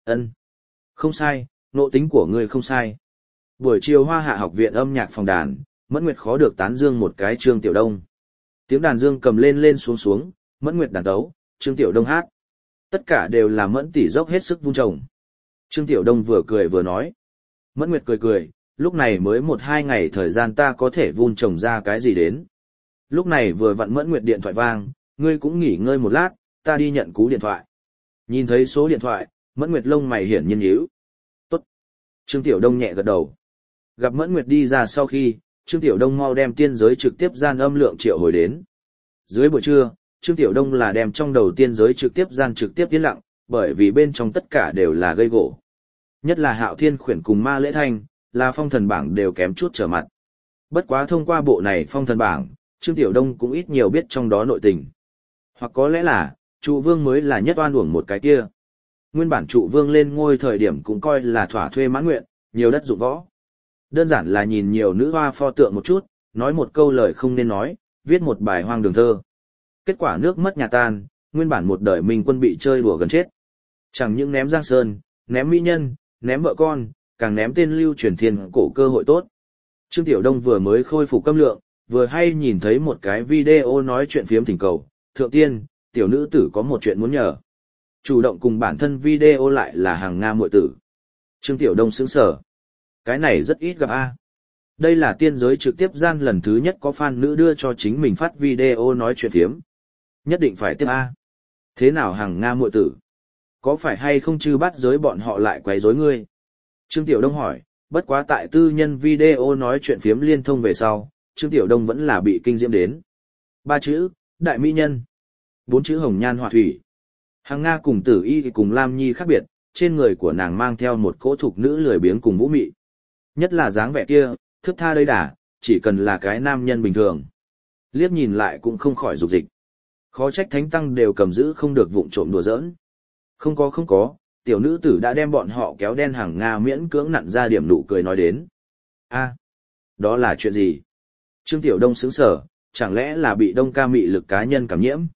Ân, không sai, nộ tính của ngươi không sai. Buổi chiều Hoa Hạ học viện âm nhạc phòng đàn, Mẫn Nguyệt khó được tán dương một cái Trương Tiểu Đông. Tiếng đàn dương cầm lên lên xuống xuống, Mẫn Nguyệt đàn tấu, Trương Tiểu Đông hát. Tất cả đều là Mẫn tỷ dốc hết sức vun trồng. Trương Tiểu Đông vừa cười vừa nói. Mẫn Nguyệt cười cười, lúc này mới 1-2 ngày thời gian ta có thể vun trồng ra cái gì đến. Lúc này vừa vặn Mẫn Nguyệt điện thoại vang, ngươi cũng nghỉ ngơi một lát, ta đi nhận cú điện thoại. Nhìn thấy số điện thoại, Mẫn Nguyệt lông mày hiển nhiên nhíu. Tốt. Trương Tiểu Đông nhẹ gật đầu. Gặp Mẫn Nguyệt đi ra sau khi, Trương Tiểu Đông mau đem tiên giới trực tiếp gian âm lượng triệu hồi đến. Dưới buổi trưa, Trương Tiểu Đông là đem trong đầu tiên giới trực tiếp gian trực tiếp tiến lặng, bởi vì bên trong tất cả đều là gây gỗ. Nhất là Hạo Thiên Khuyển cùng Ma Lễ Thanh, là phong thần bảng đều kém chút trở mặt. Bất quá thông qua bộ này phong thần bảng, Trương Tiểu Đông cũng ít nhiều biết trong đó nội tình. Hoặc có lẽ là, trụ vương mới là nhất oan uổng một cái kia. Nguyên bản trụ vương lên ngôi thời điểm cũng coi là thỏa thuê mãn nguyện, nhiều đất dụng võ. Đơn giản là nhìn nhiều nữ hoa pho tượng một chút, nói một câu lời không nên nói, viết một bài hoang đường thơ. Kết quả nước mất nhà tan, nguyên bản một đời Minh Quân bị chơi đùa gần chết. Chẳng những ném Giang Sơn, ném mỹ nhân, ném vợ con, càng ném tên lưu truyền thiên cổ cơ hội tốt. Trương Tiểu Đông vừa mới khôi phục câm lượng, vừa hay nhìn thấy một cái video nói chuyện phiếm thỉnh cầu, thượng tiên, tiểu nữ tử có một chuyện muốn nhờ. Chủ động cùng bản thân video lại là hàng Nga muội tử. Trương Tiểu Đông sững sờ. Cái này rất ít gặp a. Đây là tiên giới trực tiếp gian lần thứ nhất có fan nữ đưa cho chính mình phát video nói chuyện phiếm. Nhất định phải tiếp a. Thế nào hàng Nga muội tử? Có phải hay không chư bắt giới bọn họ lại quấy rối ngươi? Trương Tiểu Đông hỏi, bất quá tại tư nhân video nói chuyện phiếm liên thông về sau, Trương Tiểu Đông vẫn là bị kinh diễm đến. 3 chữ, đại mỹ nhân. 4 chữ hồng nhan họa thủy. Hàng Nga cùng Tử Y cùng Lam Nhi khác biệt, trên người của nàng mang theo một cỗ thục nữ lười biếng cùng vũ mị. Nhất là dáng vẻ kia, thướt tha đầy đà, chỉ cần là cái nam nhân bình thường. Liếc nhìn lại cũng không khỏi dục dịch. Khó trách thánh tăng đều cầm giữ không được vụng trộm đùa giỡn. Không có, tiểu nữ tử đã đem bọn họ kéo đen Hàng Nga miễn cưỡng nặn ra điểm nụ cười nói đến. A, đó là chuyện gì? Trương Tiểu Đông sững sờ, chẳng lẽ là bị Đông ca mị lực cá nhân cảm nhiễm?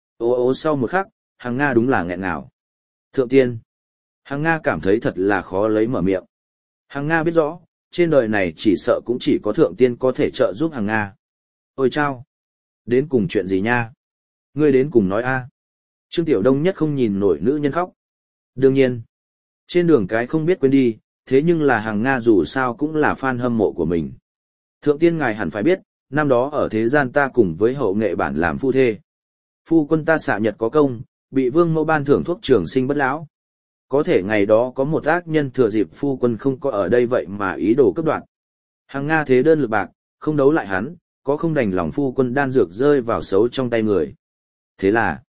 Ô sau một khắc, Hàng Nga đúng là nghẹn ngào. Thượng tiên. Hàng Nga cảm thấy thật là khó lấy mở miệng. Hàng Nga biết rõ, trên đời này chỉ sợ cũng chỉ có thượng tiên có thể trợ giúp Hàng Nga. Ôi chao! Đến cùng chuyện gì nha? Ngươi đến cùng nói a. Trương Tiểu Đông nhất không nhìn nổi nữ nhân khóc. Đương nhiên, trên đường cái không biết quên đi, thế nhưng là Hàng Nga dù sao cũng là fan hâm mộ của mình. Thượng tiên ngài hẳn phải biết, năm đó ở thế gian ta cùng với hậu nghệ bản làm phu thê. Phu quân ta xạ nhật có công, bị vương mẫu ban thưởng thuốc trường sinh bất lão. Có thể ngày đó có một ác nhân thừa dịp phu quân không có ở đây vậy mà ý đồ cướp đoạt. Hàng Nga thế đơn lực bạc, không đấu lại hắn, có không đành lòng phu quân đan dược rơi vào xấu trong tay người. Thế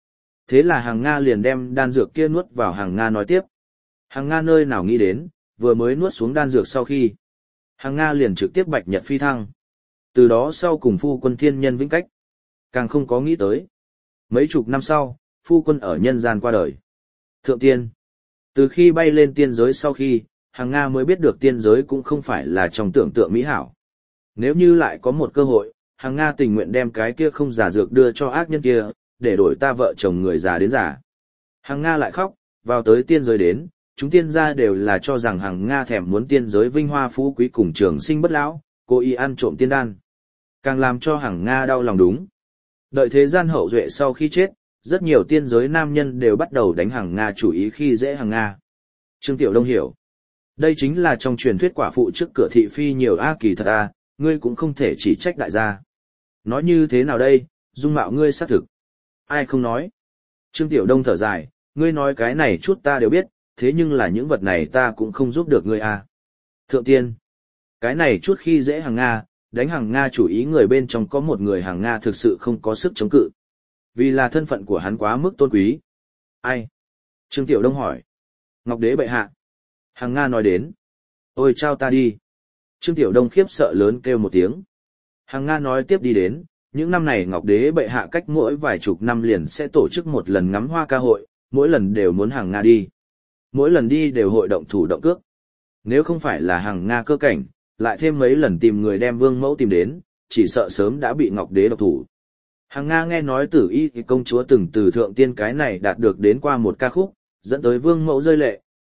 là Hàng Nga liền đem đan dược kia nuốt vào. Hàng Nga nói tiếp. Hàng Nga nơi nào nghĩ đến, vừa mới nuốt xuống đan dược sau khi. Hàng Nga liền trực tiếp bạch nhật phi thăng. Từ đó sau cùng phu quân thiên nhân vĩnh cách. Càng không có nghĩ tới. Mấy chục năm sau, phu quân ở nhân gian qua đời. Thượng tiên. Từ khi bay lên tiên giới sau khi, Hàng Nga mới biết được tiên giới cũng không phải là trong tưởng tượng mỹ hảo. Nếu như lại có một cơ hội, Hàng Nga tình nguyện đem cái kia không giả dược đưa cho ác nhân kia, để đổi ta vợ chồng người già đến già. Hàng Nga lại khóc, vào tới tiên giới đến, chúng tiên gia đều là cho rằng Hàng Nga thèm muốn tiên giới vinh hoa phú quý cùng trường sinh bất lão, cố ý ăn trộm tiên đan. Càng làm cho Hàng Nga đau lòng đúng. Đợi thế gian hậu duệ sau khi chết, rất nhiều tiên giới nam nhân đều bắt đầu đánh Hàng Nga chủ ý khi dễ Hàng Nga. Trương Tiểu Đông hiểu. Đây chính là trong truyền thuyết quả phụ trước cửa thị phi nhiều kỳ thật a, ngươi cũng không thể chỉ trách đại gia. Nói như thế nào đây, dung mạo ngươi xác thực. Ai không nói. Trương Tiểu Đông thở dài, ngươi nói cái này chút ta đều biết, thế nhưng là những vật này ta cũng không giúp được ngươi a. Thượng tiên. Cái này chút khi dễ Hàng Nga, đánh Hàng Nga chủ ý người bên trong có một người Hàng Nga thực sự không có sức chống cự. Vì là thân phận của hắn quá mức tôn quý. Ai? Trương Tiểu Đông hỏi. Ngọc Đế bệ hạ. Hàng Nga nói đến. Ôi chao ta đi. Trương Tiểu Đông khiếp sợ lớn kêu một tiếng. Hàng Nga nói tiếp đi đến, những năm này Ngọc Đế bệ hạ cách mỗi vài chục năm liền sẽ tổ chức một lần ngắm hoa ca hội, mỗi lần đều muốn Hàng Nga đi. Mỗi lần đi đều hội động thủ động cước. Nếu không phải là Hàng Nga cơ cảnh, lại thêm mấy lần tìm người đem vương mẫu tìm đến, chỉ sợ sớm đã bị Ngọc Đế độc thủ. Hàng Nga nghe nói Tử Y thì công chúa từng từ thượng tiên cái này đạt được đến qua một ca khúc, dẫn tới vương mẫu rơi lệ,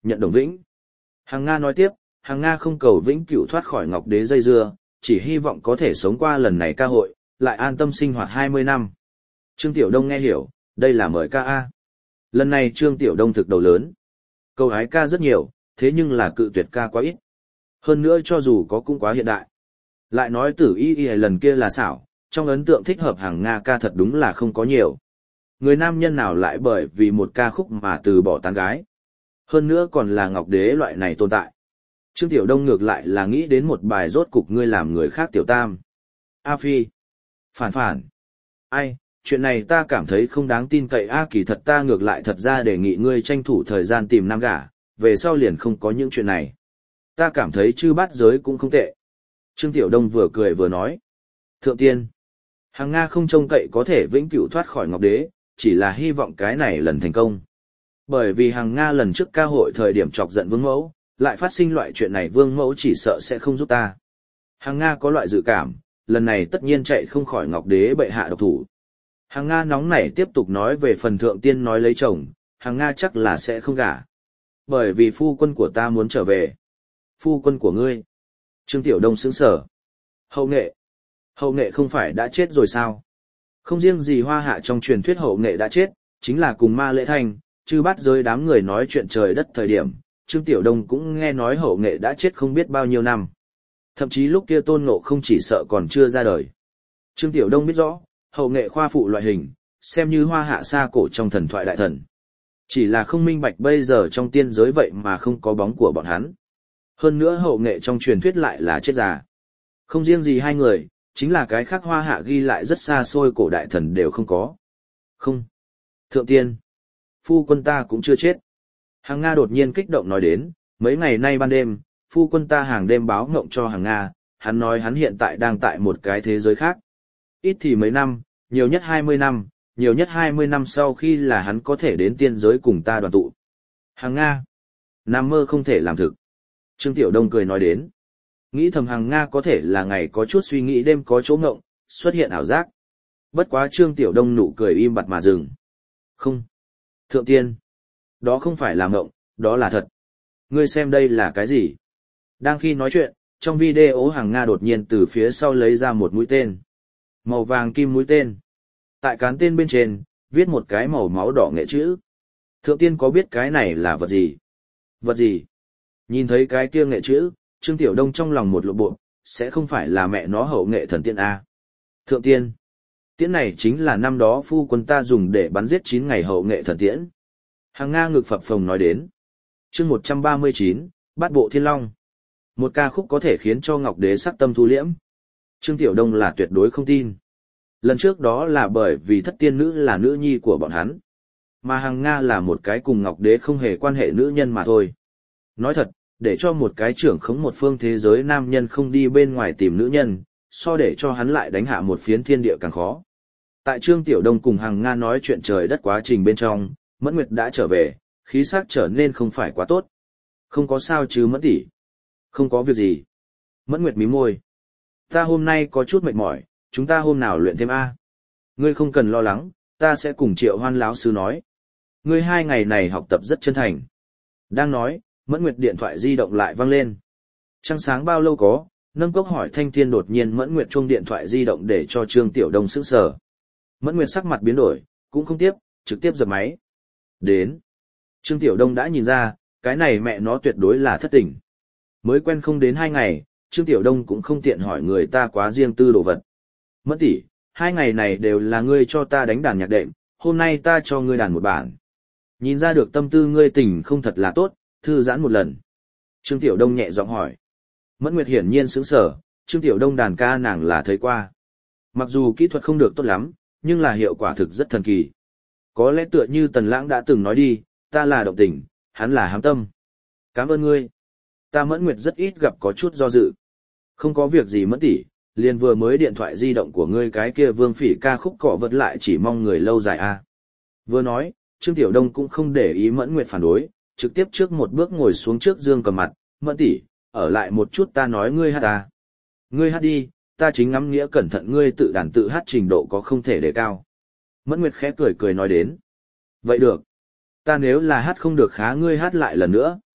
nhận Đồng Vĩnh. Hằng Nga nói tiếp, Hằng Nga không cầu vĩnh cửu thoát khỏi Ngọc Đế dây dưa, chỉ hy vọng có thể sống qua lần này ca hội, lại an tâm sinh hoạt 20 năm. Trương Tiểu Đông nghe hiểu, đây là mời ca A. Lần này Trương Tiểu Đông thực đầu lớn. Câu hái ca rất nhiều, thế nhưng là cự tuyệt ca quá ít. Hơn nữa cho dù có cũng quá hiện đại. Lại nói Tử Y Y lần kia là xảo, trong ấn tượng thích hợp Hằng Nga ca thật đúng là không có nhiều. Người nam nhân nào lại bởi vì một ca khúc mà từ bỏ tán gái. Hơn nữa còn là Ngọc Đế loại này tồn tại. Trương Tiểu Đông ngược lại là nghĩ đến một bài rốt cục ngươi làm người khác tiểu tam. A Phi. Phản phản. Ai, chuyện này ta cảm thấy không đáng tin cậy a, kỳ thật ta ngược lại thật ra đề nghị ngươi tranh thủ thời gian tìm nam gả, về sau liền không có những chuyện này. Ta cảm thấy chư bát giới cũng không tệ. Trương Tiểu Đông vừa cười vừa nói. Thượng tiên. Hằng Nga không trông cậy có thể vĩnh cửu thoát khỏi Ngọc Đế, chỉ là hy vọng cái này lần thành công. Bởi vì Hằng Nga lần trước ca hội thời điểm chọc giận Vương Mẫu, lại phát sinh loại chuyện này Vương Mẫu chỉ sợ sẽ không giúp ta. Hằng Nga có loại dự cảm, lần này tất nhiên chạy không khỏi Ngọc Đế bệ hạ độc thủ. Hằng Nga nóng nảy tiếp tục nói về phần thượng tiên nói lấy chồng, Hằng Nga chắc là sẽ không gả. Bởi vì phu quân của ta muốn trở về. Phu quân của ngươi. Trương Tiểu Đông sững sờ. Hậu nghệ. Hậu nghệ không phải đã chết rồi sao? Không riêng gì hoa hạ trong truyền thuyết hậu nghệ đã chết, chính là cùng Ma Lễ Thanh, chư bát giới đám người nói chuyện trời đất thời điểm, Trương Tiểu Đông cũng nghe nói hậu nghệ đã chết không biết bao nhiêu năm. Thậm chí lúc kia Tôn Ngộ Không chỉ sợ còn chưa ra đời. Trương Tiểu Đông biết rõ, hậu nghệ khoa phụ loại hình, xem như hoa hạ xa cổ trong thần thoại đại thần. Chỉ là không minh bạch bây giờ trong tiên giới vậy mà không có bóng của bọn hắn. Hơn nữa hậu nghệ trong truyền thuyết lại là chết già. Không riêng gì hai người, chính là cái khác hoa hạ ghi lại rất xa xôi cổ đại thần đều không có. Không. Thượng tiên. Phu quân ta cũng chưa chết. Hằng Nga đột nhiên kích động nói đến, mấy ngày nay ban đêm, phu quân ta hàng đêm báo ngộng cho Hằng Nga, hắn nói hắn hiện tại đang tại một cái thế giới khác. Ít thì mấy năm, nhiều nhất 20 năm, nhiều nhất 20 năm sau khi là hắn có thể đến tiên giới cùng ta đoàn tụ. Hằng Nga. Nam mơ không thể làm thực. Trương Tiểu Đông cười nói đến. Nghĩ thầm Hằng Nga có thể là ngày có chút suy nghĩ đêm có chỗ ngộng, xuất hiện ảo giác. Bất quá Trương Tiểu Đông nụ cười im bặt mà dừng. Không. Thượng tiên. Đó không phải là ngộng, đó là thật. Ngươi xem đây là cái gì? Đang khi nói chuyện, trong video Hằng Nga đột nhiên từ phía sau lấy ra một mũi tên. Màu vàng kim mũi tên. Tại cán tên bên trên, viết một cái màu máu đỏ nghệ chữ. Thượng tiên có biết cái này là vật gì? Vật gì? Nhìn thấy cái kia nghệ chữ, Trương Tiểu Đông trong lòng một lộ bộ, sẽ không phải là mẹ nó hậu nghệ thần tiên A. Thượng tiên. Tiễn này chính là năm đó phu quân ta dùng để bắn giết 9 ngày hậu nghệ thần tiễn. Hằng Nga ngực phập phồng nói đến. Chương 139, Bát Bộ Thiên Long. Một ca khúc có thể khiến cho Ngọc Đế sắc tâm thu liễm. Trương Tiểu Đông là tuyệt đối không tin. Lần trước đó là bởi vì thất tiên nữ là nữ nhi của bọn hắn. Mà Hằng Nga là một cái cùng Ngọc Đế không hề quan hệ nữ nhân mà thôi. Nói thật, để cho một cái trưởng khống một phương thế giới nam nhân không đi bên ngoài tìm nữ nhân, so để cho hắn lại đánh hạ một phiến thiên địa càng khó. Tại Trương Tiểu Đông cùng Hằng Nga nói chuyện trời đất quá trình bên trong, Mẫn Nguyệt đã trở về, khí sắc trở nên không phải quá tốt. Không có sao chứ Mẫn tỷ? Không có việc gì. Mẫn Nguyệt mím môi. Ta hôm nay có chút mệt mỏi, chúng ta hôm nào luyện thêm A. Ngươi không cần lo lắng, ta sẽ cùng Triệu Hoan lão sư nói. Ngươi 2 ngày này học tập rất chân thành. Đang nói, Mẫn Nguyệt điện thoại di động lại vang lên. Trăng sáng bao lâu có, nâng cốc hỏi thanh thiên đột nhiên Mẫn Nguyệt chuông điện thoại di động để cho Trương Tiểu Đông sững sờ. Mẫn Nguyệt sắc mặt biến đổi, cũng không tiếp, trực tiếp giật máy. Đến. Trương Tiểu Đông đã nhìn ra, cái này mẹ nó tuyệt đối là thất tình. Mới quen không đến 2 ngày, Trương Tiểu Đông cũng không tiện hỏi người ta quá riêng tư đồ vật. Mẫn tỷ, 2 ngày này đều là ngươi cho ta đánh đàn nhạc đệm, hôm nay ta cho ngươi đàn một bản. Nhìn ra được tâm tư ngươi tình không thật là tốt, thư giãn một lần. Trương Tiểu Đông nhẹ giọng hỏi. Mẫn Nguyệt hiển nhiên sững sờ, Trương Tiểu Đông đàn ca nàng là thấy qua. Mặc dù kỹ thuật không được tốt lắm, nhưng là hiệu quả thực rất thần kỳ. Có lẽ tựa như Tần Lãng đã từng nói đi, ta là động tình, hắn là hám tâm. Cảm ơn ngươi. Ta Mẫn Nguyệt rất ít gặp có chút do dự. Không có việc gì Mẫn tỷ, liền vừa mới điện thoại di động của ngươi cái kia Vương Phỉ ca khúc cọ vật lại chỉ mong người lâu dài a. Vừa nói, Trương Tiểu Đông cũng không để ý Mẫn Nguyệt phản đối, trực tiếp trước một bước ngồi xuống trước Dương Cầm mặt, Mẫn tỷ, ở lại một chút ta nói ngươi hát ta. Ngươi hát đi, ta chính ngắm nghĩa cẩn thận ngươi tự đàn tự hát trình độ có không thể đề cao. Mẫn Nguyệt khẽ cười cười nói đến. Vậy được. Ta nếu là hát không được khá ngươi hát lại lần nữa,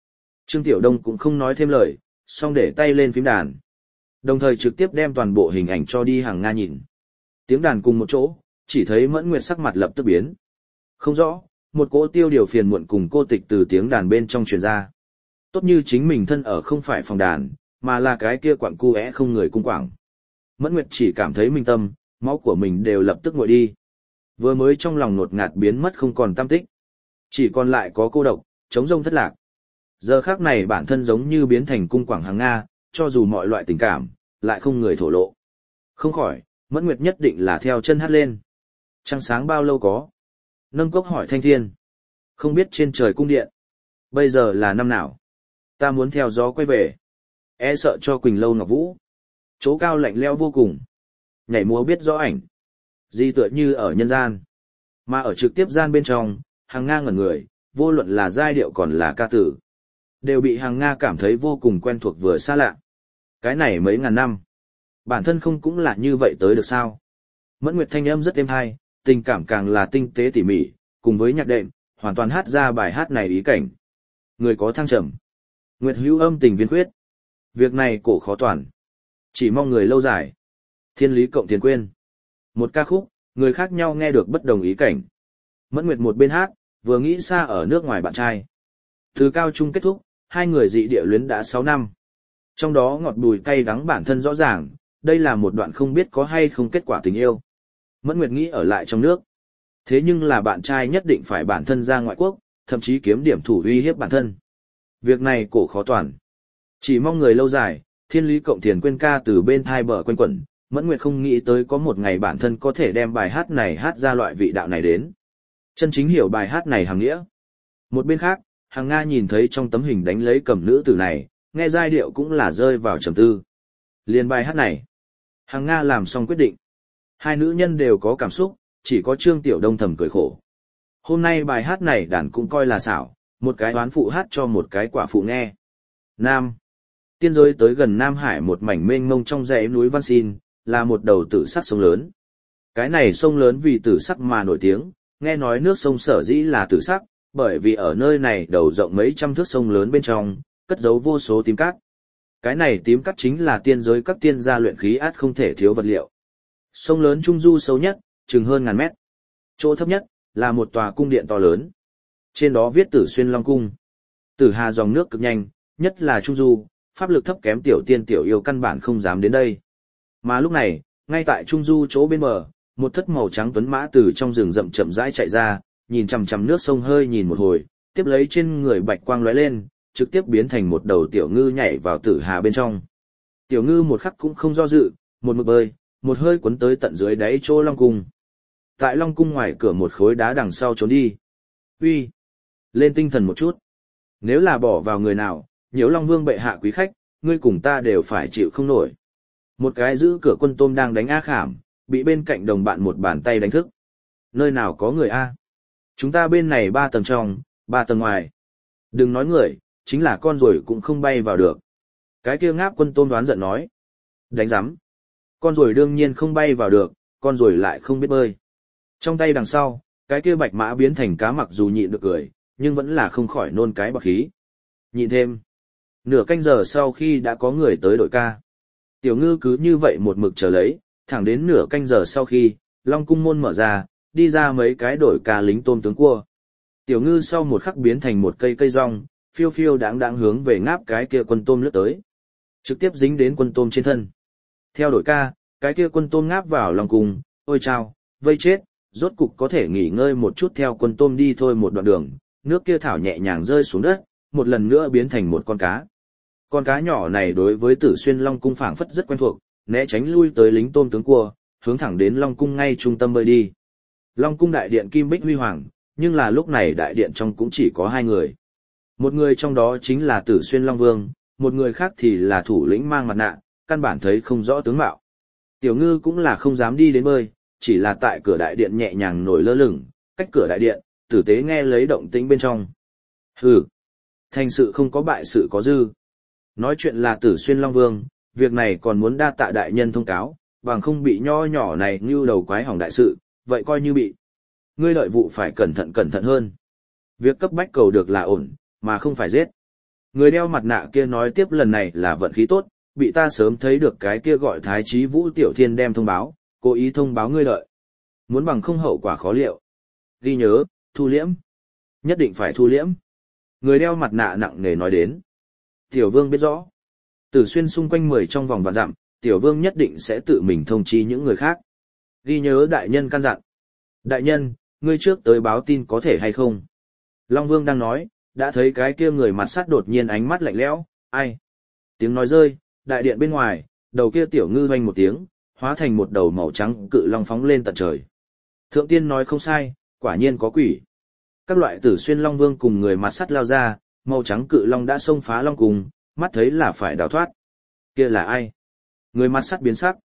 Trương Tiểu Đông cũng không nói thêm lời, song để tay lên phím đàn. Đồng thời trực tiếp đem toàn bộ hình ảnh cho đi Hằng Nga nhìn. Tiếng đàn cùng một chỗ, chỉ thấy Mẫn Nguyệt sắc mặt lập tức biến. Không rõ, một cỗ tiêu điều phiền muộn cùng cô tịch từ tiếng đàn bên trong truyền ra. Tốt như chính mình thân ở không phải phòng đàn, mà là cái kia quặng cu é không người cung quảng. Mẫn Nguyệt chỉ cảm thấy minh tâm, máu của mình đều lập tức nguội đi. Vừa mới trong lòng nột ngạt biến mất không còn tăm tích. Chỉ còn lại có cô độc, trống rông thất lạc. Giờ khác này bản thân giống như biến thành cung quảng Hằng Nga, cho dù mọi loại tình cảm, lại không người thổ lộ. Không khỏi, Mẫn Nguyệt nhất định là theo chân hát lên. Trăng sáng bao lâu có? Nâng cốc hỏi Thanh Thiên. Không biết trên trời cung điện. Bây giờ là năm nào? Ta muốn theo gió quay về. E sợ cho Quỳnh Lâu Ngọc Vũ. Chỗ cao lạnh lẽo vô cùng. Nhảy múa biết rõ ảnh. Di tựa như ở nhân gian. Mà ở trực tiếp gian bên trong, Hằng Nga ngẩn người, vô luận là giai điệu còn là ca tử. Đều bị Hằng Nga cảm thấy vô cùng quen thuộc vừa xa lạ. Cái này mấy ngàn năm. Bản thân không cũng là như vậy tới được sao? Mẫn Nguyệt thanh âm rất êm hay, tình cảm càng là tinh tế tỉ mỉ, cùng với nhạc đệm, hoàn toàn hát ra bài hát này ý cảnh. Người có thăng trầm. Nguyệt hữu âm tình viên khuyết. Việc này cổ khó toàn. Chỉ mong người lâu dài. Thiên lý cộng tiền quên. Một ca khúc, người khác nhau nghe được bất đồng ý cảnh. Mẫn Nguyệt một bên hát, vừa nghĩ xa ở nước ngoài bạn trai. Từ cao trung kết thúc, hai người dị địa luyến đã 6 năm. Trong đó ngọt bùi cay đắng bản thân rõ ràng, đây là một đoạn không biết có hay không kết quả tình yêu. Mẫn Nguyệt nghĩ ở lại trong nước. Thế nhưng là bạn trai nhất định phải bản thân ra ngoại quốc, thậm chí kiếm điểm thủ uy hiếp bản thân. Việc này cổ khó toàn. Chỉ mong người lâu dài, thiên lý cộng tiền quên ca từ bên thai bờ quanh quẩn, Mẫn Nguyệt không nghĩ tới có một ngày bản thân có thể đem bài hát này hát ra loại vị đạo này đến. Chân chính hiểu bài hát này hàng nghĩa. Một bên khác, Hằng Nga nhìn thấy trong tấm hình đánh lấy cầm nữ tử này, nghe giai điệu cũng là rơi vào trầm tư. Liên bài hát này, Hằng Nga làm xong quyết định. Hai nữ nhân đều có cảm xúc, chỉ có Trương Tiểu Đông thầm cười khổ. Hôm nay bài hát này đàn cũng coi là xảo, một cái đoán phụ hát cho một cái quả phụ nghe. Nam. Tiên giới tới gần Nam Hải một mảnh mênh mông trong dãy núi Văn Xin, là một đầu tử sắc sông lớn. Cái này sông lớn vì tử sắc mà nổi tiếng, nghe nói nước sông sở dĩ là tử sắc, bởi vì ở nơi này đầu rộng mấy trăm thước sông lớn bên trong, cất giấu vô số tím cát. Cái này tím cát chính là tiên giới các tiên gia luyện khí át không thể thiếu vật liệu. Sông lớn trung du sâu nhất, chừng hơn 1000 mét. Chỗ thấp nhất, là một tòa cung điện to lớn. Trên đó viết Tử Xuyên Long Cung. Tử hà dòng nước cực nhanh, nhất là trung du, pháp lực thấp kém tiểu tiên tiểu yêu căn bản không dám đến đây. Mà lúc này, ngay tại trung du chỗ bên bờ, một thất màu trắng tuấn mã từ trong rừng rậm chậm rãi chạy ra, nhìn chằm chằm nước sông hơi nhìn một hồi, tiếp lấy trên người bạch quang lóe lên, trực tiếp biến thành một đầu tiểu ngư nhảy vào tử hà bên trong. Tiểu ngư một khắc cũng không do dự, một mực bơi, một hơi cuốn tới tận dưới đáy chỗ Long Cung. Tại Long Cung ngoài cửa một khối đá đằng sau trốn đi. Uy, lên tinh thần một chút. Nếu là bỏ vào người nào, nhiễu Long Vương bệ hạ quý khách, ngươi cùng ta đều phải chịu không nổi. Một cái giữ cửa quân tôm đang đánh A Khảm, bị bên cạnh đồng bạn một bàn tay đánh thức. Nơi nào có người A? Chúng ta bên này 3 tầng trong, 3 tầng ngoài. Đừng nói người, chính là con ruồi cũng không bay vào được. Cái kia ngáp quân tôm đoán giận nói. Đánh giám. Con ruồi đương nhiên không bay vào được, con ruồi lại không biết bơi. Trong tay đằng sau, cái kia bạch mã biến thành cá mặc dù nhịn được cười, nhưng vẫn là không khỏi nôn cái bạc khí. Nhịn thêm. Nửa canh giờ sau khi đã có người tới đội ca. Tiểu ngư cứ như vậy một mực chờ lấy, thẳng đến nửa canh giờ sau khi, Long Cung môn mở ra, đi ra mấy cái đội ca lính tôm tướng cua. Tiểu ngư sau một khắc biến thành một cây rong, phiêu phiêu đáng đáng hướng về ngáp cái kia quân tôm lướt tới. Trực tiếp dính đến quân tôm trên thân. Theo đội ca, cái kia quân tôm ngáp vào Long Cung, ôi chao, vây chết, rốt cục có thể nghỉ ngơi một chút theo quân tôm đi thôi một đoạn đường, nước kia thảo nhẹ nhàng rơi xuống đất, một lần nữa biến thành một con cá. Con cá nhỏ này đối với Tử Xuyên Long Cung phảng phất rất quen thuộc, né tránh lui tới lính tôm tướng cua, hướng thẳng đến Long Cung ngay trung tâm bơi đi. Long Cung đại điện kim bích huy hoàng, nhưng là lúc này đại điện trong cũng chỉ có 2 người. Một người trong đó chính là Tử Xuyên Long Vương, một người khác thì là thủ lĩnh mang mặt nạ, căn bản thấy không rõ tướng mạo. Tiểu ngư cũng là không dám đi đến bơi, chỉ là tại cửa đại điện nhẹ nhàng nổi lơ lửng, cách cửa đại điện, tử tế nghe lấy động tĩnh bên trong. Hừ, thành sự không có bại sự có dư. Nói chuyện là Tử Xuyên Long Vương, việc này còn muốn đa tạ đại nhân thông cáo, bằng không bị nho nhỏ này như đầu quái hỏng đại sự, vậy coi như bị. Ngươi đợi vụ phải cẩn thận hơn. Việc cấp bách cầu được là ổn, mà không phải giết. Người đeo mặt nạ kia nói tiếp lần này là vận khí tốt, bị ta sớm thấy được cái kia gọi Thái Chí Vũ Tiểu Thiên đem thông báo, cố ý thông báo ngươi đợi. Muốn bằng không hậu quả khó liệu. Ghi nhớ, thu liễm. Nhất định phải thu liễm. Người đeo mặt nạ nặng nề nói đến. Tiểu Vương biết rõ. Tử Xuyên xung quanh 10 trong vòng vạn dặm, Tiểu Vương nhất định sẽ tự mình thông chi những người khác. Ghi nhớ đại nhân căn dặn. Đại nhân, ngươi trước tới báo tin có thể hay không? Long Vương đang nói, đã thấy cái kia người mặt sắt đột nhiên ánh mắt lạnh lẽo, ai? Tiếng nói rơi, đại điện bên ngoài, đầu kia tiểu ngư hoanh một tiếng, hóa thành một đầu màu trắng cự long phóng lên tận trời. Thượng tiên nói không sai, quả nhiên có quỷ. Các loại Tử Xuyên Long Vương cùng người mặt sắt lao ra, màu trắng cự long đã xông phá long cùng, mắt thấy là phải đào thoát. Kia là ai? Người mặt sắt biến sắc.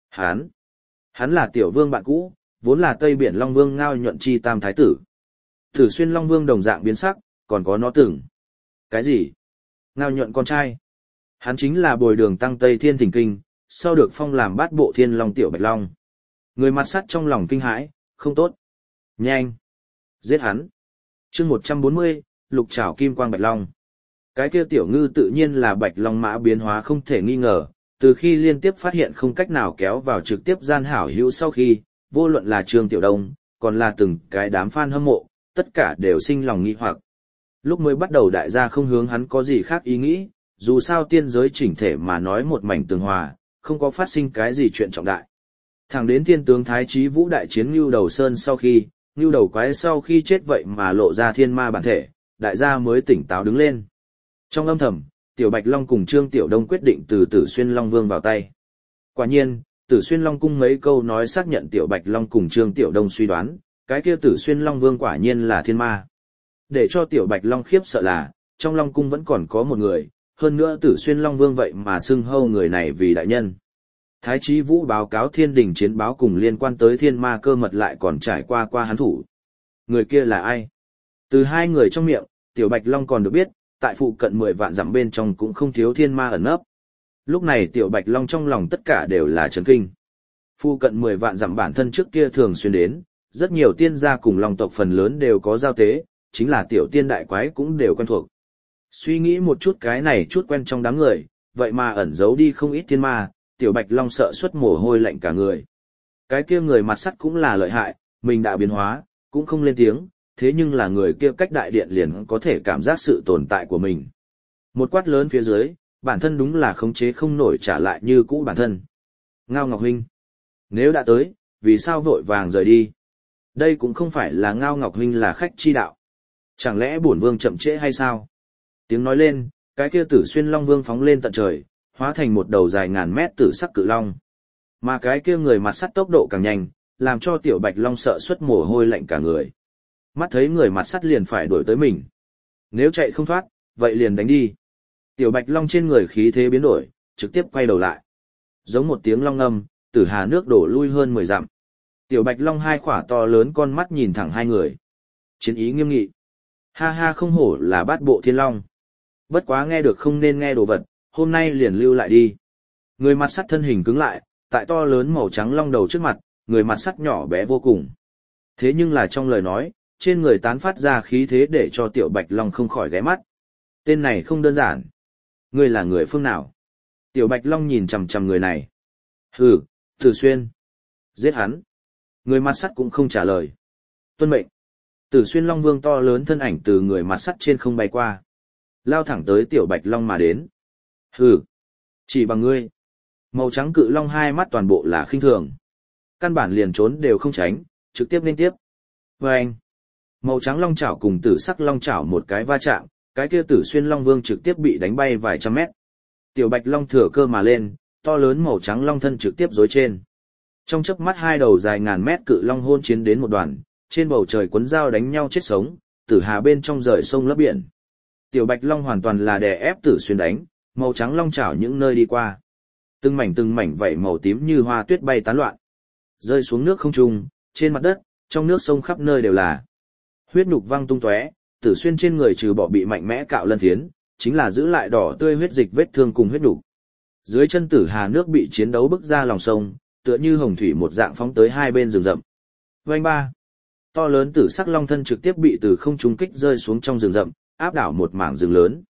Hắn là Tiểu Vương bạn cũ, vốn là Tây Biển Long Vương Ngao Nhuận Chi Tam Thái tử. Tử Xuyên Long Vương đồng dạng biến sắc, còn có nó từng. Cái gì? Ngao Nhuận con trai. Hắn chính là bồi đường tăng Tây Thiên Thỉnh Kinh, sau được phong làm bát bộ Thiên Long Tiểu Bạch Long. Người mặt sắt trong lòng kinh hãi, không tốt. Nhanh! Giết hắn! chương 140, lục trảo kim quang Bạch Long. Cái kia tiểu ngư tự nhiên là Bạch Long mã biến hóa không thể nghi ngờ, từ khi liên tiếp phát hiện không cách nào kéo vào trực tiếp gian hảo hữu sau khi, vô luận là Trương Tiểu Đông, còn là từng cái đám fan hâm mộ, tất cả đều sinh lòng nghi hoặc. Lúc mới bắt đầu đại gia không hướng hắn có gì khác ý nghĩ, dù sao tiên giới chỉnh thể mà nói một mảnh tường hòa, không có phát sinh cái gì chuyện trọng đại. Thẳng đến thiên tướng Thái Chí Vũ đại chiến Ngưu Đầu Sơn sau khi, Ngưu Đầu Quái sau khi chết vậy mà lộ ra thiên ma bản thể, đại gia mới tỉnh táo đứng lên. Trong âm thầm, Tiểu Bạch Long cùng Trương Tiểu Đông quyết định từ Tử Xuyên Long Vương vào tay. Quả nhiên, Tử Xuyên Long cung mấy câu nói xác nhận Tiểu Bạch Long cùng Trương Tiểu Đông suy đoán, cái kia Tử Xuyên Long Vương quả nhiên là thiên ma. Để cho Tiểu Bạch Long khiếp sợ là, trong Long cung vẫn còn có một người, hơn nữa Tử Xuyên Long Vương vậy mà xưng hâu người này vì đại nhân. Thái Chí Vũ báo cáo thiên đình chiến báo cùng liên quan tới thiên ma cơ mật lại còn trải qua hắn thủ. Người kia là ai? Từ hai người trong miệng, Tiểu Bạch Long còn được biết, tại phụ cận 10 vạn dặm bên trong cũng không thiếu thiên ma ẩn nấp. Lúc này Tiểu Bạch Long trong lòng tất cả đều là chấn kinh. Phụ cận 10 vạn dặm bản thân trước kia thường xuyên đến, rất nhiều tiên gia cùng Long tộc phần lớn đều có giao tế, chính là tiểu tiên đại quái cũng đều quen thuộc. Suy nghĩ một chút cái này chút quen trong đám người, vậy mà ẩn giấu đi không ít thiên ma, Tiểu Bạch Long sợ xuất mồ hôi lạnh cả người. Cái kia người mặt sắt cũng là lợi hại, mình đã biến hóa, cũng không lên tiếng, thế nhưng là người kia cách đại điện liền có thể cảm giác sự tồn tại của mình. Một quát lớn phía dưới, bản thân đúng là khống chế không nổi trả lại như cũ bản thân. Ngao Ngọc Huynh, nếu đã tới, vì sao vội vàng rời đi? Đây cũng không phải là Ngao Ngọc Huynh là khách chi đạo. Chẳng lẽ bổn vương chậm trễ hay sao? Tiếng nói lên, cái kia Tử Xuyên Long Vương phóng lên tận trời, hóa thành một đầu dài ngàn mét tử sắc cự long. Mà cái kia người mặt sắt tốc độ càng nhanh, làm cho Tiểu Bạch Long sợ xuất mồ hôi lạnh cả người. Mắt thấy người mặt sắt liền phải đuổi tới mình. Nếu chạy không thoát, vậy liền đánh đi. Tiểu Bạch Long trên người khí thế biến đổi, trực tiếp quay đầu lại. Giống một tiếng long ngâm, Tử Hà nước đổ lui hơn 10 dặm. Tiểu Bạch Long hai khỏa to lớn con mắt nhìn thẳng hai người. Chiến ý nghiêm nghị. Ha ha, không hổ là bát bộ thiên long. Bất quá nghe được không nên nghe đồ vật, hôm nay liền lưu lại đi. Người mặt sắt thân hình cứng lại, tại to lớn màu trắng long đầu trước mặt, người mặt sắt nhỏ bé vô cùng. Thế nhưng là trong lời nói, trên người tán phát ra khí thế để cho Tiểu Bạch Long không khỏi ghé mắt. Tên này không đơn giản. Ngươi là người phương nào? Tiểu Bạch Long nhìn chằm chằm người này. Hừ, Tử Xuyên. Giết hắn. Người mặt sắt cũng không trả lời. Tuân mệnh. Tử Xuyên Long Vương to lớn thân ảnh từ người mặt sắt trên không bay qua. Lao thẳng tới Tiểu Bạch Long mà đến. Hừ, chỉ bằng ngươi. Màu trắng cự long hai mắt toàn bộ là khinh thường. Căn bản liền trốn đều không tránh, trực tiếp liên tiếp. Vâng! Màu trắng long chảo cùng tử sắc long chảo một cái va chạm, cái kia Tử Xuyên Long Vương trực tiếp bị đánh bay vài trăm mét. Tiểu Bạch Long thừa cơ mà lên, to lớn màu trắng long thân trực tiếp dối trên. Trong chớp mắt hai đầu dài ngàn mét cự long hôn chiến đến một đoàn, trên bầu trời cuốn dao đánh nhau chết sống, Tử Hà bên trong rời sông lấp biển. Tiểu Bạch Long hoàn toàn là đè ép Tử Xuyên đánh, màu trắng long chảo những nơi đi qua. Từng mảnh vảy màu tím như hoa tuyết bay tán loạn. Rơi xuống nước không trung, trên mặt đất, trong nước sông khắp nơi đều là. Huyết nhục văng tung tóe, Tử Xuyên trên người trừ bỏ bị mạnh mẽ cạo lân thiến, chính là giữ lại đỏ tươi huyết dịch vết thương cùng huyết nhục. Dưới chân Tử Hà nước bị chiến đấu bức ra lòng sông, tựa như hồng thủy một dạng phóng tới hai bên rừng rậm. Vành ba, to lớn tử sắc long thân trực tiếp bị từ không trung kích rơi xuống trong rừng rậm, áp đảo một mảng rừng lớn.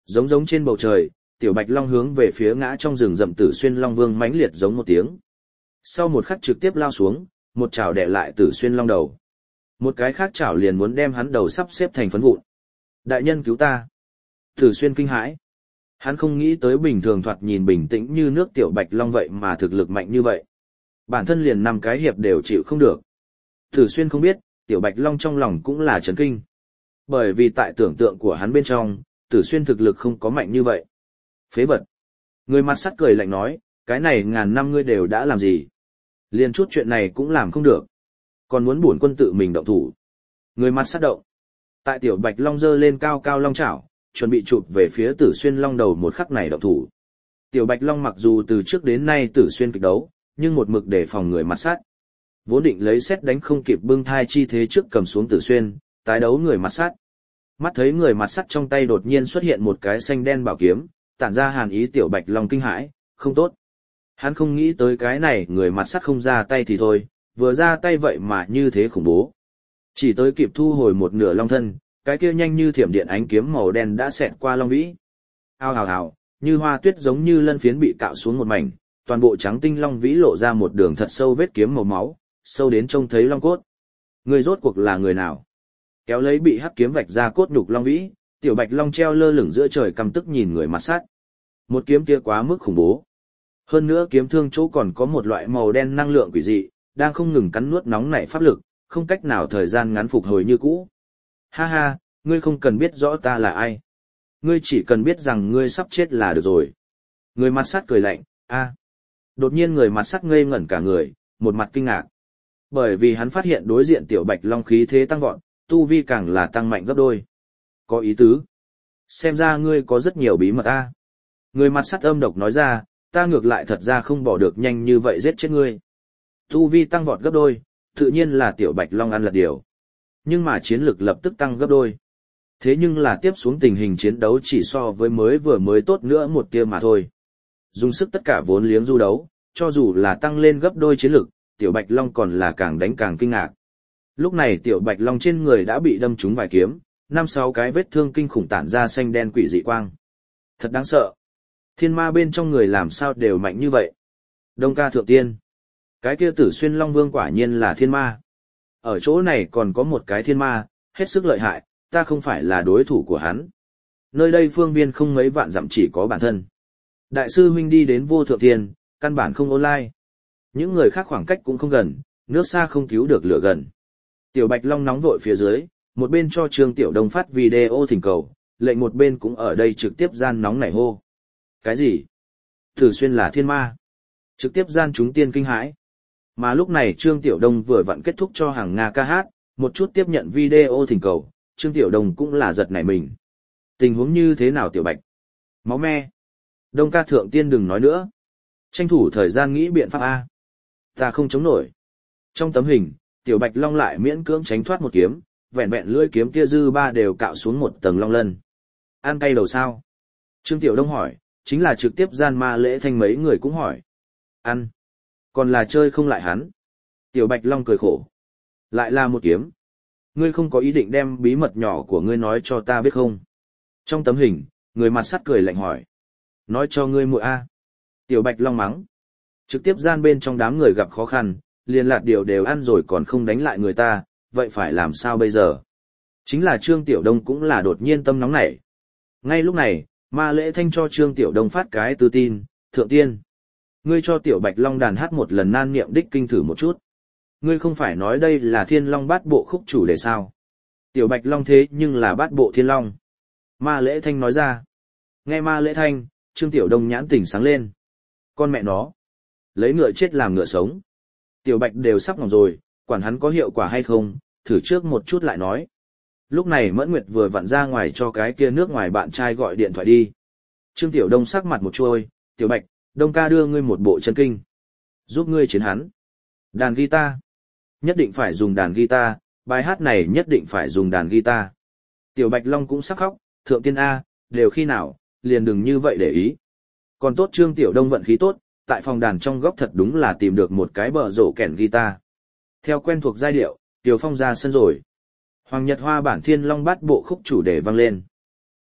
Giống giống trên bầu trời, tiểu bạch long hướng về phía ngã trong rừng rậm Tử Xuyên Long Vương mãnh liệt giống một tiếng. Sau một khắc trực tiếp lao xuống, một chảo đè lại Tử Xuyên Long đầu. Một cái khác chảo liền muốn đem hắn đầu sắp xếp thành phấn vụn. Đại nhân cứu ta. Tử Xuyên kinh hãi. Hắn không nghĩ tới bình thường thoạt nhìn bình tĩnh như nước tiểu bạch long vậy mà thực lực mạnh như vậy. Bản thân liền 5 cái hiệp đều chịu không được. Tử Xuyên không biết, tiểu bạch long trong lòng cũng là chấn kinh. Bởi vì tại tưởng tượng của hắn bên trong, Tử Xuyên thực lực không có mạnh như vậy. Phế vật. Người mặt sắt cười lạnh nói, cái này ngàn năm ngươi đều đã làm gì? Liền chút chuyện này cũng làm không được. Còn muốn bổn quân tự mình động thủ. Người mặt sắt động. Tại tiểu bạch long giơ lên cao cao long chảo, chuẩn bị chụp về phía Tử Xuyên Long đầu một khắc này động thủ. Tiểu bạch long mặc dù từ trước đến nay Tử Xuyên kịch đấu, nhưng một mực để phòng người mặt sắt. Vốn định lấy xét đánh không kịp bưng thai chi thế trước cầm xuống Tử Xuyên, tái đấu người mặt sắt. Mắt thấy người mặt sắt trong tay đột nhiên xuất hiện một cái xanh đen bảo kiếm, tản ra hàn ý tiểu bạch long kinh hãi, không tốt. Hắn không nghĩ tới cái này người mặt sắt không ra tay thì thôi, vừa ra tay vậy mà như thế khủng bố. Chỉ tới kịp thu hồi một nửa long thân, cái kia nhanh như thiểm điện ánh kiếm màu đen đã xẹt qua long vĩ. Ao hào hào, như hoa tuyết giống như lân phiến bị cạo xuống một mảnh, toàn bộ trắng tinh long vĩ lộ ra một đường thật sâu vết kiếm màu máu, sâu đến trông thấy long cốt. Người rốt cuộc là người nào? Kéo lấy bị hắc kiếm vạch ra cốt nhục long vĩ, tiểu bạch long treo lơ lửng giữa trời căm tức nhìn người mặt sắt. Một kiếm kia quá mức khủng bố. Hơn nữa kiếm thương chỗ còn có một loại màu đen năng lượng quỷ dị, đang không ngừng cắn nuốt nóng nảy pháp lực, không cách nào thời gian ngắn phục hồi như cũ. Ha ha, ngươi không cần biết rõ ta là ai. Ngươi chỉ cần biết rằng ngươi sắp chết là được rồi. Người mặt sắt cười lạnh, a. Đột nhiên người mặt sắt ngây ngẩn cả người, một mặt kinh ngạc. Bởi vì hắn phát hiện đối diện tiểu bạch long khí thế tăng vọt, tu vi càng là tăng mạnh gấp đôi. Có ý tứ. Xem ra ngươi có rất nhiều bí mật a. Người mặt sắt âm độc nói ra, ta ngược lại thật ra không bỏ được nhanh như vậy giết chết ngươi. Tu vi tăng vọt gấp đôi, tự nhiên là tiểu bạch long ăn lật điều. Nhưng mà chiến lực lập tức tăng gấp đôi. Thế nhưng là tiếp xuống tình hình chiến đấu chỉ so với vừa mới tốt nữa một tia mà thôi. Dùng sức tất cả vốn liếng du đấu, cho dù là tăng lên gấp đôi chiến lực, tiểu bạch long còn là càng đánh càng kinh ngạc. Lúc này tiểu bạch long trên người đã bị đâm trúng vài kiếm, 5-6 cái vết thương kinh khủng tản ra xanh đen quỷ dị quang. Thật đáng sợ. Thiên ma bên trong người làm sao đều mạnh như vậy. Đông ca thượng tiên. Cái kia Tử Xuyên Long Vương quả nhiên là thiên ma. Ở chỗ này còn có một cái thiên ma, hết sức lợi hại, ta không phải là đối thủ của hắn. Nơi đây phương viên không mấy vạn dặm chỉ có bản thân. Đại sư huynh đi đến vô thượng thiên, căn bản không online. Những người khác khoảng cách cũng không gần, nước xa không cứu được lửa gần. Tiểu Bạch Long nóng vội phía dưới, một bên cho Trương Tiểu Đông phát video thỉnh cầu, lệnh một bên cũng ở đây trực tiếp gian nóng nảy hô. Cái gì? Tử Xuyên là thiên ma. Trực tiếp gian chúng tiên kinh hãi. Mà lúc này Trương Tiểu Đông vừa vặn kết thúc cho hàng Nga ca hát, một chút tiếp nhận video thỉnh cầu, Trương Tiểu Đông cũng là giật nảy mình. Tình huống như thế nào Tiểu Bạch? Máu me. Đông ca thượng tiên đừng nói nữa. Tranh thủ thời gian nghĩ biện pháp A. Ta không chống nổi. Trong tấm hình, Tiểu Bạch Long lại miễn cưỡng tránh thoát một kiếm, vẹn vẹn lưỡi kiếm kia dư ba đều cạo xuống một tầng long lân. Ăn cay đầu sao? Trương Tiểu Đông hỏi, chính là trực tiếp gian ma lễ thanh mấy người cũng hỏi. Ăn. Còn là chơi không lại hắn. Tiểu Bạch Long cười khổ. Lại là một kiếm. Ngươi không có ý định đem bí mật nhỏ của ngươi nói cho ta biết không? Trong tấm hình, người mặt sắt cười lạnh hỏi. Nói cho ngươi muội a. Tiểu Bạch Long mắng. Trực tiếp gian bên trong đám người gặp khó khăn, liền lạt điều đều ăn rồi còn không đánh lại người ta, vậy phải làm sao bây giờ? Chính là Trương Tiểu Đông cũng là đột nhiên tâm nóng nảy. Ngay lúc này, ma lễ thanh cho Trương Tiểu Đông phát cái tư tin, thượng tiên. Ngươi cho Tiểu Bạch Long đàn hát một lần nan niệm đích kinh thử một chút. Ngươi không phải nói đây là Thiên Long Bát Bộ khúc chủ đề sao? Tiểu Bạch Long thế nhưng là Bát Bộ Thiên Long. Ma lễ thanh nói ra. Nghe ma lễ thanh, Trương Tiểu Đông nhãn tỉnh sáng lên. Con mẹ nó. Lấy ngựa chết làm ngựa sống. Tiểu Bạch đều sắp ngỏng rồi, quản hắn có hiệu quả hay không, thử trước một chút lại nói. Lúc này Mẫn Nguyệt vừa vặn ra ngoài cho cái kia nước ngoài bạn trai gọi điện thoại đi. Trương Tiểu Đông sắc mặt một trôi, Tiểu Bạch, Đông ca đưa ngươi một bộ chân kinh. Giúp ngươi chiến hắn. Đàn guitar. Nhất định phải dùng đàn guitar, bài hát này nhất định phải dùng đàn guitar. Tiểu Bạch Long cũng sắc khóc, thượng tiên A, đều khi nào, liền đừng như vậy để ý. Còn tốt Trương Tiểu Đông vận khí tốt, tại phòng đàn trong góc thật đúng là tìm được một cái bờ rổ kèn guitar. Theo quen thuộc giai điệu, Tiểu Phong ra sân rồi. Hoàng Nhật Hoa bản Thiên Long Bát Bộ khúc chủ đề vang lên.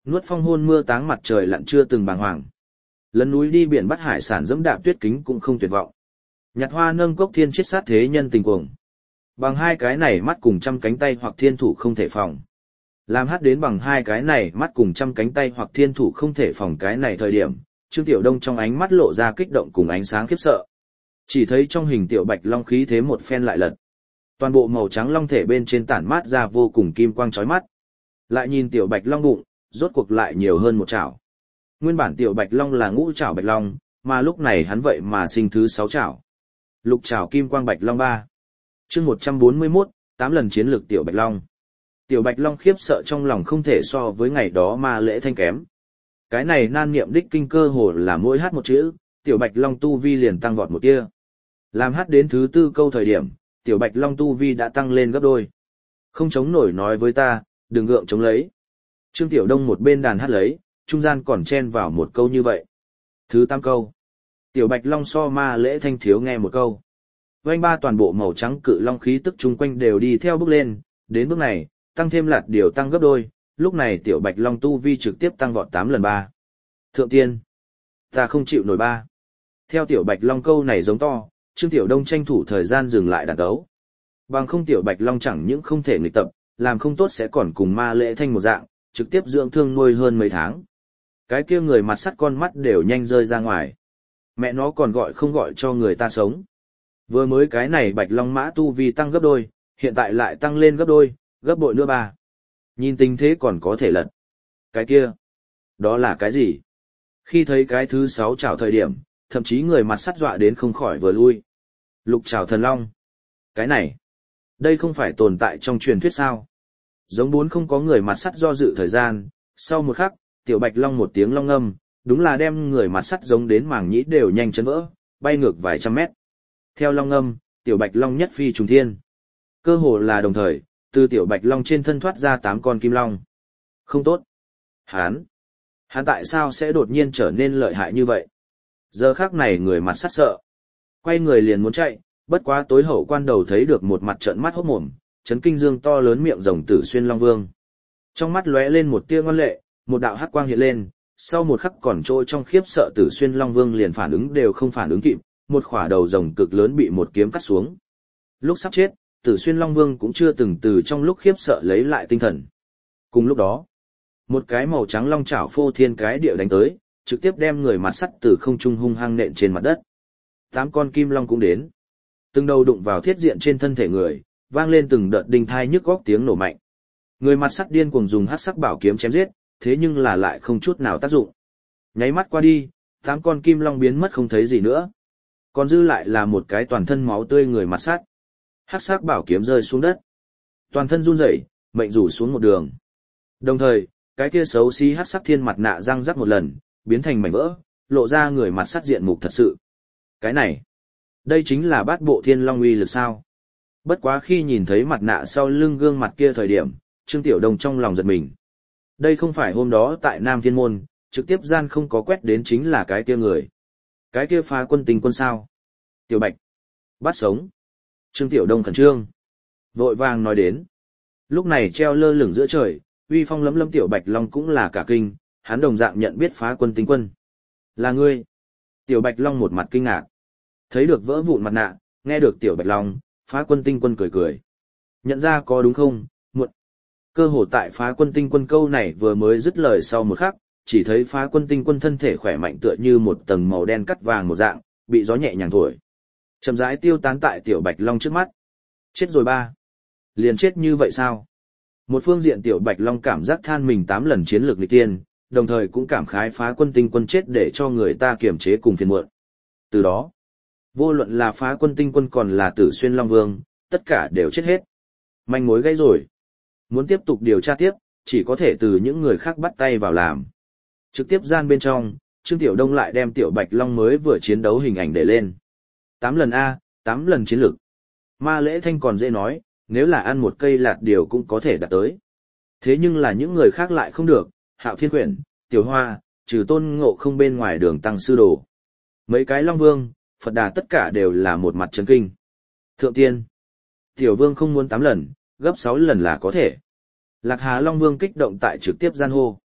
nuốt phong hôn mưa táng mặt trời lặn chưa từng bàng hoàng. Lấn núi đi biển bắt hải sản dẫm đạp tuyết kính cũng không tuyệt vọng. Nhặt hoa nâng cốc thiên chiết sát thế nhân tình cuồng. Bằng hai cái này mắt cùng trăm cánh tay hoặc thiên thủ không thể phòng. Làm hát đến bằng hai cái này mắt cùng trăm cánh tay hoặc thiên thủ không thể phòng cái này thời điểm, Trương Tiểu Đông trong ánh mắt lộ ra kích động cùng ánh sáng khiếp sợ. Chỉ thấy trong hình Tiểu Bạch Long khí thế một phen lại lật. Toàn bộ màu trắng long thể bên trên tản mát ra vô cùng kim quang chói mắt. Lại nhìn Tiểu Bạch Long bụng, rốt cuộc lại nhiều hơn một chảo. Nguyên bản Tiểu Bạch Long là ngũ chảo Bạch Long, mà lúc này hắn vậy mà sinh thứ 6 chảo. Lục chảo kim quang Bạch Long 3. Chương 141, 8 lần chiến lược Tiểu Bạch Long. Tiểu Bạch Long khiếp sợ trong lòng không thể so với ngày đó Ma Lễ Thanh kém. Cái này nan niệm đích kinh cơ hồ là mỗi hát một chữ, Tiểu Bạch Long tu vi liền tăng vọt một tia. Làm hát đến thứ 4 câu thời điểm, Tiểu Bạch Long tu vi đã tăng lên gấp đôi. Không chống nổi nói với ta, đừng gượng chống lấy. Trương Tiểu Đông một bên đàn hát lấy, trung gian còn chen vào một câu như vậy. Thứ 8 câu. Tiểu Bạch Long so Ma Lễ Thanh thiếu nghe một câu. Vành ba toàn bộ màu trắng cự long khí tức chung quanh đều đi theo bước lên, đến bước này, tăng thêm lạt điều tăng gấp đôi, lúc này Tiểu Bạch Long tu vi trực tiếp tăng vọt 8 lần 3. Thượng tiên, ta không chịu nổi 3. Theo Tiểu Bạch Long câu này giống to, Trương Tiểu Đông tranh thủ thời gian dừng lại đàn tấu. Bằng không Tiểu Bạch Long chẳng những không thể nghịch tập, làm không tốt sẽ còn cùng Ma Lễ Thanh một dạng, trực tiếp dưỡng thương nuôi hơn mấy tháng. Cái kia người mặt sắt con mắt đều nhanh rơi ra ngoài. Mẹ nó còn gọi không gọi cho người ta sống. Vừa mới cái này Bạch Long mã tu vi tăng gấp đôi, hiện tại lại tăng lên gấp đôi, gấp bội nữa 3. Nhìn tình thế còn có thể lật. Cái kia, đó là cái gì? Khi thấy cái thứ 6 chảo thời điểm, thậm chí người mặt sắt dọa đến không khỏi vừa lui. Lục chảo thần long. Cái này, đây không phải tồn tại trong truyền thuyết sao? Giống 4 không có người mặt sắt do dự thời gian, sau một khắc, Tiểu Bạch Long một tiếng long ngâm, đúng là đem người mặt sắt giống đến màng nhĩ đều nhanh chấn vỡ, bay ngược vài trăm mét. Theo long ngâm, Tiểu Bạch Long nhất phi trùng thiên. Cơ hồ là đồng thời, từ Tiểu Bạch Long trên thân thoát ra 8 con kim long. Không tốt. Hắn tại sao sẽ đột nhiên trở nên lợi hại như vậy? Giờ khắc này người mặt sắt sợ. Quay người liền muốn chạy, bất quá tối hậu quan đầu thấy được một mặt trợn mắt hốt mồm, chấn kinh dương to lớn miệng rồng Tử Xuyên Long Vương. Trong mắt lóe lên một tia ngoan lệ, một đạo hắc quang hiện lên, sau một khắc còn trôi trong khiếp sợ Tử Xuyên Long Vương liền phản ứng đều không phản ứng kịp, một khỏa đầu rồng cực lớn bị một kiếm cắt xuống. Lúc sắp chết, Tử Xuyên Long Vương cũng chưa từng từ trong lúc khiếp sợ lấy lại tinh thần. Cùng lúc đó, một cái màu trắng long chảo phô thiên cái địa đánh tới, trực tiếp đem người mặt sắt từ không trung hung hăng nện trên mặt đất. 8 con kim long cũng đến. Từng đầu đụng vào thiết diện trên thân thể người, vang lên từng đợt đinh thai nhức góc tiếng nổ mạnh. Người mặt sắt điên cuồng dùng hắc sắc bảo kiếm chém giết, thế nhưng là lại không chút nào tác dụng. Nháy mắt qua đi, 8 con kim long biến mất không thấy gì nữa. Còn dư lại là một cái toàn thân máu tươi người mặt sắt. Hắc sắc bảo kiếm rơi xuống đất. Toàn thân run rẩy, mệnh rủ xuống một đường. Đồng thời, cái kia xấu xí hắc sắc thiên mặt nạ răng rắc một lần, biến thành mảnh vỡ, lộ ra người mặt sắt diện mục thật sự. Cái này, đây chính là bát bộ thiên long uy lực sao? Bất quá khi nhìn thấy mặt nạ sau lưng gương mặt kia thời điểm, Trương Tiểu Đông trong lòng giật mình. Đây không phải hôm đó tại Nam Thiên Môn, trực tiếp gian không có quét đến chính là cái kia người. Cái kia Phá Quân Tinh Quân sao? Tiểu Bạch, bắt sống. Trương Tiểu Đông khẩn trương, vội vàng nói đến. Lúc này treo lơ lửng giữa trời, uy phong lấm lấm Tiểu Bạch Long cũng là cả kinh, hắn đồng dạng nhận biết Phá Quân Tinh Quân. Là ngươi. Tiểu Bạch Long một mặt kinh ngạc. Thấy được vỡ vụn mặt nạ, nghe được Tiểu Bạch Long, Phá Quân Tinh Quân cười cười. Nhận ra có đúng không, muộn. Cơ hồ tại Phá Quân Tinh Quân câu này vừa mới dứt lời sau một khắc, chỉ thấy Phá Quân Tinh Quân thân thể khỏe mạnh tựa như một tầng màu đen cắt vàng một dạng, bị gió nhẹ nhàng thổi. Chậm rãi tiêu tán tại Tiểu Bạch Long trước mắt. Chết rồi 3. Liền chết như vậy sao? Một phương diện Tiểu Bạch Long cảm giác than mình 8 lần chiến lược nghịch tiên, đồng thời cũng cảm khái Phá Quân Tinh Quân chết để cho người ta kiềm chế cùng phiền muộn. Từ đó, vô luận là Phá Quân Tinh Quân còn là Tử Xuyên Long Vương, tất cả đều chết hết. Manh mối gãy rồi. Muốn tiếp tục điều tra tiếp, chỉ có thể từ những người khác bắt tay vào làm. Trực tiếp gian bên trong, Trương Tiểu Đông lại đem Tiểu Bạch Long mới vừa chiến đấu hình ảnh để lên. 8 lần A, 8 lần chiến lược. Ma Lễ Thanh còn dễ nói, nếu là ăn một cây lạt điều cũng có thể đạt tới. Thế nhưng là những người khác lại không được, Hạo Thiên Quyển, Tiểu Hoa, trừ Tôn Ngộ Không bên ngoài đường tăng sư đồ. Mấy cái Long Vương, Phật Đà tất cả đều là một mặt chấn kinh. Thượng tiên, Tiểu Vương không muốn 8 lần, gấp 6 lần là có thể. Lạc Hà Long Vương kích động tại trực tiếp gian hô.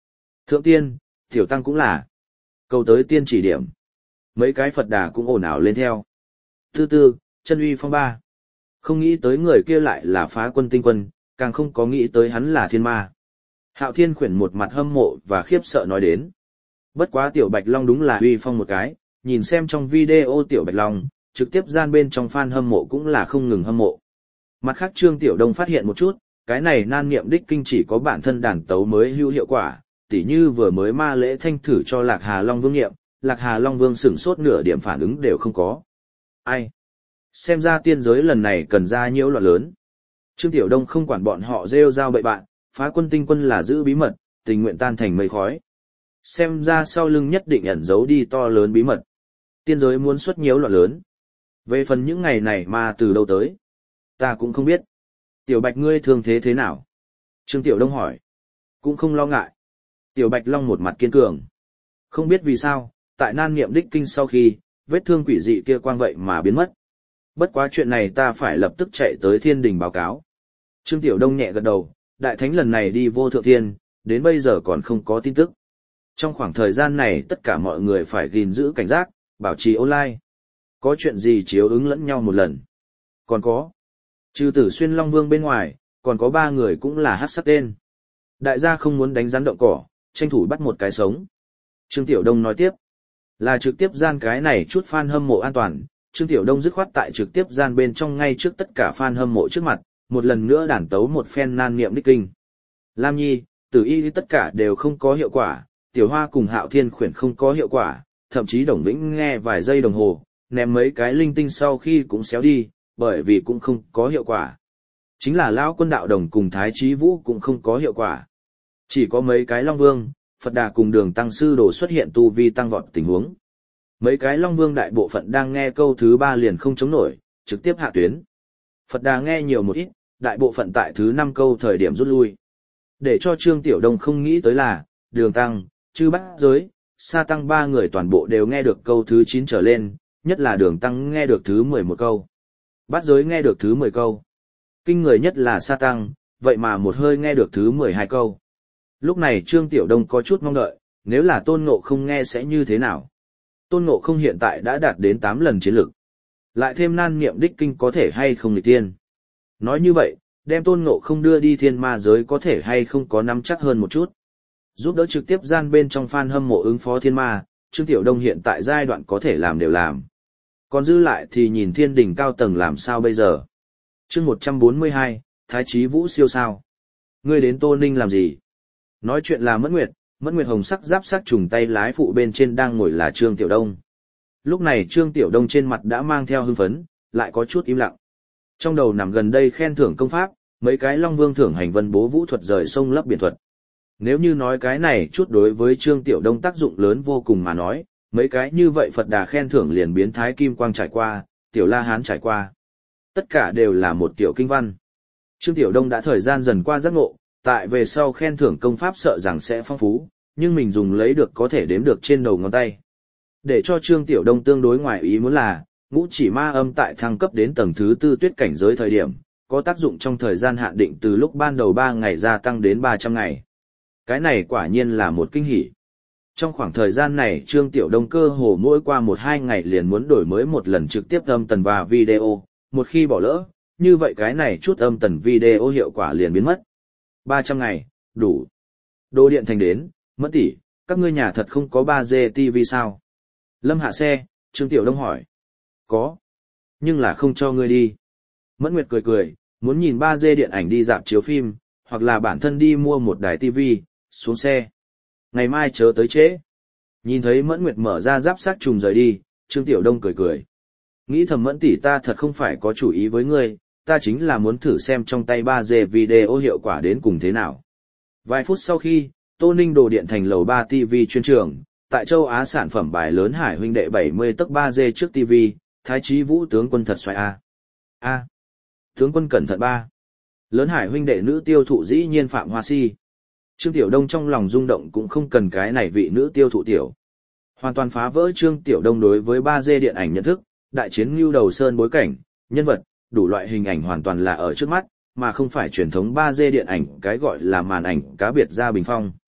Thượng tiên, tiểu tăng cũng là. Cầu tới tiên chỉ điểm. Mấy cái Phật đà cũng ồn ào lên theo. Tư tư, chân uy phong ba. Không nghĩ tới người kia lại là Phá Quân tinh quân, càng không có nghĩ tới hắn là thiên ma. Hạo Thiên khuyển một mặt hâm mộ và khiếp sợ nói đến. Bất quá tiểu Bạch Long đúng là uy phong một cái, nhìn xem trong video tiểu Bạch Long, trực tiếp gian bên trong fan hâm mộ cũng là không ngừng hâm mộ. Mặt khác Trương Tiểu Đông phát hiện một chút, cái này nan niệm đích kinh chỉ có bản thân đàn tấu mới hữu hiệu quả, tỉ như vừa mới ma lễ thanh thử cho Lạc Hà Long Vương niệm, Lạc Hà Long Vương sửng sốt nửa điểm phản ứng đều không có. Ai? Xem ra tiên giới lần này cần ra nhiễu loạn lớn. Trương Tiểu Đông không quản bọn họ rêu rao bậy bạn, Phá Quân tinh quân là giữ bí mật, tình nguyện tan thành mây khói. Xem ra sau lưng nhất định ẩn giấu đi to lớn bí mật. Tiên giới muốn xuất nhiễu loạn lớn. Về phần những ngày này mà từ đâu tới? Ta cũng không biết. Tiểu Bạch ngươi thương thế thế nào? Trương Tiểu Đông hỏi. Cũng không lo ngại. Tiểu Bạch Long một mặt kiên cường. Không biết vì sao, tại nan niệm đích kinh sau khi, vết thương quỷ dị kia quang vậy mà biến mất. Bất quá chuyện này ta phải lập tức chạy tới thiên đình báo cáo. Trương Tiểu Đông nhẹ gật đầu, đại thánh lần này đi vô thượng thiên, đến bây giờ còn không có tin tức. Trong khoảng thời gian này tất cả mọi người phải gìn giữ cảnh giác, bảo trì online. Có chuyện gì chiếu ứng lẫn nhau một lần. Còn có, trừ Tử Xuyên Long Vương bên ngoài, còn có 3 người cũng là hắc sắc tên. Đại gia không muốn đánh rắn động cỏ, tranh thủ bắt một cái sống. Trương Tiểu Đông nói tiếp, là trực tiếp gian cái này chút fan hâm mộ an toàn. Trương Tiểu Đông dứt khoát tại trực tiếp gian bên trong ngay trước tất cả fan hâm mộ trước mặt, một lần nữa đản tấu một phen nan niệm đích kinh. Lam Nhi, Tử Y tất cả đều không có hiệu quả, Tiểu Hoa cùng Hạo Thiên khuyển không có hiệu quả, thậm chí Đồng Vĩnh nghe vài giây đồng hồ, ném mấy cái linh tinh sau khi cũng xéo đi, bởi vì cũng không có hiệu quả. Chính là Lão Quân Đạo Đồng cùng Thái Chí Vũ cũng không có hiệu quả. Chỉ có mấy cái Long Vương, Phật Đà cùng Đường Tăng Sư Đồ xuất hiện tu vi tăng vọt tình huống. Mấy cái Long Vương đại bộ phận đang nghe câu thứ 3 liền không chống nổi, trực tiếp hạ tuyến. Phật Đà nghe nhiều một ít, đại bộ phận tại thứ 5 câu thời điểm rút lui. Để cho Trương Tiểu Đông không nghĩ tới là, Đường Tăng, Chư Bát Giới, Sa Tăng 3 người toàn bộ đều nghe được câu thứ 9 trở lên, nhất là Đường Tăng nghe được thứ 11 câu. Bát Giới nghe được thứ 10 câu. Kinh người nhất là Sa Tăng, vậy mà một hơi nghe được thứ 12 câu. Lúc này Trương Tiểu Đông có chút mong đợi, nếu là Tôn Ngộ không nghe sẽ như thế nào? Tôn Ngộ không hiện tại đã đạt đến 8 lần chiến lực. Lại thêm nan niệm đích kinh có thể hay không nghịch tiên. Nói như vậy, đem Tôn Ngộ không đưa đi thiên ma giới có thể hay không có nắm chắc hơn một chút. Giúp đỡ trực tiếp gian bên trong fan hâm mộ ứng phó thiên ma, Trương Tiểu Đông hiện tại giai đoạn có thể làm đều làm. Còn dư lại thì nhìn thiên đỉnh cao tầng làm sao bây giờ. Chương 142, Thái Chí Vũ siêu sao. Ngươi đến Tô Ninh làm gì? Nói chuyện là Mẫn Nguyệt hồng sắc giáp sắc trùng tay lái phụ bên trên đang ngồi là Trương Tiểu Đông. Lúc này Trương Tiểu Đông trên mặt đã mang theo hưng phấn, lại có chút im lặng. Trong đầu nằm gần đây khen thưởng công pháp, mấy cái Long Vương thưởng hành vân bố vũ thuật rời sông lấp biển thuật. Nếu như nói cái này chút đối với Trương Tiểu Đông tác dụng lớn vô cùng mà nói, mấy cái như vậy Phật Đà khen thưởng liền biến Thái Kim Quang trải qua, Tiểu La Hán trải qua. Tất cả đều là một tiểu kinh văn. Trương Tiểu Đông đã thời gian dần qua giác ngộ, tại về sau khen thưởng công pháp sợ rằng sẽ phong phú, nhưng mình dùng lấy được có thể đếm được trên đầu ngón tay. Để cho Trương Tiểu Đông tương đối ngoài ý muốn là, ngũ chỉ ma âm tại thăng cấp đến tầng thứ 4 tuyết cảnh giới thời điểm, có tác dụng trong thời gian hạn định từ lúc ban đầu 3 ngày gia tăng đến 300 ngày. Cái này quả nhiên là một kinh hỉ. Trong khoảng thời gian này Trương Tiểu Đông cơ hồ mỗi qua 1-2 ngày liền muốn đổi mới một lần trực tiếp âm tần và video, một khi bỏ lỡ, như vậy cái này chút âm tần video hiệu quả liền biến mất. 300 ngày, đủ. Đô điện thành đến, Mẫn tỷ, các ngươi nhà thật không có 3G TV sao? Lâm hạ xe, Trương Tiểu Đông hỏi. Có. Nhưng là không cho ngươi đi. Mẫn Nguyệt cười cười, muốn nhìn 3G điện ảnh đi rạp chiếu phim, hoặc là bản thân đi mua một đài TV, xuống xe. Ngày mai chớ tới trễ. Nhìn thấy Mẫn Nguyệt mở ra giáp sát trùng rời đi, Trương Tiểu Đông cười cười. Nghĩ thầm Mẫn tỷ ta thật không phải có chủ ý với ngươi, ta chính là muốn thử xem trong tay 3G video hiệu quả đến cùng thế nào. Vài phút sau khi, Tô Ninh đồ điện thành lầu 3 TV chuyên trường, tại châu Á sản phẩm bài lớn Hải huynh đệ 70 tấc 3G trước TV, Thái Chí Vũ tướng quân thật xoay a. A. Tướng quân cẩn thận ba. Lớn Hải huynh đệ nữ tiêu thụ dĩ nhiên Phạm Hoa Si. Trương Tiểu Đông trong lòng rung động cũng không cần cái này vị nữ tiêu thụ tiểu. Hoàn toàn phá vỡ Trương Tiểu Đông đối với 3G điện ảnh nhận thức, đại chiến Ngưu Đầu Sơn bối cảnh, nhân vật, đủ loại hình ảnh hoàn toàn là ở trước mắt, mà không phải truyền thống 3G điện ảnh cái gọi là màn ảnh cá biệt ra bình phong.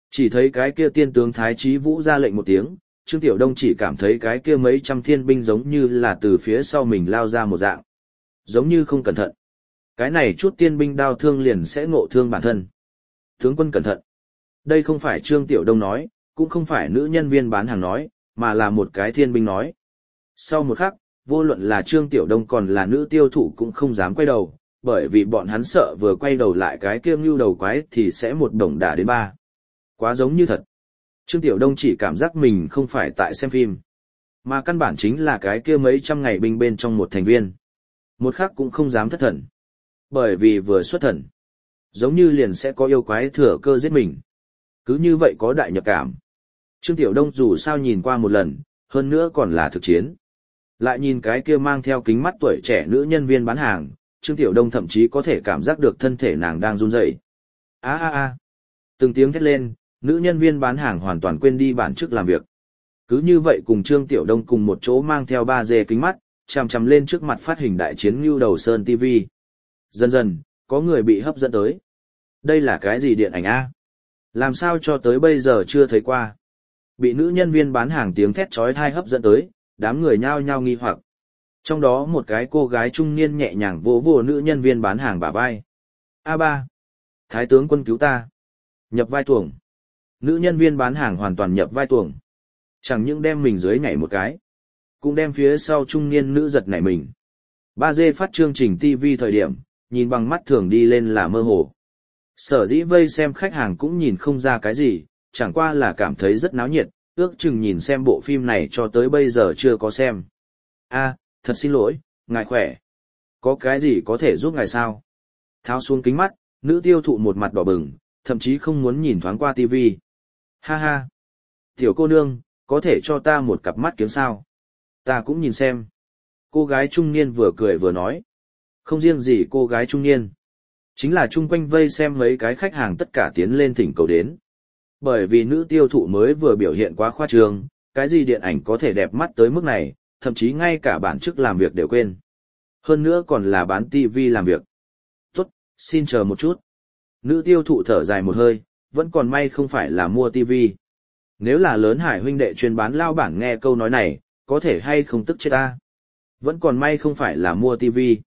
Chỉ thấy cái kia tiên tướng Thái Chí Vũ ra lệnh một tiếng, Trương Tiểu Đông chỉ cảm thấy cái kia mấy trăm thiên binh giống như là từ phía sau mình lao ra một dạng. Giống như không cẩn thận. Cái này chút tiên binh đao thương liền sẽ ngộ thương bản thân. Tướng quân cẩn thận. Đây không phải Trương Tiểu Đông nói, cũng không phải nữ nhân viên bán hàng nói, mà là một cái thiên binh nói. Sau một khắc, vô luận là Trương Tiểu Đông còn là nữ tiêu thụ cũng không dám quay đầu, bởi vì bọn hắn sợ vừa quay đầu lại cái kia ngưu đầu quái thì sẽ một đồng đả đến ba. Quá giống như thật. Trương Tiểu Đông chỉ cảm giác mình không phải tại xem phim, mà căn bản chính là cái kia mấy trăm ngày binh bên trong một thành viên. Một khắc cũng không dám thất thần. Bởi vì vừa xuất thần, giống như liền sẽ có yêu quái thừa cơ giết mình. Cứ như vậy có đại nhập cảm. Trương Tiểu Đông dù sao nhìn qua một lần, hơn nữa còn là thực chiến. Lại nhìn cái kia mang theo kính mắt tuổi trẻ nữ nhân viên bán hàng, Trương Tiểu Đông thậm chí có thể cảm giác được thân thể nàng đang run rẩy. A a a. Từng tiếng thét lên, nữ nhân viên bán hàng hoàn toàn quên đi bản chức làm việc. Cứ như vậy cùng Trương Tiểu Đông cùng một chỗ mang theo 3D kính mắt, chằm chằm lên trước mặt phát hình đại chiến Ngưu Đầu Sơn TV. Dần dần, có người bị hấp dẫn tới. Đây là cái gì điện ảnh a? Làm sao cho tới bây giờ chưa thấy qua? Bị nữ nhân viên bán hàng tiếng thét chói tai hấp dẫn tới, đám người nhao nhao nghi hoặc. Trong đó một cái cô gái trung niên nhẹ nhàng vỗ vỗ nữ nhân viên bán hàng bả vai. A3. Thái tướng quân cứu ta. Nhập vai tuồng. Nữ nhân viên bán hàng hoàn toàn nhập vai tuồng. Chẳng những đem mình dưới nhảy một cái, cũng đem phía sau trung niên nữ giật nảy mình. 3D phát chương trình TV thời điểm, nhìn bằng mắt thường đi lên là mơ hồ. Sở dĩ vây xem khách hàng cũng nhìn không ra cái gì, chẳng qua là cảm thấy rất náo nhiệt, ước chừng nhìn xem bộ phim này cho tới bây giờ chưa có xem. A, thật xin lỗi, ngài khỏe. Có cái gì có thể giúp ngài sao? Tháo xuống kính mắt, nữ tiêu thụ một mặt đỏ bừng, thậm chí không muốn nhìn thoáng qua TV. Ha ha. Tiểu cô nương, có thể cho ta một cặp mắt kiếm sao? Ta cũng nhìn xem. Cô gái trung niên vừa cười vừa nói. Không riêng gì cô gái trung niên. Chính là chung quanh vây xem mấy cái khách hàng tất cả tiến lên thỉnh cầu đến. Bởi vì nữ tiêu thụ mới vừa biểu hiện quá khoa trương, cái gì điện ảnh có thể đẹp mắt tới mức này, thậm chí ngay cả bản chức làm việc đều quên. Hơn nữa còn là bán TV làm việc. Tốt, xin chờ một chút. Nữ tiêu thụ thở dài một hơi, vẫn còn may không phải là mua TV. Nếu là lớn Hải huynh đệ chuyên bán lao bản nghe câu nói này, có thể hay không tức chết ta. Vẫn còn may không phải là mua TV.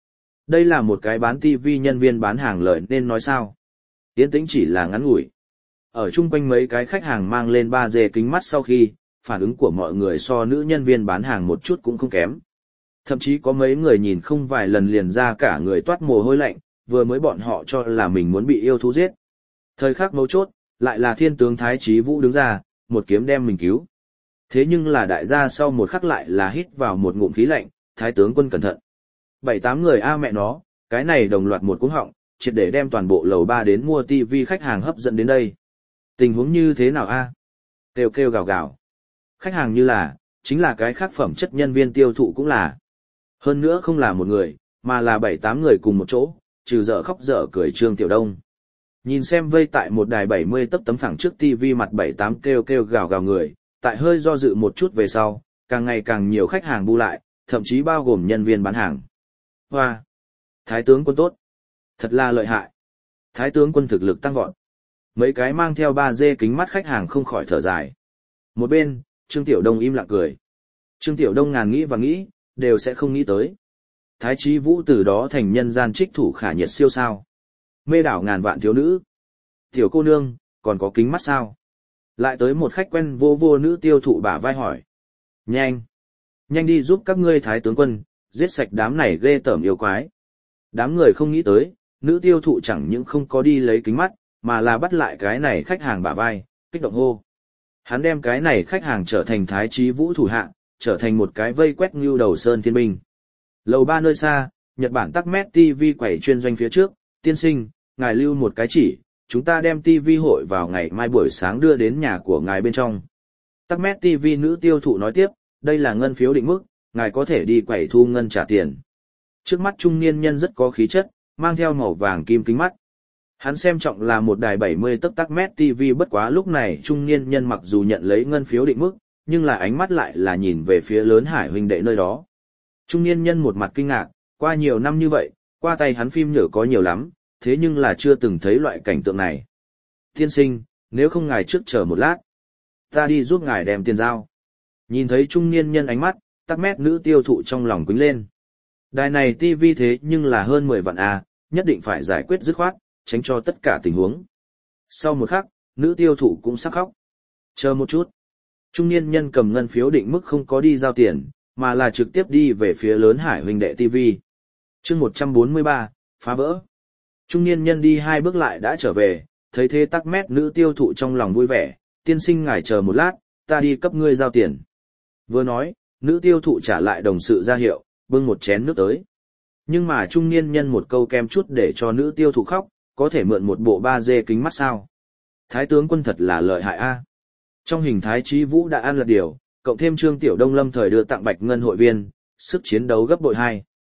Đây là một cái bán TV nhân viên bán hàng lợi nên nói sao. Tiến tĩnh chỉ là ngắn ngủi. Ở chung quanh mấy cái khách hàng mang lên 3D kính mắt sau khi, phản ứng của mọi người so nữ nhân viên bán hàng một chút cũng không kém. Thậm chí có mấy người nhìn không vài lần liền ra cả người toát mồ hôi lạnh, vừa mới bọn họ cho là mình muốn bị yêu thú giết. Thời khắc mấu chốt, lại là thiên tướng Thái Chí Vũ đứng ra, một kiếm đem mình cứu. Thế nhưng là đại gia sau một khắc lại là hít vào một ngụm khí lạnh, Thái tướng quân cẩn thận. 7-8 người a mẹ nó, cái này đồng loạt một cú họng, triệt để đem toàn bộ lầu 3 đến mua TV khách hàng hấp dẫn đến đây. Tình huống như thế nào a? Kêu kêu gào gào. Khách hàng như là, chính là cái khác phẩm chất nhân viên tiêu thụ cũng là. Hơn nữa không là một người, mà là 7-8 người cùng một chỗ, trừ dở khóc dở cười Trương Tiểu Đông. Nhìn xem vây tại một đài 70 tấc tấm phẳng trước TV mặt 7-8 kêu kêu gào gào người, tại hơi do dự một chút về sau, càng ngày càng nhiều khách hàng bu lại, thậm chí bao gồm nhân viên bán hàng. Hoa! Thái tướng quân tốt! Thật là lợi hại! Thái tướng quân thực lực tăng vọt. Mấy cái mang theo 3D kính mắt khách hàng không khỏi thở dài. Một bên, Trương Tiểu Đông im lặng cười. Trương Tiểu Đông ngàn nghĩ và nghĩ, đều sẽ không nghĩ tới. Thái Chí Vũ từ đó thành nhân gian trích thủ khả nhiệt siêu sao. Mê đảo ngàn vạn thiếu nữ. Tiểu cô nương, còn có kính mắt sao? Lại tới một khách quen vô vô nữ tiêu thụ bả vai hỏi. Nhanh! Nhanh đi giúp các ngươi Thái tướng quân, giết sạch đám này ghê tởm yêu quái. Đám người không nghĩ tới, nữ tiêu thụ chẳng những không có đi lấy kính mắt, mà là bắt lại cái này khách hàng bả vai, kích động hô. Hắn đem cái này khách hàng trở thành Thái Chí Vũ thủ hạ, trở thành một cái vây quét Ngưu Đầu Sơn thiên binh. Lầu 3 nơi xa, Nhật Bản tắc mét TV quẩy chuyên doanh phía trước, tiên sinh, ngài lưu một cái chỉ, chúng ta đem TV hội vào ngày mai buổi sáng đưa đến nhà của ngài bên trong. Tắc mét TV nữ tiêu thụ nói tiếp, đây là ngân phiếu định mức, ngài có thể đi quẩy thu ngân trả tiền. Trước mắt trung niên nhân rất có khí chất, mang theo màu vàng kim kính mắt. Hắn xem trọng là một đài 70 tấc tắc mét TV, bất quá lúc này trung niên nhân mặc dù nhận lấy ngân phiếu định mức, nhưng là ánh mắt lại là nhìn về phía lớn Hải huynh đệ nơi đó. Trung niên nhân một mặt kinh ngạc, qua nhiều năm như vậy, qua tay hắn phim nhở có nhiều lắm, thế nhưng là chưa từng thấy loại cảnh tượng này. Tiên sinh, Nếu không ngài trước chờ một lát. Ta đi giúp ngài đem tiền giao. Nhìn thấy trung niên nhân ánh mắt, tắc mét nữ tiêu thụ trong lòng quýnh lên. Đài này TV thế nhưng là hơn 10 vạn A, nhất định phải giải quyết dứt khoát, tránh cho tất cả tình huống. Sau một khắc, nữ tiêu thụ cũng sắp khóc. Chờ một chút. Trung niên nhân cầm ngân phiếu định mức không có đi giao tiền, mà là trực tiếp đi về phía lớn Hải huynh đệ TV. Chương 143, phá vỡ. Trung niên nhân đi 2 bước lại đã trở về, thấy thế tắc mét nữ tiêu thụ trong lòng vui vẻ, tiên sinh ngài chờ một lát, ta đi cấp ngươi giao tiền. Vừa nói, nữ tiêu thụ trả lại đồng sự ra hiệu, bưng một chén nước tới. Nhưng mà trung niên nhân một câu kem chút để cho nữ tiêu thụ khóc, có thể mượn một bộ 3D kính mắt sao. Thái tướng quân thật là lợi hại a. Trong hình thái Chí Vũ đã ăn lật điều, cộng thêm Trương Tiểu Đông lâm thời đưa tặng Bạch Ngân hội viên, sức chiến đấu gấp bội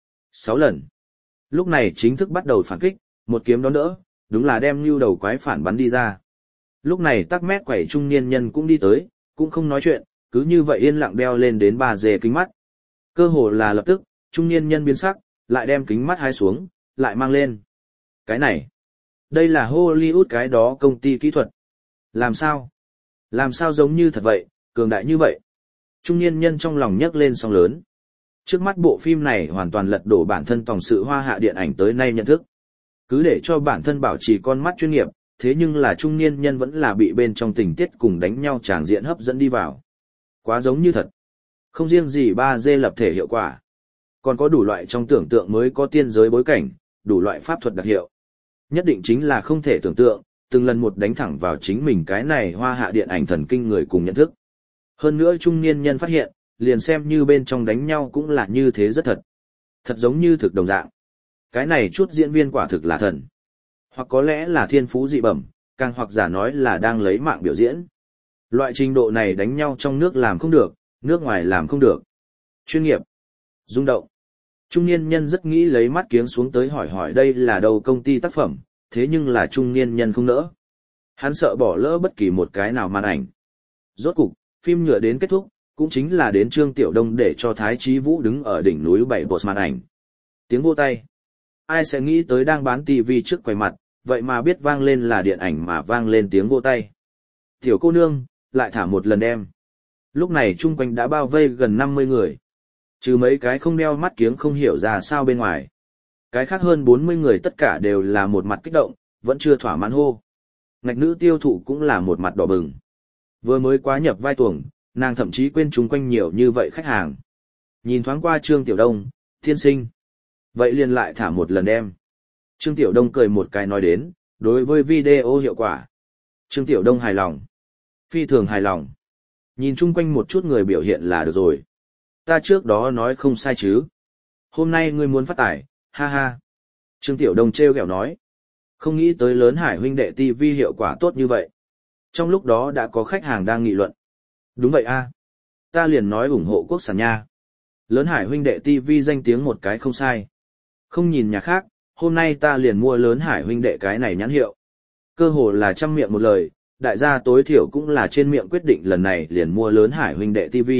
6 lần. Lúc này chính thức bắt đầu phản kích, một kiếm đón đỡ, đúng là đem nhu đầu quái phản bắn đi ra. Lúc này tắc mét quẩy trung niên nhân cũng đi tới, cũng không nói chuyện, cứ như vậy yên lặng đeo lên đến 3D kính mắt. Cơ hồ là lập tức, trung niên nhân biến sắc, lại đem kính mắt hai xuống, lại mang lên. Cái này, đây là Hollywood cái đó công ty kỹ thuật. Làm sao? Làm sao giống như thật vậy, cường đại như vậy? Trung niên nhân trong lòng nhấc lên sóng lớn. Trước mắt bộ phim này hoàn toàn lật đổ bản thân tổng sự hoa hạ điện ảnh tới nay nhận thức. Cứ để cho bản thân bảo trì con mắt chuyên nghiệp, thế nhưng là trung niên nhân vẫn là bị bên trong tình tiết cùng đánh nhau tràng diện hấp dẫn đi vào. Quá giống như thật. Không riêng gì 3D lập thể hiệu quả, còn có đủ loại trong tưởng tượng mới có tiên giới bối cảnh, đủ loại pháp thuật đặc hiệu. Nhất định chính là không thể tưởng tượng, từng lần một đánh thẳng vào chính mình cái này hoa hạ điện ảnh thần kinh người cùng nhận thức. Hơn nữa trung niên nhân phát hiện, liền xem như bên trong đánh nhau cũng là như thế rất thật. Thật giống như thực đồng dạng. Cái này chút diễn viên quả thực là thần. Hoặc có lẽ là thiên phú dị bẩm, càng hoặc giả nói là đang lấy mạng biểu diễn. Loại trình độ này đánh nhau trong nước làm không được, nước ngoài làm không được. Chuyên nghiệp. Rung động. Trung niên nhân rất nghĩ lấy mắt kiếng xuống tới hỏi đây là đâu công ty tác phẩm, thế nhưng là trung niên nhân không nỡ. Hắn sợ bỏ lỡ bất kỳ một cái nào màn ảnh. Rốt cục, phim nhựa đến kết thúc, cũng chính là đến Trương Tiểu Đông để cho Thái Chí Vũ đứng ở đỉnh núi 7 bột màn ảnh. Tiếng vô tay. Ai sẽ nghĩ tới đang bán tivi trước quầy mặt, vậy mà biết vang lên là điện ảnh mà vang lên tiếng vô tay. Tiểu cô nương, lại thả một lần em. Lúc này chung quanh đã bao vây gần 50 người. Trừ mấy cái không đeo mắt kiếng không hiểu ra sao bên ngoài. Cái khác hơn 40 người tất cả đều là một mặt kích động, vẫn chưa thỏa mãn hô. Ngạch nữ tiêu thụ cũng là một mặt đỏ bừng. Vừa mới quá nhập vai tuồng, nàng thậm chí quên chung quanh nhiều như vậy khách hàng. Nhìn thoáng qua Trương Tiểu Đông, thiên sinh. Vậy liền lại thả một lần em. Trương Tiểu Đông cười một cái nói đến, đối với video hiệu quả. Trương Tiểu Đông hài lòng. Phi thường hài lòng. Nhìn chung quanh một chút người biểu hiện là được rồi. Ta trước đó nói không sai chứ. Hôm nay ngươi muốn phát tải, ha ha. Trương Tiểu Đông trêu ghẹo nói. Không nghĩ tới lớn Hải huynh đệ TV hiệu quả tốt như vậy. Trong lúc đó đã có khách hàng đang nghị luận. Đúng vậy a, ta liền nói ủng hộ quốc sản nha. Lớn Hải huynh đệ TV danh tiếng một cái không sai. Không nhìn nhà khác, hôm nay ta liền mua lớn Hải huynh đệ cái này nhãn hiệu. Cơ hồ là trăm miệng một lời, đại gia tối thiểu cũng là trên miệng quyết định lần này liền mua lớn Hải huynh đệ TV.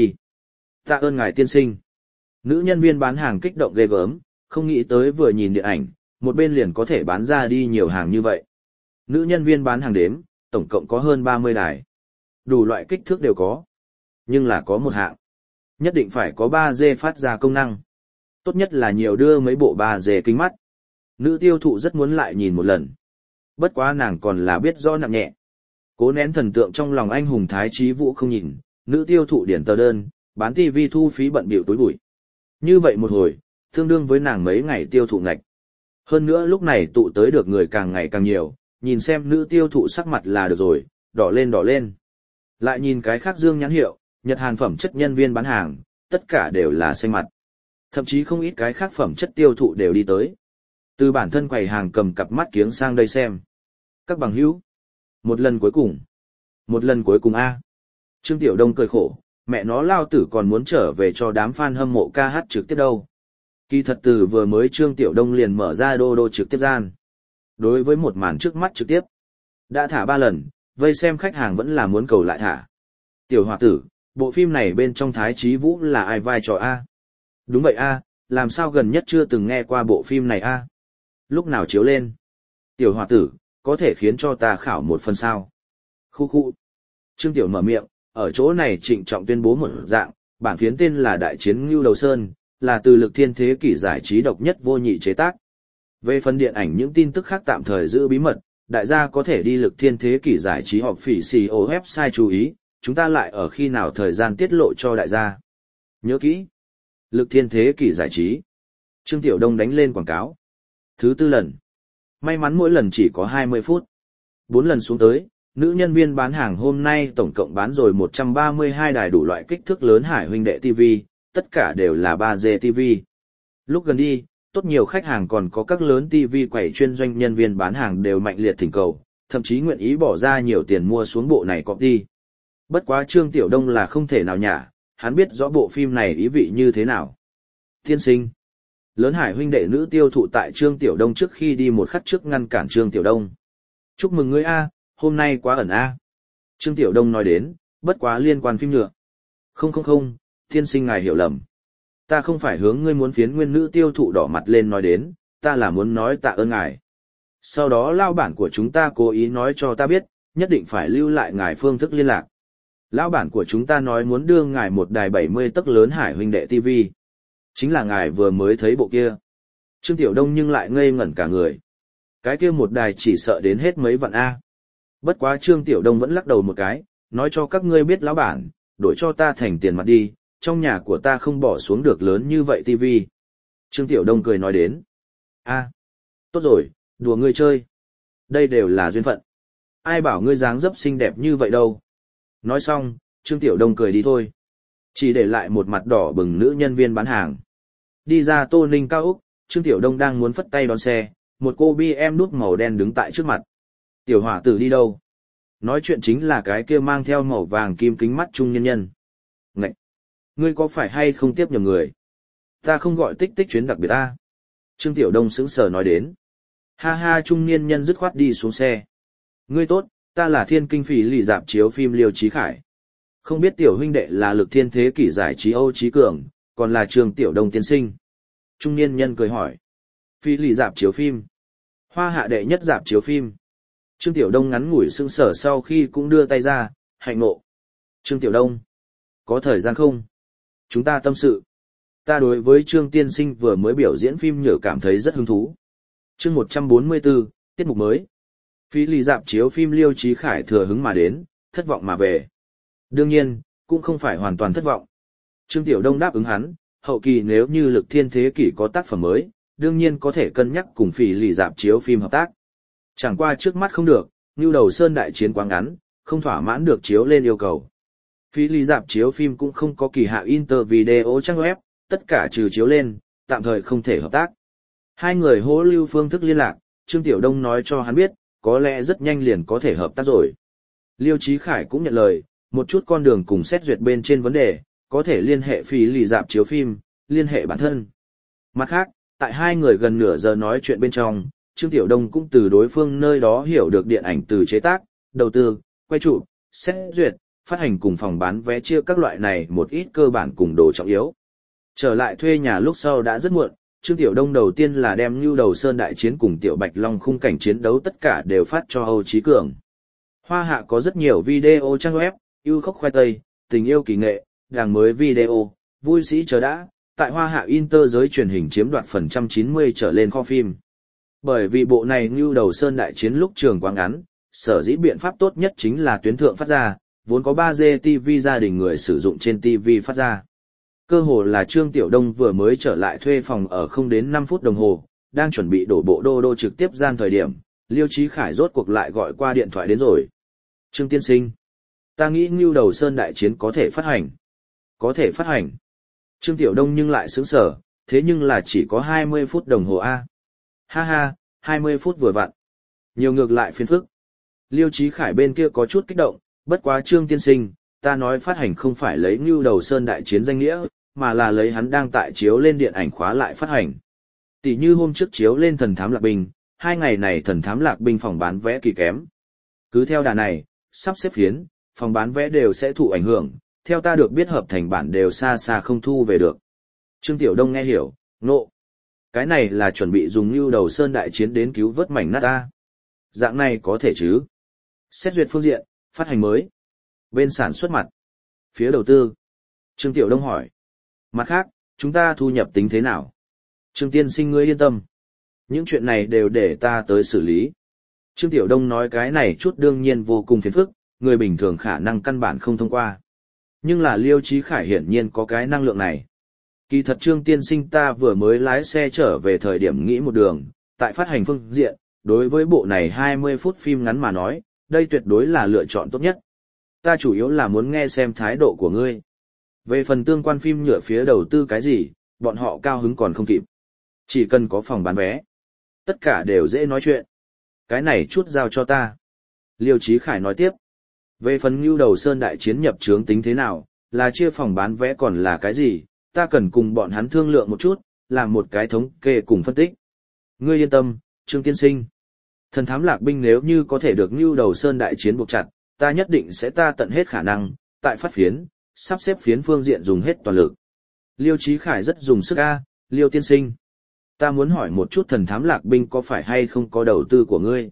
Tạ ơn ngài tiên sinh. Nữ nhân viên bán hàng kích động ghê gớm, không nghĩ tới vừa nhìn điện ảnh, một bên liền có thể bán ra đi nhiều hàng như vậy. Nữ nhân viên bán hàng đếm, tổng cộng có hơn 30 đài. Đủ loại kích thước đều có. Nhưng là có một hạng. Nhất định phải có 3D phát ra công năng. Tốt nhất là nhiều đưa mấy bộ 3D kính mắt. Nữ tiêu thụ rất muốn lại nhìn một lần. Bất quá nàng còn là biết rõ nặng nhẹ. Cố nén thần tượng trong lòng anh hùng Thái Chí Vũ không nhìn, nữ tiêu thụ điển tờ đơn, bán TV thu phí bận bịu túi bụi. Như vậy một hồi, tương đương với nàng mấy ngày tiêu thụ ngạch. Hơn nữa lúc này tụ tới được người càng ngày càng nhiều, nhìn xem nữ tiêu thụ sắc mặt là được rồi, đỏ lên đỏ lên. Lại nhìn cái khác dương nhãn hiệu, Nhật Hàn phẩm chất nhân viên bán hàng, tất cả đều là xanh mặt. Thậm chí không ít cái khác phẩm chất tiêu thụ đều đi tới. Từ bản thân quầy hàng cầm cặp mắt kiếng sang đây xem. Các bằng hữu. Một lần cuối cùng. Một lần cuối cùng a. Trương Tiểu Đông cười khổ, mẹ nó lao tử còn muốn trở về cho đám fan hâm mộ ca hát trực tiếp đâu. Kỳ thật từ vừa mới Trương Tiểu Đông liền mở ra đô trực tiếp gian. Đối với một màn trước mắt trực tiếp, đã thả 3 lần, vây xem khách hàng vẫn là muốn cầu lại thả. Tiểu hòa tử, bộ phim này bên trong Thái Chí Vũ là ai vai trò a? Đúng vậy a, làm sao gần nhất chưa từng nghe qua bộ phim này a? Lúc nào chiếu lên? Tiểu hòa tử, có thể khiến cho ta khảo một phần sao? Khu khu. Trương Tiểu mở miệng, ở chỗ này trịnh trọng tuyên bố một dạng, bản phiến tên là Đại chiến Ngưu Đầu Sơn, là từ Lực Thiên Thế Kỷ giải trí độc nhất vô nhị chế tác. Về phần điện ảnh những tin tức khác tạm thời giữ bí mật, đại gia có thể đi Lực Thiên Thế Kỷ giải trí họp phỉ CEO website chú ý, chúng ta lại ở khi nào thời gian tiết lộ cho đại gia. Nhớ kỹ. Lực Thiên Thế Kỷ giải trí. Trương Tiểu Đông đánh lên quảng cáo. Thứ 4 lần. May mắn mỗi lần chỉ có 20 phút. 4 lần xuống tới, nữ nhân viên bán hàng hôm nay tổng cộng bán rồi 132 đài đủ loại kích thước lớn Hải huynh đệ TV, tất cả đều là 3D TV. Lúc gần đi, tốt nhiều khách hàng còn có các lớn TV quầy chuyên doanh nhân viên bán hàng đều mạnh liệt thỉnh cầu, thậm chí nguyện ý bỏ ra nhiều tiền mua xuống bộ này copy. Bất quá Trương Tiểu Đông là không thể nào nhả, hắn biết rõ bộ phim này ý vị như thế nào. Tiên sinh. Lớn Hải huynh đệ nữ tiêu thụ tại Trương Tiểu Đông trước khi đi một khắc trước ngăn cản Trương Tiểu Đông. Chúc mừng ngươi A, hôm nay quá ẩn A. Trương Tiểu Đông nói đến, bất quá liên quan phim nhựa. Không, tiên sinh ngài hiểu lầm. Ta không phải hướng ngươi muốn phiến nguyên nữ tiêu thụ đỏ mặt lên nói đến, ta là muốn nói tạ ơn ngài. Sau đó lao bản của chúng ta cố ý nói cho ta biết, nhất định phải lưu lại ngài phương thức liên lạc. Lão bản của chúng ta nói muốn đưa ngài một đài 70 tấc lớn Hải huynh đệ TV. Chính là ngài vừa mới thấy bộ kia. Trương Tiểu Đông nhưng lại ngây ngẩn cả người. Cái kia một đài chỉ sợ đến hết mấy vạn A. Bất quá Trương Tiểu Đông vẫn lắc đầu một cái, nói cho các ngươi biết lão bản, đổi cho ta thành tiền mặt đi, trong nhà của ta không bỏ xuống được lớn như vậy TV. Trương Tiểu Đông cười nói đến. A, tốt rồi, đùa ngươi chơi. Đây đều là duyên phận. Ai bảo ngươi dáng dấp xinh đẹp như vậy đâu. Nói xong, Trương Tiểu Đông cười đi thôi. Chỉ để lại một mặt đỏ bừng nữ nhân viên bán hàng. Đi ra Tô Ninh cao Úc, Trương Tiểu Đông đang muốn phất tay đón xe, một cô BM nút màu đen đứng tại trước mặt. Tiểu hỏa tử đi đâu? Nói chuyện chính là cái kia mang theo màu vàng kim kính mắt trung nhân nhân. Ngậy! Ngươi có phải hay không tiếp nhầm người? Ta không gọi tích tích chuyến đặc biệt ta. Trương Tiểu Đông sững sờ nói đến. Ha ha, trung niên nhân dứt khoát đi xuống xe. Ngươi tốt, ta là thiên kinh phỉ lì dạp chiếu phim Liêu Chí Khải. Không biết tiểu huynh đệ là Lực Thiên Thế Kỷ giải trí Âu Chí Cường, còn là Trương Tiểu Đông tiên sinh. Trung niên nhân cười hỏi. Phỉ lì dạp chiếu phim. Hoa hạ đệ nhất dạp chiếu phim. Trương Tiểu Đông ngắn ngủi sững sờ sau khi cũng đưa tay ra, hạnh ngộ. Trương Tiểu Đông. Có thời gian không? Chúng ta tâm sự. Ta đối với Trương tiên sinh vừa mới biểu diễn phim nhở cảm thấy rất hứng thú. Chương 144, tiết mục mới. Phỉ lì dạp chiếu phim Liêu Chí Khải thừa hứng mà đến, thất vọng mà về. Đương nhiên, cũng không phải hoàn toàn thất vọng. Trương Tiểu Đông đáp ứng hắn, hậu kỳ nếu như Lực Thiên Thế Kỷ có tác phẩm mới, đương nhiên có thể cân nhắc cùng phỉ lì dạp chiếu phim hợp tác. Chẳng qua trước mắt không được, Ngưu Đầu Sơn đại chiến quá ngắn, không thỏa mãn được chiếu lên yêu cầu. Phỉ lì dạp chiếu phim cũng không có kỳ hạ inter video trang web, tất cả trừ chiếu lên, tạm thời không thể hợp tác. Hai người hỗ lưu phương thức liên lạc, Trương Tiểu Đông nói cho hắn biết, có lẽ rất nhanh liền có thể hợp tác rồi. Liêu Chí Khải cũng nhận lời, một chút con đường cùng xét duyệt bên trên vấn đề, có thể liên hệ phỉ lì dạp chiếu phim, liên hệ bản thân. Mặt khác, tại hai người gần nửa giờ nói chuyện bên trong, Trương Tiểu Đông cũng từ đối phương nơi đó hiểu được điện ảnh từ chế tác, đầu tư, quay chụp, xét duyệt, phát hành cùng phòng bán vé chia các loại này một ít cơ bản cùng đồ trọng yếu. Trở lại thuê nhà lúc sau đã rất muộn, Trương Tiểu Đông đầu tiên là đem Ngưu Đầu Sơn đại chiến cùng Tiểu Bạch Long khung cảnh chiến đấu tất cả đều phát cho Âu Chí Cường. Hoa hạ có rất nhiều video trang web, yêu khóc khoai tây, tình yêu kỳ nghệ, đàng mới video, vui sĩ chờ đã, tại Hoa hạ Inter giới truyền hình chiếm đoạt phần 90 trở lên kho phim. Bởi vì bộ này Ngưu Đầu Sơn đại chiến lúc trường quá ngắn, sở dĩ biện pháp tốt nhất chính là tuyến thượng phát ra, vốn có 3G TV gia đình người sử dụng trên TV phát ra. Cơ hồ là Trương Tiểu Đông vừa mới trở lại thuê phòng ở không đến 5 phút đồng hồ, đang chuẩn bị đổ bộ đô trực tiếp gian thời điểm, Liêu Chí Khải rốt cuộc lại gọi qua điện thoại đến rồi. Trương tiên sinh, ta nghĩ Ngưu Đầu Sơn đại chiến có thể phát hành. Có thể phát hành. Trương Tiểu Đông nhưng lại sững sờ, thế nhưng là chỉ có 20 phút đồng hồ A. Ha ha, 20 phút vừa vặn. Nhiều ngược lại phiền phức. Liêu Chí Khải bên kia có chút kích động, bất quá Trương tiên sinh, ta nói phát hành không phải lấy Ngưu Đầu Sơn đại chiến danh nghĩa, mà là lấy hắn đang tại chiếu lên điện ảnh khóa lại phát hành. Tỷ như hôm trước chiếu lên Thần Thám Lạc Binh, 2 ngày này Thần Thám Lạc Binh phòng bán vé kỳ kém. Cứ theo đà này, sắp xếp phiến, phòng bán vé đều sẽ thụ ảnh hưởng, theo ta được biết hợp thành bản đều xa xa không thu về được. Trương Tiểu Đông nghe hiểu, nộ. Cái này là chuẩn bị dùng Ngưu Đầu Sơn đại chiến đến cứu vớt mảnh nát ta. Dạng này có thể chứ. Xét duyệt phương diện, phát hành mới. Bên sản xuất mặt. Phía đầu tư. Trương Tiểu Đông hỏi. Mặt khác, chúng ta thu nhập tính thế nào? Trương tiên sinh ngươi yên tâm. Những chuyện này đều để ta tới xử lý. Trương Tiểu Đông nói cái này chút đương nhiên vô cùng phiền phức, người bình thường khả năng căn bản không thông qua. Nhưng là Liêu Chí Khải hiển nhiên có cái năng lượng này. Kỳ thật Trương tiên sinh ta vừa mới lái xe trở về thời điểm nghĩ một đường, tại phát hành phương diện, đối với bộ này 20 phút phim ngắn mà nói, đây tuyệt đối là lựa chọn tốt nhất. Ta chủ yếu là muốn nghe xem thái độ của ngươi. Về phần tương quan phim nhựa phía đầu tư cái gì, bọn họ cao hứng còn không kịp. Chỉ cần có phòng bán vé. Tất cả đều dễ nói chuyện. Cái này chút giao cho ta. Liêu Chí Khải nói tiếp. Về phần Ngưu Đầu Sơn đại chiến nhập trướng tính thế nào, là chia phòng bán vé còn là cái gì, ta cần cùng bọn hắn thương lượng một chút, làm một cái thống kê cùng phân tích. Ngươi yên tâm, Trương tiên sinh. Thần thám lạc binh nếu như có thể được Ngưu Đầu Sơn đại chiến buộc chặt, ta nhất định sẽ ta tận hết khả năng, tại phát phiến, sắp xếp phiến phương diện dùng hết toàn lực. Liêu Chí Khải rất dùng sức a, Liêu tiên sinh. Ta muốn hỏi một chút thần thám lạc binh có phải hay không có đầu tư của ngươi?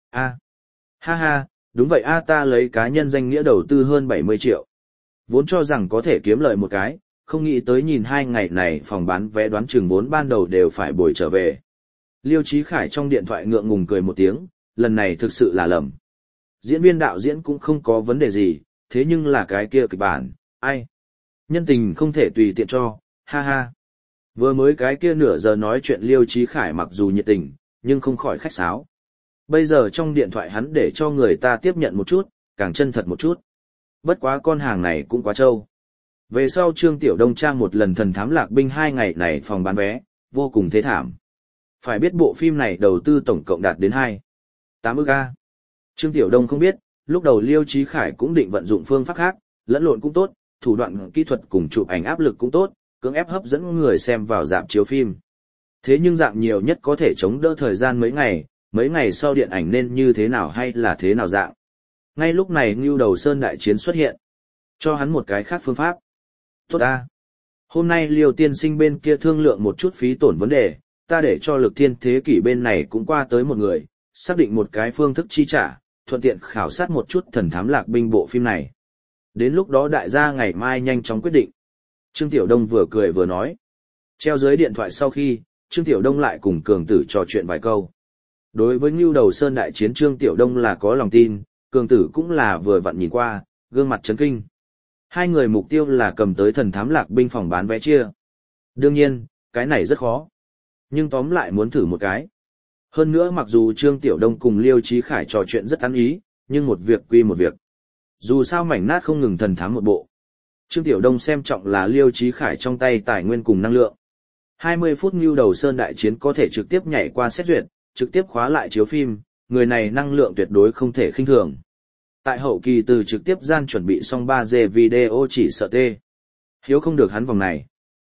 Ha ha, đúng vậy ta lấy cá nhân danh nghĩa đầu tư hơn 70 triệu. Vốn cho rằng có thể kiếm lợi một cái, không nghĩ tới nhìn 2 ngày này phòng bán vé đoán chừng vốn ban đầu đều phải bồi trở về. Liêu Chí Khải trong điện thoại ngượng ngùng cười một tiếng, lần này thực sự là lầm. Diễn viên đạo diễn cũng không có vấn đề gì, thế nhưng là cái kia kịch bản, ai? Nhân tình không thể tùy tiện cho, ha ha. Vừa mới cái kia nửa giờ nói chuyện Liêu Chí Khải mặc dù nhiệt tình, nhưng không khỏi khách sáo. Bây giờ trong điện thoại hắn để cho người ta tiếp nhận một chút, càng chân thật một chút. Bất quá con hàng này cũng quá trâu. Về sau Trương Tiểu Đông trang một lần thần thám lạc binh 2 ngày này phòng bán vé, vô cùng thế thảm. Phải biết bộ phim này đầu tư tổng cộng đạt đến 2,8 ức A. Trương Tiểu Đông không biết, lúc đầu Liêu Chí Khải cũng định vận dụng phương pháp khác, lẫn lộn cũng tốt, thủ đoạn kỹ thuật cùng chụp ảnh áp lực cũng tốt, cưỡng ép hấp dẫn người xem vào rạp chiếu phim. Thế nhưng dạng nhiều nhất có thể chống đỡ thời gian mấy ngày sau điện ảnh nên như thế nào hay là thế nào dạng. Ngay lúc này Ngưu Đầu Sơn đại chiến xuất hiện, cho hắn một cái khác phương pháp. Tốt ta. Hôm nay Liêu tiên sinh bên kia thương lượng một chút phí tổn vấn đề, ta để cho Lực Thiên Thế Kỷ bên này cũng qua tới một người, xác định một cái phương thức chi trả, thuận tiện khảo sát một chút thần thám lạc binh bộ phim này. Đến lúc đó đại gia ngày mai nhanh chóng quyết định. Trương Tiểu Đông vừa cười vừa nói. Treo dưới điện thoại sau khi, Trương Tiểu Đông lại cùng Cường Tử trò chuyện vài câu. Đối với Ngưu Đầu Sơn đại chiến Trương Tiểu Đông là có lòng tin, Cường Tử cũng là vừa vặn nhìn qua, gương mặt chấn kinh. Hai người mục tiêu là cầm tới thần thám lạc binh phòng bán vé chia. Đương nhiên, cái này rất khó. Nhưng tóm lại muốn thử một cái. Hơn nữa mặc dù Trương Tiểu Đông cùng Liêu Chí Khải trò chuyện rất ăn ý, nhưng một việc quy một việc. Dù sao mảnh nát không ngừng thần thám một bộ. Trương Tiểu Đông xem trọng là Liêu Chí Khải trong tay tài nguyên cùng năng lượng. 20 phút Ngưu Đầu Sơn đại chiến có thể trực tiếp nhảy qua xét duyệt, trực tiếp khóa lại chiếu phim, người này năng lượng tuyệt đối không thể khinh thường. Tại hậu kỳ từ trực tiếp gian chuẩn bị xong 3G video chỉ sợ tê. Hiếu không được hắn vòng này.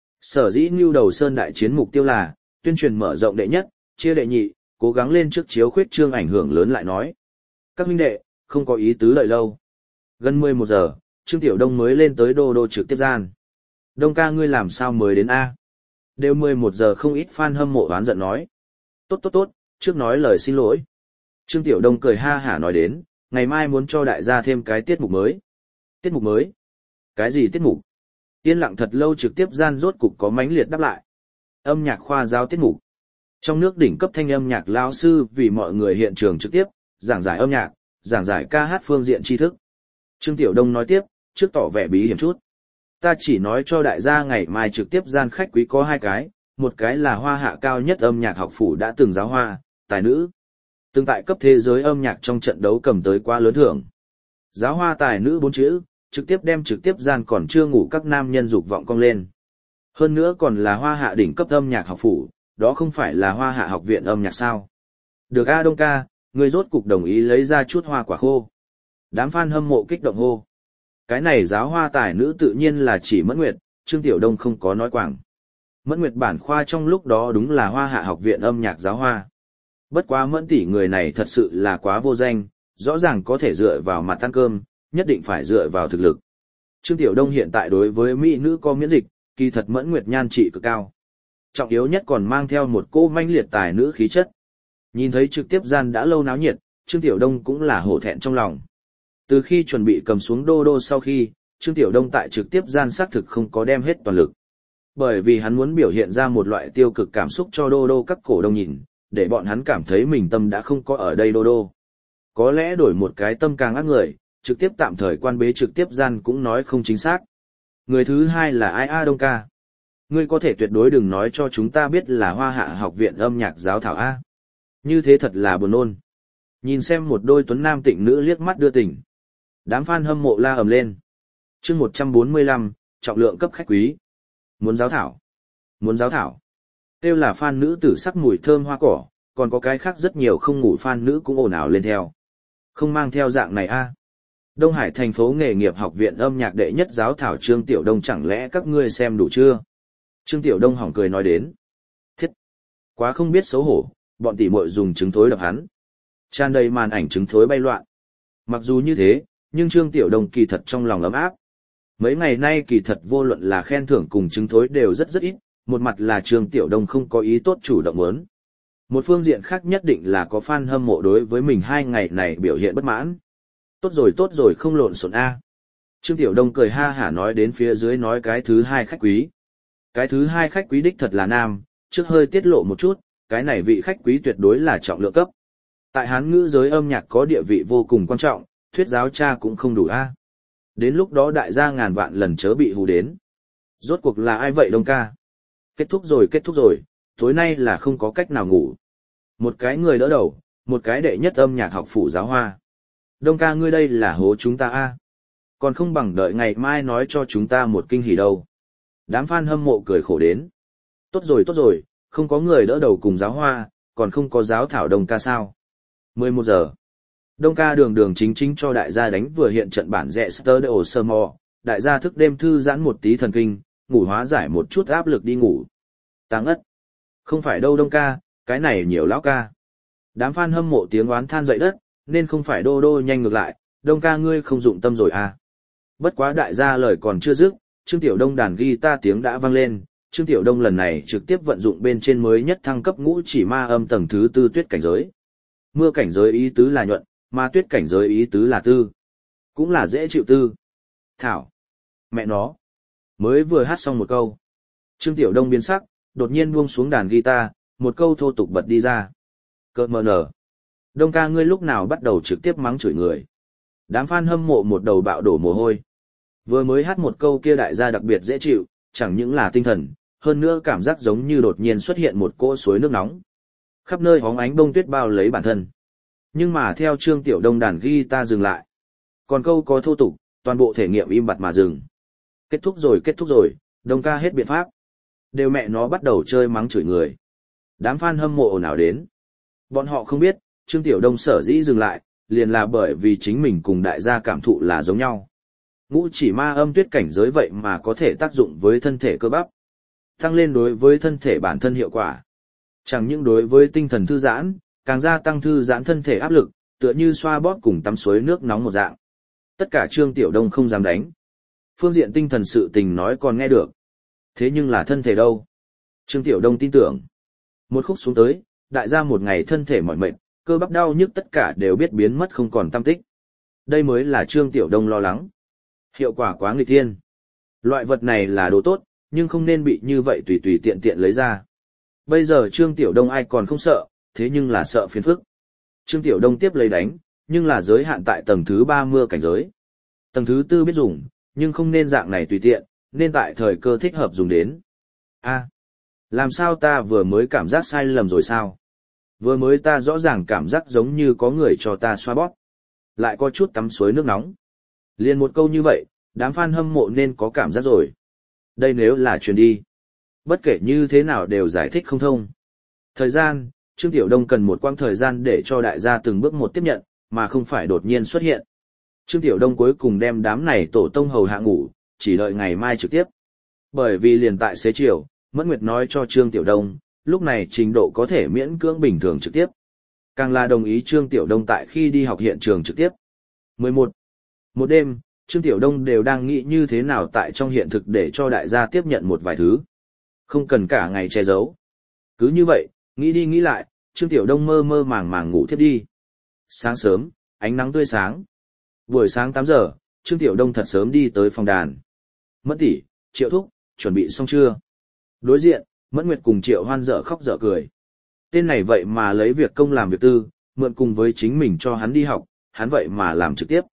Sở dĩ Ngưu Đầu Sơn đại chiến mục tiêu là tuyên truyền mở rộng đệ nhất, chia đệ nhị, cố gắng lên trước chiếu khuyết trương ảnh hưởng lớn lại nói. Các huynh đệ, không có ý tứ lợi lâu. Gần 11 giờ, Trương Tiểu Đông mới lên tới đô trực tiếp gian. Đông ca ngươi làm sao mới đến A? Đều 11 giờ không ít fan hâm mộ oán giận nói. Tốt, trước nói lời xin lỗi. Trương Tiểu Đông cười ha hả nói đến, ngày mai muốn cho đại gia thêm cái tiết mục mới. Tiết mục mới? Cái gì tiết mục? Yên lặng thật lâu trực tiếp gian rốt cục có mãnh liệt đáp lại. Âm nhạc khoa giáo tiết mục. Trong nước đỉnh cấp thanh âm nhạc lao sư vì mọi người hiện trường trực tiếp, giảng giải âm nhạc, giảng giải ca hát phương diện tri thức. Trương Tiểu Đông nói tiếp, trước tỏ vẻ bí hiểm chút. Ta chỉ nói cho đại gia ngày mai trực tiếp gian khách quý có 2 cái, một cái là hoa hạ cao nhất âm nhạc học phủ đã từng giáo hoa, tài nữ. Từng tại cấp thế giới âm nhạc trong trận đấu cầm tới quá lớn thưởng. Giáo hoa tài nữ 4 chữ, trực tiếp đem trực tiếp gian còn chưa ngủ các nam nhân dục vọng cong lên. Hơn nữa còn là hoa hạ đỉnh cấp âm nhạc học phủ, đó không phải là hoa hạ học viện âm nhạc sao. Được A Đông ca, người rốt cục đồng ý lấy ra chút hoa quả khô. Đám fan hâm mộ kích động hô. Cái này giáo hoa tài nữ tự nhiên là chỉ Mẫn Nguyệt, Trương Tiểu Đông không có nói quảng. Mẫn Nguyệt bản khoa trong lúc đó đúng là hoa hạ học viện âm nhạc giáo hoa. Bất quá Mẫn tỷ người này thật sự là quá vô danh, rõ ràng có thể dựa vào mặt ăn cơm, nhất định phải dựa vào thực lực. Trương Tiểu Đông hiện tại đối với mỹ nữ có miễn dịch, kỳ thật Mẫn Nguyệt nhan trị cực cao. Trọng yếu nhất còn mang theo một cô manh liệt tài nữ khí chất. Nhìn thấy trực tiếp gian đã lâu náo nhiệt, Trương Tiểu Đông cũng là hổ thẹn trong lòng. Từ khi chuẩn bị cầm xuống đô đô sau khi, Trương Tiểu Đông tại trực tiếp gian xác thực không có đem hết toàn lực. Bởi vì hắn muốn biểu hiện ra một loại tiêu cực cảm xúc cho đô đô các cổ đông nhìn, để bọn hắn cảm thấy mình tâm đã không có ở đây đô đô. Có lẽ đổi một cái tâm càng ác người, trực tiếp tạm thời quan bế trực tiếp gian cũng nói không chính xác. Người thứ hai là ai a Đông ca? Ngươi có thể tuyệt đối đừng nói cho chúng ta biết là Hoa Hạ học viện âm nhạc giáo thảo A. Như thế thật là buồn nôn. Nhìn xem một đôi tuấn nam tịnh nữ liếc mắt đưa tình. Đám fan hâm mộ la ầm lên. Chương 145, trọng lượng cấp khách quý. Muốn giáo thảo. Muốn giáo thảo. Kêu là fan nữ tử sắc mùi thơm hoa cỏ, còn có cái khác rất nhiều không ngủ fan nữ cũng ồn ào lên theo. Không mang theo dạng này a. Đông Hải thành phố nghề nghiệp học viện âm nhạc đệ nhất giáo thảo Trương Tiểu Đông, chẳng lẽ các ngươi xem đủ chưa? Trương Tiểu Đông hỏng cười nói đến. Thiết! Quá không biết xấu hổ, bọn tỷ muội dùng trứng thối đập hắn. Tràn đầy màn ảnh trứng thối bay loạn. Mặc dù như thế, nhưng Trương Tiểu Đông kỳ thật trong lòng ấm áp. Mấy ngày nay kỳ thật vô luận là khen thưởng cùng trứng thối đều rất ít, một mặt là Trương Tiểu Đông không có ý tốt chủ động muốn. Một phương diện khác nhất định là có fan hâm mộ đối với mình 2 ngày này biểu hiện bất mãn. Tốt rồi không lộn xộn a. Trương Tiểu Đông cười ha hả nói đến phía dưới nói cái thứ hai khách quý. Cái thứ hai khách quý đích thật là nam, trước hơi tiết lộ một chút, cái này vị khách quý tuyệt đối là trọng lượng cấp. Tại Hán ngữ giới âm nhạc có địa vị vô cùng quan trọng, thuyết giáo cha cũng không đủ a. Đến lúc đó đại gia ngàn vạn lần chớ bị hù đến. Rốt cuộc là ai vậy Đông ca? Kết thúc rồi, tối nay là không có cách nào ngủ. Một cái người đỡ đầu, một cái đệ nhất âm nhạc học phủ giáo hoa. Đông ca ngươi đây là hố chúng ta a. Còn không bằng đợi ngày mai nói cho chúng ta một kinh hỉ đâu. Đám fan hâm mộ cười khổ đến. Tốt rồi, không có người đỡ đầu cùng giáo hoa, còn không có giáo thảo Đông ca sao. 11 giờ. Đông ca đường chính cho đại gia đánh vừa hiện trận bản rẽ Stade Sơ Mò, đại gia thức đêm thư giãn một tí thần kinh, ngủ hóa giải một chút áp lực đi ngủ. Tăng ất. Không phải đâu Đông ca, cái này nhiều lão ca. Đám fan hâm mộ tiếng oán than dậy đất, nên không phải đô đô nhanh ngược lại, Đông ca ngươi không dụng tâm rồi à. Bất quá đại gia lời còn chưa dứt, Trương Tiểu Đông đàn guitar tiếng đã vang lên, Trương Tiểu Đông lần này trực tiếp vận dụng bên trên mới nhất thăng cấp ngũ chỉ ma âm tầng thứ 4 tuyết cảnh giới. Mưa cảnh giới ý tứ là nhuận, ma tuyết cảnh giới ý tứ là tư. Cũng là dễ chịu tư. Thảo. Mẹ nó. Mới vừa hát xong một câu. Trương Tiểu Đông biến sắc, đột nhiên buông xuống đàn guitar, một câu thô tục bật đi ra. Cợt mờ nở. Đông ca ngươi lúc nào bắt đầu trực tiếp mắng chửi người. Đám fan hâm mộ một đầu bạo đổ mồ hôi. Vừa mới hát một câu kia đại gia đặc biệt dễ chịu, chẳng những là tinh thần, hơn nữa cảm giác giống như đột nhiên xuất hiện một cỗ suối nước nóng. Khắp nơi hóng ánh bông tuyết bao lấy bản thân. Nhưng mà theo Trương Tiểu Đông đàn guitar dừng lại. Còn câu có thô tục, toàn bộ thể nghiệm im bặt mà dừng. Kết thúc rồi, Đông ca hết biện pháp. Đều mẹ nó bắt đầu chơi mắng chửi người. Đám fan hâm mộ ồn ào đến. Bọn họ không biết, Trương Tiểu Đông sở dĩ dừng lại, liền là bởi vì chính mình cùng đại gia cảm thụ là giống nhau. Ngũ chỉ ma âm tuyết cảnh giới vậy mà có thể tác dụng với thân thể cơ bắp. Tăng lên đối với thân thể bản thân hiệu quả. Chẳng những đối với tinh thần thư giãn, càng gia tăng thư giãn thân thể áp lực, tựa như xoa bóp cùng tắm suối nước nóng một dạng. Tất cả Trương Tiểu Đông không dám đánh. Phương diện tinh thần sự tình nói còn nghe được. Thế nhưng là thân thể đâu? Trương Tiểu Đông tin tưởng. Một khúc xuống tới, đại gia một ngày thân thể mỏi mệt, cơ bắp đau nhức tất cả đều biết biến mất không còn tăm tích. Đây mới là Trương Tiểu Đông lo lắng. Hiệu quả quá nghịch thiên. Loại vật này là đồ tốt, nhưng không nên bị như vậy tùy tùy tiện tiện lấy ra. Bây giờ Trương Tiểu Đông ai còn không sợ, thế nhưng là sợ phiền phức. Trương Tiểu Đông tiếp lấy đánh, nhưng là giới hạn tại tầng thứ 3 mưa cảnh giới. Tầng thứ 4 biết dùng, nhưng không nên dạng này tùy tiện, nên tại thời cơ thích hợp dùng đến. Làm sao ta vừa mới cảm giác sai lầm rồi sao? Vừa mới ta rõ ràng cảm giác giống như có người cho ta xoa bóp. Lại có chút tắm suối nước nóng. Liền một câu như vậy, đám fan hâm mộ nên có cảm giác rồi. Đây nếu là truyền đi. Bất kể như thế nào đều giải thích không thông. Thời gian, Trương Tiểu Đông cần một quãng thời gian để cho đại gia từng bước một tiếp nhận, mà không phải đột nhiên xuất hiện. Trương Tiểu Đông cuối cùng đem đám này tổ tông hầu hạ ngủ, chỉ đợi ngày mai trực tiếp. Bởi vì liền tại xế chiều, Mẫn Nguyệt nói cho Trương Tiểu Đông, lúc này trình độ có thể miễn cưỡng bình thường trực tiếp. Càng là đồng ý Trương Tiểu Đông tại khi đi học hiện trường trực tiếp. 11. Một đêm, Trương Tiểu Đông đều đang nghĩ như thế nào tại trong hiện thực để cho đại gia tiếp nhận một vài thứ. Không cần cả ngày che giấu. Cứ như vậy, nghĩ đi nghĩ lại, Trương Tiểu Đông mơ mơ màng màng ngủ thiếp đi. Sáng sớm, ánh nắng tươi sáng. Buổi sáng 8 giờ, Trương Tiểu Đông thật sớm đi tới phòng đàn. Mẫn tỷ, Triệu thúc, chuẩn bị xong chưa? Đối diện, Mẫn Nguyệt cùng Triệu Hoan dở khóc dở cười. Tên này vậy mà lấy việc công làm việc tư, mượn cùng với chính mình cho hắn đi học, hắn vậy mà làm trực tiếp.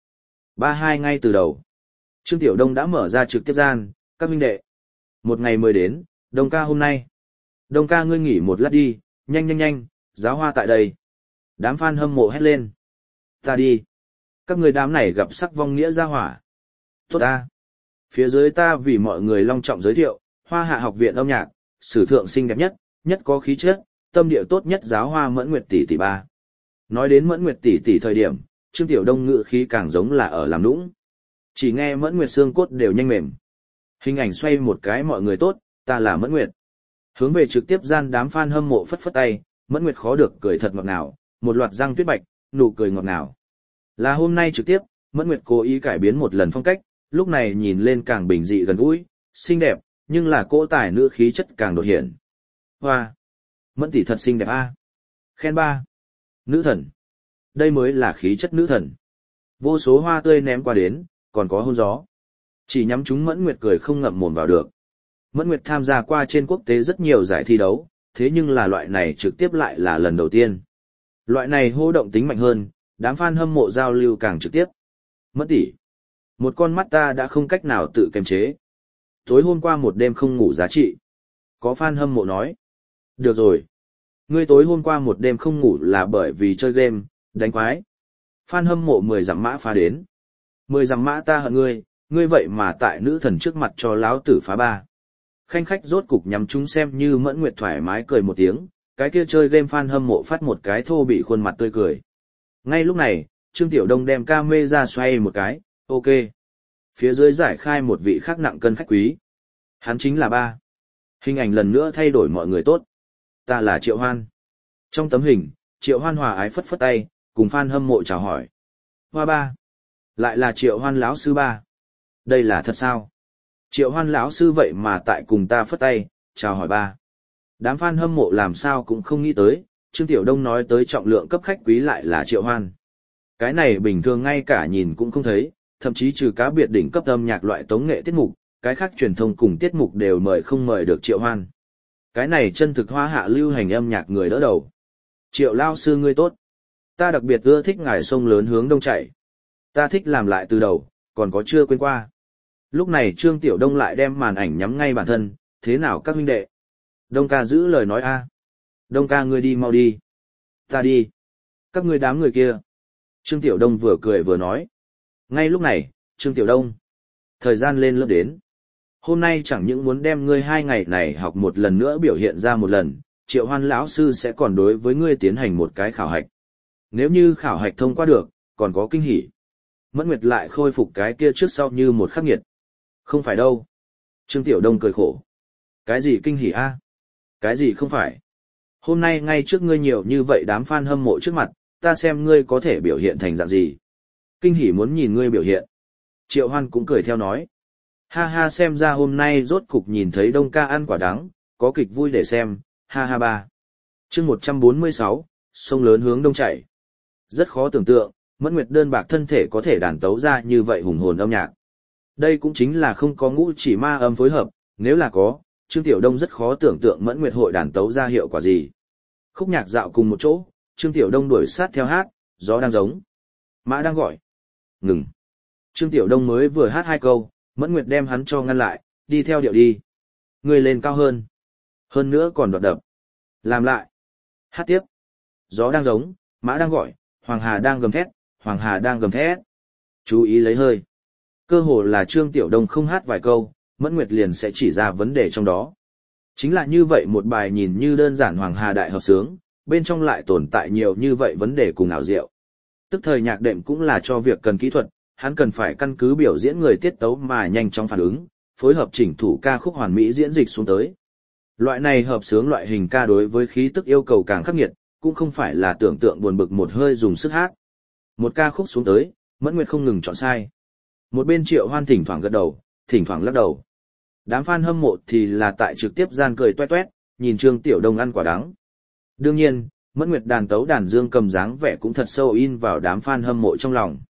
32 ngay từ đầu. Trương Tiểu Đông đã mở ra trực tiếp gian, các huynh đệ. Một ngày mới đến, Đông ca hôm nay. Đông ca ngươi nghỉ một lát đi, nhanh nhanh nhanh, giáo hoa tại đây. Đám fan hâm mộ hét lên. Ta đi. Các người đám này gặp sắc vong nghĩa gia hỏa. Tốt ta. Phía dưới ta vì mọi người long trọng giới thiệu, Hoa Hạ học viện âm nhạc, sử thượng xinh đẹp nhất, nhất có khí chất, tâm địa tốt nhất giáo hoa Mẫn Nguyệt tỷ tỷ ba. Nói đến Mẫn Nguyệt tỷ tỷ thời điểm, Trương Tiểu Đông ngự khí càng giống là ở làm nũng. Chỉ nghe Mẫn Nguyệt xương cốt đều nhanh mềm. Hình ảnh xoay một cái mọi người tốt, ta là Mẫn Nguyệt. Hướng về trực tiếp gian đám fan hâm mộ phất phất tay, Mẫn Nguyệt khó được cười thật ngọt ngào, một loạt răng tuyết bạch, nụ cười ngọt ngào. Là hôm nay trực tiếp, Mẫn Nguyệt cố ý cải biến một lần phong cách, lúc này nhìn lên càng bình dị gần gũi, xinh đẹp, nhưng là cỗ tài nữ khí chất càng đột hiện. Hoa! Mẫn tỷ thật xinh đẹp a. Khen ba. Nữ thần. Đây mới là khí chất nữ thần. Vô số hoa tươi ném qua đến, còn có hôn gió. Chỉ nhắm chúng Mẫn Nguyệt cười không ngậm mồm vào được. Mẫn Nguyệt tham gia qua trên quốc tế rất nhiều giải thi đấu, thế nhưng là loại này trực tiếp lại là lần đầu tiên. Loại này hô động tính mạnh hơn, đám fan hâm mộ giao lưu càng trực tiếp. Mẫn tỷ, một con mắt ta đã không cách nào tự kiềm chế. Tối hôm qua một đêm không ngủ giá trị. Có fan hâm mộ nói. Được rồi. Ngươi tối hôm qua một đêm không ngủ là bởi vì chơi game, đánh quái. Fan hâm mộ 10 dặm mã phá đến. 10 dặm mã ta hận ngươi, ngươi vậy mà tại nữ thần trước mặt cho láo tử phá ba. Khanh khách rốt cục nhắm chúng xem như Mẫn Nguyệt thoải mái cười một tiếng, cái kia chơi game fan hâm mộ phát một cái thô bị khuôn mặt tươi cười. Ngay lúc này, Trương Tiểu Đông đem camera xoay một cái, ok. Phía dưới giải khai một vị khác nặng cân khách quý. Hắn chính là ba. Hình ảnh lần nữa thay đổi mọi người tốt. Ta là Triệu Hoan. Trong tấm hình, Triệu Hoan hòa ái phất phất tay, cùng fan hâm mộ chào hỏi. Hoa ba. Lại là Triệu Hoan lão sư ba. Đây là thật sao? Triệu Hoan lão sư vậy mà tại cùng ta phất tay, chào hỏi ba. Đám fan hâm mộ làm sao cũng không nghĩ tới, Trương Tiểu Đông nói tới trọng lượng cấp khách quý lại là Triệu Hoan. Cái này bình thường ngay cả nhìn cũng không thấy, thậm chí trừ cá biệt đỉnh cấp âm nhạc loại tống nghệ tiết mục, cái khác truyền thông cùng tiết mục đều mời không mời được Triệu Hoan. Cái này chân thực Hoa Hạ lưu hành âm nhạc người đỡ đầu. Triệu lao sư ngươi tốt. Ta đặc biệt ưa thích ngài sông lớn hướng đông chảy. Ta thích làm lại từ đầu, còn có chưa quên qua. Lúc này Trương Tiểu Đông lại đem màn ảnh nhắm ngay bản thân, thế nào các huynh đệ? Đông ca giữ lời nói a. Đông ca ngươi đi mau đi. Ta đi. Các ngươi đám người kia. Trương Tiểu Đông vừa cười vừa nói. Ngay lúc này, Trương Tiểu Đông. Thời gian lên lớp đến. Hôm nay chẳng những muốn đem ngươi 2 ngày này học một lần nữa biểu hiện ra một lần, Triệu Hoan lão sư sẽ còn đối với ngươi tiến hành một cái khảo hạch. Nếu như khảo hạch thông qua được, còn có kinh hỉ. Mẫn Nguyệt lại khôi phục cái kia trước sau như một khắc nghiệt. Không phải đâu. Trương Tiểu Đông cười khổ. Cái gì kinh hỉ a? Cái gì không phải? Hôm nay ngay trước ngươi nhiều như vậy đám fan hâm mộ trước mặt, ta xem ngươi có thể biểu hiện thành dạng gì. Kinh hỉ muốn nhìn ngươi biểu hiện. Triệu Hoan cũng cười theo nói. Ha ha xem ra hôm nay rốt cục nhìn thấy Đông ca ăn quả đắng, có kịch vui để xem, ha ha ba. Chương 146, sông lớn hướng đông chảy. Rất khó tưởng tượng, Mẫn Nguyệt đơn bạc thân thể có thể đàn tấu ra như vậy hùng hồn âm nhạc. Đây cũng chính là không có ngũ chỉ ma âm phối hợp, nếu là có, Trương Tiểu Đông rất khó tưởng tượng Mẫn Nguyệt hội đàn tấu ra hiệu quả gì. Khúc nhạc dạo cùng một chỗ, Trương Tiểu Đông đuổi sát theo hát, gió đang giống, mã đang gọi. Ngừng. Trương Tiểu Đông mới vừa hát 2 câu, Mẫn Nguyệt đem hắn cho ngăn lại, đi theo điệu đi. Người lên cao hơn. Hơn nữa còn đoạt đập. Làm lại. Hát tiếp. Gió đang giống, mã đang gọi, Hoàng Hà đang gầm thét, Hoàng Hà đang gầm thét. Chú ý lấy hơi. Cơ hồ là Trương Tiểu Đông không hát vài câu, Mẫn Nguyệt liền sẽ chỉ ra vấn đề trong đó. Chính là như vậy một bài nhìn như đơn giản Hoàng Hà đại hợp sướng, bên trong lại tồn tại nhiều như vậy vấn đề cùng ảo diệu. Tức thời nhạc đệm cũng là cho việc cần kỹ thuật, hắn cần phải căn cứ biểu diễn người tiết tấu mà nhanh chóng phản ứng, phối hợp chỉnh thủ ca khúc hoàn mỹ diễn dịch xuống tới. Loại này hợp sướng loại hình ca đối với khí tức yêu cầu càng khắc nghiệt, cũng không phải là tưởng tượng buồn bực một hơi dùng sức hát. Một ca khúc xuống tới, Mẫn Nguyệt không ngừng chọn sai. Một bên Triệu Hoan thỉnh thoảng gật đầu, thỉnh thoảng lắc đầu. Đám fan hâm mộ thì là tại trực tiếp gian cười toét toét, nhìn Trương Tiểu Đông ăn quả đắng. Đương nhiên, Mẫn Nguyệt đàn tấu đàn dương cầm dáng vẻ cũng thật sâu in vào đám fan hâm mộ trong lòng.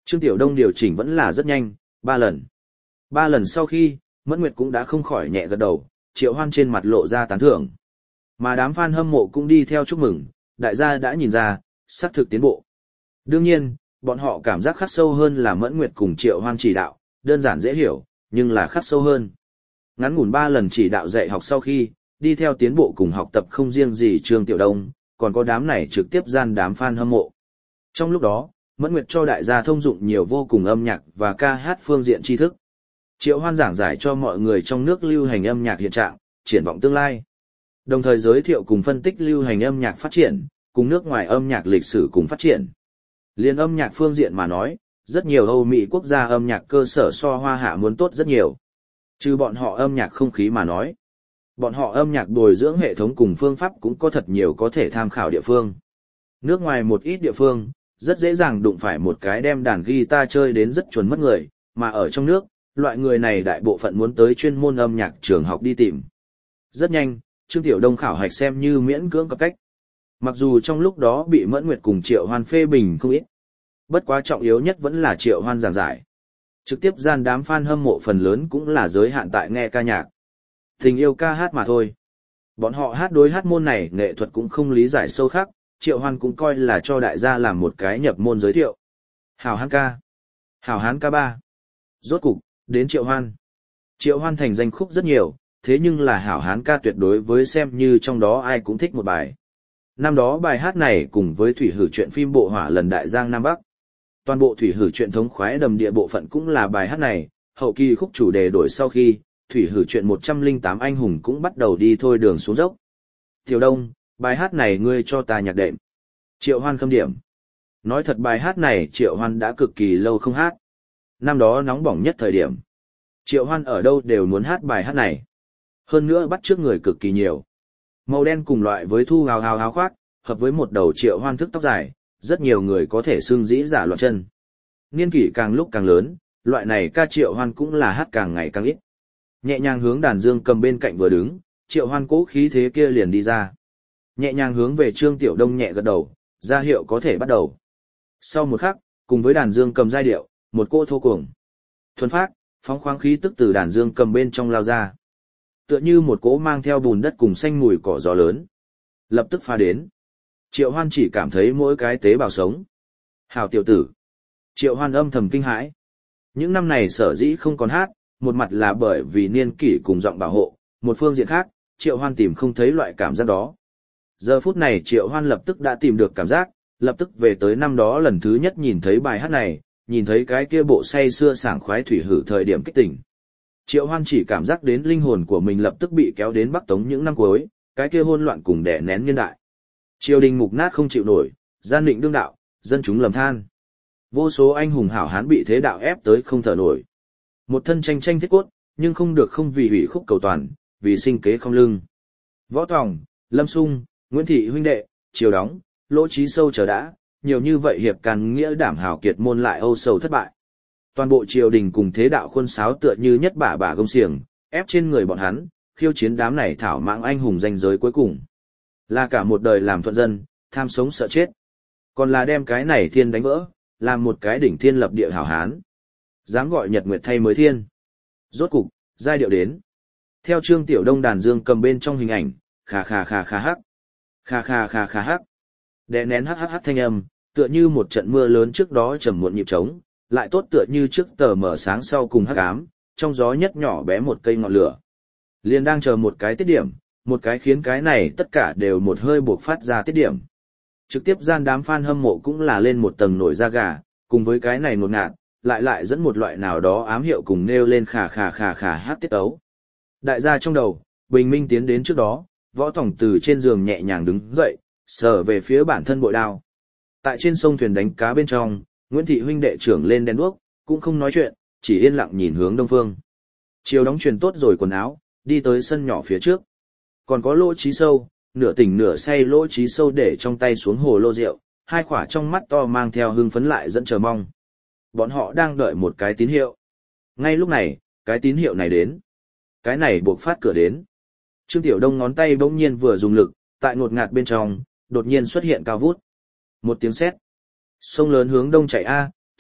Trương Tiểu Đông điều chỉnh vẫn là rất nhanh, 3 lần. 3 lần sau khi, Mẫn Nguyệt cũng đã không khỏi nhẹ gật đầu, Triệu Hoan trên mặt lộ ra tán thưởng. Mà đám fan hâm mộ cũng đi theo chúc mừng, đại gia đã nhìn ra, xác thực tiến bộ. Đương nhiên, bọn họ cảm giác khắc sâu hơn là Mẫn Nguyệt cùng Triệu Hoan chỉ đạo, đơn giản dễ hiểu, nhưng là khắc sâu hơn. Ngắn ngủn 3 lần chỉ đạo dạy học sau khi, đi theo tiến bộ cùng học tập không riêng gì Trương Tiểu Đông, còn có đám này trực tiếp gian đám fan hâm mộ. Trong lúc đó, Mẫn Nguyệt cho đại gia thông dụng nhiều vô cùng âm nhạc và ca hát phương diện tri thức. Triệu Hoan giảng giải cho mọi người trong nước lưu hành âm nhạc hiện trạng, triển vọng tương lai. Đồng thời giới thiệu cùng phân tích lưu hành âm nhạc phát triển, cùng nước ngoài âm nhạc lịch sử cùng phát triển. Liên âm nhạc phương diện mà nói, rất nhiều Âu Mỹ quốc gia âm nhạc cơ sở so Hoa Hạ muốn tốt rất nhiều. Trừ bọn họ âm nhạc không khí mà nói, bọn họ âm nhạc bồi dưỡng hệ thống cùng phương pháp cũng có thật nhiều có thể tham khảo địa phương. Nước ngoài một ít địa phương, rất dễ dàng đụng phải một cái đem đàn guitar chơi đến rất chuẩn mất người, mà ở trong nước, loại người này đại bộ phận muốn tới chuyên môn âm nhạc trường học đi tìm. Rất nhanh, Trương Tiểu Đông khảo hạch xem như miễn cưỡng cấp cách. Mặc dù trong lúc đó bị Mẫn Nguyệt cùng Triệu Hoan phê bình không ít. Bất quá trọng yếu nhất vẫn là Triệu Hoan giảng giải. Trực tiếp gian đám fan hâm mộ phần lớn cũng là giới hạn tại nghe ca nhạc. Tình yêu ca hát mà thôi. Bọn họ hát đối hát môn này nghệ thuật cũng không lý giải sâu khác, Triệu Hoan cũng coi là cho đại gia làm một cái nhập môn giới thiệu. Hảo Hán ca. Hảo Hán ca 3. Rốt cục, đến Triệu Hoan. Triệu Hoan thành danh khúc rất nhiều, thế nhưng là Hảo Hán ca tuyệt đối với xem như trong đó ai cũng thích một bài. Năm đó bài hát này cùng với Thủy Hử truyện phim Bộ Hỏa lần Đại Giang Nam Bắc. Toàn bộ Thủy Hử truyện thống khoái đầm địa bộ phận cũng là bài hát này, hậu kỳ khúc chủ đề đổi sau khi, Thủy Hử truyện 108 anh hùng cũng bắt đầu đi thôi đường xuống dốc. Tiểu Đông, bài hát này ngươi cho ta nhạc đệm. Triệu Hoan khâm điểm. Nói thật bài hát này Triệu Hoan đã cực kỳ lâu không hát. Năm đó nóng bỏng nhất thời điểm. Triệu Hoan ở đâu đều muốn hát bài hát này. Hơn nữa bắt trước người cực kỳ nhiều. Màu đen cùng loại với thu hào hào háo khoác, hợp với một đầu Triệu Hoan thức tóc dài, rất nhiều người có thể xưng dĩ giả loạn chân. Niên kỷ càng lúc càng lớn, loại này ca Triệu Hoan cũng là hát càng ngày càng ít. Nhẹ nhàng hướng đàn dương cầm bên cạnh vừa đứng, Triệu Hoan cố khí thế kia liền đi ra. Nhẹ nhàng hướng về Trương Tiểu Đông nhẹ gật đầu, ra hiệu có thể bắt đầu. Sau một khắc, cùng với đàn dương cầm giai điệu, một cỗ thô cuồng, thuần phác, phóng khoáng khí tức từ đàn dương cầm bên trong lao ra. Tựa như một cỗ mang theo bùn đất cùng xanh mùi cỏ gió lớn. Lập tức pha đến. Triệu Hoan chỉ cảm thấy mỗi cái tế bào sống. Hảo tiểu tử. Triệu Hoan âm thầm kinh hãi. Những năm này sở dĩ không còn hát, một mặt là bởi vì niên kỷ cùng giọng bảo hộ, một phương diện khác, Triệu Hoan tìm không thấy loại cảm giác đó. Giờ phút này Triệu Hoan lập tức đã tìm được cảm giác, lập tức về tới năm đó lần thứ nhất nhìn thấy bài hát này, nhìn thấy cái kia bộ say sưa sảng khoái Thủy Hử thời điểm kích tỉnh. Triệu Hoan chỉ cảm giác đến linh hồn của mình lập tức bị kéo đến Bắc Tống những năm cuối, cái kia hỗn loạn cùng đè nén niên đại. Triều đình mục nát không chịu nổi, gian định đương đạo, dân chúng lầm than. Vô số anh hùng hảo hán bị thế đạo ép tới không thở nổi. Một thân tranh tranh thiết cốt, nhưng không được không vì hủy khúc cầu toàn, vì sinh kế không lưng. Võ Tòng, Lâm Sung, Nguyễn Thị huynh đệ, Triều Đóng, Lỗ Chí Sâu chờ đã, nhiều như vậy hiệp càn nghĩa đảm hảo kiệt môn lại âu sầu thất bại. Toàn bộ triều đình cùng thế đạo khuôn sáo tựa như nhất bả gông xiềng, ép trên người bọn hắn, khiêu chiến đám này thảo mạng anh hùng danh giới cuối cùng. Là cả một đời làm thuận dân, tham sống sợ chết. Còn là đem cái này thiên đánh vỡ, làm một cái đỉnh thiên lập địa hảo hán. Dám gọi nhật nguyệt thay mới thiên. Rốt cục, giai điệu đến. Theo Trương Tiểu Đông đàn dương cầm bên trong hình ảnh, khà khà khà khà hắc. Khà khà khà khà hắc. Đè nén hắc hắc hắc thanh âm, tựa như một trận mưa lớn trước đó trầm muộn nhịp trống, lại tốt tựa như trước tờ mở sáng sau cùng hắc ám, trong gió nhất nhỏ bé một cây ngọn lửa. Liền đang chờ một cái tiết điểm, một cái khiến cái này tất cả đều một hơi buộc phát ra tiết điểm. Trực tiếp gian đám fan hâm mộ cũng là lên một tầng nổi da gà, cùng với cái này ngột ngạt, lại dẫn một loại nào đó ám hiệu cùng nêu lên khà khà khà khà hát tiết ấu. Đại gia trong đầu, bình minh tiến đến trước đó, Võ Tòng từ trên giường nhẹ nhàng đứng dậy, sờ về phía bản thân bội đao. Tại trên sông thuyền đánh cá bên trong, Nguyễn Thị huynh đệ trưởng lên đèn đuốc, cũng không nói chuyện, chỉ yên lặng nhìn hướng đông phương. Chiều đóng truyền tốt rồi quần áo, đi tới sân nhỏ phía trước. Còn có Lỗ Chí Sâu, nửa tỉnh nửa say Lỗ Chí Sâu để trong tay xuống hồ lô rượu, hai khỏa trong mắt to mang theo hưng phấn lại dẫn chờ mong. Bọn họ đang đợi một cái tín hiệu. Ngay lúc này, cái tín hiệu này đến. Cái này buộc phát cửa đến. Trương Tiểu Đông ngón tay bỗng nhiên vừa dùng lực, tại ngột ngạt bên trong, đột nhiên xuất hiện cao vút. Một tiếng sét. Sông lớn hướng đông chảy a,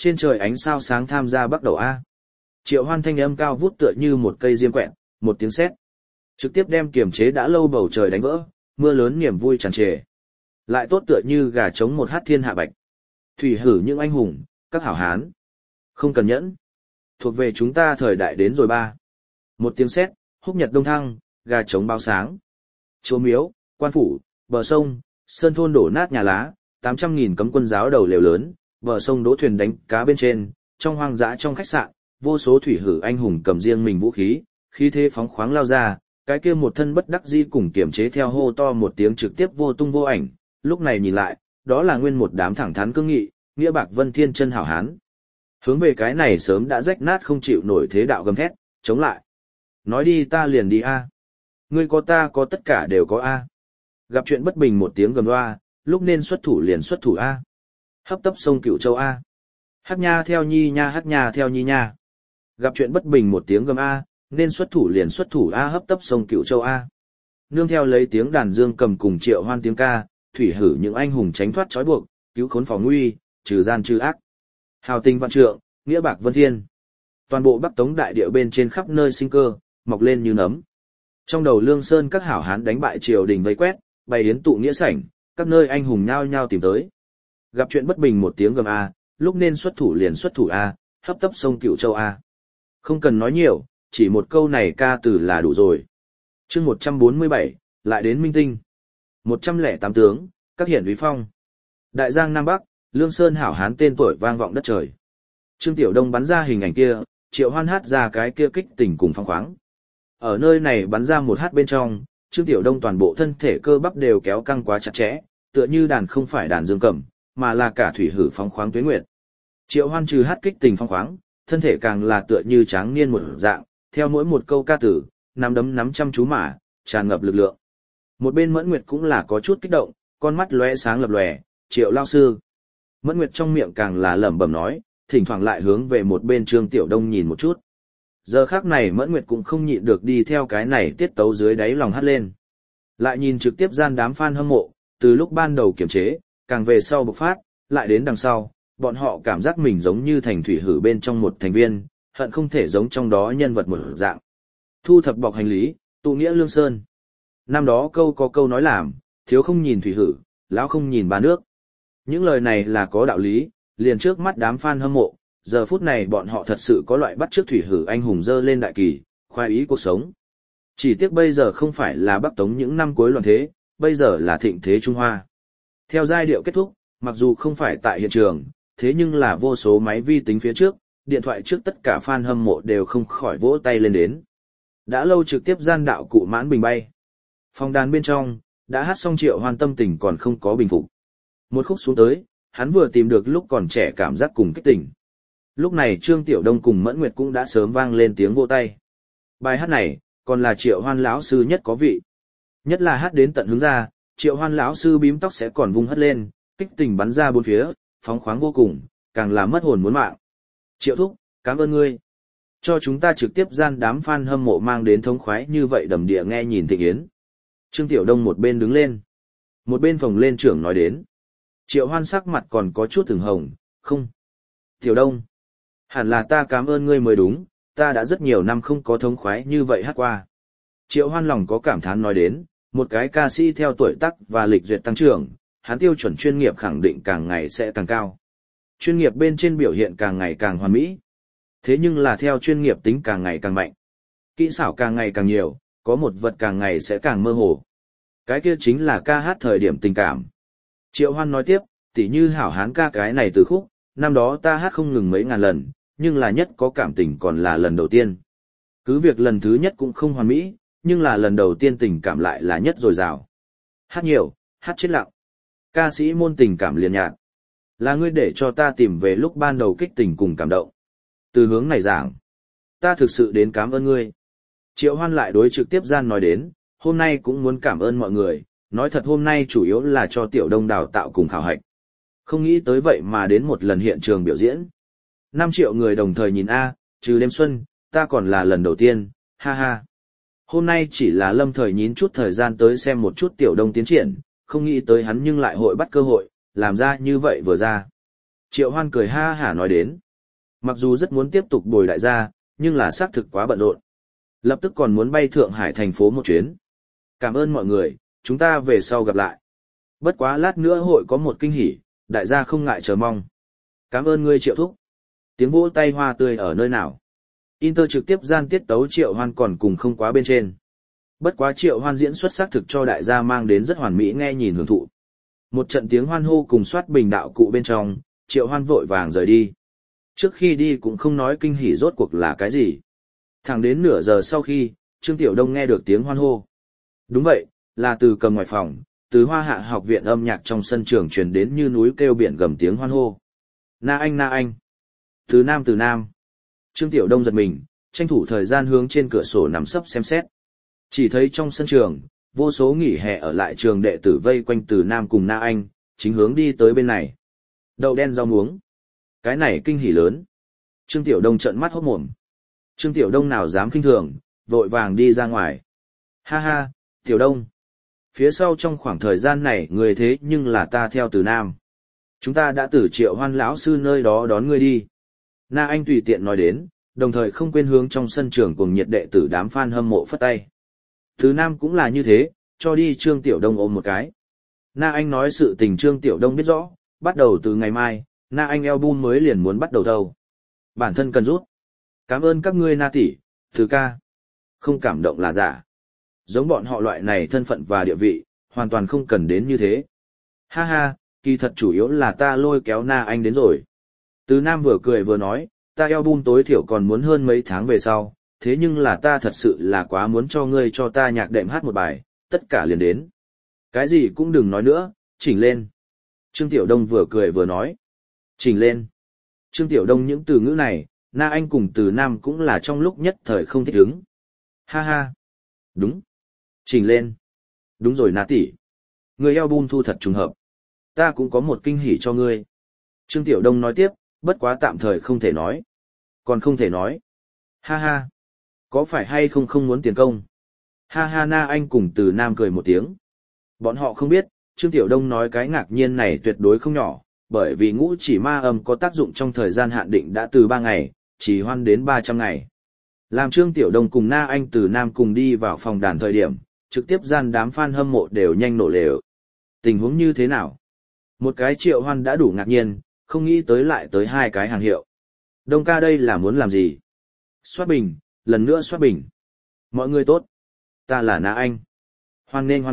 Trên trời ánh sao sáng tham gia bắt đầu A. Triệu Hoan thanh âm cao vút tựa như một cây diêm quẹt, một tiếng sét, trực tiếp đem kiềm chế đã lâu bầu trời đánh vỡ, mưa lớn niềm vui tràn trề. Lại tốt tựa như gà trống một hát thiên hạ bạch. Thủy hử những anh hùng, các hảo hán. Không cần nhẫn. Thuộc về chúng ta thời đại đến rồi ba. Một tiếng sét, húc nhật đông thăng, gà trống bao sáng. Chúa miếu, quan phủ, bờ sông, sơn thôn đổ nát nhà lá, 800.000 cấm quân giáo đầu lều lớn, bờ sông đỗ thuyền đánh cá bên trên, trong hoang dã trong khách sạn, vô số thủy hử anh hùng cầm riêng mình vũ khí, khí thế phóng khoáng lao ra, cái kia một thân bất đắc dĩ cùng kiềm chế theo hô to một tiếng trực tiếp vô tung vô ảnh, lúc này nhìn lại, đó là nguyên một đám thẳng thắn cương nghị, nghĩa bạc vân thiên chân hảo hán. Hướng về cái này sớm đã rách nát không chịu nổi thế đạo gầm thét, chống lại. Nói đi ta liền đi a. Ngươi có ta có tất cả đều có a. Gặp chuyện bất bình một tiếng gầm loa, lúc nên xuất thủ liền xuất thủ a. Hấp tấp sông Cửu Châu a. Hắc nha theo nhi nha, hắc nha theo nhi nha. Gặp chuyện bất bình một tiếng gầm a, nên xuất thủ liền xuất thủ a, hấp tấp sông Cửu Châu a. Nương theo lấy tiếng đàn dương cầm cùng Triệu Hoan tiếng ca, thủy hử những anh hùng tránh thoát trói buộc, cứu khốn phò nguy, trừ gian trừ ác. Hào tình vạn trượng, nghĩa bạc vân thiên. Toàn bộ Bắc Tống đại địa bên trên khắp nơi sinh cơ, mọc lên như nấm. Trong đầu Lương Sơn các hảo hán đánh bại triều đình vây quét, bày yến tụ nghĩa sảnh, các nơi anh hùng nhao nhao tìm tới. Gặp chuyện bất bình một tiếng gầm a, lúc nên xuất thủ liền xuất thủ a, hấp tấp sông Cửu Châu a. Không cần nói nhiều, chỉ một câu này ca từ là đủ rồi. Chương 147, lại đến minh tinh. 108 tướng, các hiển uy phong. Đại Giang Nam Bắc, Lương Sơn hảo hán tên tuổi vang vọng đất trời. Trương Tiểu Đông bắn ra hình ảnh kia, Triệu Hoan hát ra cái kia kích tình cùng phong khoáng. Ở nơi này bắn ra một hát bên trong, Trương Tiểu Đông toàn bộ thân thể cơ bắp đều kéo căng quá chặt chẽ, tựa như đàn không phải đàn dương cầm, mà là cả thủy hử phong khoáng tuế nguyệt. Triệu Hoan trừ hát kích tình phong khoáng, thân thể càng là tựa như tráng niên một dạng, theo mỗi một câu ca tử, nắm đấm nắm chăm chú mà, tràn ngập lực lượng. Một bên Mẫn Nguyệt cũng là có chút kích động, con mắt lóe sáng lập lòe, Triệu lao sư. Mẫn Nguyệt trong miệng càng là lẩm bẩm nói, thỉnh thoảng lại hướng về một bên Trương Tiểu Đông nhìn một chút. Giờ khắc này Mẫn Nguyệt cũng không nhịn được đi theo cái này tiết tấu dưới đáy lòng hát lên. Lại nhìn trực tiếp gian đám fan hâm mộ, từ lúc ban đầu kiểm chế, càng về sau bộc phát, lại đến đằng sau, bọn họ cảm giác mình giống như thành thủy hử bên trong một thành viên, hận không thể giống trong đó nhân vật một dạng. Thu thập bọc hành lý, tụ nghĩa Lương Sơn. Năm đó câu có câu nói làm, thiếu không nhìn thủy hử, lão không nhìn ba nước. Những lời này là có đạo lý, liền trước mắt đám fan hâm mộ, giờ phút này bọn họ thật sự có loại bắt chước thủy hử anh hùng dơ lên đại kỳ, khoái ý cuộc sống. Chỉ tiếc bây giờ không phải là Bắc Tống những năm cuối loạn thế, bây giờ là thịnh thế Trung Hoa. Theo giai điệu kết thúc, mặc dù không phải tại hiện trường, thế nhưng là vô số máy vi tính phía trước, điện thoại trước tất cả fan hâm mộ đều không khỏi vỗ tay lên đến. Đã lâu trực tiếp gian đạo cụ mãn bình bay. Phòng đàn bên trong, đã hát xong Triệu Hoan tâm tình còn không có bình phục. Một khúc xuống tới, hắn vừa tìm được lúc còn trẻ cảm giác cùng kích tỉnh. Lúc này Trương Tiểu Đông cùng Mẫn Nguyệt cũng đã sớm vang lên tiếng vỗ tay. Bài hát này, còn là Triệu Hoan lão sư nhất có vị. Nhất là hát đến tận hướng ra, Triệu Hoan lão sư bím tóc sẽ còn vung hất lên, kích tình bắn ra bốn phía, phóng khoáng vô cùng, càng là mất hồn muốn mạng. Triệu thúc, cảm ơn ngươi. Cho chúng ta trực tiếp gian đám fan hâm mộ mang đến thống khoái như vậy đầm địa nghe nhìn thịnh yến. Trương Tiểu Đông một bên đứng lên, một bên phồng lên trưởng nói đến. Triệu Hoan sắc mặt còn có chút ửng hồng, không. Tiểu Đông, hẳn là ta cảm ơn ngươi mới đúng, ta đã rất nhiều năm không có thống khoái như vậy hát qua. Triệu Hoan lòng có cảm thán nói đến, một cái ca sĩ theo tuổi tác và lịch duyệt tăng trưởng, hắn tiêu chuẩn chuyên nghiệp khẳng định càng ngày sẽ càng cao. Chuyên nghiệp bên trên biểu hiện càng ngày càng hoàn mỹ. Thế nhưng là theo chuyên nghiệp tính càng ngày càng mạnh. Kỹ xảo càng ngày càng nhiều, có một vật càng ngày sẽ càng mơ hồ. Cái kia chính là ca hát thời điểm tình cảm. Triệu Hoan nói tiếp, tỉ như hảo hán ca cái này từ khúc, năm đó ta hát không ngừng mấy ngàn lần, nhưng là nhất có cảm tình còn là lần đầu tiên. Cứ việc lần thứ nhất cũng không hoàn mỹ, nhưng là lần đầu tiên tình cảm lại là nhất dồi dào. Hát nhiều, hát chết lặng. Ca sĩ môn tình cảm liền nhạt. Là ngươi để cho ta tìm về lúc ban đầu kích tình cùng cảm động. Từ hướng này giảng, ta thực sự đến cảm ơn ngươi. Triệu Hoan lại đối trực tiếp gian nói đến, hôm nay cũng muốn cảm ơn mọi người, nói thật hôm nay chủ yếu là cho Tiểu Đông đào tạo cùng khảo hạch. Không nghĩ tới vậy mà đến một lần hiện trường biểu diễn. 5 triệu người đồng thời nhìn A, trừ đêm xuân, ta còn là lần đầu tiên, ha ha. Hôm nay chỉ là lâm thời nhín chút thời gian tới xem một chút Tiểu Đông tiến triển, không nghĩ tới hắn nhưng lại hội bắt cơ hội, làm ra như vậy vừa ra. Triệu Hoan cười ha hả nói đến. Mặc dù rất muốn tiếp tục bồi đại gia, nhưng là xác thực quá bận rộn. Lập tức còn muốn bay Thượng Hải thành phố một chuyến. Cảm ơn mọi người, chúng ta về sau gặp lại. Bất quá lát nữa hội có một kinh hỉ, đại gia không ngại chờ mong. Cảm ơn ngươi Triệu thúc. Tiếng vỗ tay hoa tươi ở nơi nào? Inter trực tiếp gian tiết tấu Triệu Hoan còn cùng không quá bên trên. Bất quá Triệu Hoan diễn xuất sắc thực cho đại gia mang đến rất hoàn mỹ nghe nhìn hưởng thụ. Một trận tiếng hoan hô cùng soát bình đạo cụ bên trong, Triệu Hoan vội vàng rời đi. Trước khi đi cũng không nói kinh hỉ rốt cuộc là cái gì. Thẳng đến nửa giờ sau khi, Trương Tiểu Đông nghe được tiếng hoan hô. Đúng vậy, là từ cầm ngoài phòng, từ Hoa Hạ học viện âm nhạc trong sân trường truyền đến như núi kêu biển gầm tiếng hoan hô. Na anh na anh. Từ Nam. Trương Tiểu Đông giật mình, tranh thủ thời gian hướng trên cửa sổ nằm sấp xem xét. Chỉ thấy trong sân trường, vô số nghỉ hè ở lại trường đệ tử vây quanh Từ Nam cùng Na Anh, chính hướng đi tới bên này. Đậu đen rau muống. Cái này kinh hỉ lớn. Trương Tiểu Đông trợn mắt hốt mồm. Trương Tiểu Đông nào dám kinh thường, vội vàng đi ra ngoài. Ha ha, Tiểu Đông. Phía sau trong khoảng thời gian này người thế nhưng là ta theo Từ Nam. Chúng ta đã từ Triệu Hoan lão sư nơi đó đón ngươi đi. Na Anh tùy tiện nói đến, đồng thời không quên hướng trong sân trường cùng nhiệt đệ tử đám fan hâm mộ phất tay. Từ Nam cũng là như thế, cho đi Trương Tiểu Đông ôm một cái. Na Anh nói sự tình Trương Tiểu Đông biết rõ, bắt đầu từ ngày mai, Na Anh album mới liền muốn bắt đầu thâu. Bản thân cần rút. Cảm ơn các ngươi Na tỷ, Từ ca. Không cảm động là giả. Giống bọn họ loại này thân phận và địa vị, hoàn toàn không cần đến như thế. Ha ha, kỳ thật chủ yếu là ta lôi kéo Na Anh đến rồi. Từ Nam vừa cười vừa nói, ta album tối thiểu còn muốn hơn mấy tháng về sau, thế nhưng là ta thật sự là quá muốn cho ngươi cho ta nhạc đệm hát một bài, tất cả liền đến. Cái gì cũng đừng nói nữa, chỉnh lên. Trương Tiểu Đông vừa cười vừa nói. Chỉnh lên. Trương Tiểu Đông những từ ngữ này, Na Anh cùng Từ Nam cũng là trong lúc nhất thời không thích ứng. Ha ha. Đúng. Chỉnh lên. Đúng rồi Na tỷ. Người album thu thật trùng hợp. Ta cũng có một kinh hỉ cho ngươi. Trương Tiểu Đông nói tiếp, bất quá tạm thời không thể nói. Còn không thể nói. Ha ha. Có phải hay không không muốn tiền công? Ha ha Na Anh cùng Từ Nam cười một tiếng. Bọn họ không biết, Trương Tiểu Đông nói cái ngạc nhiên này tuyệt đối không nhỏ, bởi vì ngũ chỉ ma âm có tác dụng trong thời gian hạn định đã từ 3 ngày, chỉ hoan đến 300 ngày. Làm Trương Tiểu Đông cùng Na Anh Từ Nam cùng đi vào phòng đàn thời điểm, trực tiếp gian đám fan hâm mộ đều nhanh nổ lều. Tình huống như thế nào? Một cái Triệu Hoan đã đủ ngạc nhiên, không nghĩ tới lại tới 2 cái hàng hiệu. Đông ca đây là muốn làm gì? Soát bình, lần nữa soát bình. Mọi người tốt. Ta là Na Anh. Hoan nghênh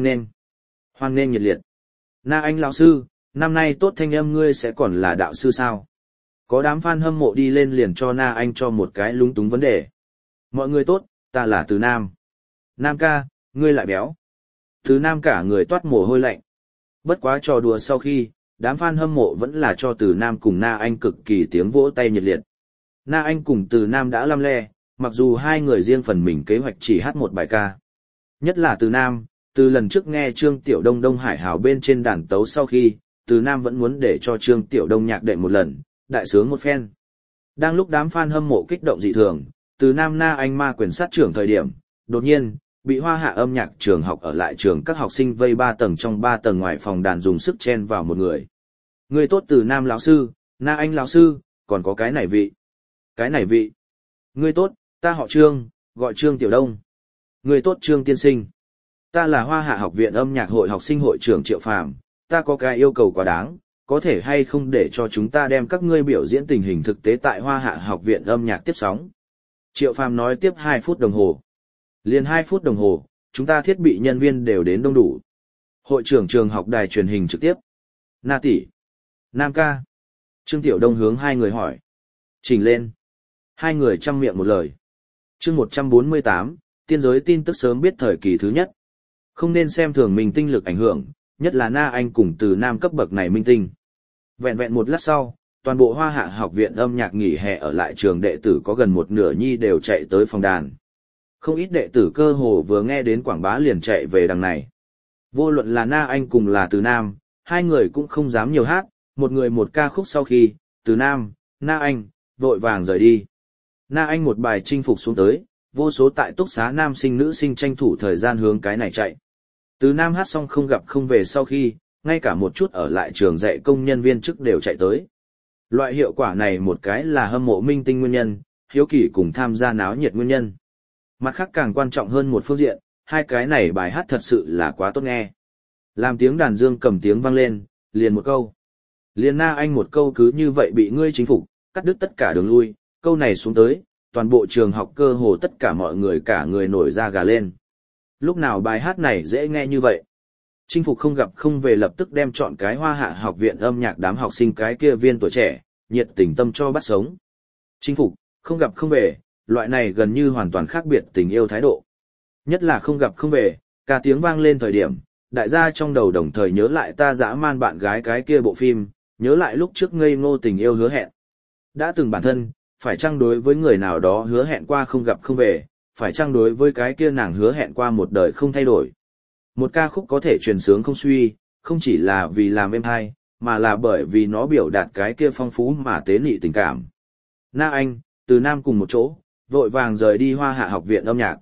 nhiệt liệt. Na Anh lão sư, năm nay tốt thanh âm ngươi sẽ còn là đạo sư sao? Có đám fan hâm mộ đi lên liền cho Na Anh cho một cái lúng túng vấn đề. Mọi người tốt, ta là Từ Nam. Nam ca, ngươi lại béo. Từ Nam cả người toát mồ hôi lạnh. Bất quá trò đùa sau khi, đám fan hâm mộ vẫn là cho Từ Nam cùng Na Anh cực kỳ tiếng vỗ tay nhiệt liệt. Na Anh cùng Từ Nam đã lăm le, mặc dù hai người riêng phần mình kế hoạch chỉ hát một bài ca. Nhất là Từ Nam, từ lần trước nghe Trương Tiểu Đông Đông Hải Hào bên trên đàn tấu sau khi, Từ Nam vẫn muốn để cho Trương Tiểu Đông nhạc đệm một lần, đại sướng một phen. Đang lúc đám fan hâm mộ kích động dị thường, Từ Nam Na Anh ma quyền sát trưởng thời điểm, đột nhiên, bị Hoa Hạ âm nhạc trường học ở lại trường các học sinh vây 3 tầng trong 3 tầng ngoài phòng đàn dùng sức chen vào một người. Người tốt Từ Nam lão sư, Na Anh lão sư, còn có cái này vị. Cái này vị. Người tốt, ta họ Trương, gọi Trương Tiểu Đông. Người tốt Trương tiên sinh. Ta là Hoa Hạ học viện âm nhạc hội học sinh hội trưởng Triệu Phàm, ta có cái yêu cầu quá đáng, có thể hay không để cho chúng ta đem các ngươi biểu diễn tình hình thực tế tại Hoa Hạ học viện âm nhạc tiếp sóng. Triệu Phàm nói tiếp 2 phút đồng hồ. Liền 2 phút đồng hồ, chúng ta thiết bị nhân viên đều đến đông đủ. Hội trưởng trường học đài truyền hình trực tiếp. Na tỷ. Nam ca. Trương Tiểu Đông hướng 2 người hỏi. Chỉnh lên. 2 người chăm miệng một lời. Chương 148, tiên giới tin tức sớm biết thời kỳ thứ nhất. Không nên xem thường mình tinh lực ảnh hưởng, nhất là Na Anh cùng Từ Nam cấp bậc này minh tinh. Vẹn vẹn một lát sau, toàn bộ Hoa Hạ học viện âm nhạc nghỉ hè ở lại trường đệ tử có gần một nửa nhi đều chạy tới phòng đàn. Không ít đệ tử cơ hồ vừa nghe đến quảng bá liền chạy về đằng này. Vô luận là Na Anh cùng là Từ Nam, 2 người cũng không dám nhiều hát, một người một ca khúc sau khi, Từ Nam, Na Anh, vội vàng rời đi. Na Anh một bài chinh phục xuống tới, vô số tại túc xá nam sinh nữ sinh tranh thủ thời gian hướng cái này chạy. Từ Nam hát xong không gặp không về sau khi, ngay cả một chút ở lại trường dạy công nhân viên chức đều chạy tới. Loại hiệu quả này một cái là hâm mộ minh tinh nguyên nhân, hiếu kỳ cùng tham gia náo nhiệt nguyên nhân. Mặt khác càng quan trọng hơn một phương diện, hai cái này bài hát thật sự là quá tốt nghe. Làm tiếng đàn dương cầm tiếng vang lên, liền một câu. Liền Na Anh một câu cứ như vậy bị ngươi chính phục, cắt đứt tất cả đường lui, câu này xuống tới, toàn bộ trường học cơ hồ tất cả mọi người cả người nổi da gà lên. Lúc nào bài hát này dễ nghe như vậy? Chinh phục không gặp không về lập tức đem chọn cái Hoa Hạ học viện âm nhạc đám học sinh cái kia viên tuổi trẻ, nhiệt tình tâm cho bắt sống. Chinh phục, không gặp không về, loại này gần như hoàn toàn khác biệt tình yêu thái độ. Nhất là không gặp không về, cả tiếng vang lên thời điểm, đại gia trong đầu đồng thời nhớ lại ta dã man bạn gái cái kia bộ phim, nhớ lại lúc trước ngây ngô tình yêu hứa hẹn. Đã từng bản thân, phải chăng đối với người nào đó hứa hẹn qua không gặp không về, phải chăng đối với cái kia nàng hứa hẹn qua một đời không thay đổi. Một ca khúc có thể truyền sướng không suy, không chỉ là vì làm êm hay, mà là bởi vì nó biểu đạt cái kia phong phú mà tế nhị tình cảm. Na Anh, Từ Nam cùng một chỗ, vội vàng rời đi Hoa Hạ học viện âm nhạc.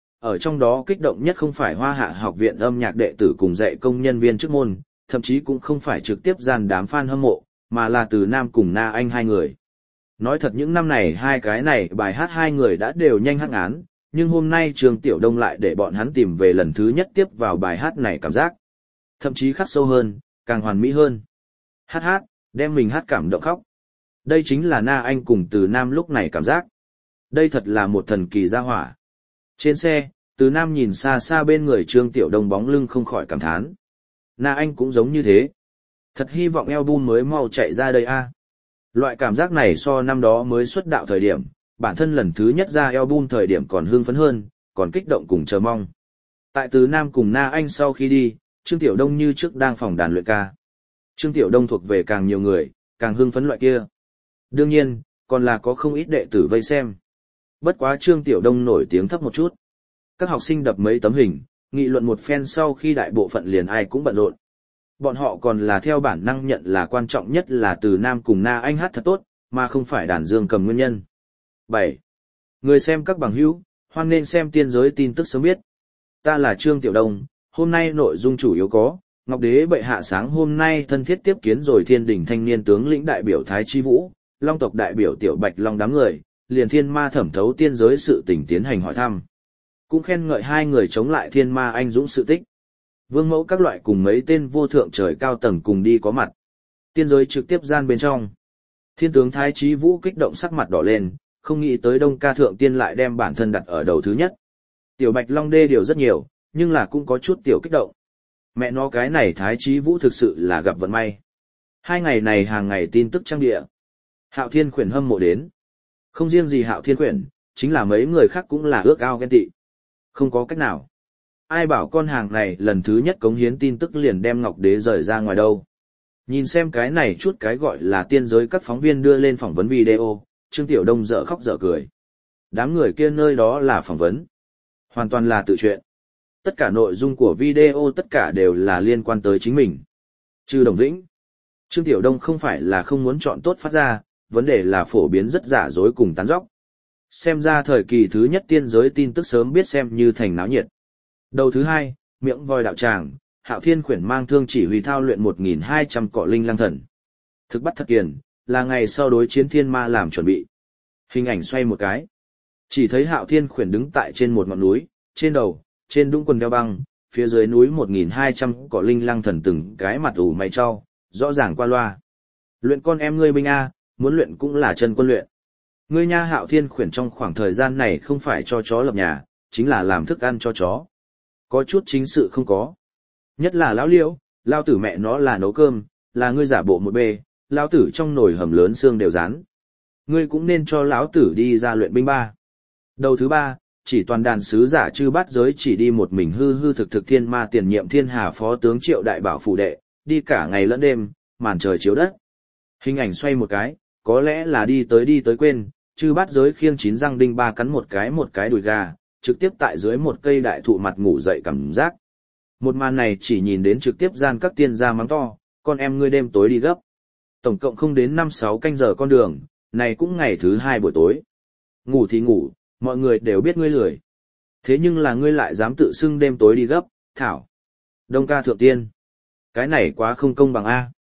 Ở trong đó kích động nhất không phải Hoa Hạ học viện âm nhạc đệ tử cùng dạy công nhân viên chức môn, thậm chí cũng không phải trực tiếp gian đám fan hâm mộ, mà là Từ Nam cùng Na Anh hai người. Nói thật những năm này hai cái này bài hát hai người đã đều nhanh hát ngán, nhưng hôm nay Trường Tiểu Đông lại để bọn hắn tìm về lần thứ nhất tiếp vào bài hát này cảm giác. Thậm chí khắc sâu hơn, càng hoàn mỹ hơn. Hát, đem mình hát cảm động khóc. Đây chính là Na Anh cùng Từ Nam lúc này cảm giác. Đây thật là một thần kỳ gia hỏa. Trên xe, Từ Nam nhìn xa xa bên người Trương Tiểu Đông bóng lưng không khỏi cảm thán. Na Anh cũng giống như thế. Thật hy vọng album mới mau chạy ra đây a. Loại cảm giác này so năm đó mới xuất đạo thời điểm, bản thân lần thứ nhất ra album thời điểm còn hưng phấn hơn, còn kích động cùng chờ mong. Tại Từ Nam cùng Na Anh sau khi đi, Trương Tiểu Đông như trước đang phòng đàn luyện ca. Trương Tiểu Đông thuộc về càng nhiều người, càng hưng phấn loại kia. Đương nhiên, còn là có không ít đệ tử vây xem. Bất quá Trương Tiểu Đông nổi tiếng thấp một chút. Các học sinh đập mấy tấm hình, nghị luận một phen sau khi đại bộ phận liền ai cũng bận rộn. Bọn họ còn là theo bản năng nhận là quan trọng nhất là Từ Nam cùng Na Anh hát thật tốt, mà không phải đàn dương cầm nguyên nhân. 7. Người xem các bằng hữu, hoan nên xem tiên giới tin tức sớm biết. Ta là Trương Tiểu Đông, hôm nay nội dung chủ yếu có, Ngọc Đế bệ hạ sáng hôm nay thân thiết tiếp kiến rồi Thiên Đình thanh niên tướng lĩnh đại biểu Thái Chi Vũ, Long tộc đại biểu Tiểu Bạch Long đám người, liền thiên ma thẩm thấu tiên giới sự tình tiến hành hỏi thăm. Cũng khen ngợi hai người chống lại thiên ma anh dũng sự tích. Vương mẫu các loại cùng mấy tên vô thượng trời cao tầng cùng đi có mặt. Tiên giới trực tiếp gian bên trong. Thiên tướng Thái Chí Vũ kích động sắc mặt đỏ lên, không nghĩ tới Đông Ca Thượng Tiên lại đem bản thân đặt ở đầu thứ nhất. Tiểu Bạch Long đê điều rất nhiều, nhưng là cũng có chút tiểu kích động. Mẹ nó cái này Thái Chí Vũ thực sự là gặp vận may. Hai ngày này hàng ngày tin tức trang địa. Hạo Thiên Khuyển hâm mộ đến. Không riêng gì Hạo Thiên Khuyển, chính là mấy người khác cũng là ước ao ghen tị. Không có cách nào. Ai bảo con hàng này lần thứ nhất cống hiến tin tức liền đem Ngọc Đế rời ra ngoài đâu. Nhìn xem cái này chút cái gọi là tiên giới các phóng viên đưa lên phỏng vấn video, Trương Tiểu Đông dở khóc dở cười. Đám người kia nơi đó là phỏng vấn. Hoàn toàn là tự chuyện. Tất cả nội dung của video tất cả đều là liên quan tới chính mình. Trừ Đồng Vĩnh. Trương Tiểu Đông không phải là không muốn chọn tốt phát ra, vấn đề là phổ biến rất giả dối cùng tán dóc. Xem ra thời kỳ thứ nhất tiên giới tin tức sớm biết xem như thành náo nhiệt. Đầu thứ hai, miệng voi đạo tràng, Hạo Thiên Khuyển mang thương chỉ huy thao luyện 1.200 cọ linh lang thần. Thực bắt thật kiền, là ngày sau đối chiến thiên ma làm chuẩn bị. Hình ảnh xoay một cái. Chỉ thấy Hạo Thiên Khuyển đứng tại trên một ngọn núi, trên đầu, trên đũng quần đeo băng, phía dưới núi 1.200 cọ linh lang thần từng cái mặt ủ mày cho, rõ ràng qua loa. Luyện con em ngươi binh A, muốn luyện cũng là chân quân luyện. Ngươi nha Hạo Thiên Khuyển trong khoảng thời gian này không phải cho chó lập nhà, chính là làm thức ăn cho chó. Có chút chính sự không có. Nhất là lão Liễu, lao tử mẹ nó là nấu cơm, là ngươi giả bộ một bê, lão tử trong nồi hầm lớn xương đều rán. Ngươi cũng nên cho lão tử đi ra luyện binh ba. Đầu thứ ba, chỉ toàn đàn sứ giả chư bát giới chỉ đi một mình hư hư thực thực thiên ma tiền nhiệm thiên hà phó tướng Triệu Đại Bảo phủ đệ, đi cả ngày lẫn đêm, màn trời chiếu đất. Hình ảnh xoay một cái, có lẽ là đi tới quên, chư bát giới khiêng 9 răng đinh ba cắn một cái đùi gà, trực tiếp tại dưới một cây đại thụ mặt ngủ dậy cảm giác. Một màn này chỉ nhìn đến trực tiếp gian các tiên gia mắng to, con em ngươi đêm tối đi gấp. Tổng cộng không đến 5-6 canh giờ con đường, này cũng ngày thứ 2 buổi tối. Ngủ thì ngủ, mọi người đều biết ngươi lười. Thế nhưng là ngươi lại dám tự xưng đêm tối đi gấp, thảo. Đông Ca Thượng Tiên. Cái này quá không công bằng A.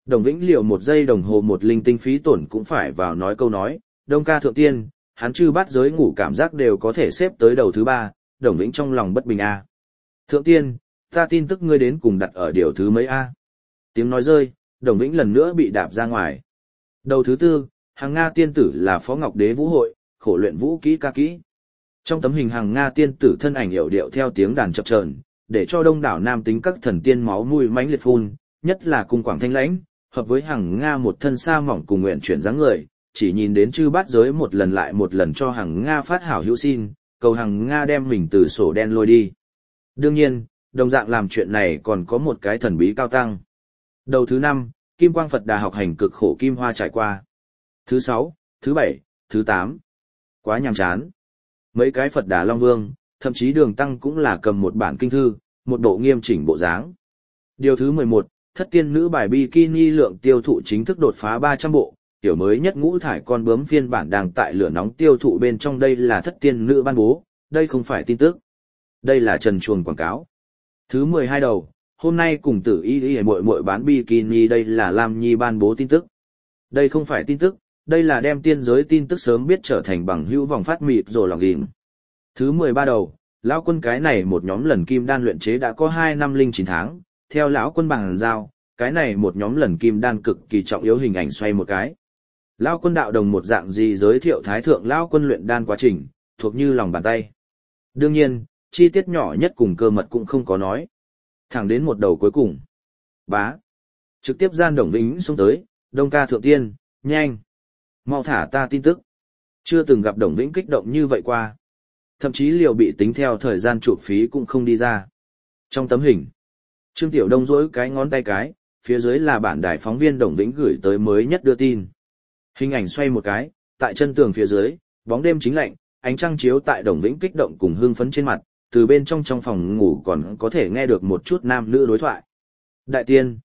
Đồng Vĩnh liệu 1 giây đồng hồ một linh tinh phí tổn cũng phải vào nói câu nói, Đông ca thượng tiên, hắn chư bát giới ngủ cảm giác đều có thể xếp tới đầu thứ 3, Đồng Vĩnh trong lòng bất bình a. Thượng tiên, ta tin tức ngươi đến cùng đặt ở điều thứ mấy a? Tiếng nói rơi, Đồng Vĩnh lần nữa bị đạp ra ngoài. Đầu thứ 4, Hằng Nga tiên tử là Phó Ngọc Đế vũ hội, khổ luyện vũ kỹ ca kỹ. Trong tấm hình Hằng Nga tiên tử thân ảnh yểu điệu theo tiếng đàn chập chờn, để cho đông đảo nam tính các thần tiên máu mũi mãnh liệt phun, nhất là cung quảng thanh lãnh, hợp với Hằng Nga một thân sa mỏng cùng nguyện chuyển dáng người, chỉ nhìn đến chư bát giới một lần lại một lần cho Hằng Nga phát hảo hữu xin, cầu Hằng Nga đem mình từ sổ đen lôi đi. Đương nhiên, đồng dạng làm chuyện này còn có một cái thần bí cao tăng. Đầu thứ 5, Kim Quang Phật Đà học hành cực khổ kim hoa trải qua. Thứ 6, thứ 7, thứ 8. Quá nhàm chán. Mấy cái Phật Đà Long Vương, thậm chí Đường Tăng cũng là cầm một bản kinh thư, một bộ nghiêm chỉnh bộ dáng. Điều thứ 11, thất tiên nữ bài bikini lượng tiêu thụ chính thức đột phá 300 bộ, tiểu mới nhất ngũ thải con bướm phiên bản đang tại lửa nóng tiêu thụ bên trong, đây là thất tiên nữ ban bố, đây không phải tin tức. Đây là trần chuồng quảng cáo. Thứ 12 đầu, hôm nay cùng tử y muội muội bán bikini, đây là Lam Nhi ban bố tin tức. Đây không phải tin tức, đây là đem tiên giới tin tức sớm biết trở thành bằng hữu vòng phát mịt rồi lòng ghim. Thứ 13 đầu, lão quân cái này một nhóm lần kim đan luyện chế đã có 2 năm 09 tháng, theo lão quân bằng giao, cái này một nhóm lần kim đan cực kỳ trọng yếu, hình ảnh xoay một cái. Lão quân đạo đồng một dạng gì giới thiệu thái thượng lão quân luyện đan quá trình, thuộc như lòng bàn tay. Đương nhiên, chi tiết nhỏ nhất cùng cơ mật cũng không có nói. Thẳng đến một đầu cuối cùng. Bá. Trực tiếp gian Đồng Vĩnh xông tới, Đông ca thượng tiên, nhanh. Mau thả ta tin tức. Chưa từng gặp Đồng Vĩnh kích động như vậy qua. Thậm chí liều bị tính theo thời gian chụp phí cũng không đi ra. Trong tấm hình, Trương Tiểu Đông duỗi cái ngón tay cái, phía dưới là bản đài phóng viên Đồng Vĩnh gửi tới mới nhất đưa tin. Hình ảnh xoay một cái, tại chân tường phía dưới, bóng đêm chính lạnh, ánh trăng chiếu tại Đồng Vĩnh kích động cùng hưng phấn trên mặt, từ bên trong phòng ngủ còn có thể nghe được một chút nam nữ đối thoại. Đại tiên,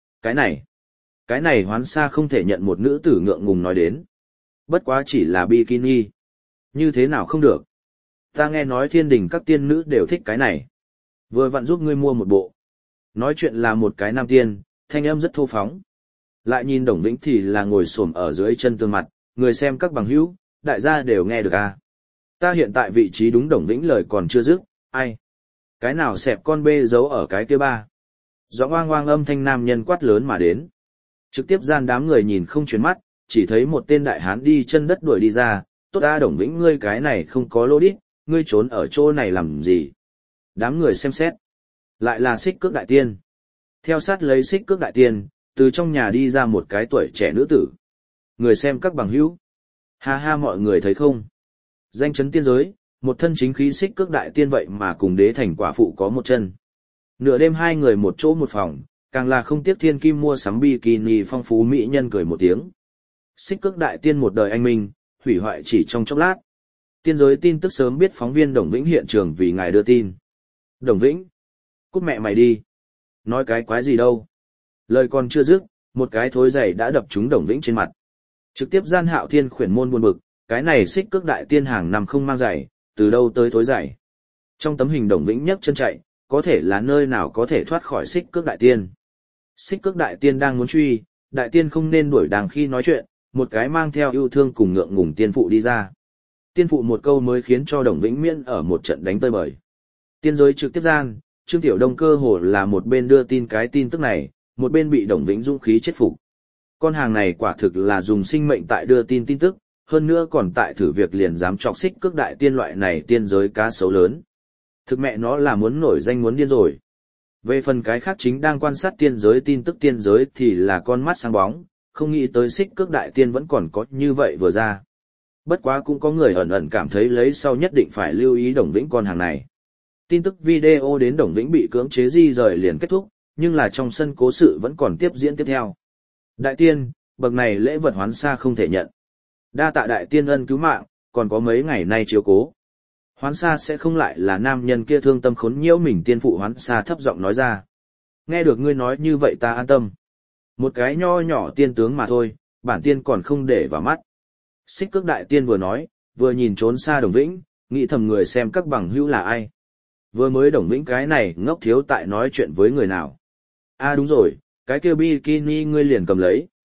cái này Hoán Sa không thể nhận một nữ tử ngượng ngùng nói đến. Bất quá chỉ là bikini. Như thế nào không được? Ta nghe nói thiên đình các tiên nữ đều thích cái này. Vừa vặn giúp ngươi mua một bộ. Nói chuyện là một cái nam tiên, thanh âm rất thô phóng. Lại nhìn Đồng Vĩnh thì là ngồi xổm ở dưới chân tường mặt, người xem các bằng hữu, đại gia đều nghe được à. Ta hiện tại vị trí đúng, Đồng Vĩnh lời còn chưa dứt, ai? Cái nào xẹp con bê giấu ở cái kia ba? Giọng oang oang âm thanh nam nhân quát lớn mà đến. Trực tiếp gian đám người nhìn không chuyển mắt, chỉ thấy một tên đại hán đi chân đất đuổi đi ra, tốt ta Đồng Vĩnh, ngươi cái này không có lỗ đít, ngươi trốn ở chỗ này làm gì? Đám người xem xét. Lại là Xích Cước đại tiên. Theo sát lấy Xích Cước đại tiên, từ trong nhà đi ra một cái tuổi trẻ nữ tử. Người xem các bằng hữu. Ha ha, mọi người thấy không? Danh chấn tiên giới, một thân chính khí Xích Cước đại tiên vậy mà cùng đế thành quả phụ có một chân. Nửa đêm hai người một chỗ một phòng, càng là không tiếc thiên kim mua sắm bikini phong phú mỹ nhân cười một tiếng. Xích Cước đại tiên một đời anh minh, hủy hoại chỉ trong chốc lát. Tiên giới tin tức sớm biết phóng viên Đồng Vĩnh hiện trường vì ngài đưa tin. Đồng Vĩnh, cút mẹ mày đi. Nói cái quái gì đâu. Lời còn chưa dứt, một cái thối giày đã đập trúng Đồng Vĩnh trên mặt. Trực tiếp gian Hạo Thiên khuyển môn buồn bực, cái này Xích Cước đại tiên hàng năm không mang giày, từ đâu tới thối giày. Trong tấm hình Đồng Vĩnh nhấc chân chạy, có thể là nơi nào có thể thoát khỏi Xích Cước đại tiên. Xích Cước đại tiên đang muốn truy, đại tiên không nên đuổi đàng khi nói chuyện, một cái mang theo yêu thương cùng ngượng ngùng tiên phụ đi ra. Tiên phụ một câu mới khiến cho Đồng Vĩnh miễn ở một trận đánh tơi bời. Tiên giới trực tiếp gian, Trương Tiểu Đông cơ hồ là một bên đưa tin cái tin tức này, một bên bị Đồng Vĩnh dũng khí chết phục. Con hàng này quả thực là dùng sinh mệnh tại đưa tin tin tức, hơn nữa còn tại thử việc liền dám chọc Xích Cước đại tiên loại này tiên giới cá sấu lớn. Thực mẹ nó là muốn nổi danh muốn điên rồi. Về phần cái khác chính đang quan sát tiên giới tin tức tiên giới thì là con mắt sáng bóng, không nghĩ tới Xích Cước đại tiên vẫn còn có như vậy vừa ra. Bất quá cũng có người ẩn ẩn cảm thấy lấy sau nhất định phải lưu ý Đồng Vĩnh con hàng này. Tin tức video đến Đồng Vĩnh bị cưỡng chế di rời liền kết thúc, nhưng là trong sân cố sự vẫn còn tiếp diễn tiếp theo. Đại tiên, bậc này lễ vật Hoán Sa không thể nhận. Đa tạ đại tiên ân cứu mạng, còn có mấy ngày nay chiếu cố. Hoán Sa sẽ không lại là nam nhân kia thương tâm khốn nhiễu mình, tiên phụ Hoán Sa thấp giọng nói ra. Nghe được ngươi nói như vậy ta an tâm. Một cái nho nhỏ tiên tướng mà thôi, bản tiên còn không để vào mắt. Xích Cước đại tiên vừa nói, vừa nhìn trốn xa Đồng Vĩnh, nghĩ thầm người xem các bằng hữu là ai. Vừa mới Đồng Vĩnh cái này ngốc thiếu tại nói chuyện với người nào. À đúng rồi, cái kia bikini ngươi liền cầm lấy.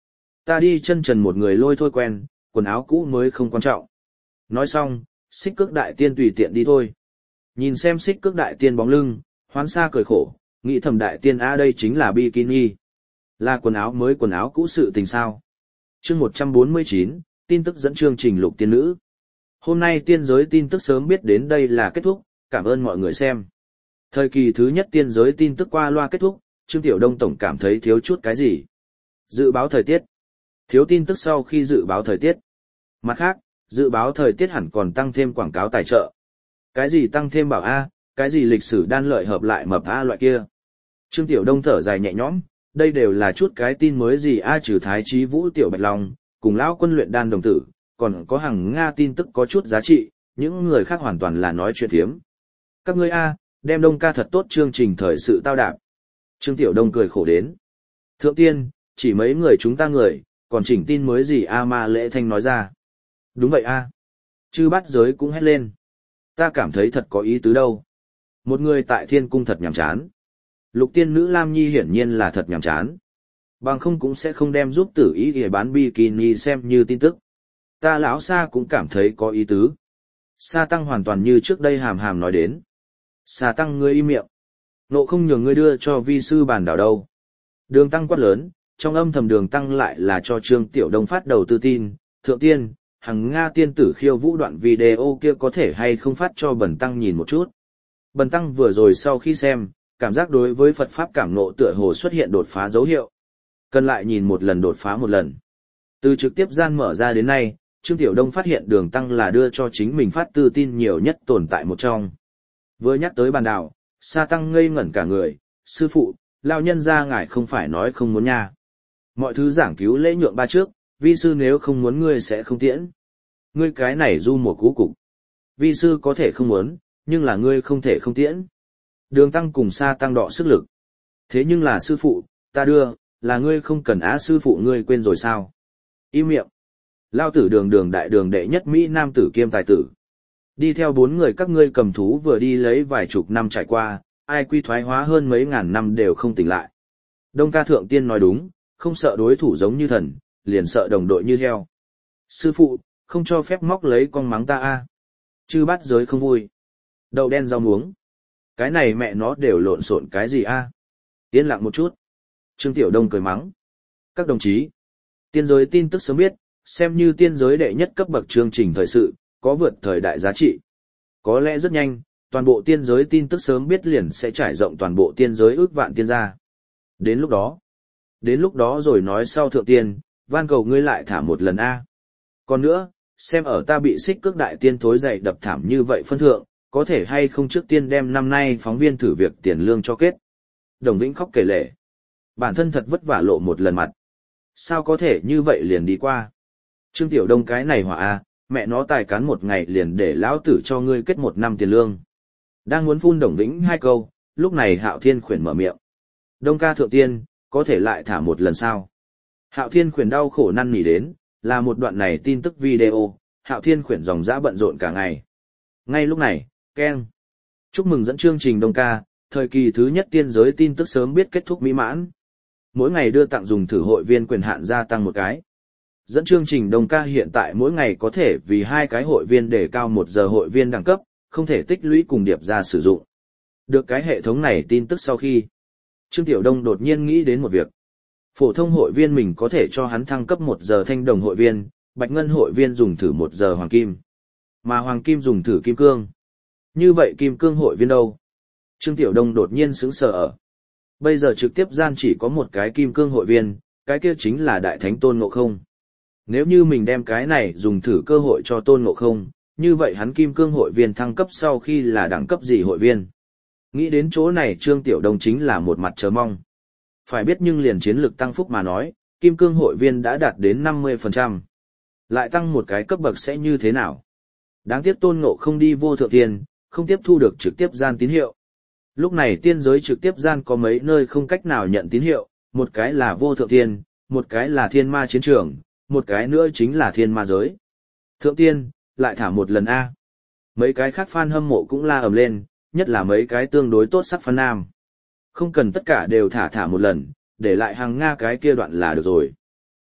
Ta đi chân trần một người lôi thôi quen, quần áo cũ mới không quan trọng. Nói xong, Xích Cước Đại Tiên tùy tiện đi thôi. Nhìn xem Xích Cước Đại Tiên bóng lưng, Hoán Sa cười khổ, nghĩ thầm Đại Tiên đây chính là bikini. Là quần áo mới quần áo cũ sự tình sao. Chương 149, tin tức dẫn chương trình Lục Tiên Nữ. Hôm nay tiên giới tin tức sớm biết đến đây là kết thúc, cảm ơn mọi người xem. Thời kỳ thứ nhất tiên giới tin tức qua loa kết thúc, Trương Tiểu Đông tổng cảm thấy thiếu chút cái gì. Dự báo thời tiết. Thiếu tin tức sau khi dự báo thời tiết. Mặt khác, dự báo thời tiết hẳn còn tăng thêm quảng cáo tài trợ. Cái gì tăng thêm bảo A, cái gì lịch sử đan lợi hợp lại mập A loại kia. Trương Tiểu Đông thở dài nhẹ nhõm, đây đều là chút cái tin mới gì A trừ Thái Chí Vũ Tiểu Bạch Long, cùng lão quân luyện đan đồng tử, còn có hàng Nga tin tức có chút giá trị, những người khác hoàn toàn là nói chuyện thiếm. Các ngươi A, đem Đông ca thật tốt chương trình thời sự tao đạp. Trương Tiểu Đông cười khổ đến. Thượng tiên, chỉ mấy người chúng ta người, còn chỉnh tin mới gì A Ma Lễ Thanh nói ra. Đúng vậy A. Chư Bát Giới cũng hét lên. Ta cảm thấy thật có ý tứ đâu. Một người tại thiên cung thật nhàm chán. Lục tiên nữ Lam Nhi hiển nhiên là thật nhàm chán. Bằng không cũng sẽ không đem giúp tử ý để bán bikini xem như tin tức. Ta lão Sa cũng cảm thấy có ý tứ. Sa Tăng hoàn toàn như trước đây hàm hàm nói đến. Sa Tăng ngươi im miệng. Nộ không nhường ngươi đưa cho vi sư bàn đảo đâu. Đường Tăng quát lớn, trong âm thầm Đường Tăng lại là cho Trương Tiểu Đông phát đầu tư tin. Thượng tiên, hằng Nga tiên tử khiêu vũ đoạn video kia có thể hay không phát cho Bần Tăng nhìn một chút. Bần Tăng vừa rồi sau khi xem, cảm giác đối với Phật Pháp cảm ngộ tựa hồ xuất hiện đột phá dấu hiệu. Cần lại nhìn một lần đột phá một lần. Từ trực tiếp gian mở ra đến nay, Trương Tiểu Đông phát hiện Đường Tăng là đưa cho chính mình phát tư tin nhiều nhất tồn tại một trong. Vừa nhắc tới bàn đảo, Sa Tăng ngây ngẩn cả người, sư phụ, lao nhân ra ngài không phải nói không muốn nha. Mọi thứ giảng cứu lễ nhượng ba trước, vi sư nếu không muốn ngươi sẽ không tiễn. Ngươi cái này du một cú cục. Vi sư có thể không muốn, nhưng là ngươi không thể không tiễn. Đường Tăng cùng Sa Tăng đọ sức lực. Thế nhưng là sư phụ, ta đưa, là ngươi không cần á sư phụ ngươi quên rồi sao? Im miệng. Lao tử Đường Đường đại đường đệ nhất Mỹ nam tử kiêm tài tử. Đi theo 4 người các ngươi cầm thú vừa đi lấy vài chục năm trải qua, ai quy thoái hóa hơn mấy ngàn năm đều không tỉnh lại. Đông ca thượng tiên nói đúng, không sợ đối thủ giống như thần, liền sợ đồng đội như heo. Sư phụ, không cho phép móc lấy con mắng ta a. Chư Bát Giới không vui. Đậu đen rau muống. Cái này mẹ nó đều lộn xộn cái gì a? Yên lặng một chút. Trương Tiểu Đông cười mắng. Các đồng chí, tiên giới tin tức sớm biết, xem như tiên giới đệ nhất cấp bậc chương trình thời sự, có vượt thời đại giá trị. Có lẽ rất nhanh, toàn bộ tiên giới tin tức sớm biết liền sẽ trải rộng toàn bộ tiên giới ước vạn tiên gia. Đến lúc đó rồi nói sau thượng tiên, van cầu ngươi lại thả một lần a. Còn nữa, xem ở ta bị Xích Cước Đại Tiên thối dậy đập thảm như vậy phân thượng, có thể hay không trước tiên đem năm nay phóng viên thử việc tiền lương cho kết. Đồng Vĩnh khóc kể lể. Bản thân thật vất vả lộ một lần mặt. Sao có thể như vậy liền đi qua? Trương Tiểu Đông cái này hỏa a, mẹ nó tài cán một ngày liền để lão tử cho ngươi kết 1 năm tiền lương. Đang muốn phun Đồng Vĩnh 2 câu, lúc này Hạo Thiên Khuyển mở miệng. Đông ca thượng tiên, có thể lại thả một lần sao? Hạo Thiên Khuyển đau khổ năn nỉ đến, là một đoạn này tin tức video, Hạo Thiên Khuyển dòng dã bận rộn cả ngày. Ngay lúc này, keng. Chúc mừng dẫn chương trình Đông ca, thời kỳ thứ nhất tiên giới tin tức sớm biết kết thúc mỹ mãn. Mỗi ngày đưa tặng dùng thử hội viên quyền hạn gia tăng một cái. Dẫn chương trình Đông ca hiện tại mỗi ngày có thể vì 2 cái hội viên để cao 1 giờ hội viên đẳng cấp, không thể tích lũy cùng điệp ra sử dụng. Được cái hệ thống này tin tức sau khi, Trương Tiểu Đông đột nhiên nghĩ đến một việc. Phổ thông hội viên mình có thể cho hắn thăng cấp 1 giờ thanh đồng hội viên, bạch ngân hội viên dùng thử 1 giờ hoàng kim. Mà hoàng kim dùng thử kim cương. Như vậy kim cương hội viên đâu? Trương Tiểu Đông đột nhiên sững sờ ở. Bây giờ trực tiếp gian chỉ có một cái kim cương hội viên, cái kia chính là Đại Thánh Tôn Ngộ Không. Nếu như mình đem cái này dùng thử cơ hội cho Tôn Ngộ Không, như vậy hắn kim cương hội viên thăng cấp sau khi là đẳng cấp gì hội viên? Nghĩ đến chỗ này Trương Tiểu Đông chính là một mặt chờ mong. Phải biết nhưng liền chiến lực tăng phúc mà nói, kim cương hội viên đã đạt đến 50%. Lại tăng một cái cấp bậc sẽ như thế nào? Đáng tiếc Tôn Ngộ Không đi vô thượng tiên, không tiếp thu được trực tiếp gian tín hiệu. Lúc này tiên giới trực tiếp gian có mấy nơi không cách nào nhận tín hiệu, một cái là vô thượng tiên, một cái là thiên ma chiến trường, một cái nữa chính là thiên ma giới. Thượng tiên, lại thả một lần A. Mấy cái khác fan hâm mộ cũng la ầm lên, nhất là mấy cái tương đối tốt sắc fan nam. Không cần tất cả đều thả một lần, để lại hàng Nga cái kia đoạn là được rồi.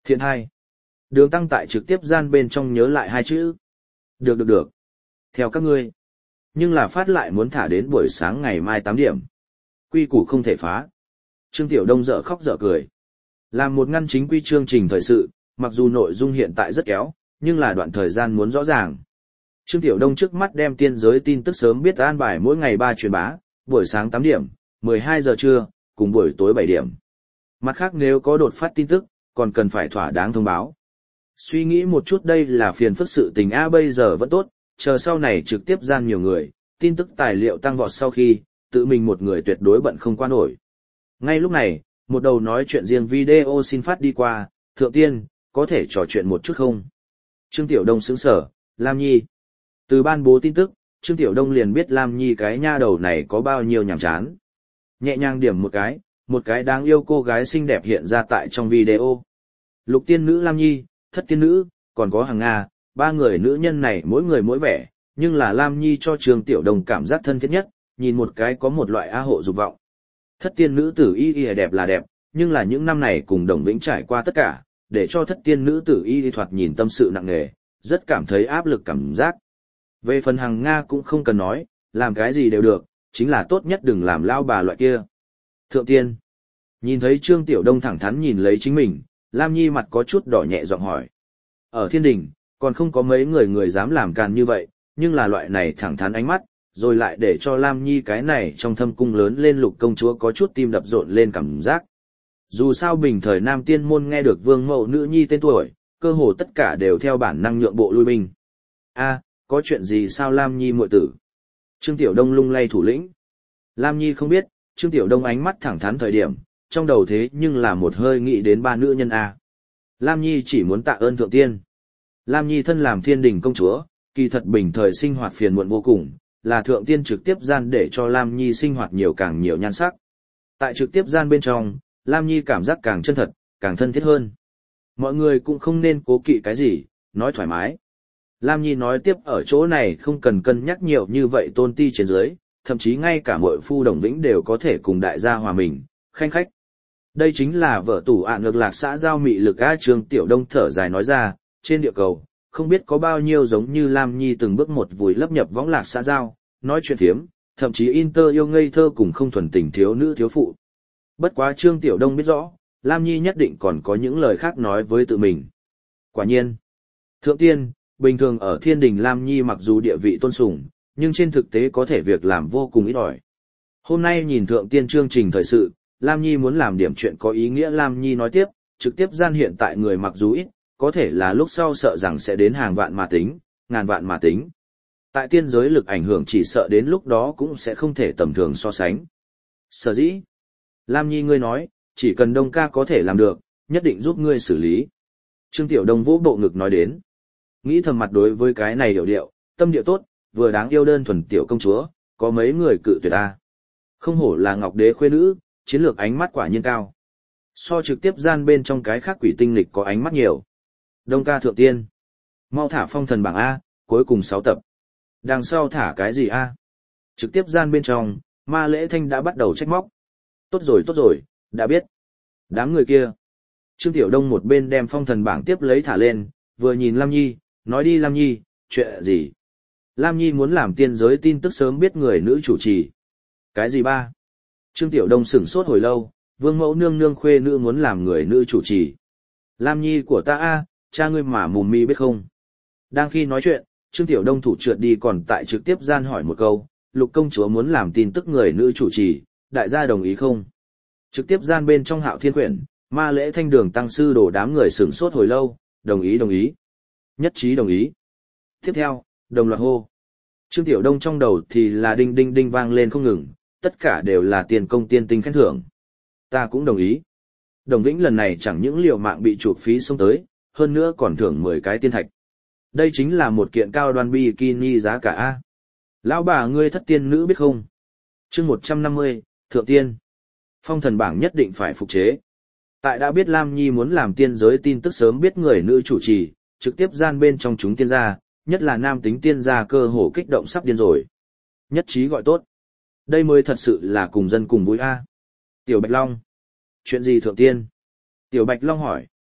Thiện hai. Đường Tăng tại trực tiếp gian bên trong nhớ lại hai chữ. Được. Theo các ngươi. Nhưng là phát lại muốn thả đến buổi sáng ngày mai 8 điểm. Quy củ không thể phá. Trương Tiểu Đông dở khóc dở cười. Làm một ngăn chính quy chương trình thời sự, mặc dù nội dung hiện tại rất kéo, nhưng là đoạn thời gian muốn rõ ràng. Trương Tiểu Đông trước mắt đem tiên giới tin tức sớm biết an bài mỗi ngày 3 truyền bá, buổi sáng 8 điểm, 12 giờ trưa, cùng buổi tối 7 điểm. Mặt khác nếu có đột phát tin tức, còn cần phải thỏa đáng thông báo. Suy nghĩ một chút đây là phiền phức sự tình bây giờ vẫn tốt, chờ sau này trực tiếp gian nhiều người, tin tức tài liệu tăng vọt sau khi, tự mình một người tuyệt đối bận không qua nổi. Ngay lúc này, một đầu nói chuyện riêng video xin phát đi qua, Thượng Tiên, có thể trò chuyện một chút không? Trương Tiểu Đông sững sờ, Lam Nhi. Từ ban bố tin tức, Trương Tiểu Đông liền biết Lam Nhi cái nha đầu này có bao nhiêu nhàm chán. Nhẹ nhàng điểm một cái đáng yêu cô gái xinh đẹp hiện ra tại trong video. Lục tiên nữ Lam Nhi, thất tiên nữ, còn có hàng Nga, 3 người nữ nhân này mỗi người mỗi vẻ, nhưng là Lam Nhi cho Trương Tiểu Đông cảm giác thân thiết nhất, nhìn một cái có một loại hộ dục vọng. Thất tiên nữ tử y đẹp là đẹp, nhưng là những năm này cùng Đồng Vĩnh trải qua tất cả, để cho thất tiên nữ tử y thoạt nhìn tâm sự nặng nề, rất cảm thấy áp lực cảm giác. Về phần hàng Nga cũng không cần nói, làm cái gì đều được, chính là tốt nhất đừng làm lao bà loại kia. Thượng tiên. Nhìn thấy Trương Tiểu Đông thẳng thắn nhìn lấy chính mình, Lam Nhi mặt có chút đỏ nhẹ giọng hỏi. Ở thiên đình, còn không có mấy người dám làm càn như vậy, nhưng là loại này thẳng thắn ánh mắt, rồi lại để cho Lam Nhi cái này trong thâm cung lớn lên Lục công chúa có chút tim đập rộn lên cảm giác. Dù sao bình thời Nam Tiên môn nghe được vương mẫu nữ nhi tên tuổi, cơ hồ tất cả đều theo bản năng nhượng bộ lui binh. Có chuyện gì sao Lam Nhi muội tử? Trương Tiểu Đông lung lay thủ lĩnh. Lam Nhi không biết, Trương Tiểu Đông ánh mắt thẳng thắn thời điểm, trong đầu thế nhưng là một hơi nghĩ đến 3 nữ nhân Lam Nhi chỉ muốn tạ ơn Thượng Tiên. Lam Nhi thân làm thiên đình công chúa, kỳ thật bình thời sinh hoạt phiền muộn vô cùng, là Thượng Tiên trực tiếp gian để cho Lam Nhi sinh hoạt càng nhiều nhan sắc. Tại trực tiếp gian bên trong, Lam Nhi cảm giác càng chân thật, càng thân thiết hơn. Mọi người cũng không nên cố kỵ cái gì, nói thoải mái. Lam Nhi nói tiếp ở chỗ này không cần cân nhắc nhiều như vậy tôn ti trên dưới, thậm chí ngay cả muội phu Đồng Vĩnh đều có thể cùng đại gia hòa mình, khanh khách. Đây chính là vợ tủ ngược lạc xã giao mị lực Trương Tiểu Đông thở dài nói ra, trên địa cầu, không biết có bao nhiêu giống như Lam Nhi từng bước một vùi lấp nhập võng lạc xã giao, nói chuyện phiếm, thậm chí inter yêu ngây thơ cùng không thuần tình thiếu nữ thiếu phụ. Bất quá Trương Tiểu Đông biết rõ, Lam Nhi nhất định còn có những lời khác nói với tự mình. Quả nhiên, Thượng Tiên, bình thường ở thiên đình Lam Nhi mặc dù địa vị tôn sùng, nhưng trên thực tế có thể việc làm vô cùng ít ỏi. Hôm nay nhìn Thượng Tiên chương trình thời sự, Lam Nhi muốn làm điểm chuyện có ý nghĩa. Lam Nhi nói tiếp, trực tiếp gian hiện tại người mặc dù ít, có thể là lúc sau sợ rằng sẽ đến hàng vạn mà tính, ngàn vạn mà tính. Tại tiên giới lực ảnh hưởng chỉ sợ đến lúc đó cũng sẽ không thể tầm thường so sánh. Sở dĩ, Lam Nhi ngươi nói, chỉ cần Đông ca có thể làm được, nhất định giúp ngươi xử lý. Trương Tiểu Đông vỗ bộ ngực nói đến. Nghĩ thầm mặt đối với cái này hiểu điệu, tâm địa tốt, vừa đáng yêu đơn thuần tiểu công chúa, có mấy người cự tuyệt Không hổ là Ngọc Đế khuê nữ, chiến lược ánh mắt quả nhiên cao. So trực tiếp gian bên trong cái khác quỷ tinh lịch có ánh mắt nhiều. Đông ca Thượng Tiên. Mau thả phong thần bảng cuối cùng 6 tập. Đằng sau thả cái gì Trực tiếp gian bên trong, Ma Lễ Thanh đã bắt đầu trách móc. Tốt rồi, đã biết. Đám người kia. Trương Tiểu Đông một bên đem phong thần bảng tiếp lấy thả lên, vừa nhìn Lam Nhi, nói đi Lam Nhi, chuyện gì? Lam Nhi muốn làm tiên giới tin tức sớm biết người nữ chủ trì. Cái gì ba? Trương Tiểu Đông sửng sốt hồi lâu, vương mẫu nương nương khuê nữ muốn làm người nữ chủ trì. Lam Nhi của ta cha ngươi mà mùm mi biết không? Đang khi nói chuyện, Trương Tiểu Đông thủ trượt đi còn tại trực tiếp gian hỏi một câu, Lục công chúa muốn làm tin tức người nữ chủ trì, đại gia đồng ý không? Trực tiếp gian bên trong Hạo Thiên Quyển, Ma Lễ Thanh Đường tăng sư đổ đám người sửng sốt hồi lâu, đồng ý. Nhất trí đồng ý. Tiếp theo, đồng loạt hô. Trương Tiểu Đông trong đầu thì là đinh đinh đinh vang lên không ngừng, tất cả đều là tiền công tiên tinh khen thưởng. Ta cũng đồng ý. Đồng Vĩnh lần này chẳng những liều mạng bị chụp phí xông tới, hơn nữa còn thưởng 10 cái tiên thạch. Đây chính là một kiện cao đoan bikini giá cả Lão bà ngươi thất tiên nữ biết không? Chương 150, Thượng Tiên. Phong thần bảng nhất định phải phục chế. Tại đã biết Lam Nhi muốn làm tiên giới tin tức sớm biết người nữ chủ trì, trực tiếp gian bên trong chúng tiên gia, nhất là nam tính tiên gia cơ hồ kích động sắp điên rồi. Nhất trí gọi tốt. Đây mới thật sự là cùng dân cùng vui Tiểu Bạch Long. Chuyện gì Thượng Tiên? Tiểu Bạch Long hỏi.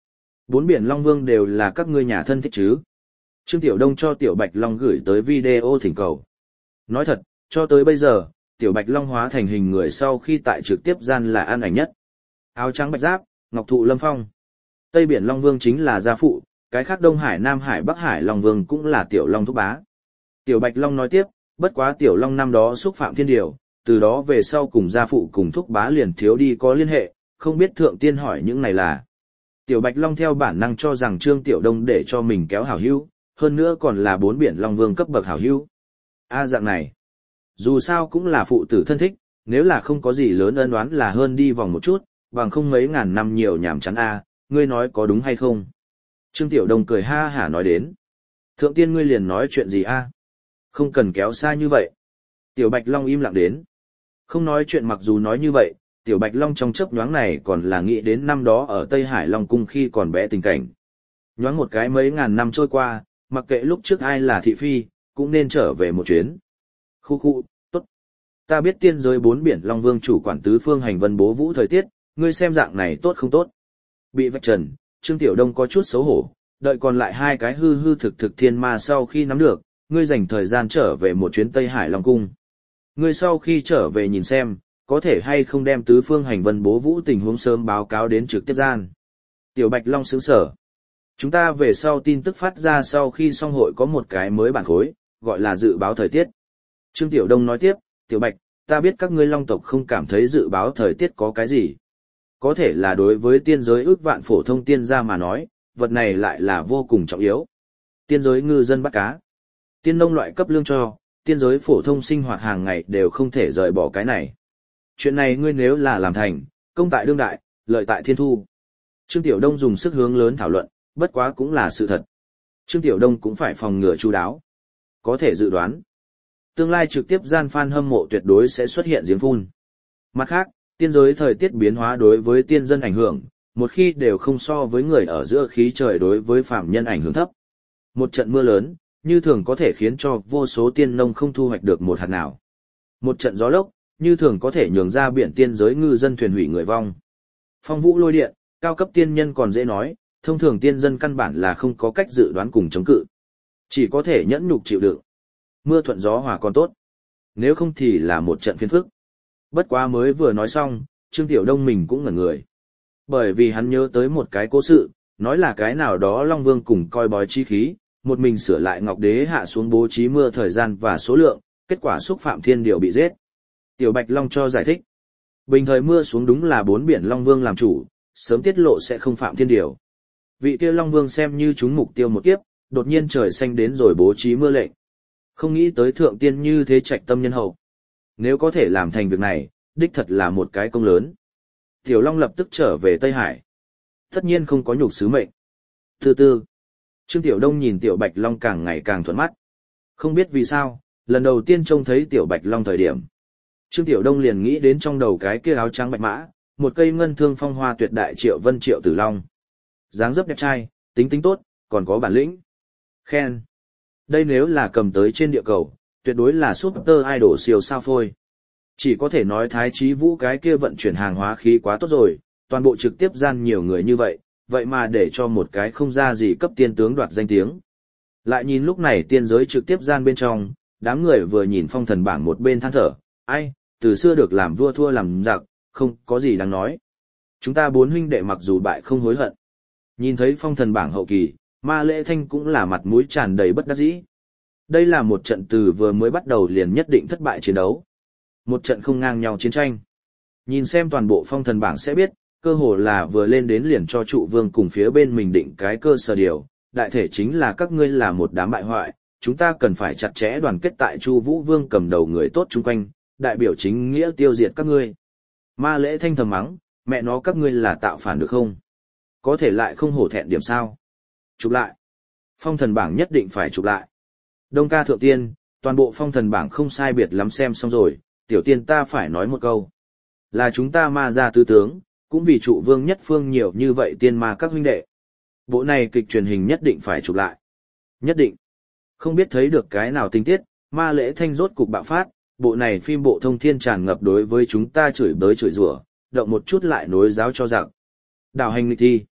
Bốn biển Long Vương đều là các ngươi nhà thân thích chứ. Trương Tiểu Đông cho Tiểu Bạch Long gửi tới video thỉnh cầu. Nói thật, cho tới bây giờ, Tiểu Bạch Long hóa thành hình người sau khi tại trực tiếp gian là an ảnh nhất. Áo trắng bạch giáp, ngọc thụ lâm phong. Tây biển Long Vương chính là gia phụ, cái khác Đông Hải, Nam Hải, Bắc Hải Long Vương cũng là Tiểu Long thúc bá. Tiểu Bạch Long nói tiếp, bất quá Tiểu Long năm đó xúc phạm thiên điều, từ đó về sau cùng gia phụ cùng thúc bá liền thiếu đi có liên hệ, không biết thượng tiên hỏi những này là. Tiểu Bạch Long theo bản năng cho rằng Trương Tiểu Đông để cho mình kéo hảo hữu, hơn nữa còn là bốn biển Long Vương cấp bậc hảo hữu. Dạng này, dù sao cũng là phụ tử thân thích, nếu là không có gì lớn ân oán là hơn đi vòng một chút, bằng không mấy ngàn năm nhiều nhảm chán ngươi nói có đúng hay không? Trương Tiểu Đông cười ha hả nói đến. Thượng tiên ngươi liền nói chuyện gì Không cần kéo xa như vậy. Tiểu Bạch Long im lặng đến. Không nói chuyện mặc dù nói như vậy, Tiểu Bạch Long trong chớp nhoáng này còn là nghĩ đến năm đó ở Tây Hải Long Cung khi còn bé tình cảnh. Nhoáng một cái mấy ngàn năm trôi qua, mặc kệ lúc trước ai là thị phi, cũng nên trở về một chuyến. Khu, tốt. Ta biết tiên giới bốn biển Long Vương chủ quản tứ phương hành vân bố vũ thời tiết, ngươi xem dạng này tốt không tốt. Bị vạch trần, Trương Tiểu Đông có chút xấu hổ, đợi còn lại hai cái hư hư thực thực thiên ma sau khi nắm được, ngươi dành thời gian trở về một chuyến Tây Hải Long Cung. Ngươi sau khi trở về nhìn xem, có thể hay không đem tứ phương hành vân bố vũ tình huống sớm báo cáo đến trực tiếp gian. Tiểu Bạch Long sững sở. Chúng ta về sau tin tức phát ra sau khi xong hội có một cái mới bản khối, gọi là dự báo thời tiết. Trương Tiểu Đông nói tiếp, Tiểu Bạch, ta biết các ngươi Long tộc không cảm thấy dự báo thời tiết có cái gì. Có thể là đối với tiên giới ước vạn phổ thông tiên gia mà nói, vật này lại là vô cùng trọng yếu. Tiên giới ngư dân bắt cá, tiên nông loại cấp lương cho, tiên giới phổ thông sinh hoạt hàng ngày đều không thể rời bỏ cái này. Chuyện này ngươi nếu là làm thành, công tại đương đại, lợi tại thiên thu. Trương Tiểu Đông dùng sức hướng lớn thảo luận, bất quá cũng là sự thật. Trương Tiểu Đông cũng phải phòng ngừa chu đáo. Có thể dự đoán, tương lai trực tiếp gian fan hâm mộ tuyệt đối sẽ xuất hiện giếng phun. Mặt khác, tiên giới thời tiết biến hóa đối với tiên dân ảnh hưởng, một khi đều không so với người ở giữa khí trời đối với phạm nhân ảnh hưởng thấp. Một trận mưa lớn, như thường có thể khiến cho vô số tiên nông không thu hoạch được một hạt nào. Một trận gió lốc, như thường có thể nhường ra biển tiên giới ngư dân thuyền hủy người vong. Phong vũ lôi điện, cao cấp tiên nhân còn dễ nói, thông thường tiên dân căn bản là không có cách dự đoán cùng chống cự. Chỉ có thể nhẫn nhục chịu đựng. Mưa thuận gió hòa còn tốt. Nếu không thì là một trận phiền phức. Bất quá mới vừa nói xong, Trương Tiểu Đông mình cũng ngẩn người. Bởi vì hắn nhớ tới một cái cố sự, nói là cái nào đó Long Vương cùng coi bói chi khí, một mình sửa lại Ngọc Đế hạ xuống bố trí mưa thời gian và số lượng, kết quả xúc phạm thiên điều bị giết. Tiểu Bạch Long cho giải thích. Bình thời mưa xuống đúng là bốn biển Long Vương làm chủ, sớm tiết lộ sẽ không phạm thiên điều. Vị kia Long Vương xem như trúng mục tiêu một kiếp, đột nhiên trời xanh đến rồi bố trí mưa lệnh. Không nghĩ tới thượng tiên như thế trạch tâm nhân hậu. Nếu có thể làm thành việc này, đích thật là một cái công lớn. Tiểu Long lập tức trở về Tây Hải. Tất nhiên không có nhục sứ mệnh. Từ từ, Trương Tiểu Đông nhìn Tiểu Bạch Long càng ngày càng thuận mắt. Không biết vì sao, lần đầu tiên trông thấy Tiểu Bạch Long thời điểm. Trương Tiểu Đông liền nghĩ đến trong đầu cái kia áo trắng bạch mã, một cây ngân thương phong hoa tuyệt đại Triệu Vân Triệu Tử Long. Dáng dấp đẹp trai, tính tính tốt, còn có bản lĩnh. Khen. Đây nếu là cầm tới trên địa cầu, tuyệt đối là super idol siêu sao phôi. Chỉ có thể nói Thái Chí Vũ cái kia vận chuyển hàng hóa khí quá tốt rồi, toàn bộ trực tiếp gian nhiều người như vậy, vậy mà để cho một cái không ra gì cấp tiên tướng đoạt danh tiếng. Lại nhìn lúc này tiên giới trực tiếp gian bên trong, đám người vừa nhìn phong thần bảng một bên than thở, ai, từ xưa được làm vua thua làm giặc, không có gì đáng nói. Chúng ta bốn huynh đệ mặc dù bại không hối hận. Nhìn thấy phong thần bảng hậu kỳ, Ma Lễ Thanh cũng là mặt mũi tràn đầy bất đắc dĩ. Đây là một trận từ vừa mới bắt đầu liền nhất định thất bại chiến đấu. Một trận không ngang nhau chiến tranh. Nhìn xem toàn bộ phong thần bảng sẽ biết, cơ hồ là vừa lên đến liền cho trụ vương cùng phía bên mình định cái cơ sở điều, đại thể chính là các ngươi là một đám bại hoại, chúng ta cần phải chặt chẽ đoàn kết tại Chu Vũ Vương cầm đầu người tốt chung quanh, đại biểu chính nghĩa tiêu diệt các ngươi. Ma Lễ Thanh thầm mắng, mẹ nó các ngươi là tạo phản được không? Có thể lại không hổ thẹn điểm sao? Chụp lại. Phong thần bảng nhất định phải chụp lại. Đông ca thượng tiên, toàn bộ phong thần bảng không sai biệt lắm xem xong rồi, tiểu tiên ta phải nói một câu. Là chúng ta ma gia tứ tướng, cũng vì trụ vương nhất phương nhiều như vậy tiên ma các huynh đệ. Bộ này kịch truyền hình nhất định phải chụp lại. Nhất định. Không biết thấy được cái nào tình tiết, Ma Lễ Thanh rốt cục bạo phát, bộ này phim bộ thông thiên tràn ngập đối với chúng ta chửi bới chửi rủa, động một chút lại nối giáo cho giặc. Đảo hành nghịch thi.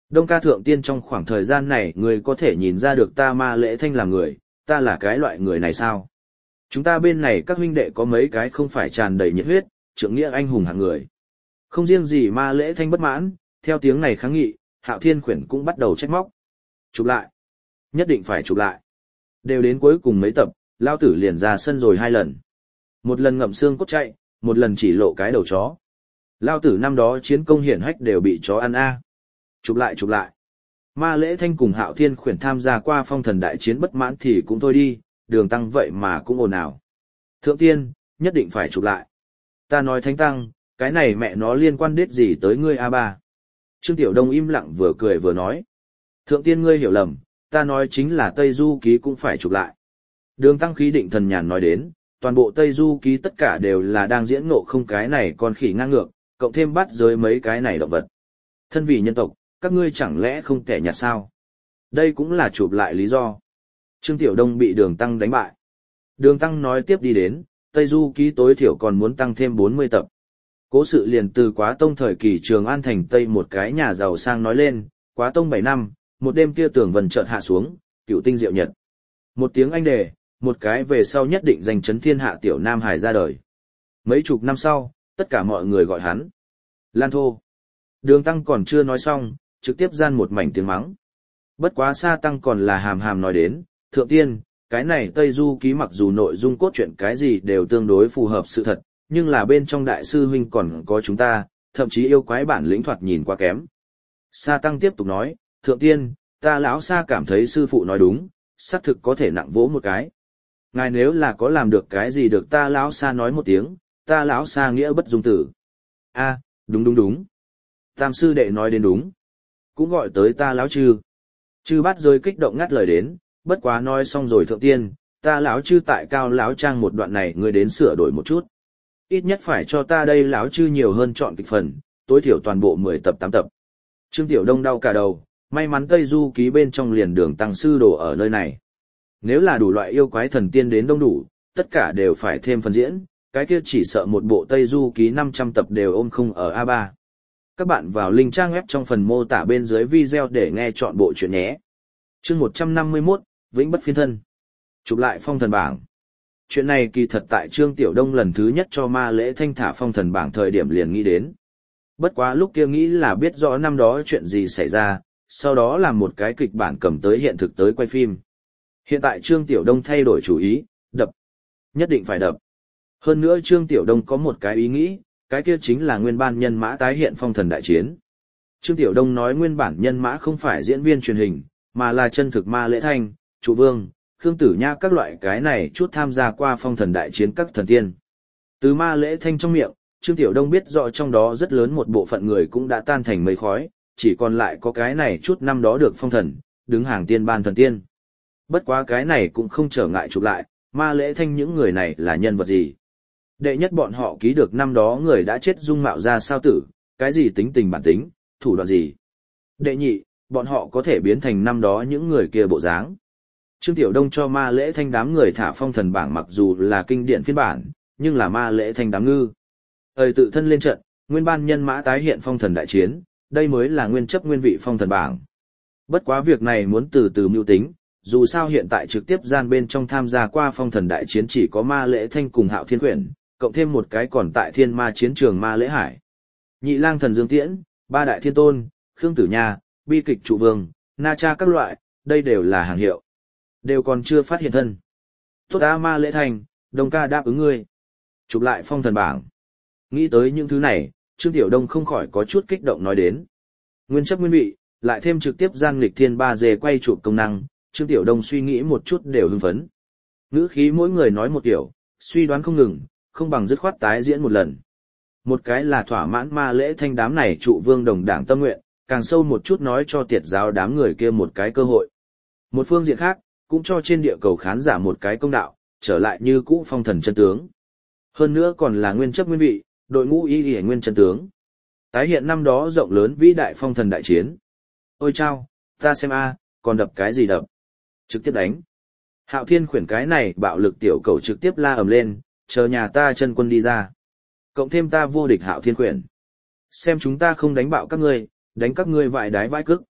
Đông ca thượng tiên trong khoảng thời gian này người có thể nhìn ra được ta Ma Lễ Thanh là người, ta là cái loại người này sao? Chúng ta bên này các huynh đệ có mấy cái không phải tràn đầy nhiệt huyết, trượng nghĩa anh hùng hạng người. Không riêng gì Ma Lễ Thanh bất mãn, theo tiếng này kháng nghị, Hạo Thiên Khuyển cũng bắt đầu trách móc. Chụp lại. Nhất định phải chụp lại. Đều đến cuối cùng mấy tập, lao tử liền ra sân rồi 2 lần. Một lần ngậm xương cốt chạy, một lần chỉ lộ cái đầu chó. Lao tử năm đó chiến công hiển hách đều bị chó ăn a. Chụp lại chụp lại. Ma Lễ Thanh cùng Hạo Thiên Khuyển tham gia qua phong thần đại chiến bất mãn thì cũng thôi đi, Đường Tăng vậy mà cũng ồn ào. Thượng tiên, nhất định phải chụp lại. Ta nói Thánh Tăng, cái này mẹ nó liên quan đết gì tới ngươi A3. Trương Tiểu Đông im lặng vừa cười vừa nói. Thượng tiên ngươi hiểu lầm, ta nói chính là Tây Du Ký cũng phải chụp lại. Đường Tăng khí định thần nhàn nói đến, toàn bộ Tây Du Ký tất cả đều là đang diễn ngộ không cái này con khỉ ngang ngược, cộng thêm bắt giới mấy cái này động vật. Thân vì nhân tộc, các ngươi chẳng lẽ không kẻ nhạt sao? Đây cũng là chụp lại lý do. Trương Tiểu Đông bị Đường Tăng đánh bại. Đường Tăng nói tiếp đi đến, Tây Du Ký tối thiểu còn muốn tăng thêm 40 tập. Cố sự liền từ Quá Tông thời kỳ Trường An thành Tây một cái nhà giàu sang nói lên, Quá Tông 7 năm, một đêm kia tường vần chợt hạ xuống, cửu tinh diệu nhật. Một tiếng anh đề, một cái về sau nhất định giành chấn thiên hạ tiểu Nam Hải ra đời. Mấy chục năm sau, tất cả mọi người gọi hắn Lan Thô. Đường Tăng còn chưa nói xong, trực tiếp gian một mảnh tiếng mắng. Bất quá Sa Tăng còn là hàm hàm nói đến, thượng tiên, cái này Tây Du Ký mặc dù nội dung cốt truyện cái gì đều tương đối phù hợp sự thật, nhưng là bên trong đại sư huynh còn có chúng ta, thậm chí yêu quái bản lĩnh thoạt nhìn quá kém. Sa Tăng tiếp tục nói, thượng tiên, ta lão Sa cảm thấy sư phụ nói đúng, xác thực có thể nặng vỗ một cái. Ngài nếu là có làm được cái gì được ta lão Sa nói một tiếng, ta lão Sa nghĩa bất dung tử. A, đúng đúng đúng. Tam sư đệ nói đến đúng. Cũng gọi tới ta lão Chư. Chư Bát Giới kích động ngắt lời đến, bất quá nói xong rồi thượng tiên, ta lão Chư tại Cao lão trang một đoạn này ngươi đến sửa đổi một chút. Ít nhất phải cho ta đây lão Chư nhiều hơn chọn kịch phần, tối thiểu toàn bộ 10 tập 8 tập. Trương Tiểu Đông đau cả đầu, may mắn Tây Du Ký bên trong liền Đường Tăng sư đồ ở nơi này. Nếu là đủ loại yêu quái thần tiên đến đông đủ, tất cả đều phải thêm phần diễn, cái kia chỉ sợ một bộ Tây Du Ký 500 tập đều ôm không ở A3. Các bạn vào link trang web trong phần mô tả bên dưới video để nghe chọn bộ chuyện nhé. Chương 151, Vĩnh Bất Phiên Thân. Chụp lại phong thần bảng. Chuyện này kỳ thật tại Trương Tiểu Đông lần thứ nhất cho Ma Lễ Thanh thả phong thần bảng thời điểm liền nghĩ đến. Bất quá lúc kia nghĩ là biết rõ năm đó chuyện gì xảy ra, sau đó làm một cái kịch bản cầm tới hiện thực tới quay phim. Hiện tại Trương Tiểu Đông thay đổi chủ ý, đập. Nhất định phải đập. Hơn nữa Trương Tiểu Đông có một cái ý nghĩ, cái kia chính là nguyên bản nhân mã tái hiện phong thần đại chiến. Trương Tiểu Đông nói nguyên bản nhân mã không phải diễn viên truyền hình, mà là chân thực Ma Lễ Thanh, Trụ Vương, Khương Tử Nha các loại cái này chút tham gia qua phong thần đại chiến các thần tiên. Từ Ma Lễ Thanh trong miệng, Trương Tiểu Đông biết rõ trong đó rất lớn một bộ phận người cũng đã tan thành mây khói, chỉ còn lại có cái này chút năm đó được phong thần, đứng hàng tiên ban thần tiên. Bất quá cái này cũng không trở ngại chụp lại, Ma Lễ Thanh những người này là nhân vật gì. Đệ nhất bọn họ ký được năm đó người đã chết dung mạo ra sao tử, cái gì tính tình bản tính, thủ đoạn gì. Đệ nhị, bọn họ có thể biến thành năm đó những người kia bộ dáng. Trương Tiểu Đông cho Ma Lễ Thanh đám người thả phong thần bảng mặc dù là kinh điển phiên bản, nhưng là Ma Lễ Thanh đám ngư. Tự thân lên trận, nguyên ban nhân mã tái hiện phong thần đại chiến, đây mới là nguyên chấp nguyên vị phong thần bảng. Bất quá việc này muốn từ từ mưu tính, dù sao hiện tại trực tiếp gian bên trong tham gia qua phong thần đại chiến chỉ có Ma Lễ Thanh cùng Hạo Thiên Quyển, cộng thêm một cái còn tại thiên ma chiến trường Ma Lễ Hải. Nhị lang thần Dương Tiễn, ba đại thiên tôn, Khương Tử Nha, bi kịch Trụ Vương, Na Cha các loại, đây đều là hàng hiệu. Đều còn chưa phát hiện thân. Tốt á Ma Lễ Thanh, Đông ca đáp ứng ngươi. Chụp lại phong thần bảng. Nghĩ tới những thứ này, Trương Tiểu Đông không khỏi có chút kích động nói đến. Nguyên chấp nguyên vị, lại thêm trực tiếp gian nghịch thiên 3D quay chụp công năng, Trương Tiểu Đông suy nghĩ một chút đều hưng phấn. Ngữ khí mỗi người nói một kiểu, suy đoán không ngừng, không bằng dứt khoát tái diễn một lần. Một cái là thỏa mãn Ma Lễ Thanh đám này trụ vương đồng đảng tâm nguyện, càng sâu một chút nói cho tiệt giáo đám người kia một cái cơ hội. Một phương diện khác, cũng cho trên địa cầu khán giả một cái công đạo, trở lại như cũ phong thần chân tướng. Hơn nữa còn là nguyên chấp nguyên vị, đội ngũ y y nguyên chân tướng. Tái hiện năm đó rộng lớn vĩ đại phong thần đại chiến. Ôi chao, ta xem a, còn đập cái gì đập? Trực tiếp đánh. Hạo Thiên Khuyển cái này bạo lực tiểu cầu trực tiếp la ầm lên, chờ nhà ta chân quân đi ra. Cộng thêm ta vô địch Hạo Thiên Khuyển. Xem chúng ta không đánh bạo các ngươi, đánh các ngươi vại đái vãi cức.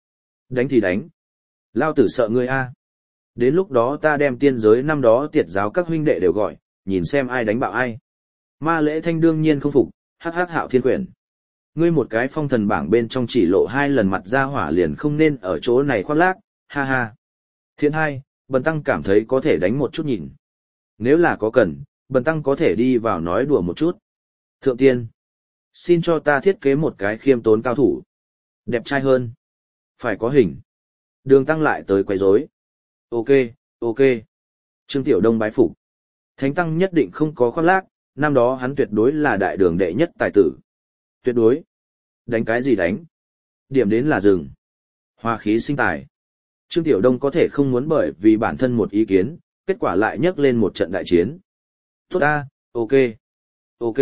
Đánh thì đánh. Lao tử sợ ngươi a. Đến lúc đó ta đem tiên giới năm đó tiệt giáo các huynh đệ đều gọi, nhìn xem ai đánh bạo ai. Ma Lễ Thanh đương nhiên không phục, hắc hắc Hạo Thiên Quyển. Ngươi một cái phong thần bảng bên trong chỉ lộ 2 lần mặt ra hỏa liền không nên ở chỗ này khoác lác, ha ha. Thiện hai, Bần Tăng cảm thấy có thể đánh một chút nhìn. Nếu là có cần, Bần Tăng có thể đi vào nói đùa một chút. Thượng tiên, xin cho ta thiết kế một cái khiêm tốn cao thủ. Đẹp trai hơn. Phải có hình. Đường Tăng lại tới quấy rối. Ok, ok. Trương Tiểu Đông bái phục. Thánh Tăng nhất định không có khoác lác, năm đó hắn tuyệt đối là đại đường đệ nhất tài tử. Tuyệt đối. Đánh cái gì đánh? Điểm đến là rừng. Hoa khí sinh tài. Trương Tiểu Đông có thể không muốn bởi vì bản thân một ý kiến, kết quả lại nhấc lên một trận đại chiến. Tốt ta, ok. Ok.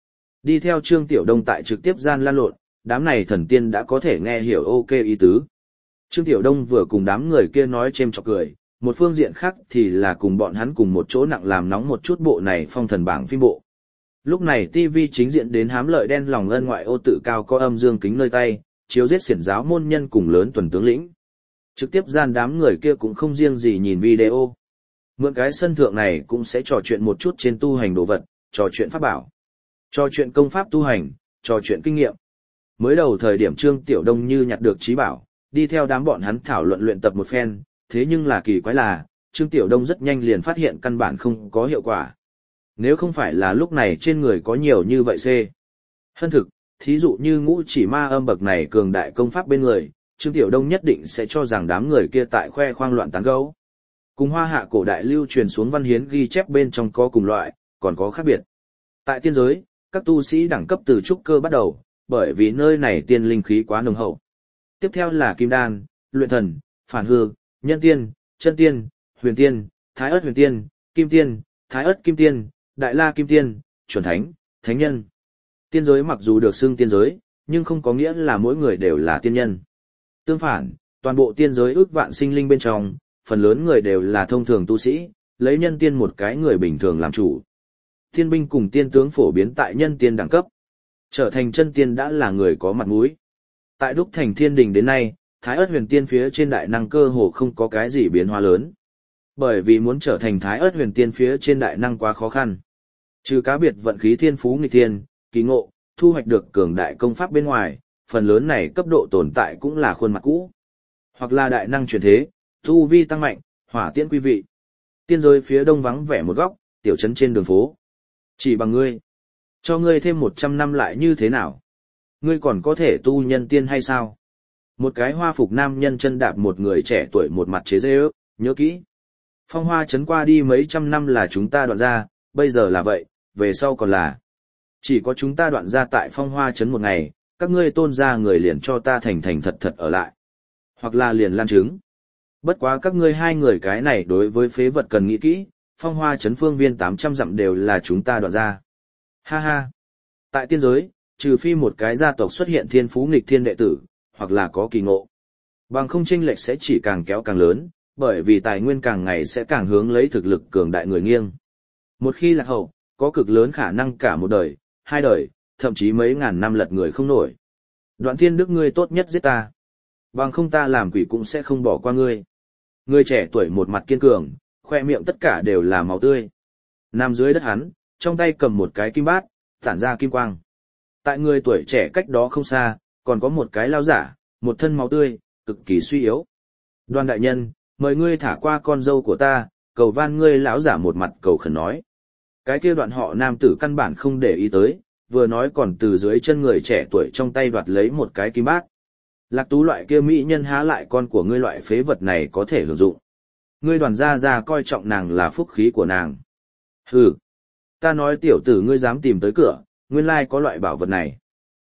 Đi theo Trương Tiểu Đông tại trực tiếp gian lan lộn, đám này thần tiên đã có thể nghe hiểu ok ý tứ. Trương Tiểu Đông vừa cùng đám người kia nói chêm chọc cười, một phương diện khác thì là cùng bọn hắn cùng một chỗ nặng làm nóng một chút bộ này phong thần bảng phim bộ. Lúc này TV chính diện đến hám lợi đen lòng ân ngoại ô tự cao có âm dương kính nơi tay, chiếu giết xiển giáo môn nhân cùng lớn tuần tướng lĩnh. Trực tiếp gian đám người kia cũng không riêng gì nhìn video. Mượn cái sân thượng này cũng sẽ trò chuyện một chút trên tu hành đồ vật, trò chuyện pháp bảo, trò chuyện công pháp tu hành, trò chuyện kinh nghiệm. Mới đầu thời điểm Trương Tiểu Đông như nhặt được trí bảo, đi theo đám bọn hắn thảo luận luyện tập một phen, thế nhưng là kỳ quái là, Trương Tiểu Đông rất nhanh liền phát hiện căn bản không có hiệu quả. Nếu không phải là lúc này trên người có nhiều như vậy C. Hân thực, thí dụ như ngũ chỉ ma âm bậc này cường đại công pháp bên người, Trương Tiểu Đông nhất định sẽ cho rằng đám người kia tại khoe khoang loạn tán gẫu. Cùng Hoa Hạ cổ đại lưu truyền xuống văn hiến ghi chép bên trong có cùng loại, còn có khác biệt. Tại tiên giới, các tu sĩ đẳng cấp từ trúc cơ bắt đầu, bởi vì nơi này tiên linh khí quá nồng hậu. Tiếp theo là kim đan, luyện thần, phản hư, nhân tiên, chân tiên, huyền tiên, thái ớt huyền tiên, kim tiên, thái ớt kim tiên, đại la kim tiên, chuẩn thánh, thánh nhân. Tiên giới mặc dù được xưng tiên giới, nhưng không có nghĩa là mỗi người đều là tiên nhân. Tương phản, toàn bộ tiên giới ước vạn sinh linh bên trong, phần lớn người đều là thông thường tu sĩ, lấy nhân tiên một cái người bình thường làm chủ. Tiên binh cùng tiên tướng phổ biến tại nhân tiên đẳng cấp. Trở thành chân tiên đã là người có mặt mũi. Tại đúc thành thiên đình đến nay, thái ớt huyền tiên phía trên đại năng cơ hồ không có cái gì biến hóa lớn. Bởi vì muốn trở thành thái ớt huyền tiên phía trên đại năng quá khó khăn. Trừ cá biệt vận khí thiên phú nghịch tiên, kỳ ngộ, thu hoạch được cường đại công pháp bên ngoài, phần lớn này cấp độ tồn tại cũng là khuôn mặt cũ. Hoặc là đại năng chuyển thế, tu vi tăng mạnh, hỏa tiễn quý vị. Tiên giới phía đông vắng vẻ một góc, tiểu trấn trên đường phố. Chỉ bằng ngươi, cho ngươi thêm 100 năm lại như thế nào? Ngươi còn có thể tu nhân tiên hay sao? Một cái hoa phục nam nhân chân đạp một người trẻ tuổi một mặt chế giễu, nhớ kỹ. Phong Hoa trấn qua đi mấy trăm năm là chúng ta đoạn ra, bây giờ là vậy, về sau còn là. Chỉ có chúng ta đoạn ra tại Phong Hoa trấn một ngày, các ngươi tôn ra người liền cho ta thành thành thật thật ở lại. Hoặc là liền lan trứng. Bất quá các ngươi hai người cái này đối với phế vật cần nghĩ kỹ, Phong Hoa trấn phương viên 800 dặm đều là chúng ta đoạn ra. Ha ha. Tại tiên giới, trừ phi một cái gia tộc xuất hiện thiên phú nghịch thiên đệ tử, hoặc là có kỳ ngộ. Bằng không chênh lệch sẽ chỉ càng kéo càng lớn, bởi vì tài nguyên càng ngày sẽ càng hướng lấy thực lực cường đại người nghiêng. Một khi lạc hậu, có cực lớn khả năng cả một đời, 2 đời, thậm chí mấy ngàn năm lật người không nổi. Đoạn Thiên Đức ngươi tốt nhất giết ta. Bằng không ta làm quỷ cũng sẽ không bỏ qua ngươi. Người trẻ tuổi một mặt kiên cường, khoe miệng tất cả đều là máu tươi. Nằm dưới đất hắn, trong tay cầm một cái kim bát, tản ra kim quang. Tại người tuổi trẻ cách đó không xa, còn có một cái lao giả, một thân máu tươi, cực kỳ suy yếu. Đoàn đại nhân, mời ngươi thả qua con dâu của ta, cầu van ngươi. Lão giả một mặt cầu khẩn nói. Cái kia đoạn họ nam tử căn bản không để ý tới, vừa nói còn từ dưới chân người trẻ tuổi trong tay đoạt lấy một cái kim bát. Lạc Tú loại kia mỹ nhân há lại con của ngươi loại phế vật này có thể hưởng dụng. Ngươi Đoàn gia gia coi trọng nàng là phúc khí của nàng. Hừ, ta nói tiểu tử ngươi dám tìm tới cửa, nguyên lai có loại bảo vật này.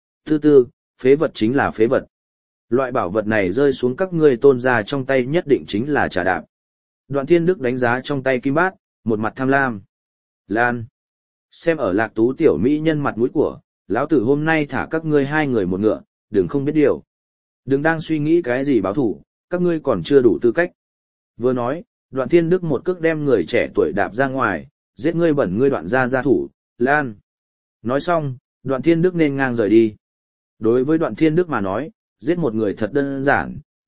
Tư, phế vật chính là phế vật. Loại bảo vật này rơi xuống các ngươi tôn gia trong tay nhất định chính là trà đạp. Đoạn Thiên Đức đánh giá trong tay kim bát, một mặt tham lam. Lan, xem ở Lạc Tú tiểu mỹ nhân mặt mũi của, lão tử hôm nay thả các ngươi hai người một ngựa, đừng không biết điều. Đừng đang suy nghĩ cái gì báo thủ, các ngươi còn chưa đủ tư cách. Vừa nói, Đoạn Thiên Đức một cước đem người trẻ tuổi đạp ra ngoài, giết ngươi bẩn ngươi Đoạn gia thủ, Lan. Nói xong, Đoạn Thiên Đức nên ngang rời đi. Đối với Đoạn Thiên Đức mà nói, giết một người thật đơn giản,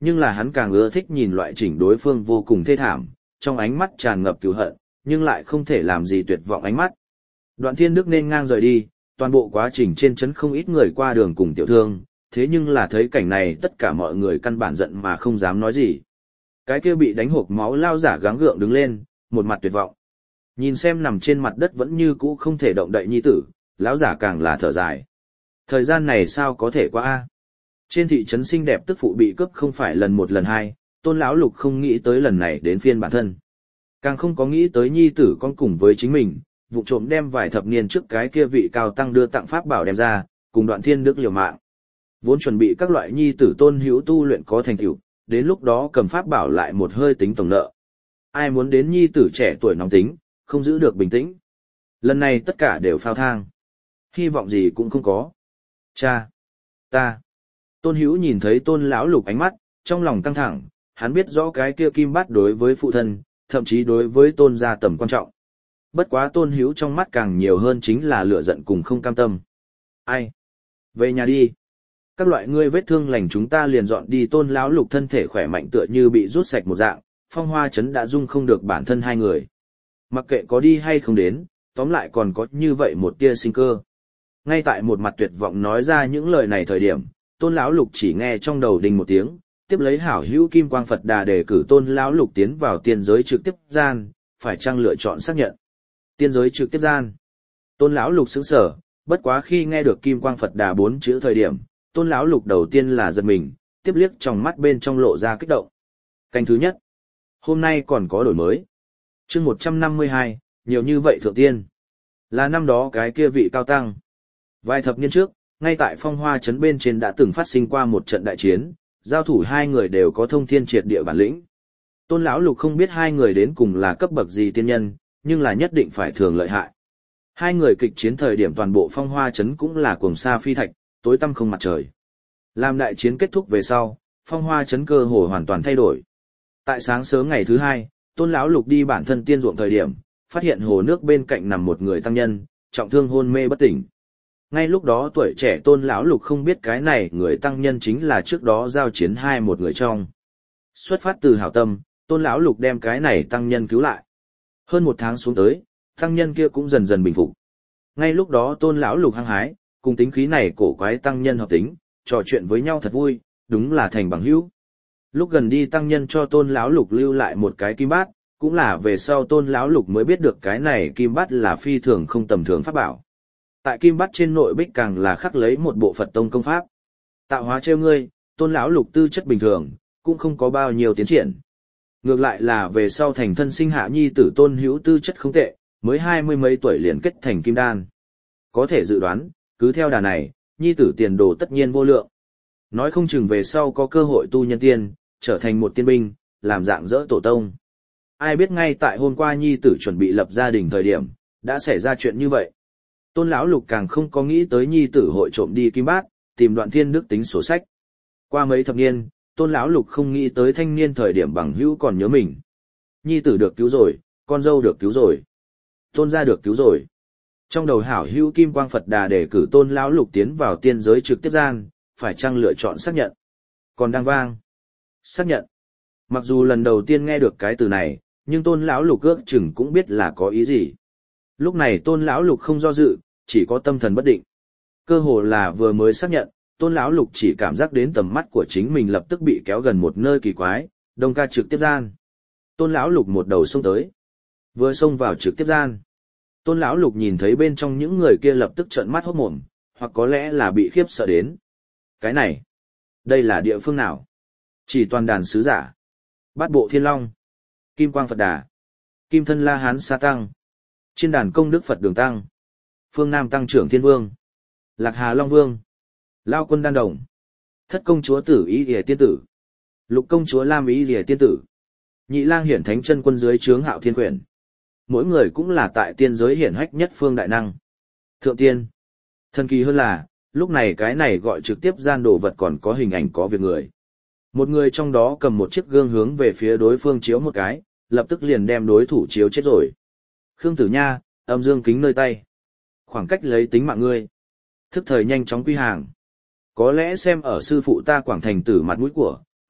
Nhưng là hắn càng ưa thích nhìn loại chỉnh đối phương vô cùng thê thảm, trong ánh mắt tràn ngập cừu hận, nhưng lại không thể làm gì tuyệt vọng ánh mắt. Đoạn Thiên Đức nên ngang rời đi, toàn bộ quá trình trên trấn không ít người qua đường cùng tiểu thương, thế nhưng là thấy cảnh này tất cả mọi người căn bản giận mà không dám nói gì. Cái kia bị đánh hộc máu lao giả gắng gượng đứng lên, một mặt tuyệt vọng. Nhìn xem nằm trên mặt đất vẫn như cũ không thể động đậy nhi tử, lão giả càng là thở dài. Thời gian này sao có thể qua a? Trên thị trấn xinh đẹp tức phụ bị cướp không phải lần một lần hai, Tôn lão lục không nghĩ tới lần này đến phiên bản thân. Càng không có nghĩ tới nhi tử con cùng với chính mình, vụ trộm đem vài thập niên trước cái kia vị cao tăng đưa tặng pháp bảo đem ra, cùng Đoạn Thiên Đức liều mạng. Vốn chuẩn bị các loại nhi tử Tôn Hữu tu luyện có thành tựu, đến lúc đó cầm pháp bảo lại một hơi tính tổng nợ. Ai muốn đến nhi tử trẻ tuổi nóng tính, không giữ được bình tĩnh. Lần này tất cả đều phao thang. Hy vọng gì cũng không có. Cha! Ta! Tôn Hữu nhìn thấy Tôn lão lục ánh mắt, trong lòng căng thẳng, hắn biết rõ cái kia kim bát đối với phụ thân, thậm chí đối với Tôn gia tầm quan trọng. Bất quá Tôn Hữu trong mắt càng nhiều hơn chính là lửa giận cùng không cam tâm. Ai? Về nhà đi. Các loại ngươi vết thương lành chúng ta liền dọn đi. Tôn lão lục thân thể khỏe mạnh tựa như bị rút sạch một dạng, Phong Hoa trấn đã dung không được bản thân hai người. Mặc kệ có đi hay không đến, tóm lại còn có như vậy một tia sinh cơ. Ngay tại một mặt tuyệt vọng nói ra những lời này thời điểm, Tôn lão lục chỉ nghe trong đầu đình một tiếng, tiếp lấy hảo hữu Kim Quang Phật Đà đề cử Tôn lão lục tiến vào tiên giới trực tiếp gian, phải chăng lựa chọn xác nhận. Tiên giới trực tiếp gian. Tôn lão lục sững sờ, bất quá khi nghe được Kim Quang Phật Đà 4 chữ thời điểm, Tôn lão lục đầu tiên là giật mình, tiếp liếc trong mắt bên trong lộ ra kích động. Canh thứ nhất. Hôm nay còn có đổi mới. Chương 152, nhiều như vậy thượng tiên. Là năm đó cái kia vị cao tăng. Vài thập niên trước, ngay tại Phong Hoa trấn bên trên đã từng phát sinh qua một trận đại chiến, giao thủ hai người đều có thông thiên triệt địa bản lĩnh. Tôn lão lục không biết hai người đến cùng là cấp bậc gì tiên nhân, nhưng là nhất định phải thường lợi hại. Hai người kịch chiến thời điểm toàn bộ Phong Hoa trấn cũng là cuồng sa phi thạch, tối tăm không mặt trời. Làm đại chiến kết thúc về sau, Phong Hoa trấn cơ hồ hoàn toàn thay đổi. Tại sáng sớm ngày thứ hai, Tôn lão lục đi bản thân tiên ruộng thời điểm, phát hiện hồ nước bên cạnh nằm một người tăng nhân, trọng thương hôn mê bất tỉnh. Ngay lúc đó tuổi trẻ Tôn lão lục không biết cái này người tăng nhân chính là trước đó giao chiến hai một người trong. Xuất phát từ hảo tâm, Tôn lão lục đem cái này tăng nhân cứu lại. Hơn một tháng xuống tới, tăng nhân kia cũng dần dần bình phục. Ngay lúc đó Tôn lão lục hăng hái, cùng tính khí này cổ quái tăng nhân hợp tính, trò chuyện với nhau thật vui, đúng là thành bằng hữu. Lúc gần đi tăng nhân cho Tôn lão lục lưu lại một cái kim bát, cũng là về sau Tôn lão lục mới biết được cái này kim bát là phi thường không tầm thường pháp bảo. Tại kim bát trên nội bích càng là khắc lấy một bộ Phật tông công pháp. Tạo hóa trêu ngươi, Tôn lão lục tư chất bình thường, cũng không có bao nhiêu tiến triển. Ngược lại là về sau thành thân sinh hạ nhi tử Tôn Hữu tư chất không tệ, mới 20 mấy tuổi liền kết thành kim đan. Có thể dự đoán, cứ theo đà này, nhi tử tiền đồ tất nhiên vô lượng. Nói không chừng về sau có cơ hội tu nhân tiên, trở thành một tiên binh, làm dạng dỡ tổ tông. Ai biết ngay tại hôm qua nhi tử chuẩn bị lập gia đình thời điểm, đã xảy ra chuyện như vậy. Tôn lão lục càng không có nghĩ tới nhi tử hội trộm đi kim bát, tìm Đoạn Thiên Đức tính sổ sách. Qua mấy thập niên, Tôn lão lục không nghĩ tới thanh niên thời điểm bằng hữu còn nhớ mình. Nhi tử được cứu rồi, con dâu được cứu rồi, Tôn gia được cứu rồi. Trong đầu hảo hữu Kim Quang Phật Đà đề cử Tôn lão lục tiến vào tiên giới trực tiếp gian, phải chăng lựa chọn xác nhận. Còn đang vang. Xác nhận. Mặc dù lần đầu tiên nghe được cái từ này, nhưng Tôn lão lục ước chừng cũng biết là có ý gì. Lúc này Tôn lão lục không do dự, chỉ có tâm thần bất định. Cơ hồ là vừa mới xác nhận, Tôn lão lục chỉ cảm giác đến tầm mắt của chính mình lập tức bị kéo gần một nơi kỳ quái, đông ca trực tiếp gian. Tôn lão lục một đầu xông tới, vừa xông vào trực tiếp gian. Tôn lão lục nhìn thấy bên trong những người kia lập tức trợn mắt hốt mồm, hoặc có lẽ là bị khiếp sợ đến. Cái này, đây là địa phương nào? Chỉ toàn đàn sứ giả, Bát Bộ Thiên Long, Kim Quang Phật Đà, Kim Thân La Hán Sa Tăng, Trên đàn Công Đức Phật Đường Tăng, Phương Nam Tăng Trưởng Thiên Vương, Lạc Hà Long Vương, Lao Quân Đan Đồng, Thất Công Chúa Tử Ý Ỉa Tiên Tử, Lục Công Chúa Lam Ý Ỉa Tiên Tử, Nhị Lang Hiển Thánh Chân Quân dưới trướng Hạo Thiên Quyển. Mỗi người cũng là tại tiên giới hiển hách nhất phương đại năng. Thượng tiên. Thần kỳ hơn là, lúc này cái này gọi trực tiếp gian đồ vật còn có hình ảnh có việc người. Một người trong đó cầm một chiếc gương hướng về phía đối phương chiếu một cái, lập tức liền đem đối thủ chiếu chết rồi. Khương Tử Nha, âm dương kính nơi tay. Khoảng cách lấy tính mạng ngươi. Thức thời nhanh chóng quy hàng. Có lẽ xem ở sư phụ ta Quảng Thành Tử mặt mũi của,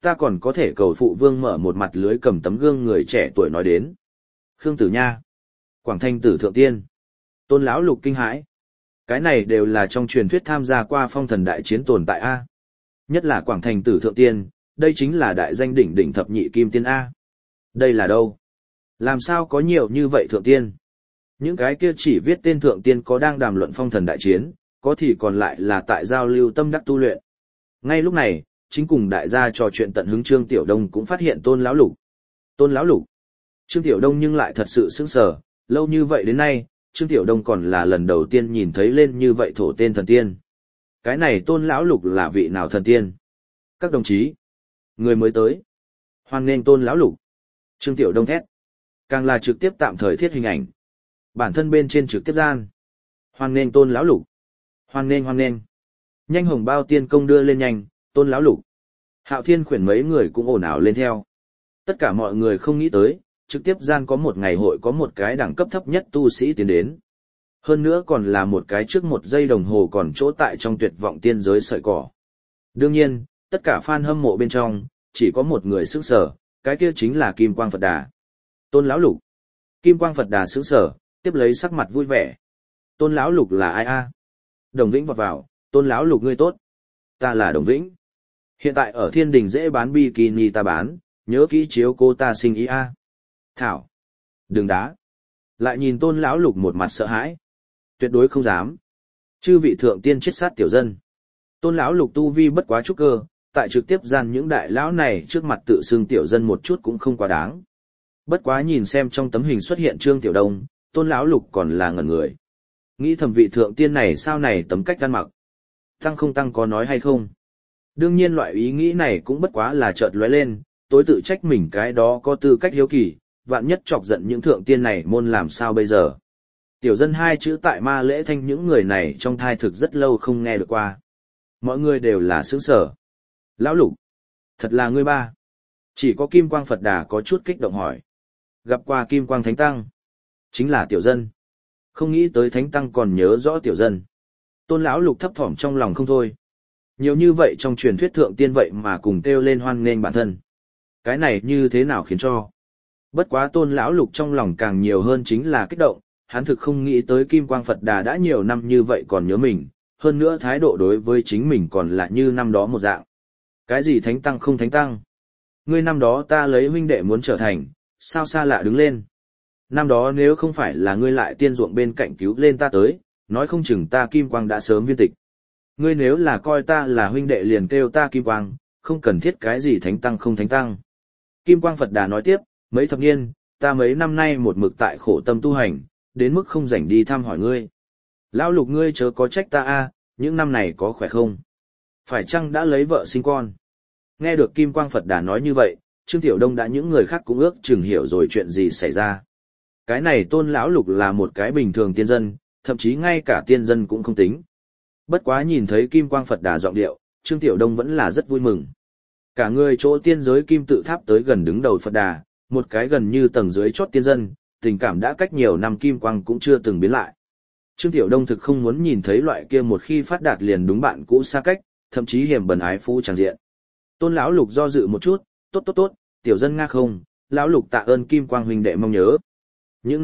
ta còn có thể cầu phụ vương mở một mặt lưới cầm tấm gương người trẻ tuổi nói đến. Khương Tử Nha, Quảng Thanh Tử Thượng Tiên, Tôn lão lục kinh hãi. Cái này đều là trong truyền thuyết tham gia qua phong thần đại chiến tồn tại A. Nhất là Quảng Thành Tử Thượng Tiên, đây chính là đại danh đỉnh đỉnh thập nhị kim tiên A. Đây là đâu? Làm sao có nhiều như vậy Thượng Tiên? Những cái kia chỉ viết tên Thượng Tiên có đang đàm luận phong thần đại chiến, có thì còn lại là tại giao lưu tâm đắc tu luyện. Ngay lúc này, chính cùng đại gia trò chuyện tận hứng Trương Tiểu Đông cũng phát hiện Tôn lão lục. Tôn lão lục. Trương Tiểu Đông nhưng lại thật sự sững sờ, lâu như vậy đến nay, Trương Tiểu Đông còn là lần đầu tiên nhìn thấy lên như vậy thổ tên thần tiên. Cái này Tôn lão lục là vị nào thần tiên? Các đồng chí, người mới tới, hoan nghênh Tôn lão lục. Trương Tiểu Đông thét, càng là trực tiếp tạm thời thiết hình ảnh. Bản thân bên trên trực tiếp gian, hoan nghênh Tôn lão lục, hoan nghênh hoan nghênh. Nhanh hồng bao tiên công đưa lên nhanh, Tôn lão lục. Hạo Thiên khuyển mấy người cũng ồn ào lên theo. Tất cả mọi người không nghĩ tới, trực tiếp gian có một ngày hội có một cái đẳng cấp thấp nhất tu sĩ tiến đến. Hơn nữa còn là một cái trước một giây đồng hồ còn chỗ tại trong tuyệt vọng tiên giới sợi cỏ. Đương nhiên, tất cả fan hâm mộ bên trong, chỉ có một người sững sờ, cái kia chính là Kim Quang Phật Đà. Tôn lão lục. Kim Quang Phật Đà sững sờ, tiếp lấy sắc mặt vui vẻ. Tôn lão lục là ai a? Đồng Vĩnh vọt vào, Tôn lão lục ngươi tốt. Ta là Đồng Vĩnh. Hiện tại ở Thiên Đình dễ bán bikini ta bán, nhớ kỹ chiếu cô ta sinh ý a. Thảo. Đừng đá. Lại nhìn Tôn lão lục một mặt sợ hãi. Tuyệt đối không dám. Chư vị thượng tiên chết sát tiểu dân. Tôn lão lục tu vi bất quá trúc cơ, tại trực tiếp gian những đại lão này trước mặt tự xưng tiểu dân một chút cũng không quá đáng. Bất quá nhìn xem trong tấm hình xuất hiện Trương Tiểu Đông, Tôn lão lục còn là ngẩn người. Nghĩ thầm vị thượng tiên này sao này tấm cách ăn mặc. Tăng không tăng có nói hay không? Đương nhiên loại ý nghĩ này cũng bất quá là chợt lóe lên, tối tự trách mình cái đó có tư cách hiếu kỳ, vạn nhất chọc giận những thượng tiên này môn làm sao bây giờ. Tiểu dân hai chữ tại ma lễ thanh những người này trong thai thực rất lâu không nghe được qua. Mọi người đều là sướng sở. Lão lục, thật là ngươi ba. Chỉ có Kim Quang Phật Đà có chút kích động hỏi. Gặp qua Kim Quang Thánh Tăng. Chính là tiểu dân. Không nghĩ tới Thánh Tăng còn nhớ rõ tiểu dân. Tôn lão lục thấp thỏm trong lòng không thôi. Nhiều như vậy trong truyền thuyết thượng tiên vậy mà cùng kêu lên hoan nghênh bản thân. Cái này như thế nào khiến cho. Bất quá Tôn lão lục trong lòng càng nhiều hơn chính là kích động. Hắn thực không nghĩ tới Kim Quang Phật Đà đã nhiều năm như vậy còn nhớ mình, hơn nữa thái độ đối với chính mình còn là như năm đó một dạng. Cái gì Thánh Tăng không Thánh Tăng? Ngươi năm đó ta lấy huynh đệ muốn trở thành, sao xa lạ đứng lên. Năm đó nếu không phải là ngươi lại tiên ruộng bên cạnh cứu lên ta tới, nói không chừng ta Kim Quang đã sớm viên tịch. Ngươi nếu là coi ta là huynh đệ liền kêu ta Kim Quang, không cần thiết cái gì Thánh Tăng không Thánh Tăng. Kim Quang Phật Đà nói tiếp, mấy thập niên, ta mấy năm nay một mực tại khổ tâm tu hành, đến mức không rảnh đi thăm hỏi ngươi. Lão lục ngươi chớ có trách ta a, những năm này có khỏe không? Phải chăng đã lấy vợ sinh con? Nghe được Kim Quang Phật Đà nói như vậy, Trương Tiểu Đông đã những người khác cũng ước chừng hiểu rồi chuyện gì xảy ra. Cái này Tôn lão lục là một cái bình thường tiên dân, thậm chí ngay cả tiên dân cũng không tính. Bất quá nhìn thấy Kim Quang Phật Đà giọng điệu, Trương Tiểu Đông vẫn là rất vui mừng. Cả người chỗ tiên giới kim tự tháp tới gần đứng đầu Phật Đà, một cái gần như tầng dưới chót tiên dân, tình cảm đã cách nhiều năm Kim Quang cũng chưa từng biến lại. Trương Tiểu Đông thực không muốn nhìn thấy loại kia một khi phát đạt liền đúng bạn cũ xa cách, thậm chí hiểm bần ái phú tràng diện. Tôn lão lục do dự một chút, tốt, tiểu dân nga không, lão lục tạ ơn Kim Quang huynh đệ mong nhớ. Những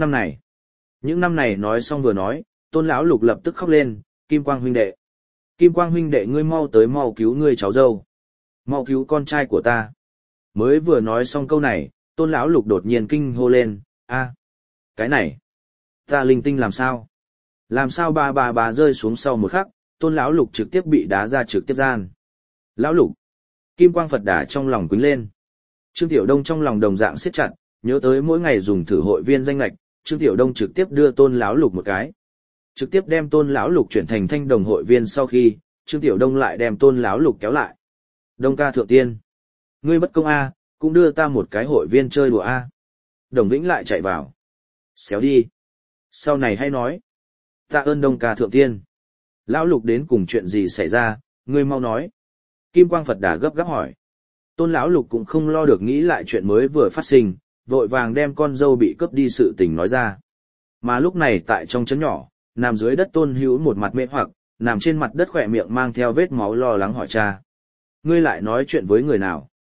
năm này nói xong vừa nói, Tôn lão lục lập tức khóc lên, Kim Quang huynh đệ ngươi mau tới mau cứu ngươi cháu dâu, mau cứu con trai của ta. Mới vừa nói xong câu này, Tôn lão lục đột nhiên kinh hô lên, a, cái này, ta linh tinh làm sao? Làm sao bà rơi xuống sau một khắc, Tôn lão lục trực tiếp bị đá ra trực tiếp gian. Lão lục, Kim Quang Phật Đà trong lòng quýnh lên. Trương Tiểu Đông trong lòng đồng dạng siết chặt, nhớ tới mỗi ngày dùng thử hội viên danh lệch, Trương Tiểu Đông trực tiếp đưa Tôn lão lục một cái. Trực tiếp đem Tôn lão lục chuyển thành thanh đồng hội viên sau khi, Trương Tiểu Đông lại đem Tôn lão lục kéo lại. Đông ca thượng tiên, ngươi bất công a, cũng đưa ta một cái hội viên chơi đùa a. Đồng Vĩnh lại chạy vào. Xéo đi. Sau này hay nói. Tạ ơn Đông ca thượng tiên. Lão lục đến cùng chuyện gì xảy ra, ngươi mau nói. Kim Quang Phật Đà gấp gáp hỏi. Tôn lão lục cũng không lo được nghĩ lại chuyện mới vừa phát sinh, vội vàng đem con dâu bị cướp đi sự tình nói ra. Mà lúc này tại trong trấn nhỏ, nằm dưới đất Tôn Hữu một mặt mê hoặc, nằm trên mặt đất khỏe miệng mang theo vết máu lo lắng hỏi cha. Ngươi lại nói chuyện với người nào?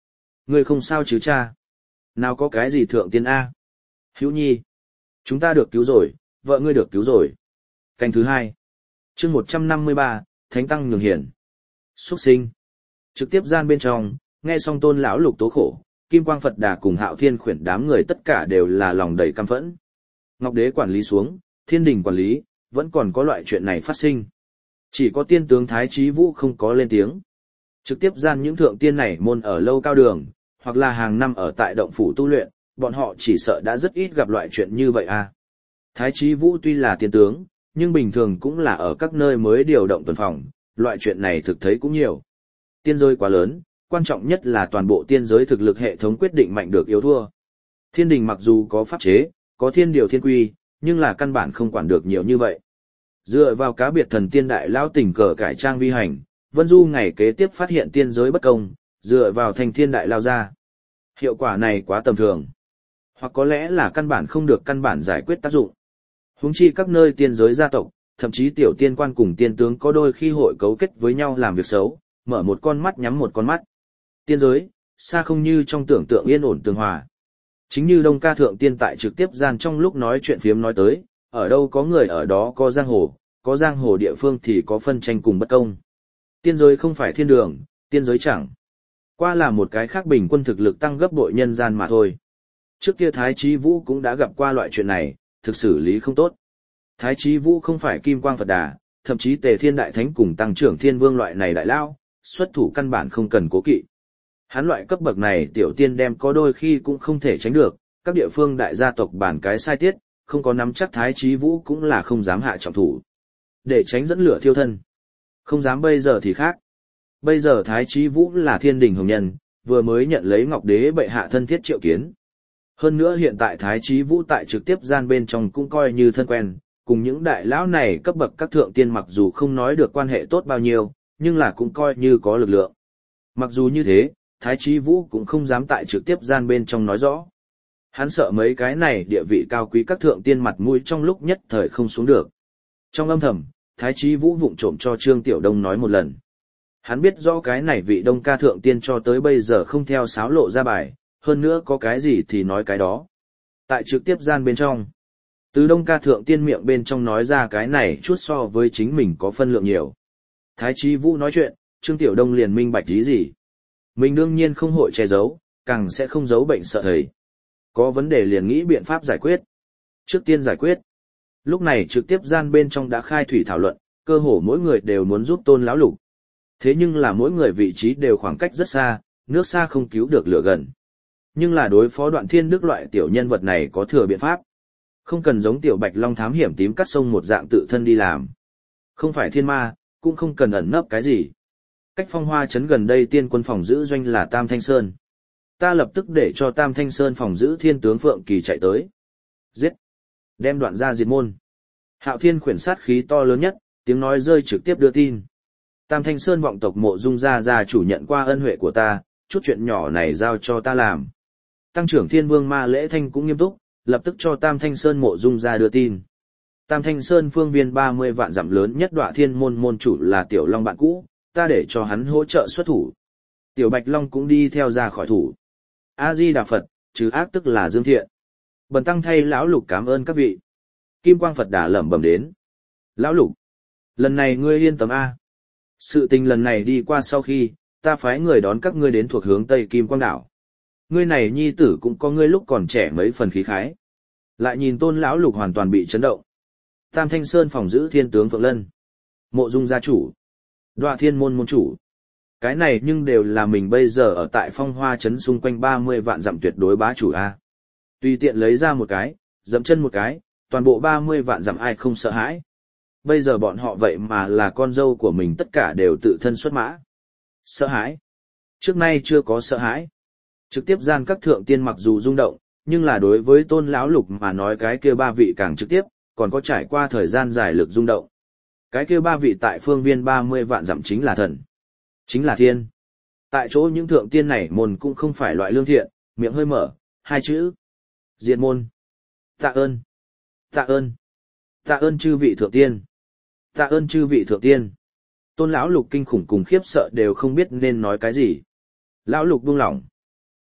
Ngươi không sao chứ cha? Nào có cái gì thượng tiên A? Hữu Nhi. Chúng ta được cứu rồi, vợ ngươi được cứu rồi. Canh thứ 2. Chương 153, Thánh Tăng Nhường Hiển. Xuất sinh. Trực tiếp gian bên trong, nghe xong Tôn lão lục tố khổ, Kim Quang Phật Đà cùng Hạo Thiên khuyển đám người tất cả đều là lòng đầy căm phẫn. Ngọc Đế quản lý xuống, Thiên Đình quản lý, vẫn còn có loại chuyện này phát sinh. Chỉ có tiên tướng Thái Chí Vũ không có lên tiếng. Trực tiếp gian những thượng tiên này môn ở lâu cao đường, hoặc là hàng năm ở tại động phủ tu luyện, bọn họ chỉ sợ đã rất ít gặp loại chuyện như vậy à. Thái Chí Vũ tuy là tiên tướng, nhưng bình thường cũng là ở các nơi mới điều động tuần phòng, loại chuyện này thực thấy cũng nhiều. Tiên giới quá lớn, quan trọng nhất là toàn bộ tiên giới thực lực hệ thống quyết định mạnh được yếu thua. Thiên đình mặc dù có pháp chế, có thiên điều thiên quy, nhưng là căn bản không quản được nhiều như vậy. Dựa vào cá biệt thần tiên đại lão tình cờ cải trang vi hành, Vân Du ngày kế tiếp phát hiện tiên giới bất công, dựa vào thành thiên đại lao ra. Hiệu quả này quá tầm thường. Hoặc có lẽ là căn bản không được căn bản giải quyết tác dụng. Huống chi các nơi tiên giới gia tộc, thậm chí tiểu tiên quan cùng tiên tướng có đôi khi hội cấu kết với nhau làm việc xấu, mở một con mắt nhắm một con mắt. Tiên giới, xa không như trong tưởng tượng yên ổn tường hòa. Chính như Đông Ca Thượng Tiên tại trực tiếp gian trong lúc nói chuyện phiếm nói tới, ở đâu có người ở đó có giang hồ địa phương thì có phân tranh cùng bất công. Tiên giới không phải thiên đường, tiên giới chẳng qua là một cái khác bình quân thực lực tăng gấp bội nhân gian mà thôi. Trước kia Thái Chí Vũ cũng đã gặp qua loại chuyện này, thực xử lý không tốt. Thái Chí Vũ không phải Kim Quang Phật Đà, thậm chí Tề Thiên Đại Thánh cùng Tăng Trưởng Thiên Vương loại này đại lao, xuất thủ căn bản không cần cố kỵ. Hắn loại cấp bậc này tiểu tiên đem có đôi khi cũng không thể tránh được, các địa phương đại gia tộc bản cái sai tiết, không có nắm chắc Thái Chí Vũ cũng là không dám hạ trọng thủ. Để tránh dẫn lửa thiêu thân. Không dám bây giờ thì khác. Bây giờ Thái Chí Vũ là thiên đình hồng nhân, vừa mới nhận lấy Ngọc Đế bệ hạ thân thiết triệu kiến. Hơn nữa hiện tại Thái Chí Vũ tại trực tiếp gian bên trong cũng coi như thân quen, cùng những đại lão này cấp bậc các thượng tiên mặc dù không nói được quan hệ tốt bao nhiêu, nhưng là cũng coi như có lực lượng. Mặc dù như thế, Thái Chí Vũ cũng không dám tại trực tiếp gian bên trong nói rõ. Hắn sợ mấy cái này địa vị cao quý các thượng tiên mặt mũi trong lúc nhất thời không xuống được. Trong âm thầm, Thái Chí Vũ vụng trộm cho Trương Tiểu Đông nói một lần. Hắn biết rõ cái này vị Đông Ca thượng tiên cho tới bây giờ không theo sáo lộ ra bài, hơn nữa có cái gì thì nói cái đó. Tại trực tiếp gian bên trong, từ Đông Ca thượng tiên miệng bên trong nói ra cái này chút so với chính mình có phân lượng nhiều. Thái Chí Vũ nói chuyện, Trương Tiểu Đông liền minh bạch ý gì. Mình đương nhiên không hội che giấu, càng sẽ không giấu bệnh sợ thầy. Có vấn đề liền nghĩ biện pháp giải quyết. Trước tiên giải quyết. Lúc này trực tiếp gian bên trong đã khai thủy thảo luận, cơ hồ mỗi người đều muốn giúp Tôn lão lục. Thế nhưng là mỗi người vị trí đều khoảng cách rất xa, nước xa không cứu được lửa gần. Nhưng là đối phó Đoạn Thiên Đức loại tiểu nhân vật này có thừa biện pháp. Không cần giống tiểu Bạch Long thám hiểm tím cắt sông một dạng tự thân đi làm. Không phải thiên ma, cũng không cần ẩn nấp cái gì. Cách Phong Hoa trấn gần đây tiên quân phòng giữ doanh là Tam Thanh Sơn. Ta lập tức để cho Tam Thanh Sơn phòng giữ thiên tướng Phượng Kỳ chạy tới. Giết! Đem Đoạn ra diệt môn. Hạo Thiên khuyển sát khí to lớn nhất, tiếng nói rơi trực tiếp đưa tin. Tam Thanh Sơn vọng tộc Mộ Dung gia chủ nhận qua ân huệ của ta, chút chuyện nhỏ này giao cho ta làm. Tăng trưởng Thiên Vương Ma Lễ Thanh cũng nghiêm túc, lập tức cho Tam Thanh Sơn Mộ Dung gia đưa tin. Tam Thanh Sơn phương viên 30 vạn dặm lớn nhất Đọa Thiên môn chủ là Tiểu Long bạn cũ, ta để cho hắn hỗ trợ xuất thủ. Tiểu Bạch Long cũng đi theo ra khỏi thủ. A Di Đà Phật, trừ ác tức là dương thiện. Bần tăng thay lão lục cảm ơn các vị. Kim Quang Phật Đà lẩm bẩm đến. Lão lục, lần này ngươi yên tâm a. Sự tình lần này đi qua sau khi, ta phái người đón các ngươi đến thuộc hướng Tây Kim Quang Đảo. Ngươi này nhi tử cũng có ngươi lúc còn trẻ mấy phần khí khái. Lại nhìn Tôn lão lục hoàn toàn bị chấn động. Tam Thanh Sơn phòng giữ thiên tướng Phượng Lân. Mộ Dung gia chủ. Đọa Thiên môn chủ. Cái này nhưng đều là mình bây giờ ở tại Phong Hoa trấn xung quanh 30 vạn dặm tuyệt đối bá chủ a. Tùy tiện lấy ra một cái, dẫm chân một cái, toàn bộ 30 vạn dặm ai không sợ hãi. Bây giờ bọn họ vậy mà là con dâu của mình tất cả đều tự thân xuất mã. Sợ hãi? Trước nay chưa có sợ hãi. Trực tiếp gian các thượng tiên mặc dù rung động, nhưng là đối với Tôn lão lục mà nói cái kia ba vị càng trực tiếp, còn có trải qua thời gian dài lực rung động. Cái kia ba vị tại phương viên 30 vạn dặm chính là thần. Chính là thiên. Tại chỗ những thượng tiên này môn cũng không phải loại lương thiện, miệng hơi mở, hai chữ. Diệt môn. Tạ ơn. Tạ ơn. Tạ ơn chư vị thượng tiên. Tạ ơn chư vị thượng tiên. Tôn lão lục kinh khủng cùng khiếp sợ đều không biết nên nói cái gì. Lão lục buông lỏng.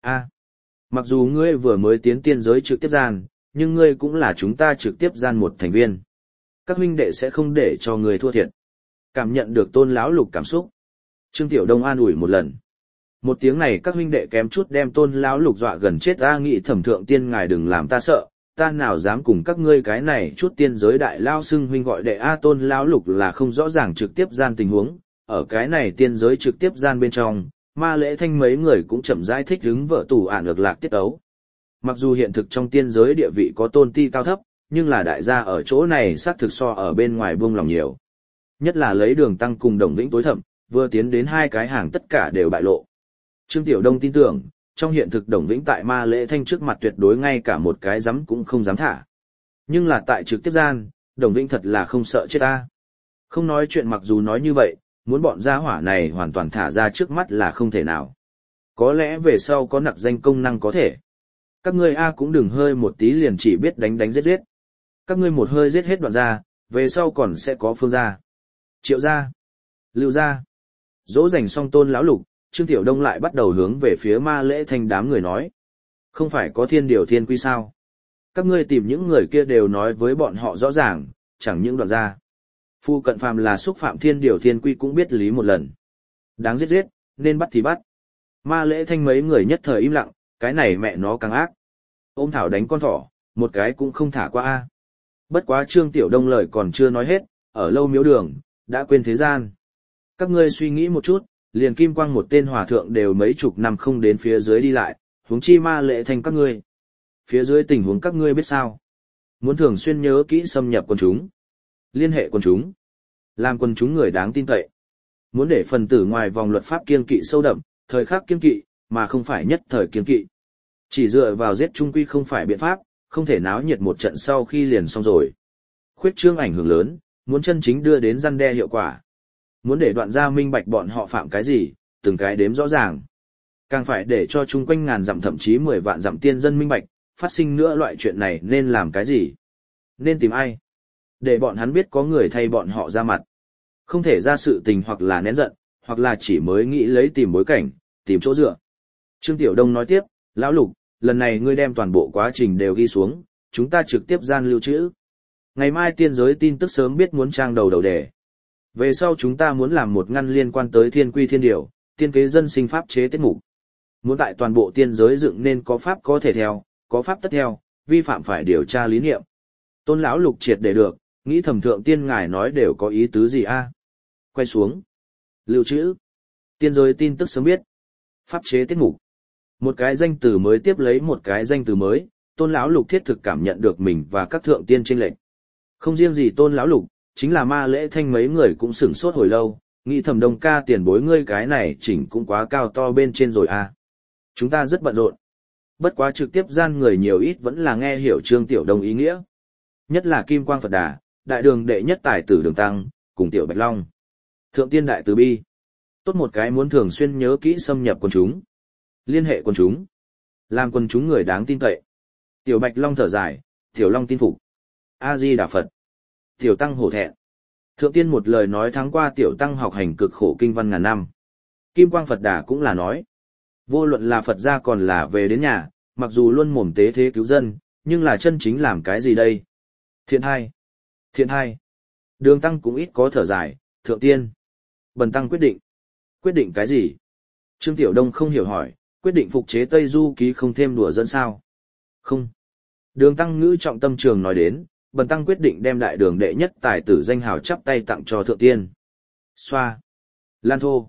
A, mặc dù ngươi vừa mới tiến tiên giới trực tiếp gian, nhưng ngươi cũng là chúng ta trực tiếp gian một thành viên. Các huynh đệ sẽ không để cho ngươi thua thiệt. Cảm nhận được Tôn lão lục cảm xúc, Trương Tiểu Đông an ủi một lần. Một tiếng này các huynh đệ kém chút đem Tôn lão lục dọa gần chết. A, nghĩ thẩm thượng tiên ngài đừng làm ta sợ, ta nào dám cùng các ngươi cái này chút tiên giới đại lao xưng huynh gọi đệ. A, Tôn lão lục là không rõ ràng trực tiếp gian tình huống, ở cái này tiên giới trực tiếp gian bên trong, Ma Lễ Thanh mấy người cũng chậm rãi thích hứng vợ tù ản ngược lạc tiết ấu. Mặc dù hiện thực trong tiên giới địa vị có tôn ti cao thấp, nhưng là đại gia ở chỗ này xác thực so ở bên ngoài buông lòng nhiều. Nhất là lấy Đường Tăng cùng Đồng Vĩnh tối thậm, vừa tiến đến hai cái hàng tất cả đều bại lộ. Trương Tiểu Đông tin tưởng, trong hiện thực Đồng Vĩnh tại Ma Lễ Thanh trước mặt tuyệt đối ngay cả một cái dám cũng không dám thả. Nhưng là tại trực tiếp gian, Đồng Vĩnh thật là không sợ chết ta. Không nói chuyện, mặc dù nói như vậy, muốn bọn gia hỏa này hoàn toàn thả ra trước mắt là không thể nào. Có lẽ về sau có nặc danh công năng có thể. Các ngươi A cũng đừng hơi một tí liền chỉ biết đánh đánh giết giết. Các ngươi một hơi giết hết đoạn gia, về sau còn sẽ có Phương gia, Triệu gia, Lưu gia. Dỗ dành xong Tôn lão lục, Trương Tiểu Đông lại bắt đầu hướng về phía Ma Lễ Thanh đám người nói. Không phải có thiên điều thiên quy sao? Các ngươi tìm những người kia đều nói với bọn họ rõ ràng, chẳng những đoạn gia. Phu cận phàm là xúc phạm thiên điều thiên quy cũng biết lý một lần. Đáng giết giết, nên bắt thì bắt. Ma Lễ Thanh mấy người nhất thời im lặng, cái này mẹ nó càng ác. Ôm thảo đánh con thỏ, một cái cũng không thả qua a. Bất quá Trương Tiểu Đông lời còn chưa nói hết, ở lâu miếu đường, đã quên thế gian. Các ngươi suy nghĩ một chút, liền Kim Quang một tên hòa thượng đều mấy chục năm không đến phía dưới đi lại, huống chi Ma Lễ Thanh các ngươi. Phía dưới tình huống các ngươi biết sao? Muốn thường xuyên nhớ kỹ xâm nhập quần chúng. Liên hệ quần chúng. Làm quần chúng người đáng tin cậy. Muốn để phần tử ngoài vòng luật pháp kiên kỵ sâu đậm, thời khắc kiên kỵ, mà không phải nhất thời kiên kỵ. Chỉ dựa vào giết trung quy không phải biện pháp, không thể náo nhiệt một trận sau khi liền xong rồi. Khuyết trương ảnh hưởng lớn, muốn chân chính đưa đến răn đe hiệu quả. Muốn để đoạn gia minh bạch bọn họ phạm cái gì, từng cái đếm rõ ràng. Càng phải để cho chung quanh ngàn dặm thậm chí 10 vạn dặm tiên dân minh bạch, phát sinh nữa loại chuyện này nên làm cái gì? Nên tìm ai? Để bọn hắn biết có người thay bọn họ ra mặt. Không thể ra sự tình hoặc là nén giận, hoặc là chỉ mới nghĩ lấy tìm bối cảnh, tìm chỗ dựa. Trương Tiểu Đông nói tiếp, Lão Lục, lần này ngươi đem toàn bộ quá trình đều ghi xuống, chúng ta trực tiếp gian lưu trữ. Ngày mai tiên giới tin tức sớm biết muốn trang đầu đề. Về sau chúng ta muốn làm một ngăn liên quan tới thiên quy thiên điều, tiên kế dân sinh pháp chế tiết mục. Muốn tại toàn bộ tiên giới dựng nên có pháp có thể theo, có pháp tất theo, vi phạm phải điều tra lý niệm. Tôn lão Lục triệt để được, nghĩ thẩm thượng tiên ngài nói đều có ý tứ gì a? Quay xuống. Lưu trữ. Tiên giới tin tức sớm biết. Pháp chế tiết mục. Một cái danh từ mới tiếp lấy một cái danh từ mới, Tôn lão Lục thiết thực cảm nhận được mình và các thượng tiên chênh lệch. Không riêng gì Tôn lão Lục, chính là Ma Lễ Thanh mấy người cũng sửng sốt hồi lâu, nghĩ thẩm Đông ca tiền bối ngươi cái này chỉnh cũng quá cao to bên trên rồi a. Chúng ta rất bận rộn. Bất quá trực tiếp gian người nhiều ít vẫn là nghe hiểu Trương Tiểu Đông ý nghĩa. Nhất là Kim Quang Phật Đà, đại đường đệ nhất tài tử Đường Tăng, cùng Tiểu Bạch Long. Thượng tiên đại từ bi. Tốt một cái muốn thường xuyên nhớ kỹ xâm nhập quần chúng. Liên hệ quần chúng. Làm quần chúng người đáng tin cậy. Tiểu Bạch Long thở dài, Tiểu Long tin phục. A-di Đà Phật. Tiểu Tăng hổ thẹn. Thượng tiên một lời nói thắng qua Tiểu Tăng học hành cực khổ kinh văn ngàn năm. Kim Quang Phật Đà cũng là nói. Vô luận là Phật gia còn là về đến nhà, mặc dù luôn mồm tế thế cứu dân, nhưng là chân chính làm cái gì đây? Thiện hai. Thiện hai. Đường Tăng cũng ít có thở dài, thượng tiên. Bần Tăng quyết định. Quyết định cái gì? Trương Tiểu Đông không hiểu hỏi, quyết định phục chế Tây Du ký không thêm đùa dân sao? Không. Đường Tăng ngữ trọng tâm trường nói đến, bần Tăng quyết định đem đại đường đệ nhất tài tử danh hào chắp tay tặng cho thượng tiên. Xoa. Lan thô.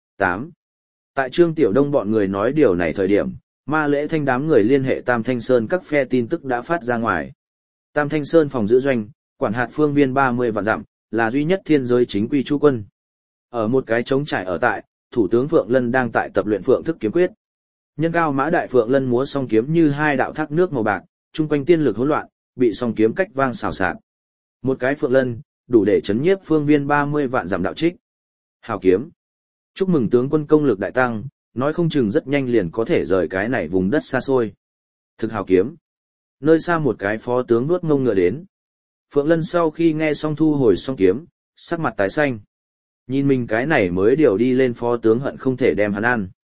8. Tại Trương Tiểu Đông bọn người nói điều này thời điểm, Ma Lễ Thanh đám người liên hệ Tam Thanh Sơn các phe tin tức đã phát ra ngoài. Tam Thanh Sơn phòng giữ doanh, quản hạt phương viên 30 vạn dặm, là duy nhất thiên giới chính quy chú quân. Ở một cái trống trải ở tại, Thủ tướng Phượng Lân đang tại tập luyện Phượng thức kiếm quyết. Nhân cao mã đại Phượng Lân múa song kiếm như hai đạo thác nước màu bạc, chung quanh tiên lực hỗn loạn, bị song kiếm cách vang xào xạc. Một cái Phượng Lân, đủ để chấn nhiếp phương viên 30 vạn dặm đạo trích. Hào kiếm. Chúc mừng tướng quân công lực đại tăng, nói không chừng rất nhanh liền có thể rời cái này vùng đất xa xôi. Thực hào kiếm. Nơi xa một cái phó tướng nuốt ngông ngựa đến. Phượng Lân sau khi nghe xong thu hồi song kiếm, sắc mặt tái xanh. Nhìn mình cái này mới điều đi lên phó tướng hận không thể đem hắn ăn.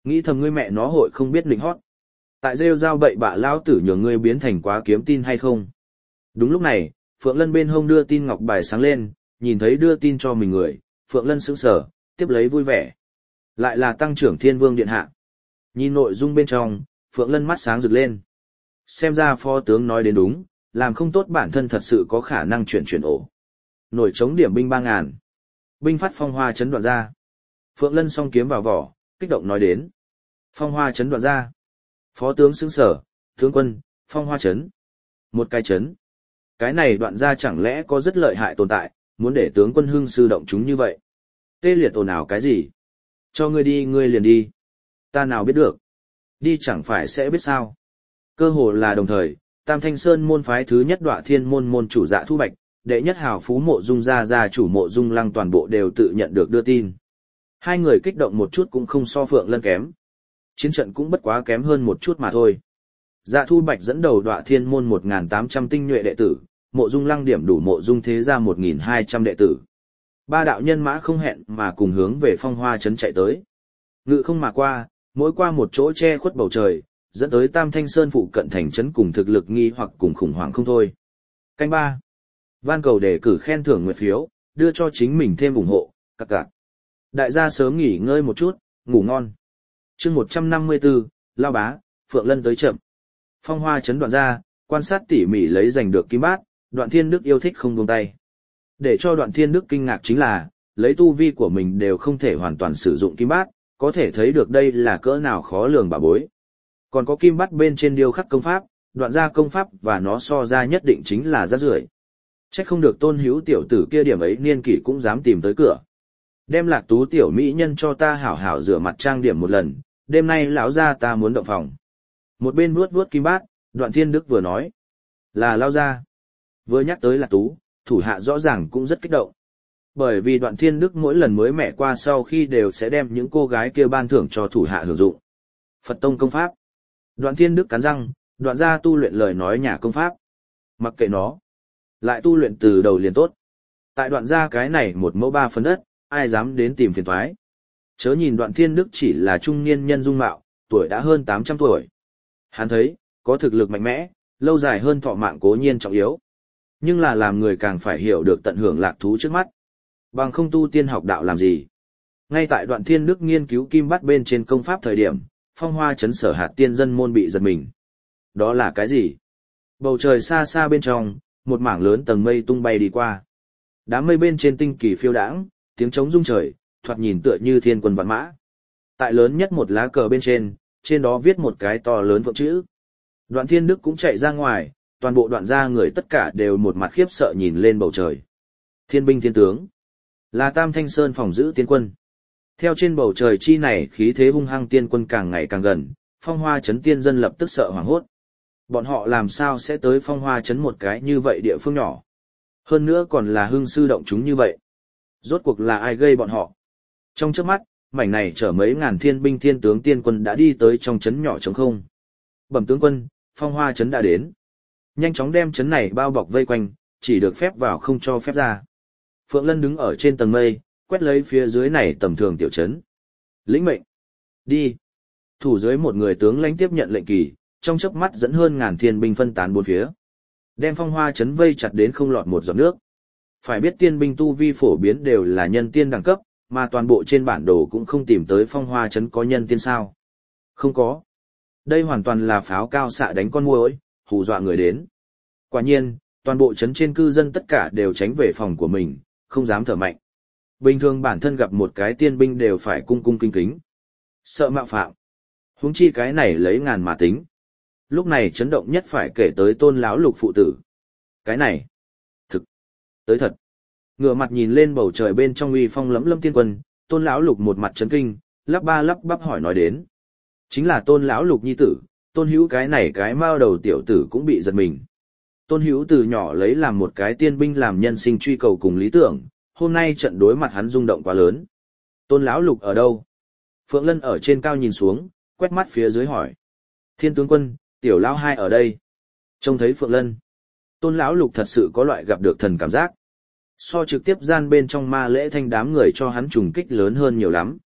Nghĩ thầm ngươi mẹ nó hội không biết lĩnh hót. Tại rêu rao bậy bạ lão tử nhường ngươi biến thành quá kiếm tin hay không. Đúng lúc này, Phượng Lân bên hông đưa tin ngọc bài sáng lên, nhìn thấy đưa tin cho mình người, Phượng Lân sững sờ, tiếp lấy vui vẻ. Lại là tăng trưởng Thiên Vương Điện Hạ. Nhìn nội dung bên trong, Phượng Lân mắt sáng rực lên. Xem ra phó tướng nói đến đúng, làm không tốt bản thân thật sự có khả năng chuyển ổ. Nổi chống điểm binh 3.000. Binh phát phong hoa chấn đoạn ra. Phượng Lân song kiếm vào vỏ, kích động nói đến. Phong hoa chấn đoạn ra. Phó tướng sững sở, tướng quân, phong hoa chấn. Một cái chấn. Cái này đoạn ra chẳng lẽ có rất lợi hại tồn tại, muốn để tướng quân hưng sư động chúng như vậy. Tê liệt ồn ào cái gì? Cho ngươi đi ngươi liền đi. Ta nào biết được. Đi chẳng phải sẽ biết sao. Cơ hồ là đồng thời, Tam Thanh Sơn môn phái thứ nhất Đọa Thiên môn môn chủ Dạ Thu Bạch, đệ nhất hào phú Mộ Dung gia chủ Mộ Dung Lăng toàn bộ đều tự nhận được đưa tin. Hai người kích động một chút cũng không so Phượng Lân kém. Chiến trận cũng bất quá kém hơn một chút mà thôi. Dạ Thu Bạch dẫn đầu Đọa Thiên môn 1.800 tinh nhuệ đệ tử, Mộ Dung Lăng điểm đủ Mộ Dung thế gia 1.200 đệ tử. Ba đạo nhân mã không hẹn mà cùng hướng về phong hoa trấn chạy tới. Ngự không mà qua, mỗi qua một chỗ che khuất bầu trời, dẫn tới Tam Thanh Sơn phụ cận thành trấn cùng thực lực nghi hoặc cùng khủng hoảng không thôi. Canh ba, van cầu đề cử khen thưởng nguyệt phiếu, đưa cho chính mình thêm ủng hộ, cặc cặc. Đại gia sớm nghỉ ngơi một chút, ngủ ngon. Chương 154, Lao Bá, Phượng Lân tới chậm. Phong hoa trấn đoạn ra, quan sát tỉ mỉ lấy giành được kim bát, Đoạn Thiên Đức yêu thích không buông tay. Để cho Đoạn Thiên Đức kinh ngạc chính là, lấy tu vi của mình đều không thể hoàn toàn sử dụng kim bát, có thể thấy được đây là cỡ nào khó lường bà bối. Còn có kim bát bên trên điêu khắc công pháp, đoạn ra công pháp và nó so ra nhất định chính là rác rưởi. Chắc không được Tôn Hữu tiểu tử kia điểm ấy niên kỷ cũng dám tìm tới cửa. Đem Lạc Tú tiểu mỹ nhân cho ta hảo hảo rửa mặt trang điểm một lần, đêm nay lão gia ta muốn động phòng. Một bên vuốt vuốt kim bát, Đoạn Thiên Đức vừa nói. Là lao gia. Vừa nhắc tới Lạc Tú, thủ hạ rõ ràng cũng rất kích động. Bởi vì Đoạn Thiên Đức mỗi lần mới mẹ qua sau khi đều sẽ đem những cô gái kia ban thưởng cho thủ hạ hưởng dụng. Phật tông công pháp. Đoạn Thiên Đức cắn răng, đoạn ra tu luyện lời nói nhà công pháp. Mặc kệ nó. Lại tu luyện từ đầu liền tốt. Tại đoạn ra cái này một mẫu ba phần đất, ai dám đến tìm phiền toái. Chớ nhìn Đoạn Thiên Đức chỉ là trung niên nhân dung mạo, tuổi đã hơn 800 tuổi. Hắn thấy, có thực lực mạnh mẽ, lâu dài hơn thọ mạng cố nhiên trọng yếu. Nhưng là làm người càng phải hiểu được tận hưởng lạc thú trước mắt. Bằng không tu tiên học đạo làm gì. Ngay tại Đoạn Thiên Đức nghiên cứu kim bát bên trên công pháp thời điểm, phong hoa chấn sở hạt tiên dân môn bị giật mình. Đó là cái gì? Bầu trời xa xa bên trong, một mảng lớn tầng mây tung bay đi qua. Đám mây bên trên tinh kỳ phiêu đãng, tiếng trống rung trời, thoạt nhìn tựa như thiên quân vạn mã. Tại lớn nhất một lá cờ bên trên đó viết một cái to lớn vượng chữ. Đoạn Thiên Đức cũng chạy ra ngoài, toàn bộ đoạn gia người tất cả đều một mặt khiếp sợ nhìn lên bầu trời. Thiên binh thiên tướng. Là Tam Thanh Sơn phòng giữ tiên quân. Theo trên bầu trời chi này khí thế hung hăng tiên quân càng ngày càng gần, phong hoa trấn tiên dân lập tức sợ hoảng hốt. Bọn họ làm sao sẽ tới phong hoa trấn một cái như vậy địa phương nhỏ. Hơn nữa còn là hưng sư động chúng như vậy. Rốt cuộc là ai gây bọn họ. Trong chớp mắt, mảnh này chở mấy ngàn thiên binh thiên tướng tiên quân đã đi tới trong trấn nhỏ trống không. Bẩm tướng quân, phong hoa trấn đã đến. Nhanh chóng đem trấn này bao bọc vây quanh, chỉ được phép vào không cho phép ra. Phượng Lân đứng ở trên tầng mây, quét lấy phía dưới này tầm thường tiểu trấn. Lĩnh mệnh. Đi. Thủ dưới một người tướng lãnh tiếp nhận lệnh kỳ, trong chớp mắt dẫn hơn ngàn thiên binh phân tán bốn phía. Đem phong hoa trấn vây chặt đến không lọt một giọt nước. Phải biết tiên binh tu vi phổ biến đều là nhân tiên đẳng cấp, mà toàn bộ trên bản đồ cũng không tìm tới phong hoa trấn có nhân tiên sao. Không có. Đây hoàn toàn là pháo cao xạ đánh con muỗi, hù dọa người đến. Quả nhiên, toàn bộ trấn trên cư dân tất cả đều tránh về phòng của mình, không dám thở mạnh. Bình thường bản thân gặp một cái tiên binh đều phải cung cung kính kính. Sợ mạo phạm. Huống chi cái này lấy ngàn mà tính. Lúc này chấn động nhất phải kể tới Tôn lão lục phụ tử. Cái này. Thực. Tới thật. Ngửa mặt nhìn lên bầu trời bên trong uy phong lẫm lâm tiên quân, Tôn lão lục một mặt chấn kinh, lắp ba lắp bắp hỏi nói đến. Chính là Tôn lão lục nhi tử, Tôn Hữu cái này cái mao đầu tiểu tử cũng bị giật mình. Tôn Hữu từ nhỏ lấy làm một cái tiên binh làm nhân sinh truy cầu cùng lý tưởng, hôm nay trận đối mặt hắn rung động quá lớn. Tôn lão lục ở đâu? Phượng Lân ở trên cao nhìn xuống, quét mắt phía dưới hỏi. Thiên tướng quân, tiểu lão hai ở đây. Trông thấy Phượng Lân, Tôn lão lục thật sự có loại gặp được thần cảm giác. So trực tiếp gian bên trong ma lễ thanh đám người cho hắn trùng kích lớn hơn nhiều lắm.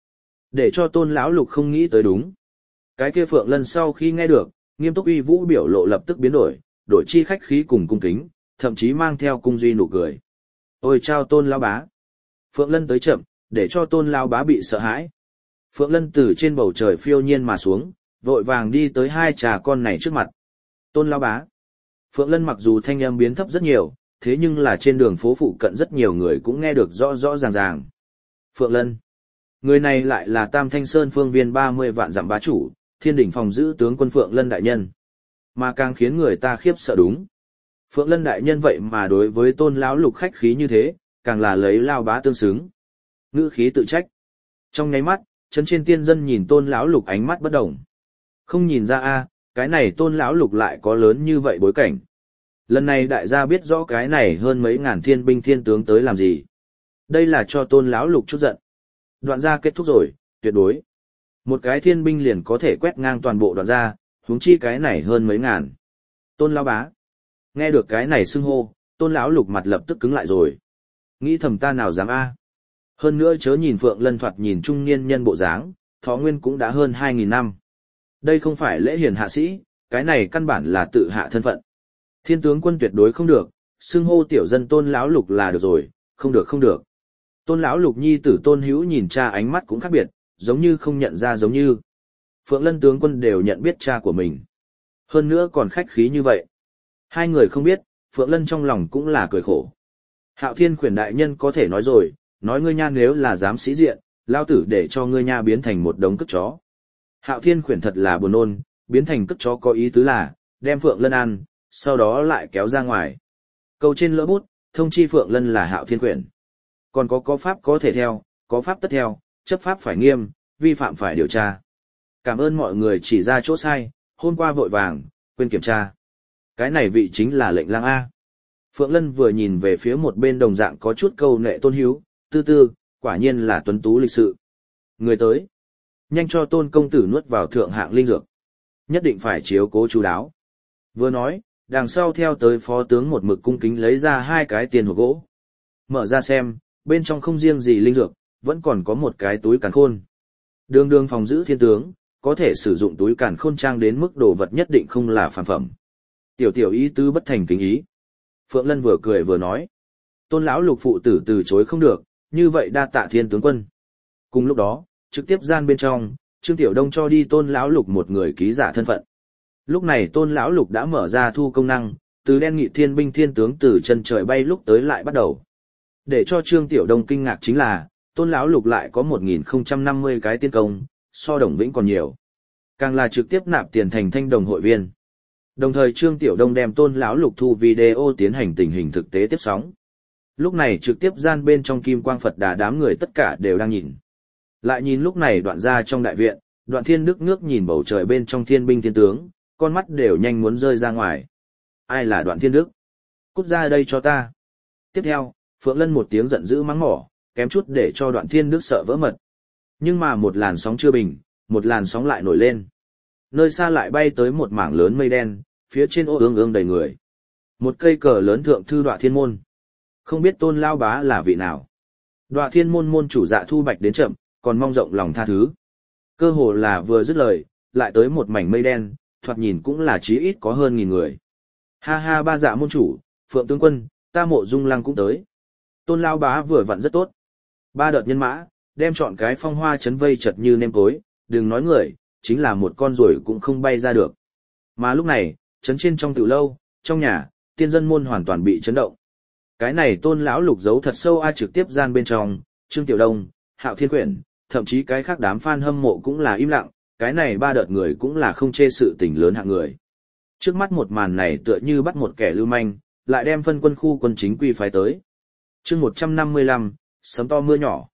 Để cho Tôn lão lục không nghĩ tới đúng. Cái kia Phượng Lân sau khi nghe được, nghiêm túc uy vũ biểu lộ lập tức biến đổi chi khách khí cùng cung kính, thậm chí mang theo cung duy nụ cười. Ôi chao Tôn lão bá. Phượng Lân tới chậm, để cho Tôn lão bá bị sợ hãi. Phượng Lân từ trên bầu trời phiêu nhiên mà xuống, vội vàng đi tới hai trà con này trước mặt. Tôn lão bá. Phượng Lân mặc dù thanh âm biến thấp rất nhiều, thế nhưng là trên đường phố phụ cận rất nhiều người cũng nghe được rõ rõ ràng ràng. Phượng Lân. Người này lại là Tam Thanh Sơn phương viên 30 vạn dặm bá chủ, Thiên đỉnh phòng giữ tướng quân Phượng Lân đại nhân. Mà càng khiến người ta khiếp sợ đúng. Phượng Lân đại nhân vậy mà đối với Tôn lão lục khách khí như thế, càng là lấy lao bá tương xứng. Ngữ khí tự trách. Trong nháy mắt, trấn trên tiên dân nhìn Tôn lão lục ánh mắt bất động. Không nhìn ra a, cái này Tôn lão lục lại có lớn như vậy bối cảnh. Lần này đại gia biết rõ cái này hơn mấy ngàn thiên binh thiên tướng tới làm gì. Đây là cho Tôn lão lục chút giận. Đoạn gia kết thúc rồi, tuyệt đối. Một cái thiên binh liền có thể quét ngang toàn bộ đoạn gia, huống chi cái này hơn mấy ngàn. Tôn lão bá. Nghe được cái này xưng hô, Tôn lão lục mặt lập tức cứng lại rồi. Nghĩ thầm ta nào dám a? Hơn nữa chớ nhìn Phượng Lân thoạt nhìn trung niên nhân bộ dáng, thọ nguyên cũng đã hơn 2000 năm. Đây không phải lễ hiền hạ sĩ, cái này căn bản là tự hạ thân phận. Thiên tướng quân tuyệt đối không được, xưng hô tiểu dân Tôn lão lục là được rồi, không được không được. Tôn lão lục nhi tử Tôn Hữu nhìn cha ánh mắt cũng khác biệt, giống như không nhận ra giống như. Phượng Lân tướng quân đều nhận biết cha của mình. Hơn nữa còn khách khí như vậy. Hai người không biết, Phượng Lân trong lòng cũng là cười khổ. Hạo Thiên Khuyển đại nhân có thể nói rồi, nói ngươi nha nếu là dám sĩ diện, lao tử để cho ngươi nha biến thành một đống cất chó. Hạo Thiên Khuyển thật là buồn nôn, biến thành cất chó có ý tứ là, đem Phượng Lân ăn, sau đó lại kéo ra ngoài. Câu trên lỡ bút, thông chi Phượng Lân là Hạo Thiên Khuyển. Còn có pháp có thể theo, có pháp tất theo, chấp pháp phải nghiêm, vi phạm phải điều tra. Cảm ơn mọi người chỉ ra chỗ sai, hôm qua vội vàng, quên kiểm tra. Cái này vị chính là lệnh lang A. Phượng Lân vừa nhìn về phía một bên đồng dạng có chút câu nệ Tôn Hữu, tư, quả nhiên là tuấn tú lịch sự. Người tới. Nhanh cho Tôn công tử nuốt vào thượng hạng linh dược. Nhất định phải chiếu cố chú đáo. Vừa nói, đằng sau theo tới phó tướng một mực cung kính lấy ra hai cái tiền hộp gỗ. Mở ra xem, bên trong không riêng gì linh dược, vẫn còn có một cái túi càn khôn. Đường phòng giữ thiên tướng, có thể sử dụng túi càn khôn trang đến mức đồ vật nhất định không là phàm phẩm. Tiểu ý tứ bất thành kính ý. Phượng Lân vừa cười vừa nói. Tôn lão lục phụ tử từ chối không được, như vậy đa tạ thiên tướng quân. Cùng lúc đó, trực tiếp gian bên trong, Trương Tiểu Đông cho đi Tôn lão lục một người ký giả thân phận. Lúc này Tôn lão lục đã mở ra thu công năng, từ đen nghị thiên binh thiên tướng từ chân trời bay lúc tới lại bắt đầu. Để cho Trương Tiểu Đông kinh ngạc chính là, Tôn lão lục lại có 1050 cái tiên công, so Đồng Vĩnh còn nhiều. Càng là trực tiếp nạp tiền thành thanh đồng hội viên. Đồng thời Trương Tiểu Đông đem Tôn lão lục thu video tiến hành tình hình thực tế tiếp sóng. Lúc này trực tiếp gian bên trong Kim Quang Phật Đà đám người tất cả đều đang nhìn. Lại nhìn lúc này Đoạn gia trong đại viện, Đoạn Thiên Đức ngước nhìn bầu trời bên trong thiên binh thiên tướng, con mắt đều nhanh muốn rơi ra ngoài. Ai là Đoạn Thiên Đức? Cút ra đây cho ta. Tiếp theo, Phượng Lân một tiếng giận dữ mắng mỏ, kém chút để cho Đoạn Thiên Đức sợ vỡ mật. Nhưng mà một làn sóng chưa bình, một làn sóng lại nổi lên. Nơi xa lại bay tới một mảng lớn mây đen, phía trên ô ương đầy người. Một cây cờ lớn thượng thư Đoạ Thiên Môn. Không biết Tôn lao bá là vị nào. Đoạ Thiên Môn môn chủ Dạ Thu Bạch đến chậm, còn mong rộng lòng tha thứ. Cơ hồ là vừa dứt lời, lại tới một mảnh mây đen, thoạt nhìn cũng là chí ít có hơn 1000 người. Ha ha, ba Dạ môn chủ, Phượng tướng quân, ta Mộ Dung Lăng cũng tới. Tôn lao bá vừa vặn rất tốt. 3 đợt nhân mã, đem chọn cái phong hoa chấn vây chật như nêm cối, đừng nói người, chính là một con ruồi cũng không bay ra được. Mà lúc này, chấn trên trong tiểu lâu, trong nhà, tiên dân môn hoàn toàn bị chấn động. Cái này Tôn lão lục giấu thật sâu trực tiếp gian bên trong, Trương Tiểu Đông, Hạo Thiên Quyển, thậm chí cái khác đám fan hâm mộ cũng là im lặng, cái này 3 đợt người cũng là không chê sự tình lớn hạng người. Trước mắt một màn này tựa như bắt một kẻ lưu manh, lại đem phân quân khu quân chính quy phái tới. Chương 155, sấm to mưa nhỏ.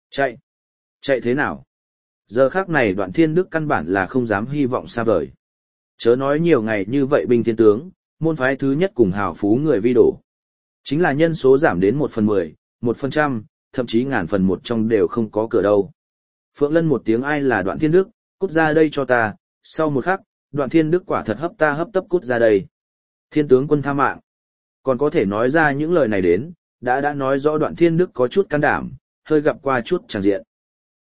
Chạy thế nào? Giờ khác này Đoạn Thiên Đức căn bản là không dám hy vọng xa vời. Chớ nói nhiều ngày như vậy binh thiên tướng, môn phái thứ nhất cùng hào phú người vi đổ. Chính là nhân số giảm đến 1/10, 1%, thậm chí ngàn phần một trong đều không có cửa đâu. Phượng Lân một tiếng ai là Đoạn Thiên Đức, cút ra đây cho ta, sau một khắc, Đoạn Thiên Đức quả thật hấp tấp cút ra đây. Thiên tướng quân tha mạng. Còn có thể nói ra những lời này đến, đã nói rõ Đoạn Thiên Đức có chút can đảm, hơi gặp qua chút tràng diện.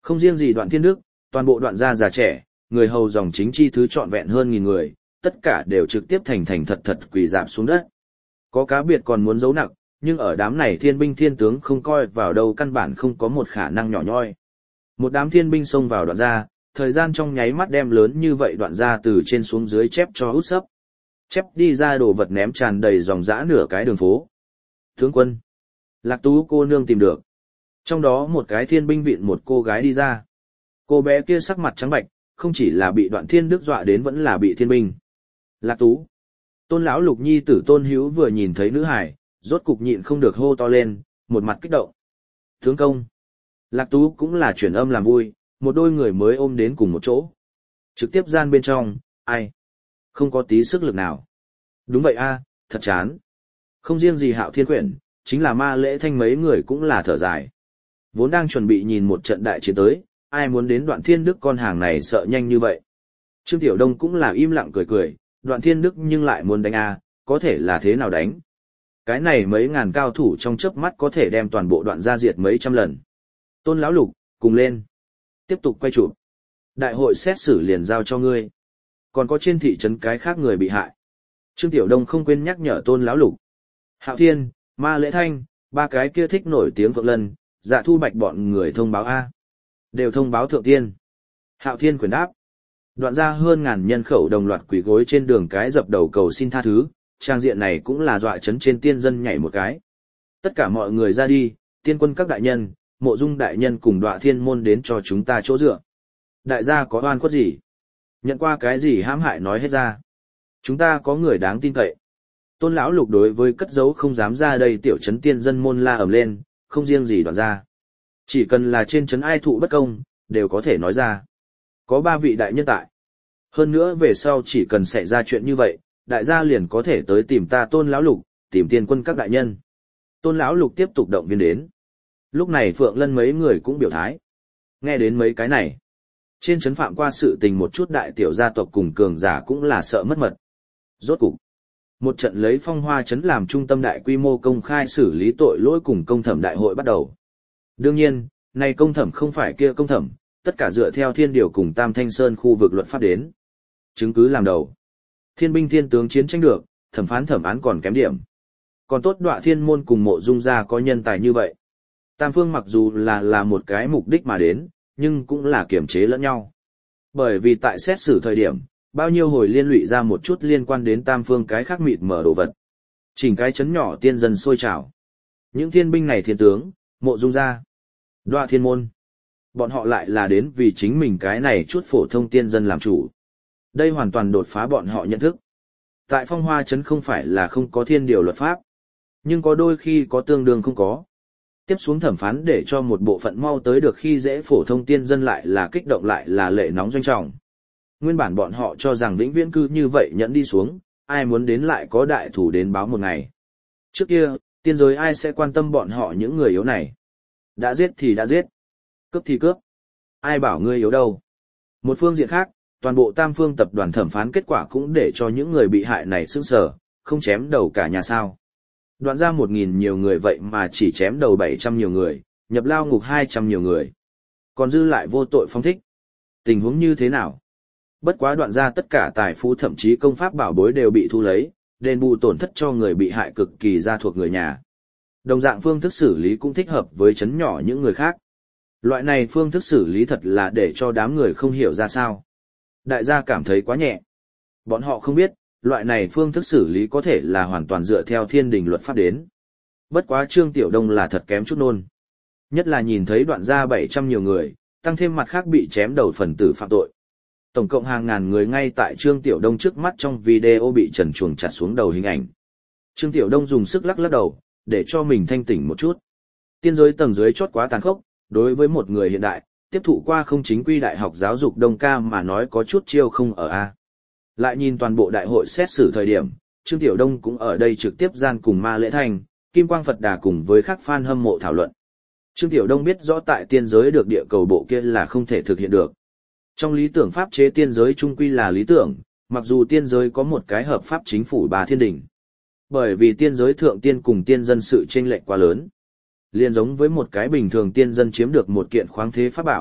Không riêng gì Đoạn Thiên Đức, toàn bộ Đoạn gia già trẻ, người hầu dòng chính chi thứ trọn vẹn hơn 1000 người, tất cả đều trực tiếp thành thành thật thật quỳ rạp xuống đất. Có cá biệt còn muốn giấu nặng, nhưng ở đám này thiên binh thiên tướng không coi vào đâu, căn bản không có một khả năng nhỏ nhoi. Một đám thiên binh xông vào Đoạn gia, thời gian trong nháy mắt đem lớn như vậy Đoạn gia từ trên xuống dưới chép cho hút sấp. Chép đi ra đồ vật ném tràn đầy dòng dã nửa cái đường phố. Tướng quân, Lạc Tú cô nương tìm được. Trong đó một cái thiên binh vịn một cô gái đi ra. Cô bé kia sắc mặt trắng bệch, không chỉ là bị Đoạn Thiên Đức dọa đến, vẫn là bị thiên binh. Lạc Tú. Tôn lão Lục nhi tử Tôn Hữu vừa nhìn thấy nữ hải, rốt cục nhịn không được hô to lên, một mặt kích động. Tướng công. Lạc Tú cũng là chuyển âm làm vui, một đôi người mới ôm đến cùng một chỗ. Trực tiếp gian bên trong, ai? Không có tí sức lực nào. Đúng vậy a, thật chán. Không riêng gì Hạo Thiên Quyển, chính là Ma Lễ Thanh mấy người cũng là thở dài. Vốn đang chuẩn bị nhìn một trận đại chiến tới, ai muốn đến Đoạn Thiên Đức con hàng này sợ nhanh như vậy. Trương Tiểu Đông cũng là im lặng cười cười, Đoạn Thiên Đức nhưng lại muốn đánh a, có thể là thế nào đánh. Cái này mấy ngàn cao thủ trong chớp mắt có thể đem toàn bộ Đoạn gia diệt mấy trăm lần. Tôn lão Lục, cùng lên. Tiếp tục quay chụp. Đại hội xét xử liền giao cho ngươi. Còn có trên thị trấn cái khác người bị hại. Trương Tiểu Đông không quên nhắc nhở Tôn lão Lục. Hạo Thiên, Ma Lễ Thanh, ba cái kia thích nổi tiếng Phượng Lân, Dạ Thu Bạch bọn người thông báo a. Đều thông báo thượng tiên. Hạo Thiên quyền đáp. Đoạn ra hơn ngàn nhân khẩu đồng loạt quỳ gối trên đường cái dập đầu cầu xin tha thứ, trang diện này cũng là dọa chấn trên tiên dân nhảy một cái. Tất cả mọi người ra đi, tiên quân các đại nhân, Mộ Dung đại nhân cùng Đoạ Thiên môn đến cho chúng ta chỗ dựa. Đại gia có oan khuất gì? Nhận qua cái gì hãm hại nói hết ra. Chúng ta có người đáng tin cậy. Tôn lão Lục đối với cất giấu không dám ra đây tiểu trấn tiên dân môn la ầm lên, không riêng gì Đoạn gia. Chỉ cần là trên trấn ai thụ bất công, đều có thể nói ra. Có 3 vị đại nhân tại. Hơn nữa về sau chỉ cần xảy ra chuyện như vậy, đại gia liền có thể tới tìm ta Tôn lão Lục, tìm tiên quân các đại nhân. Tôn lão Lục tiếp tục động viên đến. Lúc này Phượng Lân mấy người cũng biểu thái. Nghe đến mấy cái này, trên trấn phạm qua sự tình một chút đại tiểu gia tộc cùng cường giả cũng là sợ mất mật. Rốt cục, một trận lấy Phong Hoa trấn làm trung tâm đại quy mô công khai xử lý tội lỗi cùng công thẩm đại hội bắt đầu. Đương nhiên, này công thẩm không phải kia công thẩm, tất cả dựa theo thiên điều cùng Tam Thanh Sơn khu vực luật pháp đến. Chứng cứ làm đầu. Thiên binh thiên tướng chiến tranh được, thẩm phán thẩm án còn kém điểm. Còn tốt Đoạ Thiên môn cùng Mộ Dung gia có nhân tài như vậy. Tam phương mặc dù là một cái mục đích mà đến, nhưng cũng là kiểm chế lẫn nhau. Bởi vì tại xét xử thời điểm, bao nhiêu hồi liên lụy ra một chút liên quan đến tam phương cái khác mịt mở đồ vật. Chỉnh cái chấn nhỏ tiên dân sôi trào. Những thiên binh này thiên tướng, Mộ Dung gia, Đoạ Thiên môn. Bọn họ lại là đến vì chính mình cái này chút phổ thông tiên dân làm chủ. Đây hoàn toàn đột phá bọn họ nhận thức. Tại Phong Hoa trấn không phải là không có thiên điều luật pháp, nhưng có đôi khi có tương đương không có. Tiếp xuống thẩm phán để cho một bộ phận mau tới được khi dễ phổ thông tiên dân lại là kích động lại là lệ nóng doanh trọng. Nguyên bản bọn họ cho rằng vĩnh viễn cư như vậy nhẫn đi xuống, ai muốn đến lại có đại thủ đến báo một ngày. Trước kia, tiên giới ai sẽ quan tâm bọn họ những người yếu này. Đã giết thì đã giết, cướp thì cướp. Ai bảo ngươi yếu đâu. Một phương diện khác, toàn bộ tam phương tập đoàn thẩm phán kết quả cũng để cho những người bị hại này sững sờ, không chém đầu cả nhà sao. Đoạn ra 1000 nhiều người vậy mà chỉ chém đầu 700 nhiều người, nhập lao ngục 200 nhiều người. Còn dư lại vô tội phong thích. Tình huống như thế nào? Bất quá Đoạn ra tất cả tài phú thậm chí công pháp bảo bối đều bị thu lấy, đền bù tổn thất cho người bị hại cực kỳ gia thuộc người nhà. Đồng dạng phương thức xử lý cũng thích hợp với chấn nhỏ những người khác. Loại này phương thức xử lý thật là để cho đám người không hiểu ra sao. Đại gia cảm thấy quá nhẹ. Bọn họ không biết, loại này phương thức xử lý có thể là hoàn toàn dựa theo thiên đình luật pháp đến. Bất quá Trương Tiểu Đông là thật kém chút nôn. Nhất là nhìn thấy Đoạn gia 700 nhiều người, tăng thêm mặt khác bị chém đầu phần tử phạm tội. Tổng cộng hàng ngàn người ngay tại Trương Tiểu Đông trước mắt trong video bị trần truồng chặt xuống đầu hình ảnh. Trương Tiểu Đông dùng sức lắc lắc đầu, để cho mình thanh tỉnh một chút. Tiên giới tầng dưới chót quá tàn khốc, đối với một người hiện đại, tiếp thụ qua không chính quy đại học giáo dục Đông ca mà nói có chút chiêu không ở A. Lại nhìn toàn bộ đại hội xét xử thời điểm, Trương Tiểu Đông cũng ở đây trực tiếp gian cùng Ma Lễ Thanh, Kim Quang Phật Đà cùng với các fan hâm mộ thảo luận. Trương Tiểu Đông biết rõ tại tiên giới được địa cầu bộ kia là không thể thực hiện được. Trong lý tưởng pháp chế tiên giới trung quy là lý tưởng, mặc dù tiên giới có một cái hợp pháp chính phủ bà thiên đỉnh. Bởi vì tiên giới thượng tiên cùng tiên dân sự chênh lệch quá lớn. Liên giống với một cái bình thường tiên dân chiếm được một kiện khoáng thế pháp bảo,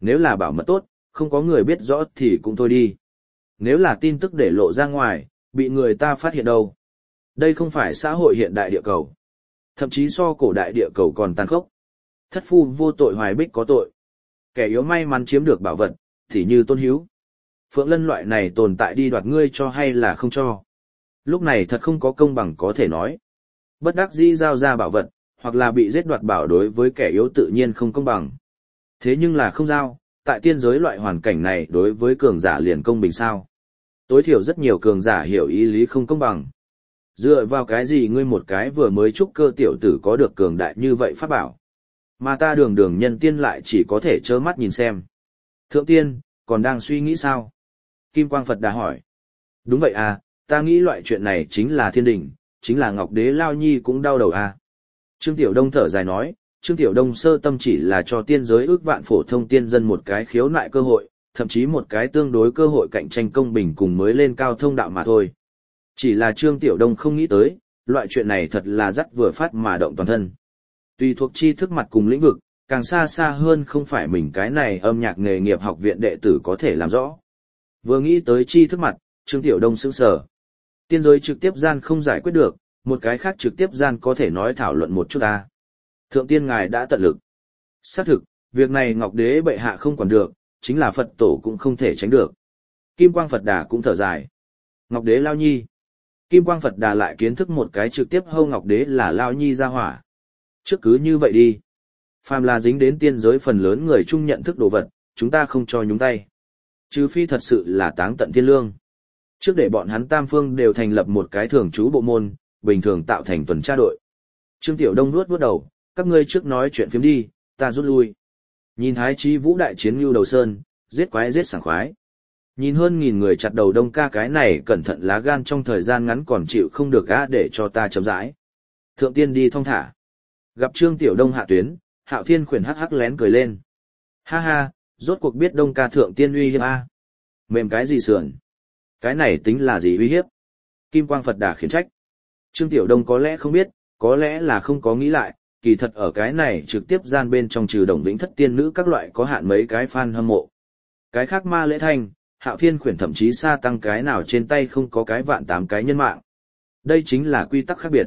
nếu là bảo mật tốt, không có người biết rõ thì cũng thôi đi. Nếu là tin tức để lộ ra ngoài, bị người ta phát hiện đâu. Đây không phải xã hội hiện đại địa cầu. Thậm chí so cổ đại địa cầu còn tàn khốc. Thất phu vô tội hoài bích có tội. Kẻ yếu may mắn chiếm được bảo vật, thì như Tôn Hiếu. Phượng Lân loại này tồn tại đi đoạt ngươi cho hay là không cho. Lúc này thật không có công bằng có thể nói. Bất đắc dĩ giao ra bảo vật, hoặc là bị giết đoạt bảo đối với kẻ yếu tự nhiên không công bằng. Thế nhưng là không giao, tại tiên giới loại hoàn cảnh này đối với cường giả liền công bình sao. Tối thiểu rất nhiều cường giả hiểu ý lý không công bằng. Dựa vào cái gì ngươi một cái vừa mới trúc cơ tiểu tử có được cường đại như vậy pháp bảo. Mà ta đường đường nhân tiên lại chỉ có thể trơ mắt nhìn xem. Thượng tiên, còn đang suy nghĩ sao? Kim Quang Phật Đà hỏi. Đúng vậy à, ta nghĩ loại chuyện này chính là thiên đình, chính là Ngọc Đế Lao Nhi cũng đau đầu à. Trương Tiểu Đông thở dài nói, Trương Tiểu Đông sơ tâm chỉ là cho tiên giới ước vạn phổ thông tiên dân một cái khiếu nại cơ hội, thậm chí một cái tương đối cơ hội cạnh tranh công bình cùng mới lên cao thông đạo mà thôi. Chỉ là Trương Tiểu Đông không nghĩ tới, loại chuyện này thật là dắt vừa phát mà động toàn thân. Tùy thuộc tri thức mặt cùng lĩnh vực, càng xa xa hơn không phải mình cái này âm nhạc nghề nghiệp học viện đệ tử có thể làm rõ. Vừa nghĩ tới tri thức mặt, Trương Tiểu Đông sững sờ. Tiên giới trực tiếp gian không giải quyết được, một cái khác trực tiếp gian có thể nói thảo luận một chút ta. Thượng tiên ngài đã tận lực. Xác thực, việc này Ngọc Đế bệ hạ không quản được, chính là Phật tổ cũng không thể tránh được. Kim Quang Phật Đà cũng thở dài. Ngọc Đế Lao Nhi. Kim Quang Phật Đà lại kiến thức một cái trực tiếp hâu Ngọc Đế là Lao Nhi ra hỏa. Trước cứ như vậy đi. Phàm là dính đến tiên giới phần lớn người chung nhận thức đồ vật, chúng ta không cho nhúng tay. Trừ phi thật sự là táng tận thiên lương. Trước để bọn hắn tam phương đều thành lập một cái thường trú bộ môn, bình thường tạo thành tuần tra đội. Trương Tiểu Đông nuốt đầu, các ngươi trước nói chuyện phiếm đi, ta rút lui. Nhìn Thái Chí Vũ đại chiến Ngưu Đầu Sơn, giết quái giết sảng khoái. Nhìn hơn 1000 người chặt đầu Đông ca cái này cẩn thận lá gan trong thời gian ngắn còn chịu không được á để cho ta chấm rãi. Thượng tiên đi thong thả. Gặp Trương Tiểu Đông hạ tuyến, Hạo Thiên khuyển hắc hắc lén cười lên. Ha ha, rốt cuộc biết Đông ca thượng tiên uy hiếp a. Mềm cái gì sườn? Cái này tính là gì uy hiếp? Kim Quang Phật Đà khiển trách. Trương Tiểu Đông có lẽ không biết, có lẽ là không có nghĩ lại, kỳ thật ở cái này trực tiếp gian bên trong trừ Đồng Vĩnh Thất tiên nữ các loại có hạn mấy cái fan hâm mộ. Cái khác Ma Lễ Thanh, Hạo Thiên khuyển thậm chí xa tăng cái nào trên tay không có cái vạn 8 cái nhân mạng. Đây chính là quy tắc khác biệt.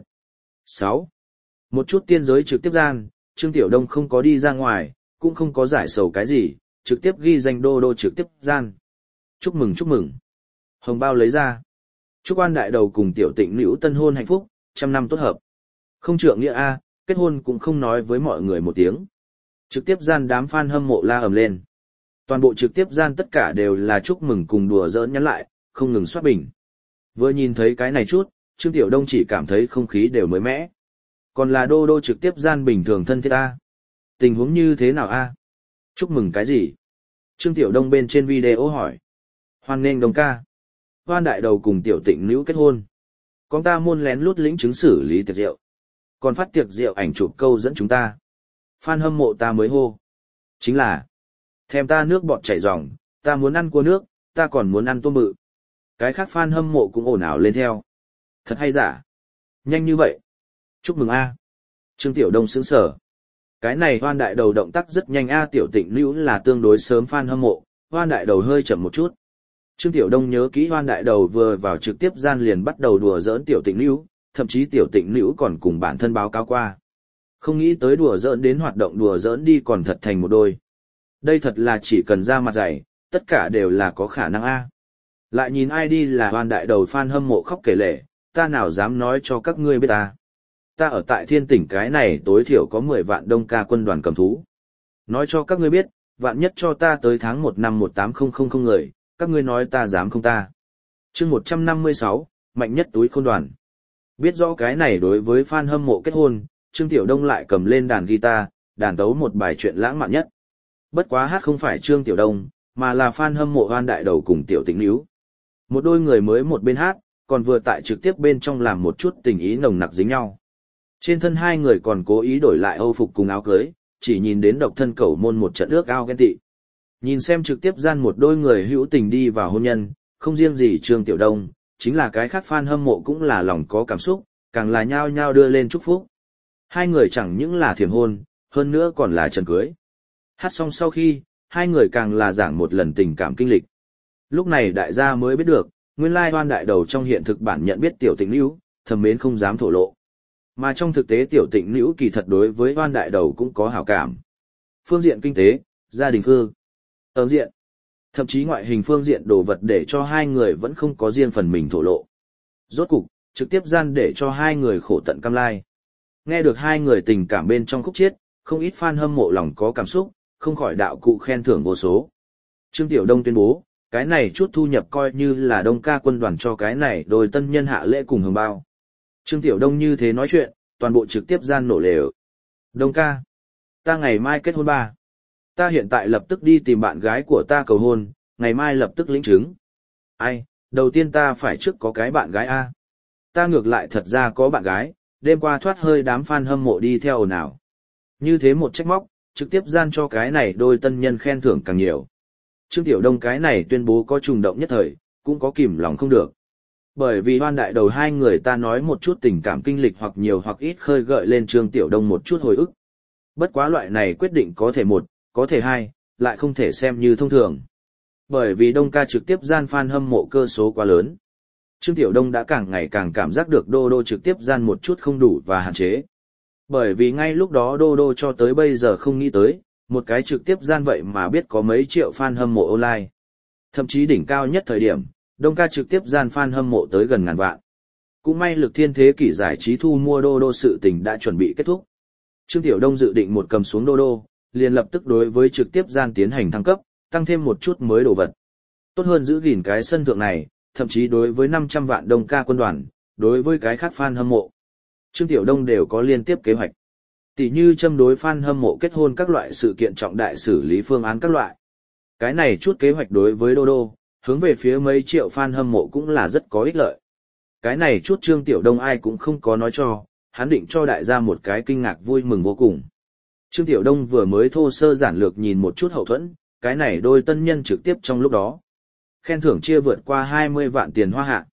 6. Một chút tiên giới trực tiếp gian, Trương Tiểu Đông không có đi ra ngoài, cũng không có giải sầu cái gì, trực tiếp ghi danh đô đô trực tiếp gian. Chúc mừng chúc mừng. Hồng bao lấy ra. Chúc An đại đầu cùng Tiểu Tịnh nữ tân hôn hạnh phúc, 100 năm tốt hợp. Không trượng nghĩa a, kết hôn cũng không nói với mọi người một tiếng. Trực tiếp gian đám fan hâm mộ la ầm lên. Toàn bộ trực tiếp gian tất cả đều là chúc mừng cùng đùa giỡn nhắn lại, không ngừng soát bình. Vừa nhìn thấy cái này chút, Trương Tiểu Đông chỉ cảm thấy không khí đều mới mẻ. Còn là đô đô trực tiếp gian bình thường thân thiết a. Tình huống như thế nào a? Chúc mừng cái gì? Trương Tiểu Đông bên trên video hỏi. Hoan nghênh Đông ca. Hoan đại đầu cùng Tiểu Tịnh nữ kết hôn. Con ta môn lén lút lĩnh chứng xử lý tiệc rượu. Còn phát tiệc rượu ảnh chụp câu dẫn chúng ta. Fan hâm mộ ta mới hô. Chính là thèm ta nước bọt chảy ròng, ta muốn ăn cua nước, ta còn muốn ăn tôm bự. Cái khác fan hâm mộ cũng ồn ào lên theo. Thật hay giả? Nhanh như vậy. Chúc mừng a. Trương Tiểu Đông sững sờ. Cái này Hoan đại đầu động tác rất nhanh a. Tiểu Tịnh nữ là tương đối sớm fan hâm mộ, Hoan đại đầu hơi chậm một chút. Trương Tiểu Đông nhớ kỹ Hoan đại đầu vừa vào trực tiếp gian liền bắt đầu đùa giỡn Tiểu Tịnh nữ, thậm chí Tiểu Tịnh nữ còn cùng bản thân báo cáo qua. Không nghĩ tới đùa giỡn đến hoạt động đùa giỡn đi còn thật thành một đôi. Đây thật là chỉ cần ra mặt dày, tất cả đều là có khả năng a. Lại nhìn ai đi là Hoan đại đầu fan hâm mộ khóc kể lể, ta nào dám nói cho các ngươi biết ta. Ta ở tại Thiên Tỉnh cái này tối thiểu có 10 vạn Đông ca quân đoàn cầm thú. Nói cho các ngươi biết, vạn nhất cho ta tới tháng 1 năm 18000 người, các ngươi nói ta dám không ta. Chương 156, mạnh nhất túi khôn đoàn. Biết rõ cái này đối với fan hâm mộ kết hôn, Trương Tiểu Đông lại cầm lên đàn guitar, đàn tấu một bài chuyện lãng mạn nhất. Bất quá hát không phải Trương Tiểu Đông, mà là fan hâm mộ Hoan đại đầu cùng Tiểu Tịnh nữ. Một đôi người mới một bên hát, còn vừa tại trực tiếp bên trong làm một chút tình ý nồng nặc dính nhau. Trên thân hai người còn cố ý đổi lại âu phục cùng áo cưới, chỉ nhìn đến độc thân cẩu môn một trận ước ao ghen tị. Nhìn xem trực tiếp gian một đôi người hữu tình đi vào hôn nhân, không riêng gì Trương Tiểu Đông, chính là cái khác fan hâm mộ cũng là lòng có cảm xúc, càng là nhao nhao đưa lên chúc phúc. Hai người chẳng những là thiểm hôn, hơn nữa còn là trần cưới. Hát xong sau khi, hai người càng là giảng một lần tình cảm kinh lịch. Lúc này đại gia mới biết được, nguyên lai Hoan đại đầu trong hiện thực bản nhận biết tiểu tịnh nữ, thầm mến không dám thổ lộ. Mà trong thực tế tiểu tịnh nữ kỳ thật đối với Hoan đại đầu cũng có hảo cảm. Phương diện kinh tế, gia đình phương diện, thậm chí ngoại hình phương diện đồ vật để cho hai người vẫn không có riêng phần mình thổ lộ. Rốt cục, trực tiếp gian để cho hai người khổ tận cam lai. Nghe được hai người tình cảm bên trong khúc chiết, không ít fan hâm mộ lòng có cảm xúc, không khỏi đạo cụ khen thưởng vô số. Trương Tiểu Đông tuyên bố, cái này chút thu nhập coi như là Đông ca quân đoàn cho cái này đôi tân nhân hạ lễ cùng hưởng bao. Trương Tiểu Đông như thế nói chuyện, toàn bộ trực tiếp gian nổ lều. Đông ca, ta ngày mai kết hôn ba. Ta hiện tại lập tức đi tìm bạn gái của ta cầu hôn, ngày mai lập tức lĩnh chứng. Ai, đầu tiên ta phải trước có cái bạn gái A. Ta ngược lại thật ra có bạn gái, đêm qua thoát hơi đám fan hâm mộ đi theo ồn ào. Như thế một trách móc, trực tiếp gian cho cái này đôi tân nhân khen thưởng càng nhiều. Trương Tiểu Đông cái này tuyên bố có trùng động nhất thời, cũng có kìm lòng không được. Bởi vì Hoan đại đầu hai người ta nói một chút tình cảm kinh lịch hoặc nhiều hoặc ít khơi gợi lên Trương Tiểu Đông một chút hồi ức. Bất quá loại này quyết định có thể một, có thể hai, lại không thể xem như thông thường. Bởi vì Đông ca trực tiếp gian fan hâm mộ cơ số quá lớn. Trương Tiểu Đông đã càng ngày càng cảm giác được Đô Đô trực tiếp gian một chút không đủ và hạn chế. Bởi vì ngay lúc đó Đô Đô cho tới bây giờ không nghĩ tới, một cái trực tiếp gian vậy mà biết có mấy triệu fan hâm mộ online. Thậm chí đỉnh cao nhất thời điểm, Đông ca trực tiếp gian fan hâm mộ tới gần ngàn vạn. Cũng may Lực Thiên Thế Kỷ giải trí thu mua Đô Đô sự tình đã chuẩn bị kết thúc. Trương Tiểu Đông dự định một cầm xuống Đô Đô, liền lập tức đối với trực tiếp gian tiến hành thăng cấp, tăng thêm một chút mới đồ vật. Tốt hơn giữ gìn cái sân thượng này, thậm chí đối với 500 vạn Đông ca quân đoàn, đối với cái khác fan hâm mộ. Trương Tiểu Đông đều có liên tiếp kế hoạch. Tỷ như châm đối fan hâm mộ kết hôn các loại sự kiện trọng đại xử lý phương án các loại. Cái này chút kế hoạch đối với Đô Đô, hướng về phía mấy triệu fan hâm mộ cũng là rất có ích lợi. Cái này chút Trương Tiểu Đông ai cũng không có nói cho, hắn định cho đại gia một cái kinh ngạc vui mừng vô cùng. Trương Tiểu Đông vừa mới thô sơ giản lược nhìn một chút hậu thuẫn, cái này đôi tân nhân trực tiếp trong lúc đó. Khen thưởng chia vượt qua 20 vạn tiền hoa hạ.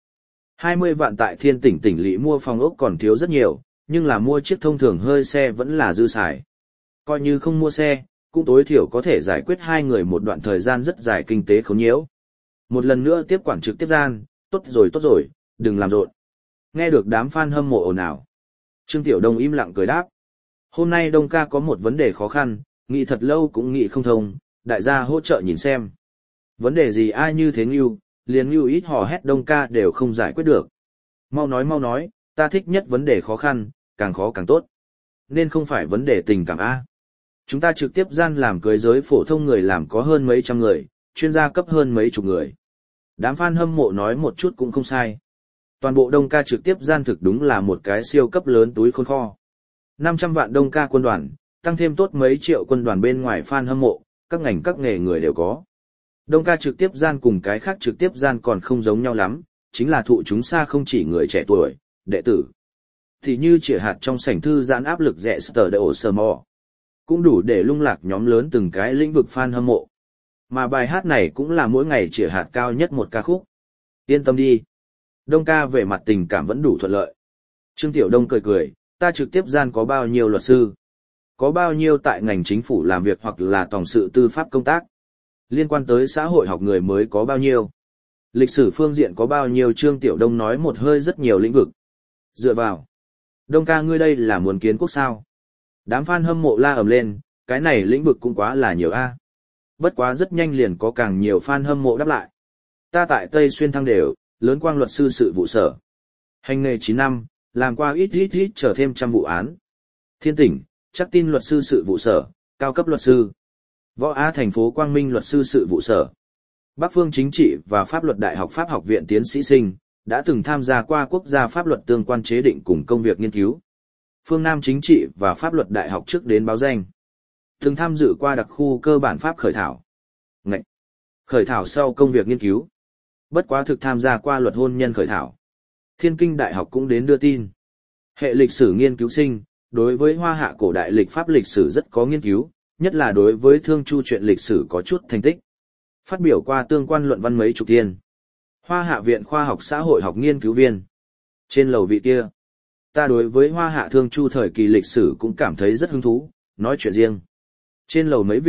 20 vạn tại Thiên Tỉnh tỉnh lỵ mua phòng ốc còn thiếu rất nhiều, nhưng là mua chiếc thông thường hơi xe vẫn là dư xài. Coi như không mua xe, cũng tối thiểu có thể giải quyết hai người một đoạn thời gian rất dài kinh tế khốn nhiễu. Một lần nữa tiếp quản trực tiếp gian, tốt rồi, đừng làm rộn. Nghe được đám fan hâm mộ ồn ào. Trương Tiểu Đông im lặng cười đáp. Hôm nay Đông ca có một vấn đề khó khăn, nghĩ thật lâu cũng nghĩ không thông, đại gia hỗ trợ nhìn xem. Vấn đề gì ai như thế Ngưu, liền Ngưu ít hò hét Đông ca đều không giải quyết được. Mau nói, ta thích nhất vấn đề khó khăn, càng khó càng tốt. Nên không phải vấn đề tình cảm A. Chúng ta trực tiếp gian làm cưới giới phổ thông người làm có hơn mấy trăm người, chuyên gia cấp hơn mấy chục người. Đám fan hâm mộ nói một chút cũng không sai. Toàn bộ Đông ca trực tiếp gian thực đúng là một cái siêu cấp lớn túi khôn kho. 500 vạn Đông ca quân đoàn, tăng thêm tốt mấy triệu quân đoàn bên ngoài fan hâm mộ, các ngành các nghề người đều có. Đông ca trực tiếp gian cùng cái khác trực tiếp gian còn không giống nhau lắm, chính là thụ chúng xa không chỉ người trẻ tuổi, đệ tử. Thì như chỉ hạt trong sảnh thư giãn áp lực rẻ sở để ổ sờ mò. Cũng đủ để lung lạc nhóm lớn từng cái lĩnh vực fan hâm mộ. Mà bài hát này cũng là mỗi ngày chỉ hạt cao nhất một ca khúc. Yên tâm đi. Đông ca về mặt tình cảm vẫn đủ thuận lợi. Trương Tiểu Đông cười, ta trực tiếp gian có bao nhiêu luật sư? Có bao nhiêu tại ngành chính phủ làm việc hoặc là tổng sự tư pháp công tác? Liên quan tới xã hội học người mới có bao nhiêu? Lịch sử phương diện có bao nhiêu? Trương Tiểu Đông nói một hơi rất nhiều lĩnh vực. Dựa vào. Đông ca ngươi đây là muốn kiến quốc sao? Đám fan hâm mộ la ầm lên, cái này lĩnh vực cũng quá là nhiều a. Bất quá rất nhanh liền có càng nhiều fan hâm mộ đáp lại. Ta tại Tây Xuyên Thăng Đều, Lớn Quang luật sư sự vụ sở. Hành nghề 9 năm, làm qua ít trở thêm trăm vụ án. Thiên Tỉnh, Chắc Tin luật sư sự vụ sở, cao cấp luật sư. Võ Á thành phố Quang Minh luật sư sự vụ sở. Bắc Phương Chính trị và Pháp luật Đại học Pháp học viện tiến sĩ sinh, đã từng tham gia qua quốc gia pháp luật tương quan chế định cùng công việc nghiên cứu. Phương Nam Chính trị và Pháp luật Đại học trước đến báo danh. Từng tham dự qua đặc khu cơ bản pháp khởi thảo. Khởi thảo sau công việc nghiên cứu. Bất quá thực tham gia qua luật hôn nhân khởi thảo. Thiên Kinh Đại học cũng đến đưa tin. Hệ lịch sử nghiên cứu sinh, đối với Hoa Hạ cổ đại lịch pháp lịch sử rất có nghiên cứu, nhất là đối với Thương Chu truyện lịch sử có chút thành tích. Phát biểu qua tương quan luận văn mấy chục thiên. Hoa Hạ Viện Khoa học Xã hội học nghiên cứu viên. Trên lầu vị kia, ta đối với Hoa Hạ Thương Chu thời kỳ lịch sử cũng cảm thấy rất hứng thú, nói chuyện riêng. Trên lầu mấy vị,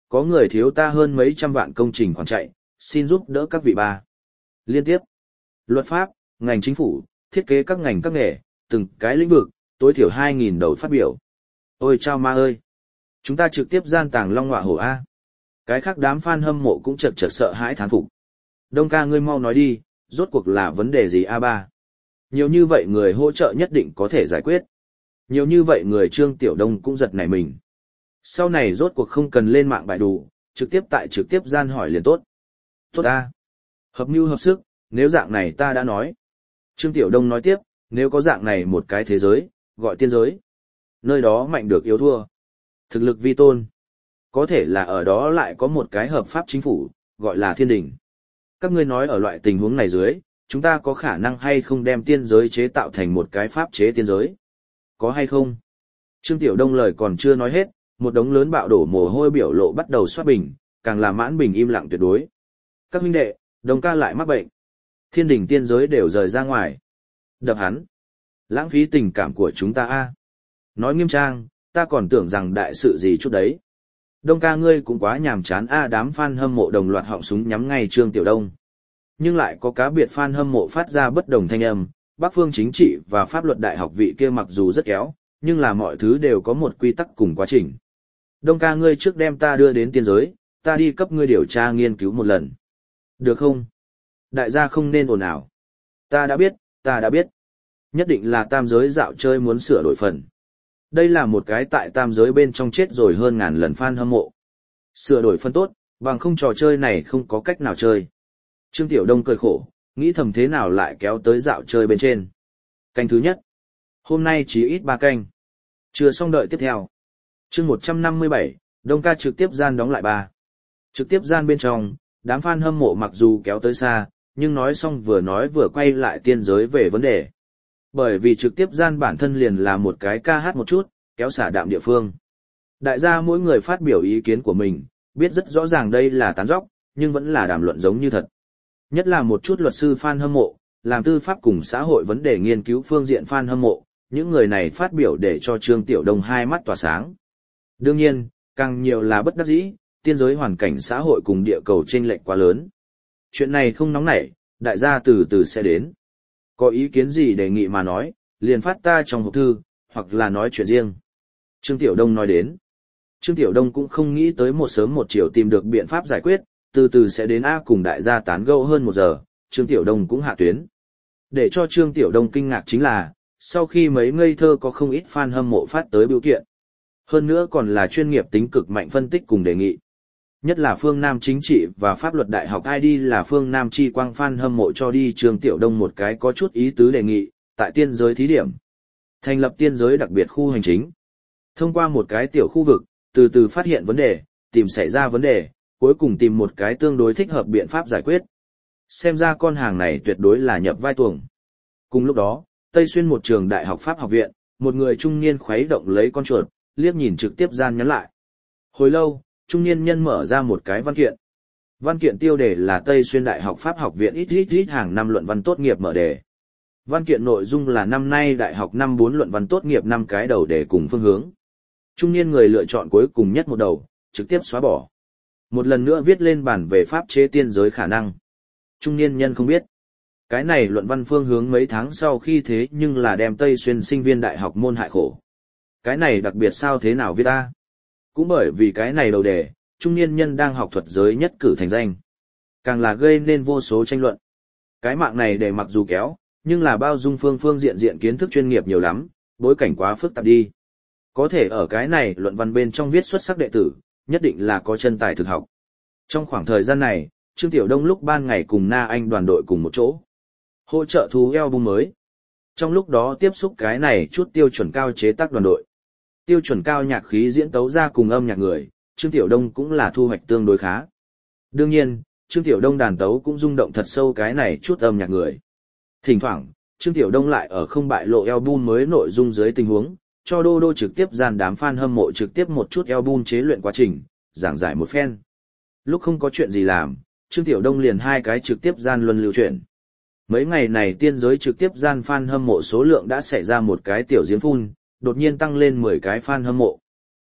có người thiếu ta hơn mấy trăm vạn công trình khoản chạy, xin giúp đỡ các vị ba. Liên tiếp, luật pháp, ngành chính phủ, thiết kế các ngành các nghề, từng cái lĩnh vực, tối thiểu 2.000 đầu phát biểu. Ôi chao ma ơi! Chúng ta trực tiếp gian tàng long ngọa hổ A. Cái khác đám fan hâm mộ cũng chật chật sợ hãi thán phục. Đông ca ngươi mau nói đi, rốt cuộc là vấn đề gì A3? Nhiều như vậy người hỗ trợ nhất định có thể giải quyết. Nhiều như vậy người Trương Tiểu Đông cũng giật nảy mình. Sau này rốt cuộc không cần lên mạng bài đủ, trực tiếp gian hỏi liền tốt. Tốt A. Hợp mưu hợp sức, nếu dạng này ta đã nói. Trương Tiểu Đông nói tiếp, nếu có dạng này một cái thế giới, gọi tiên giới. Nơi đó mạnh được yếu thua. Thực lực vi tôn. Có thể là ở đó lại có một cái hợp pháp chính phủ, gọi là thiên đình. Các ngươi nói ở loại tình huống này dưới, chúng ta có khả năng hay không đem tiên giới chế tạo thành một cái pháp chế tiên giới? Có hay không? Trương Tiểu Đông lời còn chưa nói hết, một đống lớn bạo đổ mồ hôi biểu lộ bắt đầu xoát bình, càng là mãn bình im lặng tuyệt đối. Các huynh đệ, Đông ca lại mắc bệnh. Thiên đình tiên giới đều rời ra ngoài. Đập hắn. Lãng phí tình cảm của chúng ta a. Nói nghiêm trang, ta còn tưởng rằng đại sự gì chút đấy. Đông ca ngươi cũng quá nhàm chán a, đám fan hâm mộ đồng loạt họng súng nhắm ngay Trương Tiểu Đông. Nhưng lại có cá biệt fan hâm mộ phát ra bất đồng thanh âm, Bắc Phương Chính trị và Pháp luật đại học vị kia mặc dù rất kéo, nhưng là mọi thứ đều có một quy tắc cùng quá trình. Đông ca ngươi trước đem ta đưa đến tiên giới, ta đi cấp ngươi điều tra nghiên cứu một lần. Được không? Đại gia không nên ồn ào. Ta đã biết. Nhất định là tam giới dạo chơi muốn sửa đổi phần. Đây là một cái tại tam giới bên trong chết rồi hơn ngàn lần fan hâm mộ. Sửa đổi phân tốt, bằng không trò chơi này không có cách nào chơi. Trương Tiểu Đông cười khổ, nghĩ thầm thế nào lại kéo tới dạo chơi bên trên. Canh thứ nhất. Hôm nay chỉ ít 3 canh. Chưa xong đợi tiếp theo. Chương 157, Đông ca trực tiếp gian đóng lại 3. Trực tiếp gian bên trong, đám fan hâm mộ mặc dù kéo tới xa, nhưng nói vừa quay lại tiên giới về vấn đề. Bởi vì trực tiếp gian bản thân liền là một cái ca hát một chút, kéo xả đạm địa phương. Đại gia mỗi người phát biểu ý kiến của mình, biết rất rõ ràng đây là tán dóc, nhưng vẫn là đàm luận giống như thật. Nhất là một chút luật sư fan hâm mộ, làm tư pháp cùng xã hội vấn đề nghiên cứu phương diện fan hâm mộ, những người này phát biểu để cho Trương Tiểu Đông hai mắt tỏa sáng. Đương nhiên, càng nhiều là bất đắc dĩ, tiên giới hoàn cảnh xã hội cùng địa cầu chênh lệch quá lớn. Chuyện này không nóng nảy, đại gia từ từ sẽ đến. Có ý kiến gì đề nghị mà nói, liền phát ta trong hộp thư, hoặc là nói chuyện riêng. Trương Tiểu Đông nói đến. Trương Tiểu Đông cũng không nghĩ tới một sớm một chiều tìm được biện pháp giải quyết, từ từ sẽ đến A cùng đại gia tán gẫu hơn 1 giờ, Trương Tiểu Đông cũng hạ tuyến. Để cho Trương Tiểu Đông kinh ngạc chính là, sau khi mấy ngây thơ có không ít fan hâm mộ phát tới biểu kiện. Hơn nữa còn là chuyên nghiệp tính cực mạnh phân tích cùng đề nghị. Nhất là phương Nam chính trị và pháp luật đại học ID là phương Nam chi quang fan hâm mộ cho đi Trương Tiểu Đông một cái có chút ý tứ đề nghị, tại tiên giới thí điểm. Thành lập tiên giới đặc biệt khu hành chính. Thông qua một cái tiểu khu vực, từ từ phát hiện vấn đề, tìm xảy ra vấn đề, cuối cùng tìm một cái tương đối thích hợp biện pháp giải quyết. Xem ra con hàng này tuyệt đối là nhập vai tuồng. Cùng lúc đó, Tây Xuyên một trường đại học Pháp học viện, một người trung niên khuấy động lấy con chuột, liếc nhìn trực tiếp gian nhắn lại. Hồi lâu, trung niên nhân mở ra một cái văn kiện. Văn kiện tiêu đề là Tây Xuyên Đại học Pháp học viện ít hàng năm luận văn tốt nghiệp mở đề. Văn kiện nội dung là năm nay đại học năm 4 luận văn tốt nghiệp 5 cái đầu đề cùng phương hướng. Trung niên người lựa chọn cuối cùng nhất một đầu, trực tiếp xóa bỏ. Một lần nữa viết lên bản về pháp chế tiên giới khả năng. Trung niên nhân không biết. Cái này luận văn phương hướng mấy tháng sau khi thế nhưng là đem Tây Xuyên sinh viên đại học môn hại khổ. Cái này đặc biệt sao thế nào viết ta? Cũng bởi vì cái này đầu đề, trung niên nhân đang học thuật giới nhất cử thành danh. Càng là gây nên vô số tranh luận. Cái mạng này để mặc dù kéo, nhưng là bao dung phương diện kiến thức chuyên nghiệp nhiều lắm, bối cảnh quá phức tạp đi. Có thể ở cái này luận văn bên trong viết xuất sắc đệ tử, nhất định là có chân tài thực học. Trong khoảng thời gian này, Trương Tiểu Đông lúc ban ngày cùng Na Anh đoàn đội cùng một chỗ, hỗ trợ thu album mới. Trong lúc đó tiếp xúc cái này chút tiêu chuẩn cao chế tác đoàn đội. Tiêu chuẩn cao nhạc khí diễn tấu ra cùng âm nhạc người, Trương Tiểu Đông cũng là thu hoạch tương đối khá. Đương nhiên, Trương Tiểu Đông đàn tấu cũng rung động thật sâu cái này chút âm nhạc người. Thỉnh thoảng, Trương Tiểu Đông lại ở không bại lộ album mới nội dung dưới tình huống, cho Đô Đô trực tiếp dàn đám fan hâm mộ trực tiếp một chút album chế luyện quá trình, giảng giải một phen. Lúc không có chuyện gì làm, Trương Tiểu Đông liền 2 cái trực tiếp gian luân lưu chuyển. Mấy ngày này tiên giới trực tiếp gian fan hâm mộ số lượng đã xảy ra một cái tiểu giếng phun, đột nhiên tăng lên 10 cái fan hâm mộ.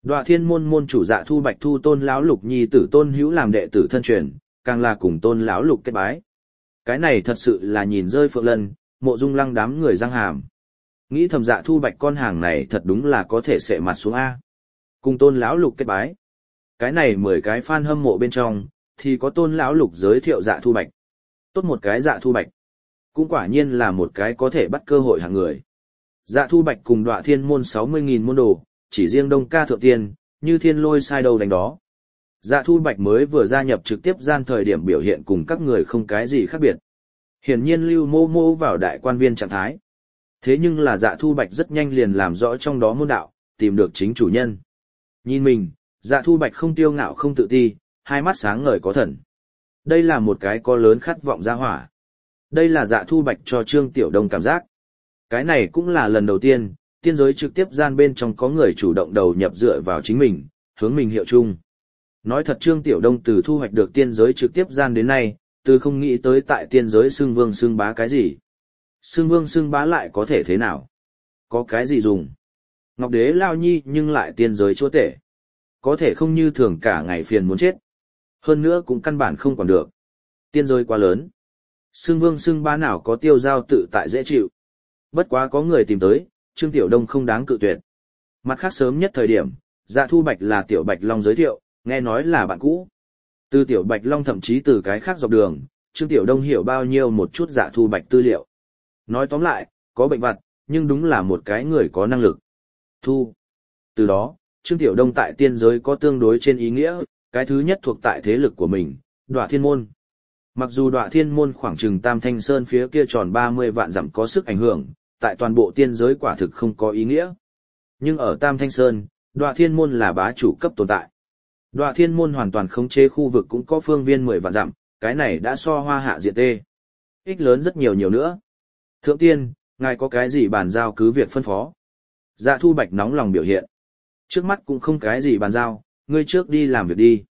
Đoạ Thiên môn môn chủ Dạ Thu Bạch thu Tôn lão lục nhi tử Tôn Hữu làm đệ tử thân truyền, càng là cùng Tôn lão lục kết bái. Cái này thật sự là nhìn rơi phượng lân, Mộ Dung Lăng đám người răng hàm. Nghĩ thầm Dạ Thu Bạch con hàng này thật đúng là có thể sệ mặt xuống a. Cùng Tôn lão lục kết bái. Cái này 10 cái fan hâm mộ bên trong thì có Tôn lão lục giới thiệu Dạ Thu Bạch. Tốt một cái Dạ Thu Bạch, cũng quả nhiên là một cái có thể bắt cơ hội hàng người. Dạ Thu Bạch cùng Đoạ Thiên môn 60.000 môn đồ, chỉ riêng Đông Ca thượng tiên, như thiên lôi sai đầu đánh đó. Dạ Thu Bạch mới vừa gia nhập trực tiếp gian thời điểm biểu hiện cùng các người không cái gì khác biệt. Hiển nhiên Lưu Mô Mô vào đại quan viên trạng thái. Thế nhưng là Dạ Thu Bạch rất nhanh liền làm rõ trong đó môn đạo, tìm được chính chủ nhân. Nhìn mình, Dạ Thu Bạch không tiêu ngạo không tự ti, hai mắt sáng ngời có thần. Đây là một cái có lớn khát vọng ra hỏa. Đây là Dạ Thu Bạch cho Trương Tiểu Đông cảm giác. Cái này cũng là lần đầu tiên, tiên giới trực tiếp gian bên trong có người chủ động đầu nhập dựa vào chính mình, hướng mình hiệu chung. Nói thật Trương Tiểu Đông từ thu hoạch được tiên giới trực tiếp gian đến nay, từ không nghĩ tới tại tiên giới xưng vương xưng bá cái gì. Xưng vương xưng bá lại có thể thế nào? Có cái gì dùng? Ngọc Đế lao nhi nhưng lại tiên giới chúa tể. Có thể không như thường cả ngày phiền muốn chết. Hơn nữa cũng căn bản không còn được. Tiên giới quá lớn. Xưng vương xưng bá nào có tiêu giao tự tại dễ chịu. Bất quá có người tìm tới, Trương Tiểu Đông không đáng cự tuyệt. Mặt khác sớm nhất thời điểm, Dạ Thu Bạch là Tiểu Bạch Long giới thiệu, nghe nói là bạn cũ. Từ Tiểu Bạch Long thậm chí từ cái khác dọc đường, Trương Tiểu Đông hiểu bao nhiêu một chút Dạ Thu Bạch tư liệu. Nói tóm lại, có bệnh vặt, nhưng đúng là một cái người có năng lực. Thu. Từ đó, Trương Tiểu Đông tại tiên giới có tương đối trên ý nghĩa, cái thứ nhất thuộc tại thế lực của mình, Đoạ Thiên môn. Mặc dù Đoạ Thiên môn khoảng chừng Tam Thanh Sơn phía kia tròn 30 vạn dặm có sức ảnh hưởng, tại toàn bộ tiên giới quả thực không có ý nghĩa. Nhưng ở Tam Thanh Sơn, Đoạ Thiên môn là bá chủ cấp tồn tại. Đoạ Thiên môn hoàn toàn khống chế khu vực cũng có phương viên 10 vạn dặm, cái này đã so Hoa Hạ diện tê. Ích lớn rất nhiều nữa. Thượng tiên, ngài có cái gì bàn giao cứ việc phân phó. Dạ Thu Bạch nóng lòng biểu hiện. Trước mắt cũng không cái gì bàn giao, ngươi trước đi làm việc đi.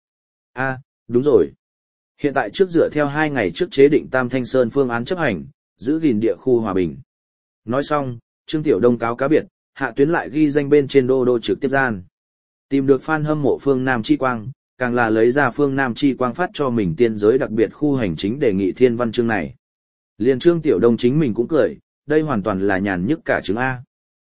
Đúng rồi. Hiện tại trước dựa theo 2 ngày trước chế định Tam Thanh Sơn phương án chấp hành, giữ gìn địa khu hòa bình. Nói xong, Trương Tiểu Đông cáo cá biệt, hạ tuyến lại ghi danh bên trên đô trực tiếp gian. Tìm được fan hâm mộ phương Nam Chi Quang, càng là lấy ra phương Nam Chi Quang phát cho mình tiên giới đặc biệt khu hành chính đề nghị thiên văn chương này. Liền Trương Tiểu Đông chính mình cũng cười, đây hoàn toàn là nhàn nhức cả chứng A.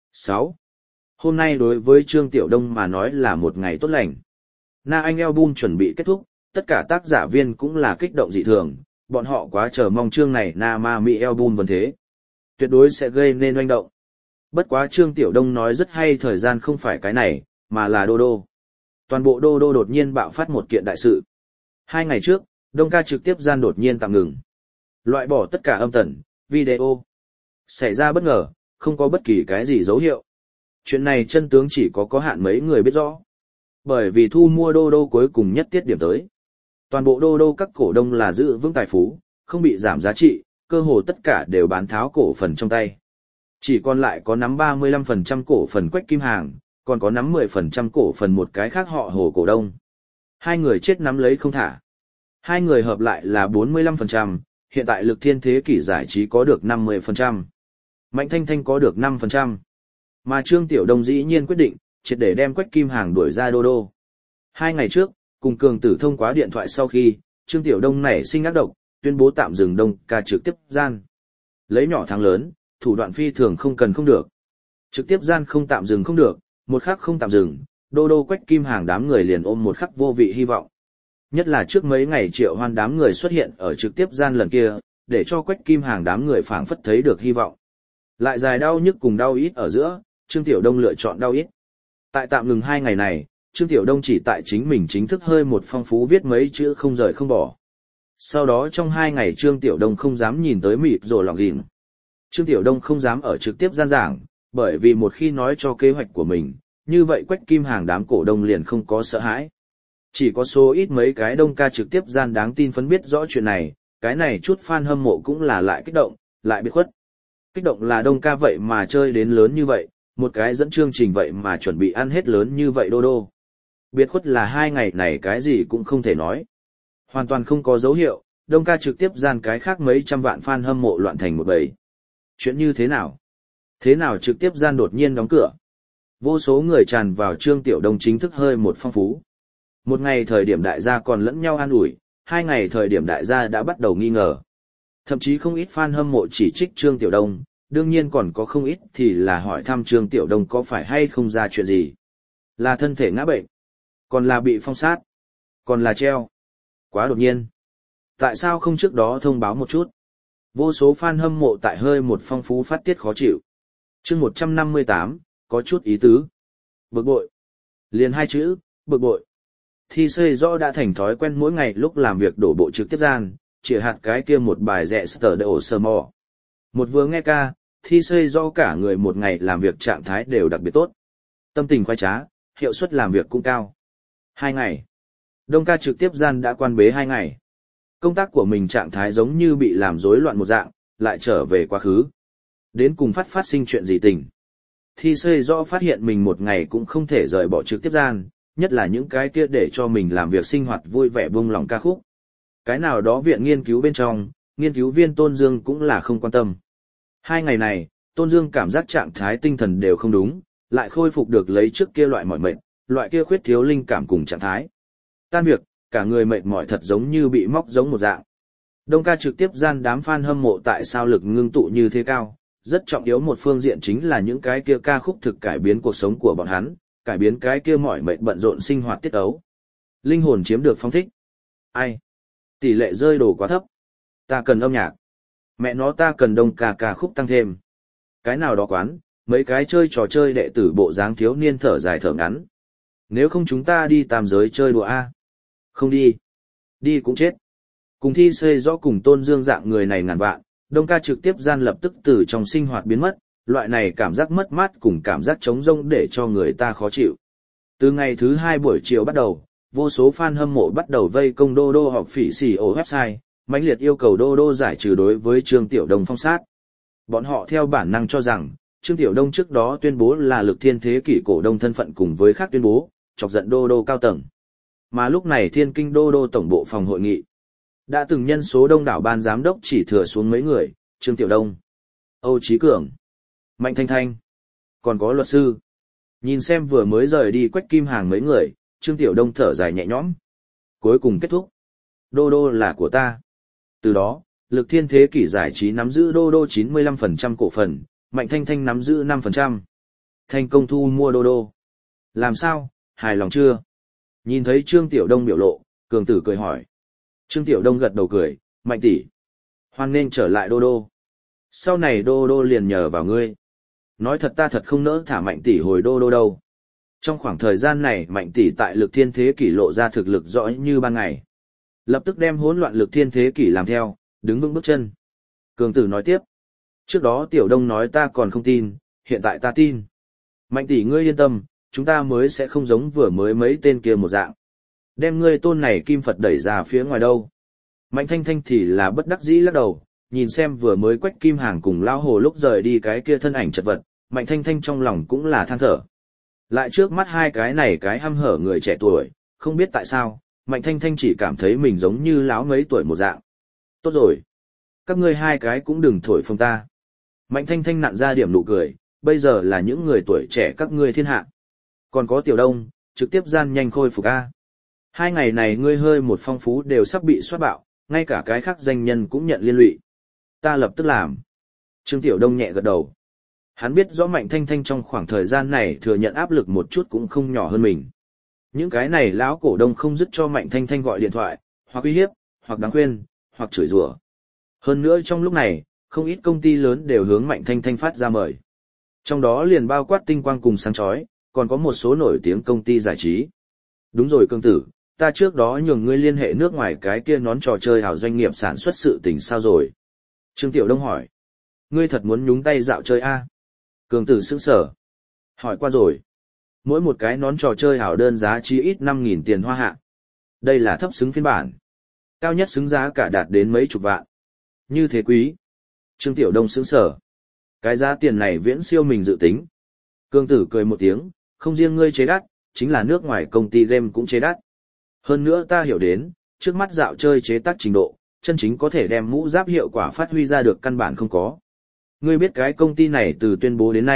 6. Hôm nay đối với Trương Tiểu Đông mà nói là một ngày tốt lành. Na Anh album chuẩn bị kết thúc, tất cả tác giả viên cũng là kích động dị thường, bọn họ quá chờ mong chương này Na Ma Mỹ album vần thế. Tuyệt đối sẽ gây nên oanh động. Bất quá Trương Tiểu Đông nói rất hay thời gian không phải cái này, mà là đô. Toàn bộ đô đột nhiên bạo phát một kiện đại sự. 2 ngày trước, Đông Ca trực tiếp gian đột nhiên tạm ngừng. Loại bỏ tất cả âm tần, video. Xảy ra bất ngờ, không có bất kỳ cái gì dấu hiệu. Chuyện này chân tướng chỉ có hạn mấy người biết rõ. Bởi vì thu mua đô cuối cùng nhất tiết điểm tới. Toàn bộ đô các cổ đông là giữ vững tài phú, không bị giảm giá trị, cơ hồ tất cả đều bán tháo cổ phần trong tay. Chỉ còn lại có nắm 35% cổ phần Quách Kim Hàng, còn có nắm 10% cổ phần một cái khác họ Hồ cổ đông. 2 người chết nắm lấy không thả. 2 người hợp lại là 45%, hiện tại Lực Thiên Thế Kỷ giải trí có được 50%. Mạnh Thanh Thanh có được 5%. Mà Trương Tiểu Đông dĩ nhiên quyết định, triệt để đem Quách Kim Hàng đuổi ra đô. 2 ngày trước, cùng Cường Tử thông qua điện thoại sau khi, Trương Tiểu Đông nảy sinh ác độc, tuyên bố tạm dừng Đông Ca trực tiếp gian. Lấy nhỏ thắng lớn, thủ đoạn phi thường không cần không được. Trực tiếp gian không tạm dừng không được, một khắc không tạm dừng, đô Quách Kim Hàng đám người liền ôm một khắc vô vị hy vọng. Nhất là trước mấy ngày Triệu Hoan đám người xuất hiện ở trực tiếp gian lần kia, để cho Quách Kim Hàng đám người phảng phất thấy được hy vọng. Lại dài đau nhức cùng đau ít ở giữa, Trương Tiểu Đông lựa chọn đau ít. Tại tạm ngừng 2 ngày này, Trương Tiểu Đông chỉ tại chính mình chính thức hơi một phong phú viết mấy chữ không rời không bỏ. Sau đó trong 2 ngày Trương Tiểu Đông không dám nhìn tới mịt rồi lọc ghim. Trương Tiểu Đông không dám ở trực tiếp gian giảng, bởi vì một khi nói cho kế hoạch của mình, như vậy Quách Kim Hàng đám cổ đông liền không có sợ hãi. Chỉ có số ít mấy cái Đông Ca trực tiếp gian đáng tin phấn biết rõ chuyện này, cái này chút fan hâm mộ cũng là lại kích động, lại biệt khuất. Kích động là Đông Ca vậy mà chơi đến lớn như vậy, một cái dẫn chương trình vậy mà chuẩn bị ăn hết lớn như vậy đô. Biệt khuất là 2 ngày này cái gì cũng không thể nói. Hoàn toàn không có dấu hiệu, Đông Ca trực tiếp gian cái khác mấy trăm vạn fan hâm mộ loạn thành một bầy. Chuyện như thế nào? Thế nào trực tiếp gian đột nhiên đóng cửa? Vô số người tràn vào Trương Tiểu Đông chính thức hơi một phong phú. Một ngày thời điểm đại gia còn lẫn nhau an ủi, 2 ngày thời điểm đại gia đã bắt đầu nghi ngờ. Thậm chí không ít fan hâm mộ chỉ trích Trương Tiểu Đông, đương nhiên còn có không ít thì là hỏi thăm Trương Tiểu Đông có phải hay không ra chuyện gì. Là thân thể ngã bệnh, còn là bị phong sát, còn là treo. Quá đột nhiên. Tại sao không trước đó thông báo một chút? Vô số fan hâm mộ tại hơi một phong phú phát tiết khó chịu. Chương 158, có chút ý tứ. Bực bội. Liền 2 chữ, bực bội. Thi xây rõ đã thành thói quen mỗi ngày lúc làm việc đổ bộ trực tiếp gian, chỉ hạt cái kia một bài rẻ sờ để ổ sờ mò. Một vừa nghe ca, thi xây rõ cả người một ngày làm việc trạng thái đều đặc biệt tốt. Tâm tình khoái trá, hiệu suất làm việc cũng cao. 2 ngày. Đông ca trực tiếp gian đã quan bế 2 ngày. Công tác của mình trạng thái giống như bị làm rối loạn một dạng, lại trở về quá khứ. Đến cùng phát sinh chuyện gì tình. Thi xây rõ phát hiện mình một ngày cũng không thể rời bỏ trực tiếp gian, nhất là những cái kia để cho mình làm việc sinh hoạt vui vẻ buông lòng ca khúc. Cái nào đó viện nghiên cứu bên trong, nghiên cứu viên Tôn Dương cũng là không quan tâm. 2 ngày này, Tôn Dương cảm giác trạng thái tinh thần đều không đúng, lại khôi phục được lấy trước kia loại mỏi mệt, loại kia khuyết thiếu linh cảm cùng trạng thái. Tan việc, cả người mệt mỏi thật giống như bị móc giống một dạng. Đông ca trực tiếp gian đám fan hâm mộ tại sao lực ngưng tụ như thế cao, rất trọng yếu một phương diện chính là những cái kia ca khúc thực cải biến cuộc sống của bọn hắn, cải biến cái kia mỏi mệt bận rộn sinh hoạt tiết ấu. Linh hồn chiếm được phong thích. Ai? Tỷ lệ rơi đồ quá thấp. Ta cần âm nhạc. Mẹ nó ta cần đông ca khúc tăng thêm. Cái nào đó quán, mấy cái chơi trò chơi đệ tử bộ dáng thiếu niên thở dài thở ngắn. Nếu không chúng ta đi tam giới chơi đùa A. Không đi. Đi cũng chết. Cùng thi xây rõ cùng Tôn Dương dạng người này ngàn vạn, đông ca trực tiếp gian lập tức từ trong sinh hoạt biến mất, loại này cảm giác mất mát cùng cảm giác trống rỗng để cho người ta khó chịu. Từ ngày thứ 2 buổi chiều bắt đầu, vô số fan hâm mộ bắt đầu vây công Đô Đô họp phỉ xỉ ổ website, mãnh liệt yêu cầu Đô Đô giải trừ đối với Trương Tiểu Đông phong sát. Bọn họ theo bản năng cho rằng, Trương Tiểu Đông trước đó tuyên bố là Lực Thiên Thế Kỷ cổ đông thân phận cùng với khác tuyên bố, chọc giận Đô Đô cao tầng. Mà lúc này Thiên Kinh Đô Đô tổng bộ phòng hội nghị. Đã từng nhân số đông đảo ban giám đốc chỉ thừa xuống mấy người, Trương Tiểu Đông, Âu Chí Cường, Mạnh Thanh Thanh, còn có luật sư. Nhìn xem vừa mới rời đi Quách Kim Hàng mấy người, Trương Tiểu Đông thở dài nhẹ nhõm. Cuối cùng kết thúc. Đô Đô là của ta. Từ đó, Lực Thiên Thế Kỷ giải trí nắm giữ Đô Đô 95% cổ phần, Mạnh Thanh Thanh nắm giữ 5%. Thành công thu mua Đô Đô. Làm sao, hài lòng chưa? Nhìn thấy Trương Tiểu Đông biểu lộ, Cường Tử cười hỏi. Trương Tiểu Đông gật đầu cười, Mạnh tỷ, hoan nên trở lại Đô Đô. Sau này Đô Đô liền nhờ vào ngươi. Nói thật ta thật không nỡ thả Mạnh tỷ hồi Đô Đô đâu. Trong khoảng thời gian này Mạnh tỷ tại Lực Thiên Thế Kỷ lộ ra thực lực rõ như ban ngày. Lập tức đem hỗn loạn Lực Thiên Thế Kỷ làm theo, đứng vững bước chân. Cường Tử nói tiếp. Trước đó Tiểu Đông nói ta còn không tin, hiện tại ta tin. Mạnh tỷ ngươi yên tâm, chúng ta mới sẽ không giống vừa mới mấy tên kia một dạng. Đem ngươi tôn này kim Phật đẩy ra phía ngoài đâu. Mạnh Thanh Thanh thì là bất đắc dĩ lắc đầu, nhìn xem vừa mới Quách Kim Hàng cùng Lao Hồ lúc rời đi cái kia thân ảnh chật vật, Mạnh Thanh Thanh trong lòng cũng là than thở. Lại trước mắt hai cái này cái hăm hở người trẻ tuổi, không biết tại sao, Mạnh Thanh Thanh chỉ cảm thấy mình giống như láo mấy tuổi một dạng. Tốt rồi. Các ngươi hai cái cũng đừng thổi phồng ta. Mạnh Thanh Thanh nặn ra điểm nụ cười, bây giờ là những người tuổi trẻ các ngươi thiên hạ. Còn có Tiểu Đông, trực tiếp gian nhanh khôi phục A. 2 ngày này ngươi hơi một phong phú đều sắp bị soát bạo, ngay cả cái khác danh nhân cũng nhận liên lụy. Ta lập tức làm. Trương Tiểu Đông nhẹ gật đầu. Hắn biết rõ Mạnh Thanh Thanh trong khoảng thời gian này thừa nhận áp lực một chút cũng không nhỏ hơn mình. Những cái này lão cổ đông không dứt cho Mạnh Thanh Thanh gọi điện thoại, hoặc uy hiếp, hoặc đáng khuyên, hoặc chửi rủa. Hơn nữa trong lúc này, không ít công ty lớn đều hướng Mạnh Thanh Thanh phát ra mời. Trong đó liền bao quát Tinh Quang cùng Sáng Chói, còn có một số nổi tiếng công ty giải trí. Đúng rồi Cương Tử, ta trước đó nhường ngươi liên hệ nước ngoài cái kia nón trò chơi hảo doanh nghiệp sản xuất sự tình sao rồi? Trương Tiểu Đông hỏi. Ngươi thật muốn nhúng tay dạo chơi a? Cường Tử sững sờ. Hỏi qua rồi. Mỗi một cái nón trò chơi hảo đơn giá chí ít 5.000 tiền hoa hạ. Đây là thấp xứng phiên bản. Cao nhất xứng giá cả đạt đến mấy chục vạn. Như thế quý. Trương Tiểu Đông sững sờ. Cái giá tiền này viễn siêu mình dự tính. Cường Tử cười một tiếng, không riêng ngươi chế đắt, chính là nước ngoài công ty game cũng chế đắt. Hơn nữa ta hiểu đến, trước mắt dạo chơi chế tác trình độ, chân chính có thể đem mũ giáp hiệu quả phát huy ra được căn bản không có. Ngươi biết cái công ty này từ tuyên bố đến nay,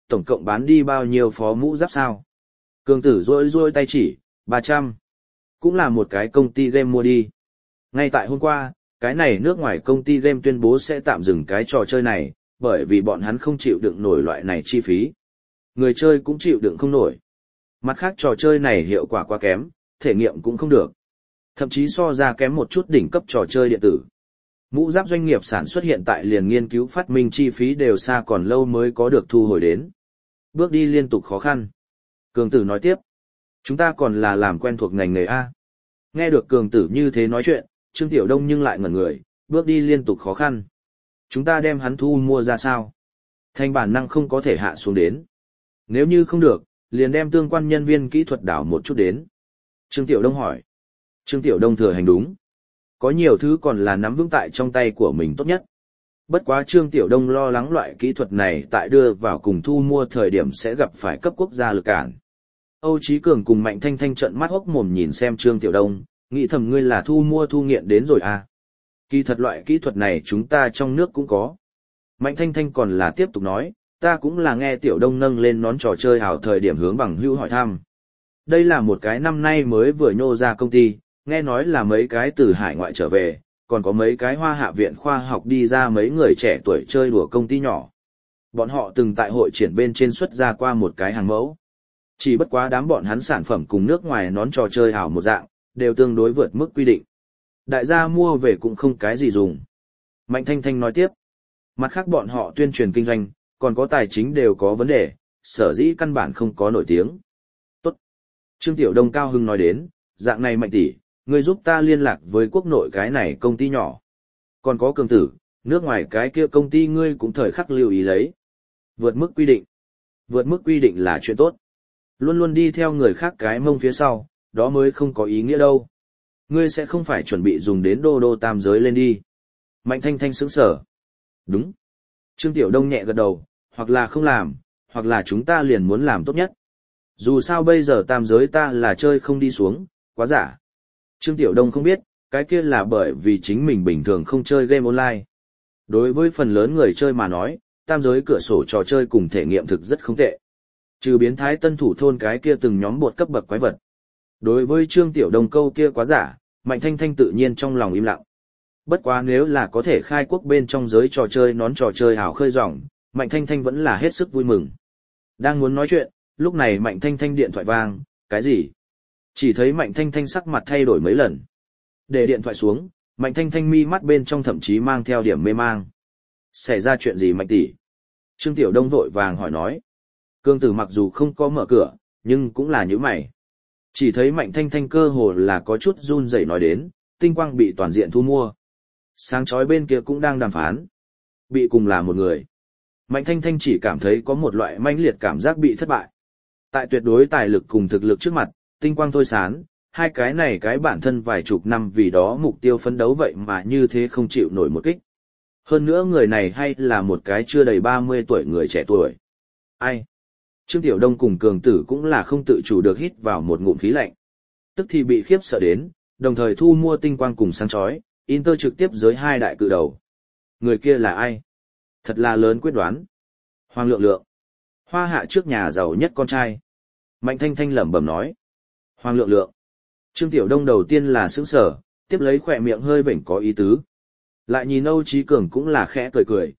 tổng cộng bán đi bao nhiêu phó mũ giáp sao? Cường tử rôi rôi tay chỉ, 300. Cũng là một cái công ty game mua đi. Ngay tại hôm qua, cái này nước ngoài công ty game tuyên bố sẽ tạm dừng cái trò chơi này, bởi vì bọn hắn không chịu đựng nổi loại này chi phí. Người chơi cũng chịu đựng không nổi. Mặt khác trò chơi này hiệu quả quá kém, thể nghiệm cũng không được. Thậm chí so ra kém một chút đỉnh cấp trò chơi điện tử. Mũ giáp doanh nghiệp sản xuất hiện tại liền nghiên cứu phát minh chi phí đều xa còn lâu mới có được thu hồi đến. Bước đi liên tục khó khăn. Cường tử nói tiếp. Chúng ta còn là làm quen thuộc ngành nghề A. Nghe được cường tử như thế nói chuyện, Trương Tiểu Đông nhưng lại ngẩn người, bước đi liên tục khó khăn. Chúng ta đem hắn thu mua ra sao? Thành bản năng không có thể hạ xuống đến. Nếu như không được, liền đem tương quan nhân viên kỹ thuật đảo một chút đến. Trương Tiểu Đông hỏi. Trương Tiểu Đông thừa hành đúng. Có nhiều thứ còn là nắm vững tại trong tay của mình tốt nhất. Bất quá Trương Tiểu Đông lo lắng loại kỹ thuật này tại đưa vào cùng thu mua thời điểm sẽ gặp phải cấp quốc gia lực cản. Âu Chí Cường cùng Mạnh Thanh Thanh trợn mắt hốc mồm nhìn xem Trương Tiểu Đông, nghĩ thầm ngươi là thu mua thu nghiện đến rồi à. Kỳ thật loại kỹ thuật này chúng ta trong nước cũng có. Mạnh Thanh Thanh còn là tiếp tục nói, ta cũng là nghe Tiểu Đông nâng lên nón trò chơi hảo thời điểm hướng bằng hữu hỏi thăm. Đây là một cái năm nay mới vừa nhô ra công ty, nghe nói là mấy cái từ hải ngoại trở về, còn có mấy cái Hoa Hạ viện khoa học đi ra mấy người trẻ tuổi chơi đùa công ty nhỏ. Bọn họ từng tại hội triển bên trên xuất ra qua một cái hàng mẫu. Chỉ bất quá đám bọn hắn sản phẩm cùng nước ngoài nón trò chơi ảo một dạng, đều tương đối vượt mức quy định. Đại gia mua về cũng không cái gì dùng. Mạnh Thanh Thanh nói tiếp. Mặt khác bọn họ tuyên truyền kinh doanh, còn có tài chính đều có vấn đề, sở dĩ căn bản không có nổi tiếng. Tốt. Trương Tiểu Đông cao hưng nói đến, dạng này Mạnh tỷ, ngươi giúp ta liên lạc với quốc nội cái này công ty nhỏ. Còn có Cường tử, nước ngoài cái kia công ty ngươi cũng thời khắc lưu ý lấy. Vượt mức quy định. Vượt mức quy định là chuyện tốt. Luôn luôn đi theo người khác cái mông phía sau, đó mới không có ý nghĩa đâu. Ngươi sẽ không phải chuẩn bị dùng đến đô đô tam giới lên đi. Mạnh Thanh Thanh sững sở. Đúng. Trương Tiểu Đông nhẹ gật đầu, hoặc là không làm, hoặc là chúng ta liền muốn làm tốt nhất. Dù sao bây giờ tam giới ta là chơi không đi xuống, quá giả. Trương Tiểu Đông không biết, cái kia là bởi vì chính mình bình thường không chơi game online. Đối với phần lớn người chơi mà nói, tam giới cửa sổ trò chơi cùng thể nghiệm thực rất không tệ. Trừ biến thái tân thủ thôn cái kia từng nhóm bột cấp bậc quái vật. Đối với Trương Tiểu Đông câu kia quá giả, Mạnh Thanh Thanh tự nhiên trong lòng im lặng. Bất quá nếu là có thể khai quốc bên trong giới trò chơi nón trò chơi hào khơi ròng, Mạnh Thanh Thanh vẫn là hết sức vui mừng. Đang muốn nói chuyện, lúc này Mạnh Thanh Thanh điện thoại vang, cái gì? Chỉ thấy Mạnh Thanh Thanh sắc mặt thay đổi mấy lần. Để điện thoại xuống, Mạnh Thanh Thanh mi mắt bên trong thậm chí mang theo điểm mê mang. Xảy ra chuyện gì Mạnh tỷ? Trương Tiểu Đông vội vàng hỏi nói. Cương tử mặc dù không có mở cửa, nhưng cũng là như mày. Chỉ thấy Mạnh Thanh Thanh cơ hồ là có chút run rẩy nói đến, tinh quang bị toàn diện thu mua. Sáng chói bên kia cũng đang đàm phán. Bị cùng là một người. Mạnh Thanh Thanh chỉ cảm thấy có một loại mãnh liệt cảm giác bị thất bại. Tại tuyệt đối tài lực cùng thực lực trước mặt, tinh quang thôi sán, hai cái này cái bản thân vài chục năm vì đó mục tiêu phấn đấu vậy mà như thế không chịu nổi một kích. Hơn nữa người này hay là một cái chưa đầy 30 tuổi người trẻ tuổi. Ai? Trương Tiểu Đông cùng Cường Tử cũng là không tự chủ được hít vào một ngụm khí lạnh. Tức thì bị khiếp sợ đến, đồng thời thu mua tinh quang cùng sáng chói, Inter trực tiếp giới hai đại cự đầu. Người kia là ai? Thật là lớn quyết đoán. Hoàng Lượng Lượng. Hoa Hạ trước nhà giàu nhất con trai. Mạnh Thanh Thanh lẩm bẩm nói. Hoàng Lượng Lượng. Trương Tiểu Đông đầu tiên là sững sờ, tiếp lấy khỏe miệng hơi vểnh có ý tứ. Lại nhìn Âu Chí Cường cũng là khẽ cười cười,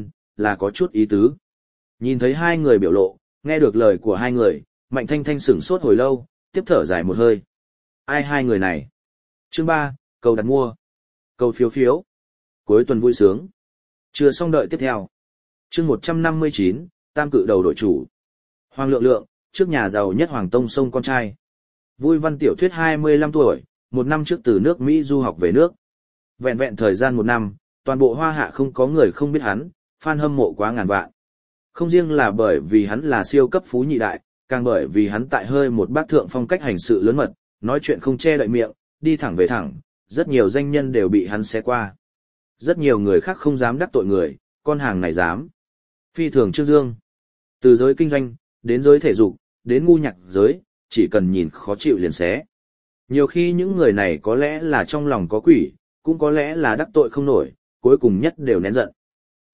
là có chút ý tứ. Nhìn thấy hai người biểu lộ, nghe được lời của hai người, Mạnh Thanh Thanh sửng sốt hồi lâu, tiếp thở dài một hơi. Ai hai người này? Chương 3, cầu đặt mua. Cầu phiếu phiếu. Cuối tuần vui sướng. Chưa xong đợi tiếp theo. Chương 159, tam cự đầu đội chủ. Hoàng Lượng Lượng, trước nhà giàu nhất Hoàng Tông Sông con trai. Vui văn tiểu thuyết 25 tuổi, một năm trước từ nước Mỹ du học về nước. Vẹn vẹn thời gian một năm, toàn bộ Hoa Hạ không có người không biết hắn, fan hâm mộ quá ngàn vạn. Không riêng là bởi vì hắn là siêu cấp phú nhị đại, càng bởi vì hắn tại hơi một bác thượng phong cách hành sự lớn mật, nói chuyện không che đậy miệng, đi thẳng về thẳng, rất nhiều danh nhân đều bị hắn xé qua. Rất nhiều người khác không dám đắc tội người, con hàng này dám. Phi thường Trương Dương. Từ giới kinh doanh, đến giới thể dục, đến ngu nhạc giới, chỉ cần nhìn khó chịu liền xé. Nhiều khi những người này có lẽ là trong lòng có quỷ, cũng có lẽ là đắc tội không nổi, cuối cùng nhất đều nén giận.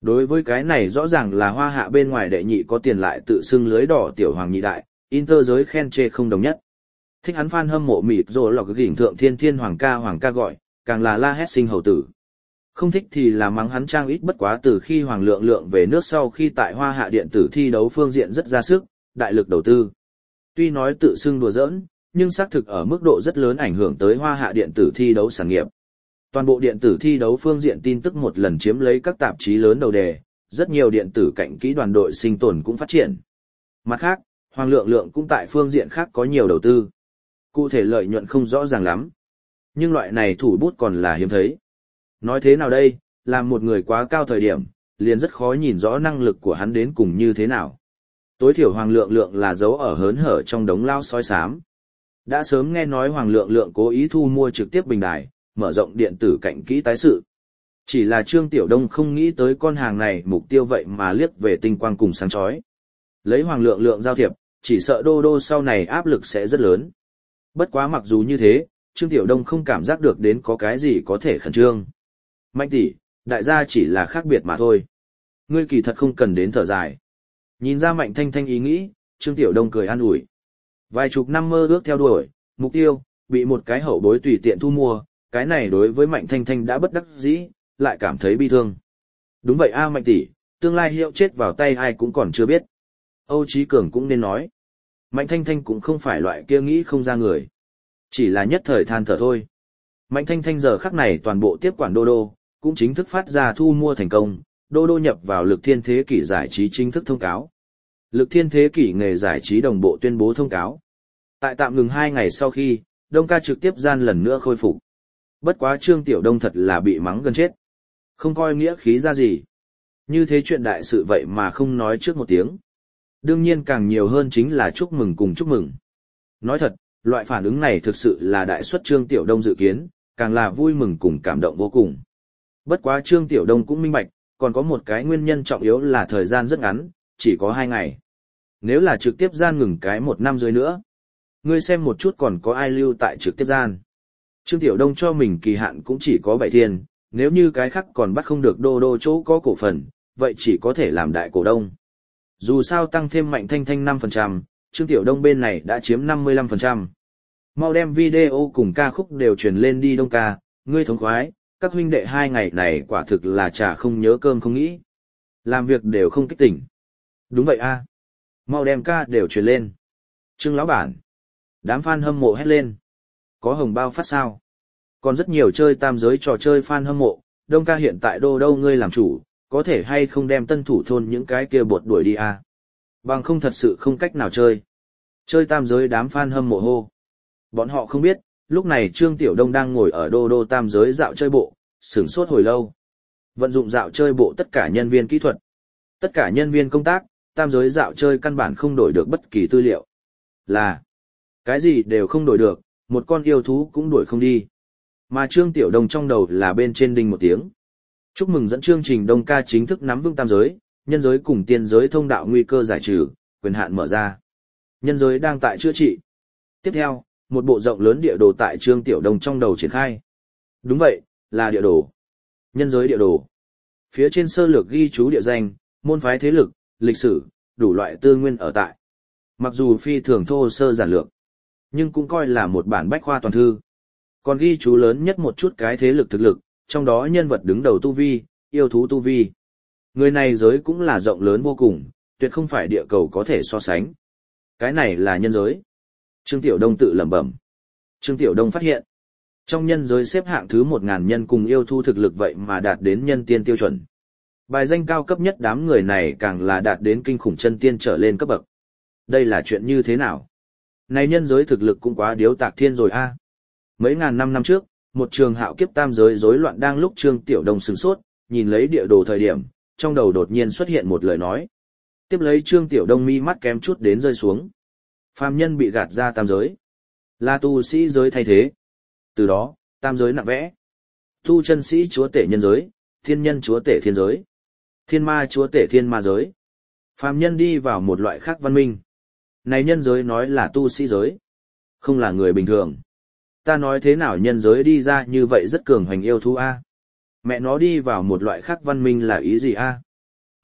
Đối với cái này rõ ràng là hoa hạ bên ngoài đệ nhị có tiền lại tự xưng lưới đỏ tiểu hoàng nhị đại, Inter giới khen chê không đồng nhất. Thích hắn fan hâm mộ mịt rồi lọc cái đỉnh thượng thiên thiên hoàng ca gọi, càng là la hét sinh hầu tử. Không thích thì là mắng hắn trang ít bất quá từ khi Hoàng Lượng Lượng về nước sau khi tại Hoa Hạ điện tử thi đấu phương diện rất ra sức, đại lực đầu tư. Tuy nói tự xưng đùa giỡn, nhưng xác thực ở mức độ rất lớn ảnh hưởng tới Hoa Hạ điện tử thi đấu sản nghiệp. Toàn bộ điện tử thi đấu phương diện tin tức một lần chiếm lấy các tạp chí lớn đầu đề, rất nhiều điện tử cạnh kỹ đoàn đội sinh tồn cũng phát triển. Mặt khác, Hoàng Lượng Lượng cũng tại phương diện khác có nhiều đầu tư. Cụ thể lợi nhuận không rõ ràng lắm, nhưng loại này thủ bút còn là hiếm thấy. Nói thế nào đây, làm một người quá cao thời điểm, liền rất khó nhìn rõ năng lực của hắn đến cùng như thế nào. Tối thiểu Hoàng Lượng Lượng là dấu ở hớn hở trong đống lao sói xám. Đã sớm nghe nói Hoàng Lượng Lượng cố ý thu mua trực tiếp bình đài, mở rộng điện tử cạnh kỹ tái sự. Chỉ là Trương Tiểu Đông không nghĩ tới con hàng này mục tiêu vậy mà liếc về tinh quang cùng sáng chói. Lấy Hoàng Lượng Lượng giao thiệp, chỉ sợ đô đô sau này áp lực sẽ rất lớn. Bất quá mặc dù như thế, Trương Tiểu Đông không cảm giác được đến có cái gì có thể khẩn trương. Mạnh tỷ, đại gia chỉ là khác biệt mà thôi. Ngươi kỳ thật không cần đến thở dài. Nhìn ra Mạnh Thanh Thanh ý nghĩ, Trương Tiểu Đông cười an ủi. Vài chục năm mơ ước theo đuổi, mục tiêu, bị một cái hậu bối tùy tiện thu mua, cái này đối với Mạnh Thanh Thanh đã bất đắc dĩ, lại cảm thấy bi thương. Đúng vậy a Mạnh tỷ, tương lai hiệu chết vào tay ai cũng còn chưa biết. Âu Chí Cường cũng nên nói. Mạnh Thanh Thanh cũng không phải loại kia nghĩ không ra người. Chỉ là nhất thời than thở thôi. Mạnh Thanh Thanh giờ khắc này toàn bộ tiếp quản đô đô, cũng chính thức phát ra thu mua thành công, đô đô nhập vào Lực Thiên Thế Kỷ giải trí chính thức thông cáo. Lực Thiên Thế Kỷ nghề giải trí đồng bộ tuyên bố thông cáo. Tại tạm ngừng 2 ngày sau khi, Đông ca trực tiếp gian lần nữa khôi phục. Bất quá Trương Tiểu Đông thật là bị mắng gần chết. Không coi nghĩa khí ra gì. Như thế chuyện đại sự vậy mà không nói trước một tiếng. Đương nhiên càng nhiều hơn chính là chúc mừng cùng chúc mừng. Nói thật, loại phản ứng này thực sự là đại suất Trương Tiểu Đông dự kiến, càng là vui mừng cùng cảm động vô cùng. Bất quá Trương Tiểu Đông cũng minh bạch, còn có một cái nguyên nhân trọng yếu là thời gian rất ngắn, chỉ có 2 ngày. Nếu là trực tiếp gian ngừng cái 1 năm dưới nữa, ngươi xem một chút còn có ai lưu tại trực tiếp gian. Trương Tiểu Đông cho mình kỳ hạn cũng chỉ có 7 thiên, nếu như cái khác còn bắt không được đô đô chỗ có cổ phần, vậy chỉ có thể làm đại cổ đông. Dù sao tăng thêm Mạnh Thanh Thanh 5%, Trương Tiểu Đông bên này đã chiếm 55%. Mau đem video cùng ca khúc đều truyền lên đi Đông ca, ngươi thống khoái, các huynh đệ 2 ngày này quả thực là chả không nhớ cơm không nghĩ. Làm việc đều không kích tỉnh. Đúng vậy a, mau đem ca đều truyền lên. Trương lão bản. Đám fan hâm mộ hét lên. Có hồng bao phát sao? Còn rất nhiều chơi tam giới trò chơi fan hâm mộ, Đông ca hiện tại đô đâu ngươi làm chủ, có thể hay không đem tân thủ thôn những cái kia bột đuổi đi a? Bằng không thật sự không cách nào chơi. Chơi tam giới đám fan hâm mộ hô. Bọn họ không biết, lúc này Trương Tiểu Đông đang ngồi ở đô đô tam giới dạo chơi bộ, sửng sốt hồi lâu. Vận dụng dạo chơi bộ tất cả nhân viên kỹ thuật, tất cả nhân viên công tác, tam giới dạo chơi căn bản không đổi được bất kỳ tư liệu. Là, cái gì đều không đổi được, một con yêu thú cũng đuổi không đi. Mà Trương Tiểu Đông trong đầu là bên trên đinh một tiếng. Chúc mừng dẫn chương trình Đông ca chính thức nắm vững tam giới, nhân giới cùng tiên giới thông đạo nguy cơ giải trừ, quyền hạn mở ra. Nhân giới đang tại chữa trị. Tiếp theo, một bộ rộng lớn địa đồ tại Trương Tiểu Đông trong đầu triển khai. Đúng vậy, là địa đồ. Nhân giới địa đồ. Phía trên sơ lược ghi chú địa danh, môn phái thế lực, lịch sử, đủ loại tư nguyên ở tại. Mặc dù phi thường thô sơ giản lược, nhưng cũng coi là một bản bách khoa toàn thư. Còn ghi chú lớn nhất một chút cái thế lực thực lực, trong đó nhân vật đứng đầu tu vi, yêu thú tu vi. Người này giới cũng là rộng lớn vô cùng, tuyệt không phải địa cầu có thể so sánh. Cái này là nhân giới. Trương Tiểu Đông tự lẩm bẩm. Trương Tiểu Đông phát hiện, trong nhân giới xếp hạng thứ 1000 nhân cùng yêu thú thực lực vậy mà đạt đến nhân tiên tiêu chuẩn. Bài danh cao cấp nhất đám người này càng là đạt đến kinh khủng chân tiên trở lên cấp bậc. Đây là chuyện như thế nào? Này nhân giới thực lực cũng quá điếu tạc thiên rồi a. Mấy ngàn năm trước, một trường hạo kiếp tam giới rối loạn đang lúc Trương Tiểu Đông sửng sốt, nhìn lấy địa đồ thời điểm, trong đầu đột nhiên xuất hiện một lời nói. Tiếp lấy Trương Tiểu Đông mi mắt kém chút đến rơi xuống. Phàm nhân bị gạt ra tam giới, là tu sĩ giới thay thế. Từ đó, tam giới nặng vẽ. Tu chân sĩ chúa tể nhân giới, thiên nhân chúa tể thiên giới, thiên ma chúa tể thiên ma giới. Phàm nhân đi vào một loại khác văn minh. Này nhân giới nói là tu sĩ giới, không là người bình thường. Ta nói thế nào nhân giới đi ra như vậy rất cường hoành yêu thú a. Mẹ nó đi vào một loại khác văn minh là ý gì a?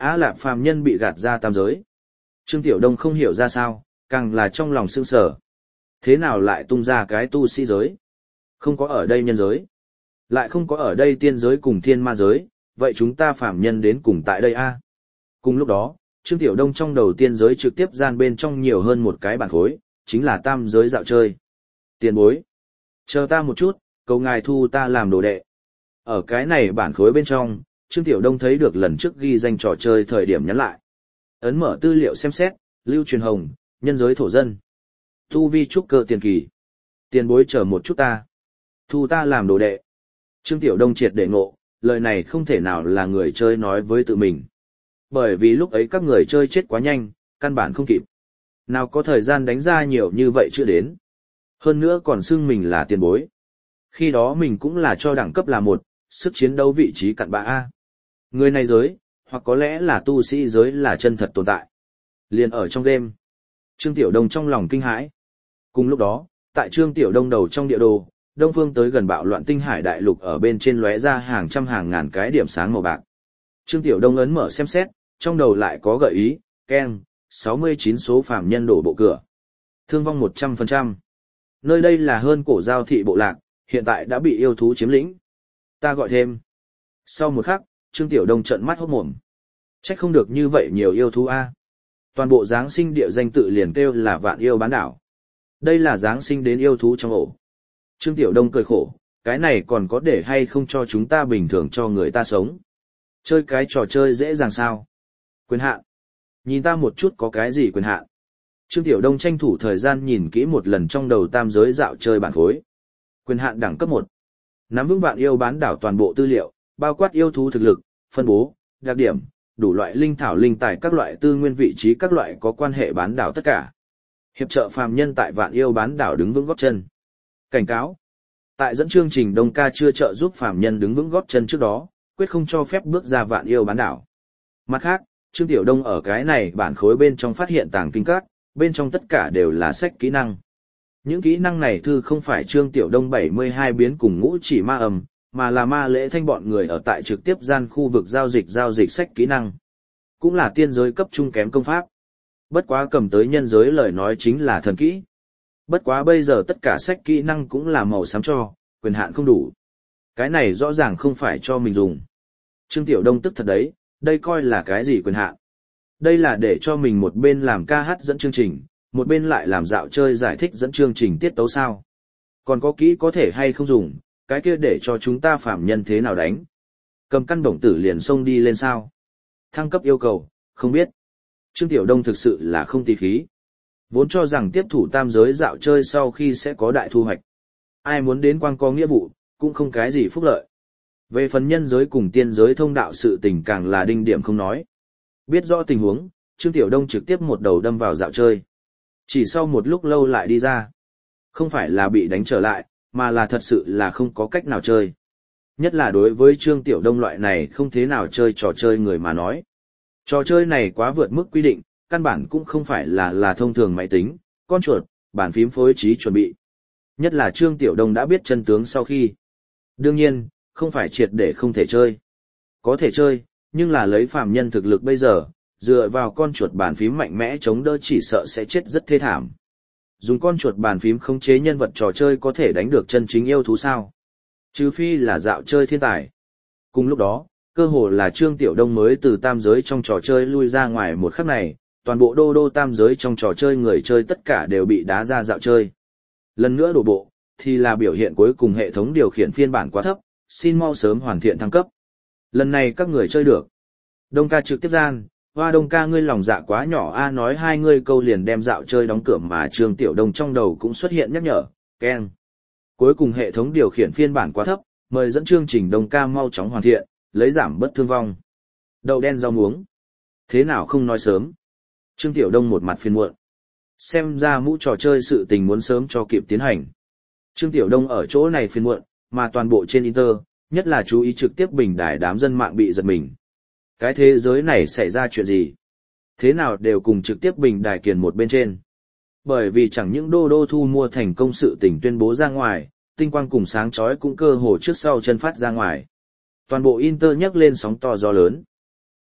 Á Lạp phàm nhân bị gạt ra tam giới. Trương Tiểu Đông không hiểu ra sao, càng là trong lòng sững sờ. Thế nào lại tung ra cái tu sĩ giới? Không có ở đây nhân giới. Lại không có ở đây tiên giới cùng thiên ma giới, vậy chúng ta phàm nhân đến cùng tại đây a? Cùng lúc đó, Trương Tiểu Đông trong đầu tiên giới trực tiếp gian bên trong nhiều hơn một cái bản khối, chính là tam giới dạo chơi. Tiền bối. Chờ ta một chút, cầu ngài thu ta làm đồ đệ. Ở cái này bản khối bên trong, Trương Tiểu Đông thấy được lần trước ghi danh trò chơi thời điểm nhắn lại. Ấn mở tư liệu xem xét, lưu truyền hồng, nhân giới thổ dân. Tu vi trúc cơ tiền kỳ. Tiền bối chờ một chút ta. Thu ta làm đồ đệ. Trương Tiểu Đông triệt để ngộ, lời này không thể nào là người chơi nói với tự mình. Bởi vì lúc ấy các người chơi chết quá nhanh, căn bản không kịp. Nào có thời gian đánh ra nhiều như vậy chưa đến. Hơn nữa còn xưng mình là tiền bối. Khi đó mình cũng là cho đẳng cấp là một, sức chiến đấu vị trí cặn bã A. Người này giới, hoặc có lẽ là tu sĩ giới là chân thật tồn tại. Liền ở trong game. Trương Tiểu Đông trong lòng kinh hãi. Cùng lúc đó, tại Trương Tiểu Đông đầu trong địa đồ, đông phương tới gần bạo loạn tinh hải đại lục ở bên trên lóe ra hàng trăm hàng ngàn cái điểm sáng màu bạc. Trương Tiểu Đông ấn mở xem xét, trong đầu lại có gợi ý, keng, 69 số phàm nhân đổ bộ cửa. Thương vong 100%. Nơi đây là hơn cổ giao thị bộ lạc, hiện tại đã bị yêu thú chiếm lĩnh. Ta gọi thêm. Sau một khắc, Trương Tiểu Đông trợn mắt hốt mồm. Trách không được như vậy nhiều yêu thú a. Toàn bộ Giáng sinh địa danh tự liền kêu là Vạn Yêu Bán Đảo. Đây là Giáng sinh đến yêu thú trong ổ. Trương Tiểu Đông cười khổ, cái này còn có để hay không cho chúng ta bình thường cho người ta sống. Chơi cái trò chơi dễ dàng sao. Quyền hạn. Nhìn ta một chút có cái gì quyền hạn. Trương Tiểu Đông tranh thủ thời gian nhìn kỹ một lần trong đầu tam giới dạo chơi bản khối. Quyền hạn đẳng cấp 1. Nắm vững Vạn Yêu Bán Đảo toàn bộ tư liệu, bao quát yêu thú thực lực, phân bố, đặc điểm, đủ loại linh thảo linh tài các loại tư nguyên vị trí các loại có quan hệ bán đảo tất cả. Hiệp trợ phàm nhân tại Vạn Yêu Bán Đảo đứng vững gót chân. Cảnh cáo. Tại dẫn chương trình Đông ca chưa trợ giúp phàm nhân đứng vững gót chân trước đó, quyết không cho phép bước ra Vạn Yêu Bán Đảo. Mặt khác, Trương Tiểu Đông ở cái này bản khối bên trong phát hiện tàng kinh các, bên trong tất cả đều là sách kỹ năng. Những kỹ năng này thư không phải Trương Tiểu Đông 72 biến cùng ngũ chỉ ma ầm, mà là ma lễ thanh bọn người ở tại trực tiếp gian khu vực giao dịch sách kỹ năng. Cũng là tiên giới cấp trung kém công pháp. Bất quá cầm tới nhân giới lời nói chính là thần kỹ. Bất quá bây giờ tất cả sách kỹ năng cũng là màu xám cho, quyền hạn không đủ. Cái này rõ ràng không phải cho mình dùng. Trương Tiểu Đông tức thật đấy, đây coi là cái gì quyền hạn? Đây là để cho mình một bên làm ca hát dẫn chương trình, một bên lại làm dạo chơi giải thích dẫn chương trình tiết tấu sao. Còn có kỹ có thể hay không dùng, cái kia để cho chúng ta phạm nhân thế nào đánh. Cầm căn bổng tử liền xông đi lên sao. Thăng cấp yêu cầu, không biết. Trương Tiểu Đông thực sự là không tí khí. Vốn cho rằng tiếp thủ tam giới dạo chơi sau khi sẽ có đại thu hoạch. Ai muốn đến quang có nghĩa vụ, cũng không cái gì phúc lợi. Về phần nhân giới cùng tiên giới thông đạo sự tình càng là đinh điểm không nói. Biết rõ tình huống, Trương Tiểu Đông trực tiếp một đầu đâm vào dạo chơi. Chỉ sau một lúc lâu lại đi ra. Không phải là bị đánh trở lại, mà là thật sự là không có cách nào chơi. Nhất là đối với Trương Tiểu Đông loại này không thế nào chơi trò chơi người mà nói. Trò chơi này quá vượt mức quy định, căn bản cũng không phải là thông thường máy tính, con chuột, bàn phím phối trí chuẩn bị. Nhất là Trương Tiểu Đông đã biết chân tướng sau khi. Đương nhiên, không phải triệt để không thể chơi. Có thể chơi, nhưng là lấy phàm nhân thực lực bây giờ, dựa vào con chuột bàn phím mạnh mẽ chống đỡ chỉ sợ sẽ chết rất thê thảm. Dùng con chuột bàn phím khống chế nhân vật trò chơi có thể đánh được chân chính yêu thú sao? Trừ phi là dạo chơi thiên tài. Cùng lúc đó, cơ hồ là Trương Tiểu Đông mới từ tam giới trong trò chơi lui ra ngoài một khắc này, toàn bộ đô tam giới trong trò chơi người chơi tất cả đều bị đá ra dạo chơi. Lần nữa đổ bộ, thì là biểu hiện cuối cùng hệ thống điều khiển phiên bản quá thấp, xin mau sớm hoàn thiện thăng cấp. Lần này các người chơi được. Đông ca trực tiếp gian, hoa Đông ca ngươi lòng dạ quá nhỏ a nói hai ngươi câu liền đem dạo chơi đóng cửa mà Trương Tiểu Đông trong đầu cũng xuất hiện nhắc nhở, keng. Cuối cùng hệ thống điều khiển phiên bản quá thấp, mời dẫn chương trình Đông ca mau chóng hoàn thiện, lấy giảm bất thương vong. Đậu đen rau muống. Thế nào không nói sớm. Trương Tiểu Đông một mặt phiền muộn. Xem ra mũ trò chơi sự tình muốn sớm cho kịp tiến hành. Trương Tiểu Đông ở chỗ này phiền muộn, mà toàn bộ trên Inter, nhất là chú ý trực tiếp bình đài đám dân mạng bị giật mình. Cái thế giới này xảy ra chuyện gì? Thế nào đều cùng trực tiếp bình đài kiền một bên trên. Bởi vì chẳng những đô thu mua thành công sự tình tuyên bố ra ngoài, tinh quang cùng sáng chói cũng cơ hồ trước sau chân phát ra ngoài. Toàn bộ Inter nhấc lên sóng to gió lớn.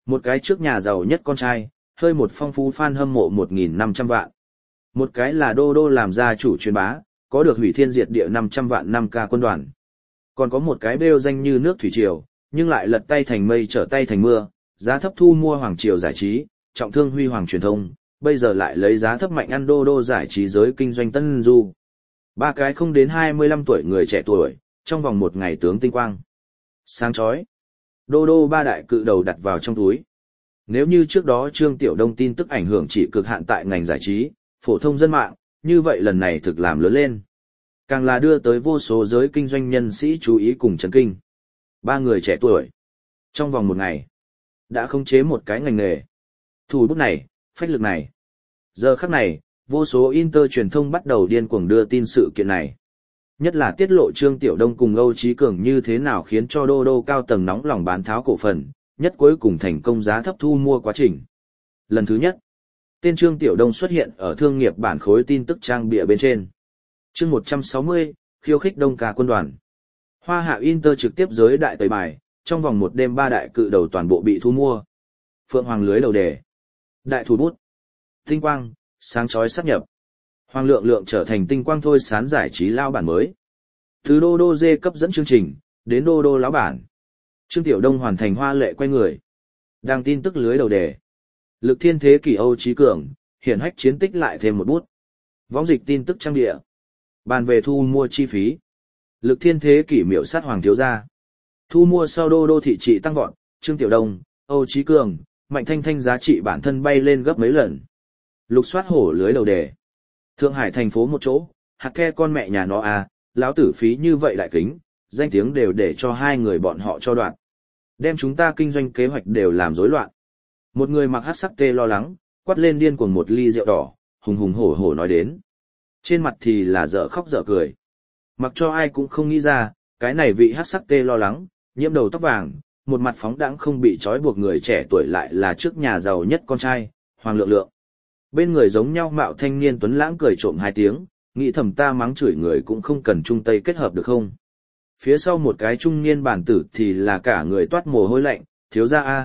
Một cái trước nhà giàu nhất con trai, hơi một phong phú fan hâm mộ 1.500 vạn. Một cái là Đô Đô làm gia chủ truyền bá, có được hủy thiên diệt địa 500 vạn 5K quân đoàn. Còn có một cái bêu danh như nước thủy triều, nhưng lại lật tay thành mây trở tay thành mưa, giá thấp thu mua Hoàng Triều giải trí, trọng thương huy hoàng truyền thông, bây giờ lại lấy giá thấp mạnh ăn Đô Đô giải trí giới kinh doanh tân du. Ba cái không đến 25 tuổi người trẻ tuổi, trong vòng một ngày tướng tinh quang. Sáng chói. Đô Đô ba đại cự đầu đặt vào trong túi. Nếu như trước đó Trương Tiểu Đông tin tức ảnh hưởng chỉ cực hạn tại ngành giải trí, phổ thông dân mạng, như vậy lần này thực làm lớn lên. Càng là đưa tới vô số giới kinh doanh nhân sĩ chú ý cùng chấn kinh. Ba người trẻ tuổi, trong vòng một ngày, đã khống chế một cái ngành nghề. Thủ bút này, phách lực này. Giờ khắc này, vô số Inter truyền thông bắt đầu điên cuồng đưa tin sự kiện này. Nhất là tiết lộ Trương Tiểu Đông cùng Âu Chí Cường như thế nào khiến cho Đô Đô cao tầng nóng lòng bán tháo cổ phần, nhất cuối cùng thành công giá thấp thu mua quá trình. Lần thứ nhất, tên Trương Tiểu Đông xuất hiện ở thương nghiệp bản khối tin tức trang bìa bên trên. Chương 160, khiêu khích Đông Ca quân đoàn. Hoa Hạ Inter trực tiếp giới đại tẩy bài, trong vòng một đêm ba đại cự đầu toàn bộ bị thu mua. Phượng Hoàng lưới đầu đề. Đại thủ bút. Tinh quang, sáng chói sáp nhập. Hoàng Lượng Lượng trở thành tinh quang thôi sán giải trí lao bản mới. Từ Đô Đô dê cấp dẫn chương trình, đến Đô Đô lão bản. Trương Tiểu Đông hoàn thành hoa lệ quay người. Đang tin tức lưới đầu đề. Lực thiên thế kỷ Âu Chí Cường, hiển hách chiến tích lại thêm một bút. Võng dịch tin tức trang địa. Bàn về thu mua chi phí. Lực thiên thế kỷ miểu sát Hoàng thiếu gia. Thu mua sau Đô Đô thị trị tăng vọt, Trương Tiểu Đông, Âu Chí Cường, Mạnh Thanh Thanh giá trị bản thân bay lên gấp mấy lần. Lục soát hổ lưới đầu đề. Thượng Hải thành phố một chỗ, hạt the con mẹ nhà nó à, lão tử phí như vậy lại kính, danh tiếng đều để cho hai người bọn họ cho đoạn. Đem chúng ta kinh doanh kế hoạch đều làm rối loạn. Một người mặc hắc sắc tê lo lắng, quát lên điên cuồng một ly rượu đỏ, hùng hùng hổ hổ nói đến. Trên mặt thì là dở khóc dở cười. Mặc cho ai cũng không nghĩ ra, cái này vị hắc sắc tê lo lắng, nhiễm đầu tóc vàng, một mặt phóng đãng không bị trói buộc người trẻ tuổi lại là trước nhà giàu nhất con trai, Hoàng Lượng Lượng. Bên người giống nhau mạo thanh niên tuấn lãng cười trộm hai tiếng, nghĩ thầm ta mắng chửi người cũng không cần chung tay kết hợp được không. Phía sau một cái trung niên bản tử thì là cả người toát mồ hôi lạnh, thiếu gia a,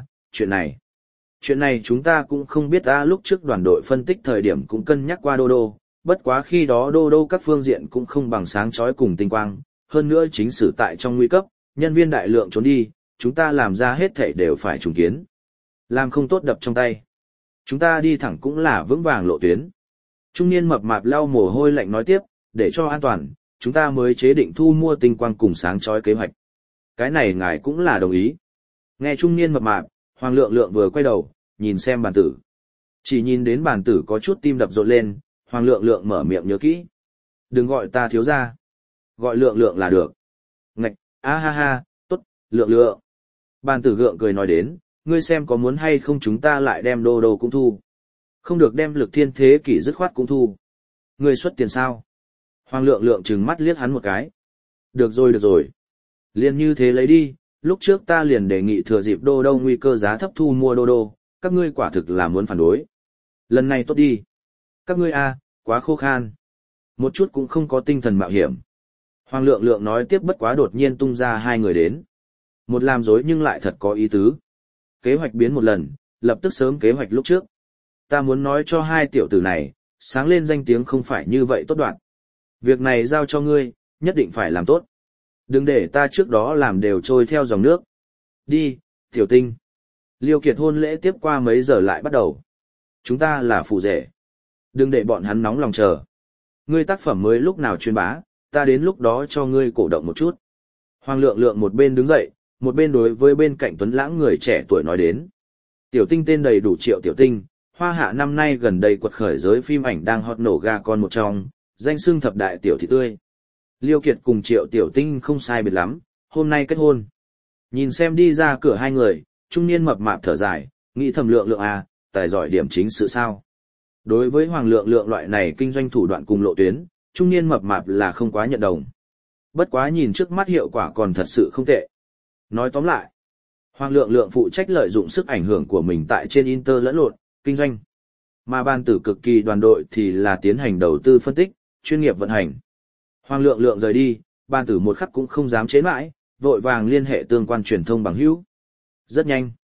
chuyện này chúng ta cũng không biết a. Lúc trước đoàn đội phân tích thời điểm cũng cân nhắc qua Đô Đô, bất quá khi đó Đô Đô các phương diện cũng không bằng sáng chói cùng tinh quang, hơn nữa chính sử tại trong nguy cấp, nhân viên đại lượng trốn đi, chúng ta làm ra hết thảy đều phải trùng kiến. Làm không tốt đập trong tay. Chúng ta đi thẳng cũng là vững vàng lộ tuyến. Trung niên mập mạp lau mồ hôi lạnh nói tiếp, để cho an toàn, chúng ta mới chế định thu mua tinh quang cùng sáng chói kế hoạch. Cái này ngài cũng là đồng ý. Nghe trung niên mập mạp, Hoàng Lượng Lượng vừa quay đầu, nhìn xem bàn tử. Chỉ nhìn đến bàn tử có chút tim đập rộn lên, Hoàng Lượng Lượng mở miệng nhớ kỹ. Đừng gọi ta thiếu gia. Gọi Lượng Lượng là được. Ngạch, a ha ha, tốt, Lượng Lượng. Bàn tử gượng cười nói đến, ngươi xem có muốn hay không chúng ta lại đem Đô Đô cũng thu. Không được đem lực thiên thế kỷ dứt khoát cũng thu. Ngươi xuất tiền sao? Hoàng Lượng Lượng trừng mắt liếc hắn một cái. Được rồi. Liền như thế lấy đi, lúc trước ta liền đề nghị thừa dịp Đô Đô nguy cơ giá thấp thu mua Đô Đô, các ngươi quả thực là muốn phản đối. Lần này tốt đi. Các ngươi a, quá khô khan. Một chút cũng không có tinh thần mạo hiểm. Hoàng Lượng Lượng nói tiếp bất quá đột nhiên tung ra hai người đến. Một làm dối nhưng lại thật có ý tứ. Kế hoạch biến một lần, lập tức sớm kế hoạch lúc trước. Ta muốn nói cho hai tiểu tử này, sáng lên danh tiếng không phải như vậy tốt đoạn. Việc này giao cho ngươi, nhất định phải làm tốt. Đừng để ta trước đó làm đều trôi theo dòng nước. Đi, tiểu tinh. Liêu Kiệt hôn lễ tiếp qua mấy giờ lại bắt đầu. Chúng ta là phụ rể. Đừng để bọn hắn nóng lòng chờ. Ngươi tác phẩm mới lúc nào truyền bá, ta đến lúc đó cho ngươi cổ động một chút. Hoàng Lượng Lượng một bên đứng dậy, một bên đối với bên cạnh tuấn lãng người trẻ tuổi nói đến. Tiểu tinh tên đầy đủ Triệu Tiểu Tinh, Hoa Hạ năm nay gần đây quật khởi giới phim ảnh đang hot nổ ga con một trong, danh xưng thập đại tiểu thị tươi. Liêu Kiệt cùng Triệu Tiểu Tinh không sai biệt lắm, hôm nay kết hôn. Nhìn xem đi ra cửa hai người, trung niên mập mạp thở dài, nghĩ thầm Lượng Lượng à, tài giỏi điểm chính sự sao. Đối với Hoàng Lượng Lượng loại này kinh doanh thủ đoạn cùng lộ tuyến, trung niên mập mạp là không quá nhận đồng. Bất quá nhìn trước mắt hiệu quả còn thật sự không tệ. Nói tóm lại, Hoàng Lượng Lượng phụ trách lợi dụng sức ảnh hưởng của mình tại trên Inter lẫn lộn, kinh doanh. Mà ban tử cực kỳ đoàn đội thì là tiến hành đầu tư phân tích, chuyên nghiệp vận hành. Hoàng Lượng Lượng rời đi, ban tử một khắc cũng không dám chế mãi, vội vàng liên hệ tương quan truyền thông bằng hữu. Rất nhanh.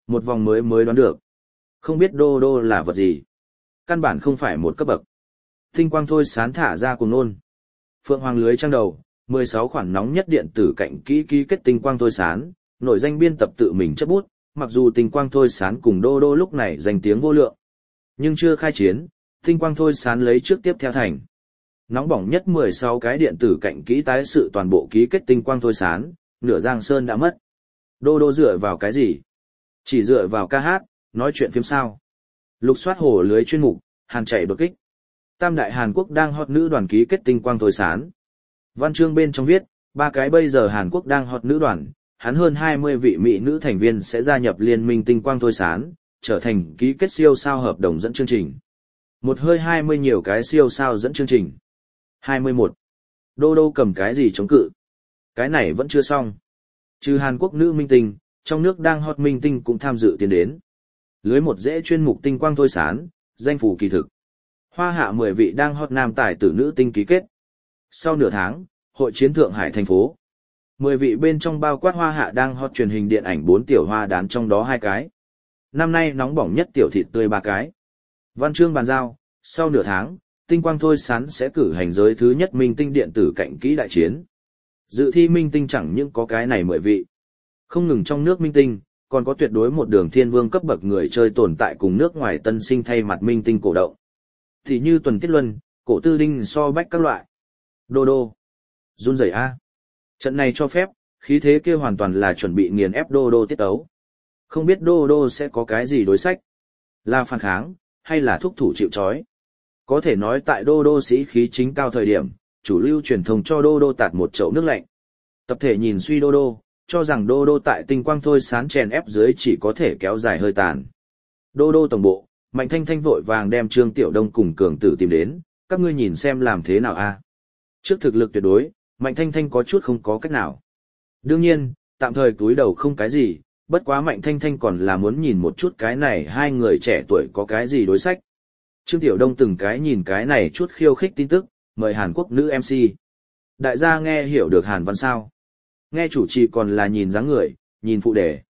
Một vòng mới đoán được. Không biết đô đô là vật gì. Căn bản không phải một cấp bậc. Tinh quang thôi sán thả ra cùng nôn. Phượng Hoàng lưới trang đầu, 16 khoản nóng nhất điện tử cạnh ký kết tinh quang thôi sán, nổi danh biên tập tự mình chấp bút, mặc dù tinh quang thôi sán cùng đô đô lúc này danh tiếng vô lượng. Nhưng chưa khai chiến, tinh quang thôi sán lấy trước tiếp theo thành. Nóng bỏng nhất 16 cái điện tử cạnh kỹ tái sự toàn bộ ký kết tinh quang thôi sán, nửa Giang Sơn đã mất. Đô đô dựa vào cái gì? Chỉ dựa vào ca hát, nói chuyện phiếm sao. Lục soát hồ lưới chuyên mục, Hàn chạy đột kích. Tam đại Hàn Quốc đang hot nữ đoàn ký kết tinh quang thôi sán. Văn chương bên trong viết, ba cái bây giờ Hàn Quốc đang hot nữ đoàn, hắn hơn 20 vị mỹ nữ thành viên sẽ gia nhập liên minh tinh quang thôi sán, trở thành ký kết siêu sao hợp đồng dẫn chương trình. Một hơi 20 nhiều cái siêu sao dẫn chương trình. 21. Đô đô cầm cái gì chống cự? Cái này vẫn chưa xong. Trừ Hàn Quốc nữ minh tinh, trong nước đang hot minh tinh cũng tham dự tiến đến. Lưới một dễ chuyên mục tinh quang thôi sán, danh phủ kỳ thực. Hoa hạ 10 vị đang hot nam tài tử nữ tinh ký kết. Sau nửa tháng, hội chiến Thượng Hải thành phố. 10 vị bên trong bao quát hoa hạ đang hot truyền hình điện ảnh 4 tiểu hoa đán trong đó 2 cái. Năm nay nóng bỏng nhất tiểu thịt tươi 3 cái. Văn chương bàn giao, sau nửa tháng, tinh quang thôi sán sẽ cử hành giới thứ nhất minh tinh điện tử cạnh kỹ đại chiến. Dự thi minh tinh chẳng những có cái này 10 vị. Không ngừng trong nước minh tinh, còn có tuyệt đối một đường thiên vương cấp bậc người chơi tồn tại cùng nước ngoài tân sinh thay mặt minh tinh cổ động. Thì như Tuần Tiết Luân, Cổ Tư Đinh so bách các loại. Đô đô. Run rẩy a. Trận này cho phép, khí thế kia hoàn toàn là chuẩn bị nghiền ép đô đô tiết tấu. Không biết đô đô sẽ có cái gì đối sách. Là phản kháng, hay là thúc thủ chịu trói. Có thể nói tại đô đô sĩ khí chính cao thời điểm, chủ lưu truyền thông cho đô đô tạt một chậu nước lạnh. Tập thể nhìn suy đô đô, cho rằng đô đô tại tinh quang thôi sán chèn ép dưới chỉ có thể kéo dài hơi tàn. Đô đô tổng bộ, Mạnh Thanh Thanh vội vàng đem Trương Tiểu Đông cùng Cường Tử tìm đến, các ngươi nhìn xem làm thế nào a? Trước thực lực tuyệt đối, Mạnh Thanh Thanh có chút không có cách nào. Đương nhiên, tạm thời túi đầu không cái gì, bất quá Mạnh Thanh Thanh còn là muốn nhìn một chút cái này hai người trẻ tuổi có cái gì đối sách. Trương Tiểu Đông từng cái nhìn cái này chút khiêu khích tin tức, mời Hàn Quốc nữ MC. Đại gia nghe hiểu được Hàn văn sao? Nghe chủ trì còn là nhìn dáng người, nhìn phụ đề.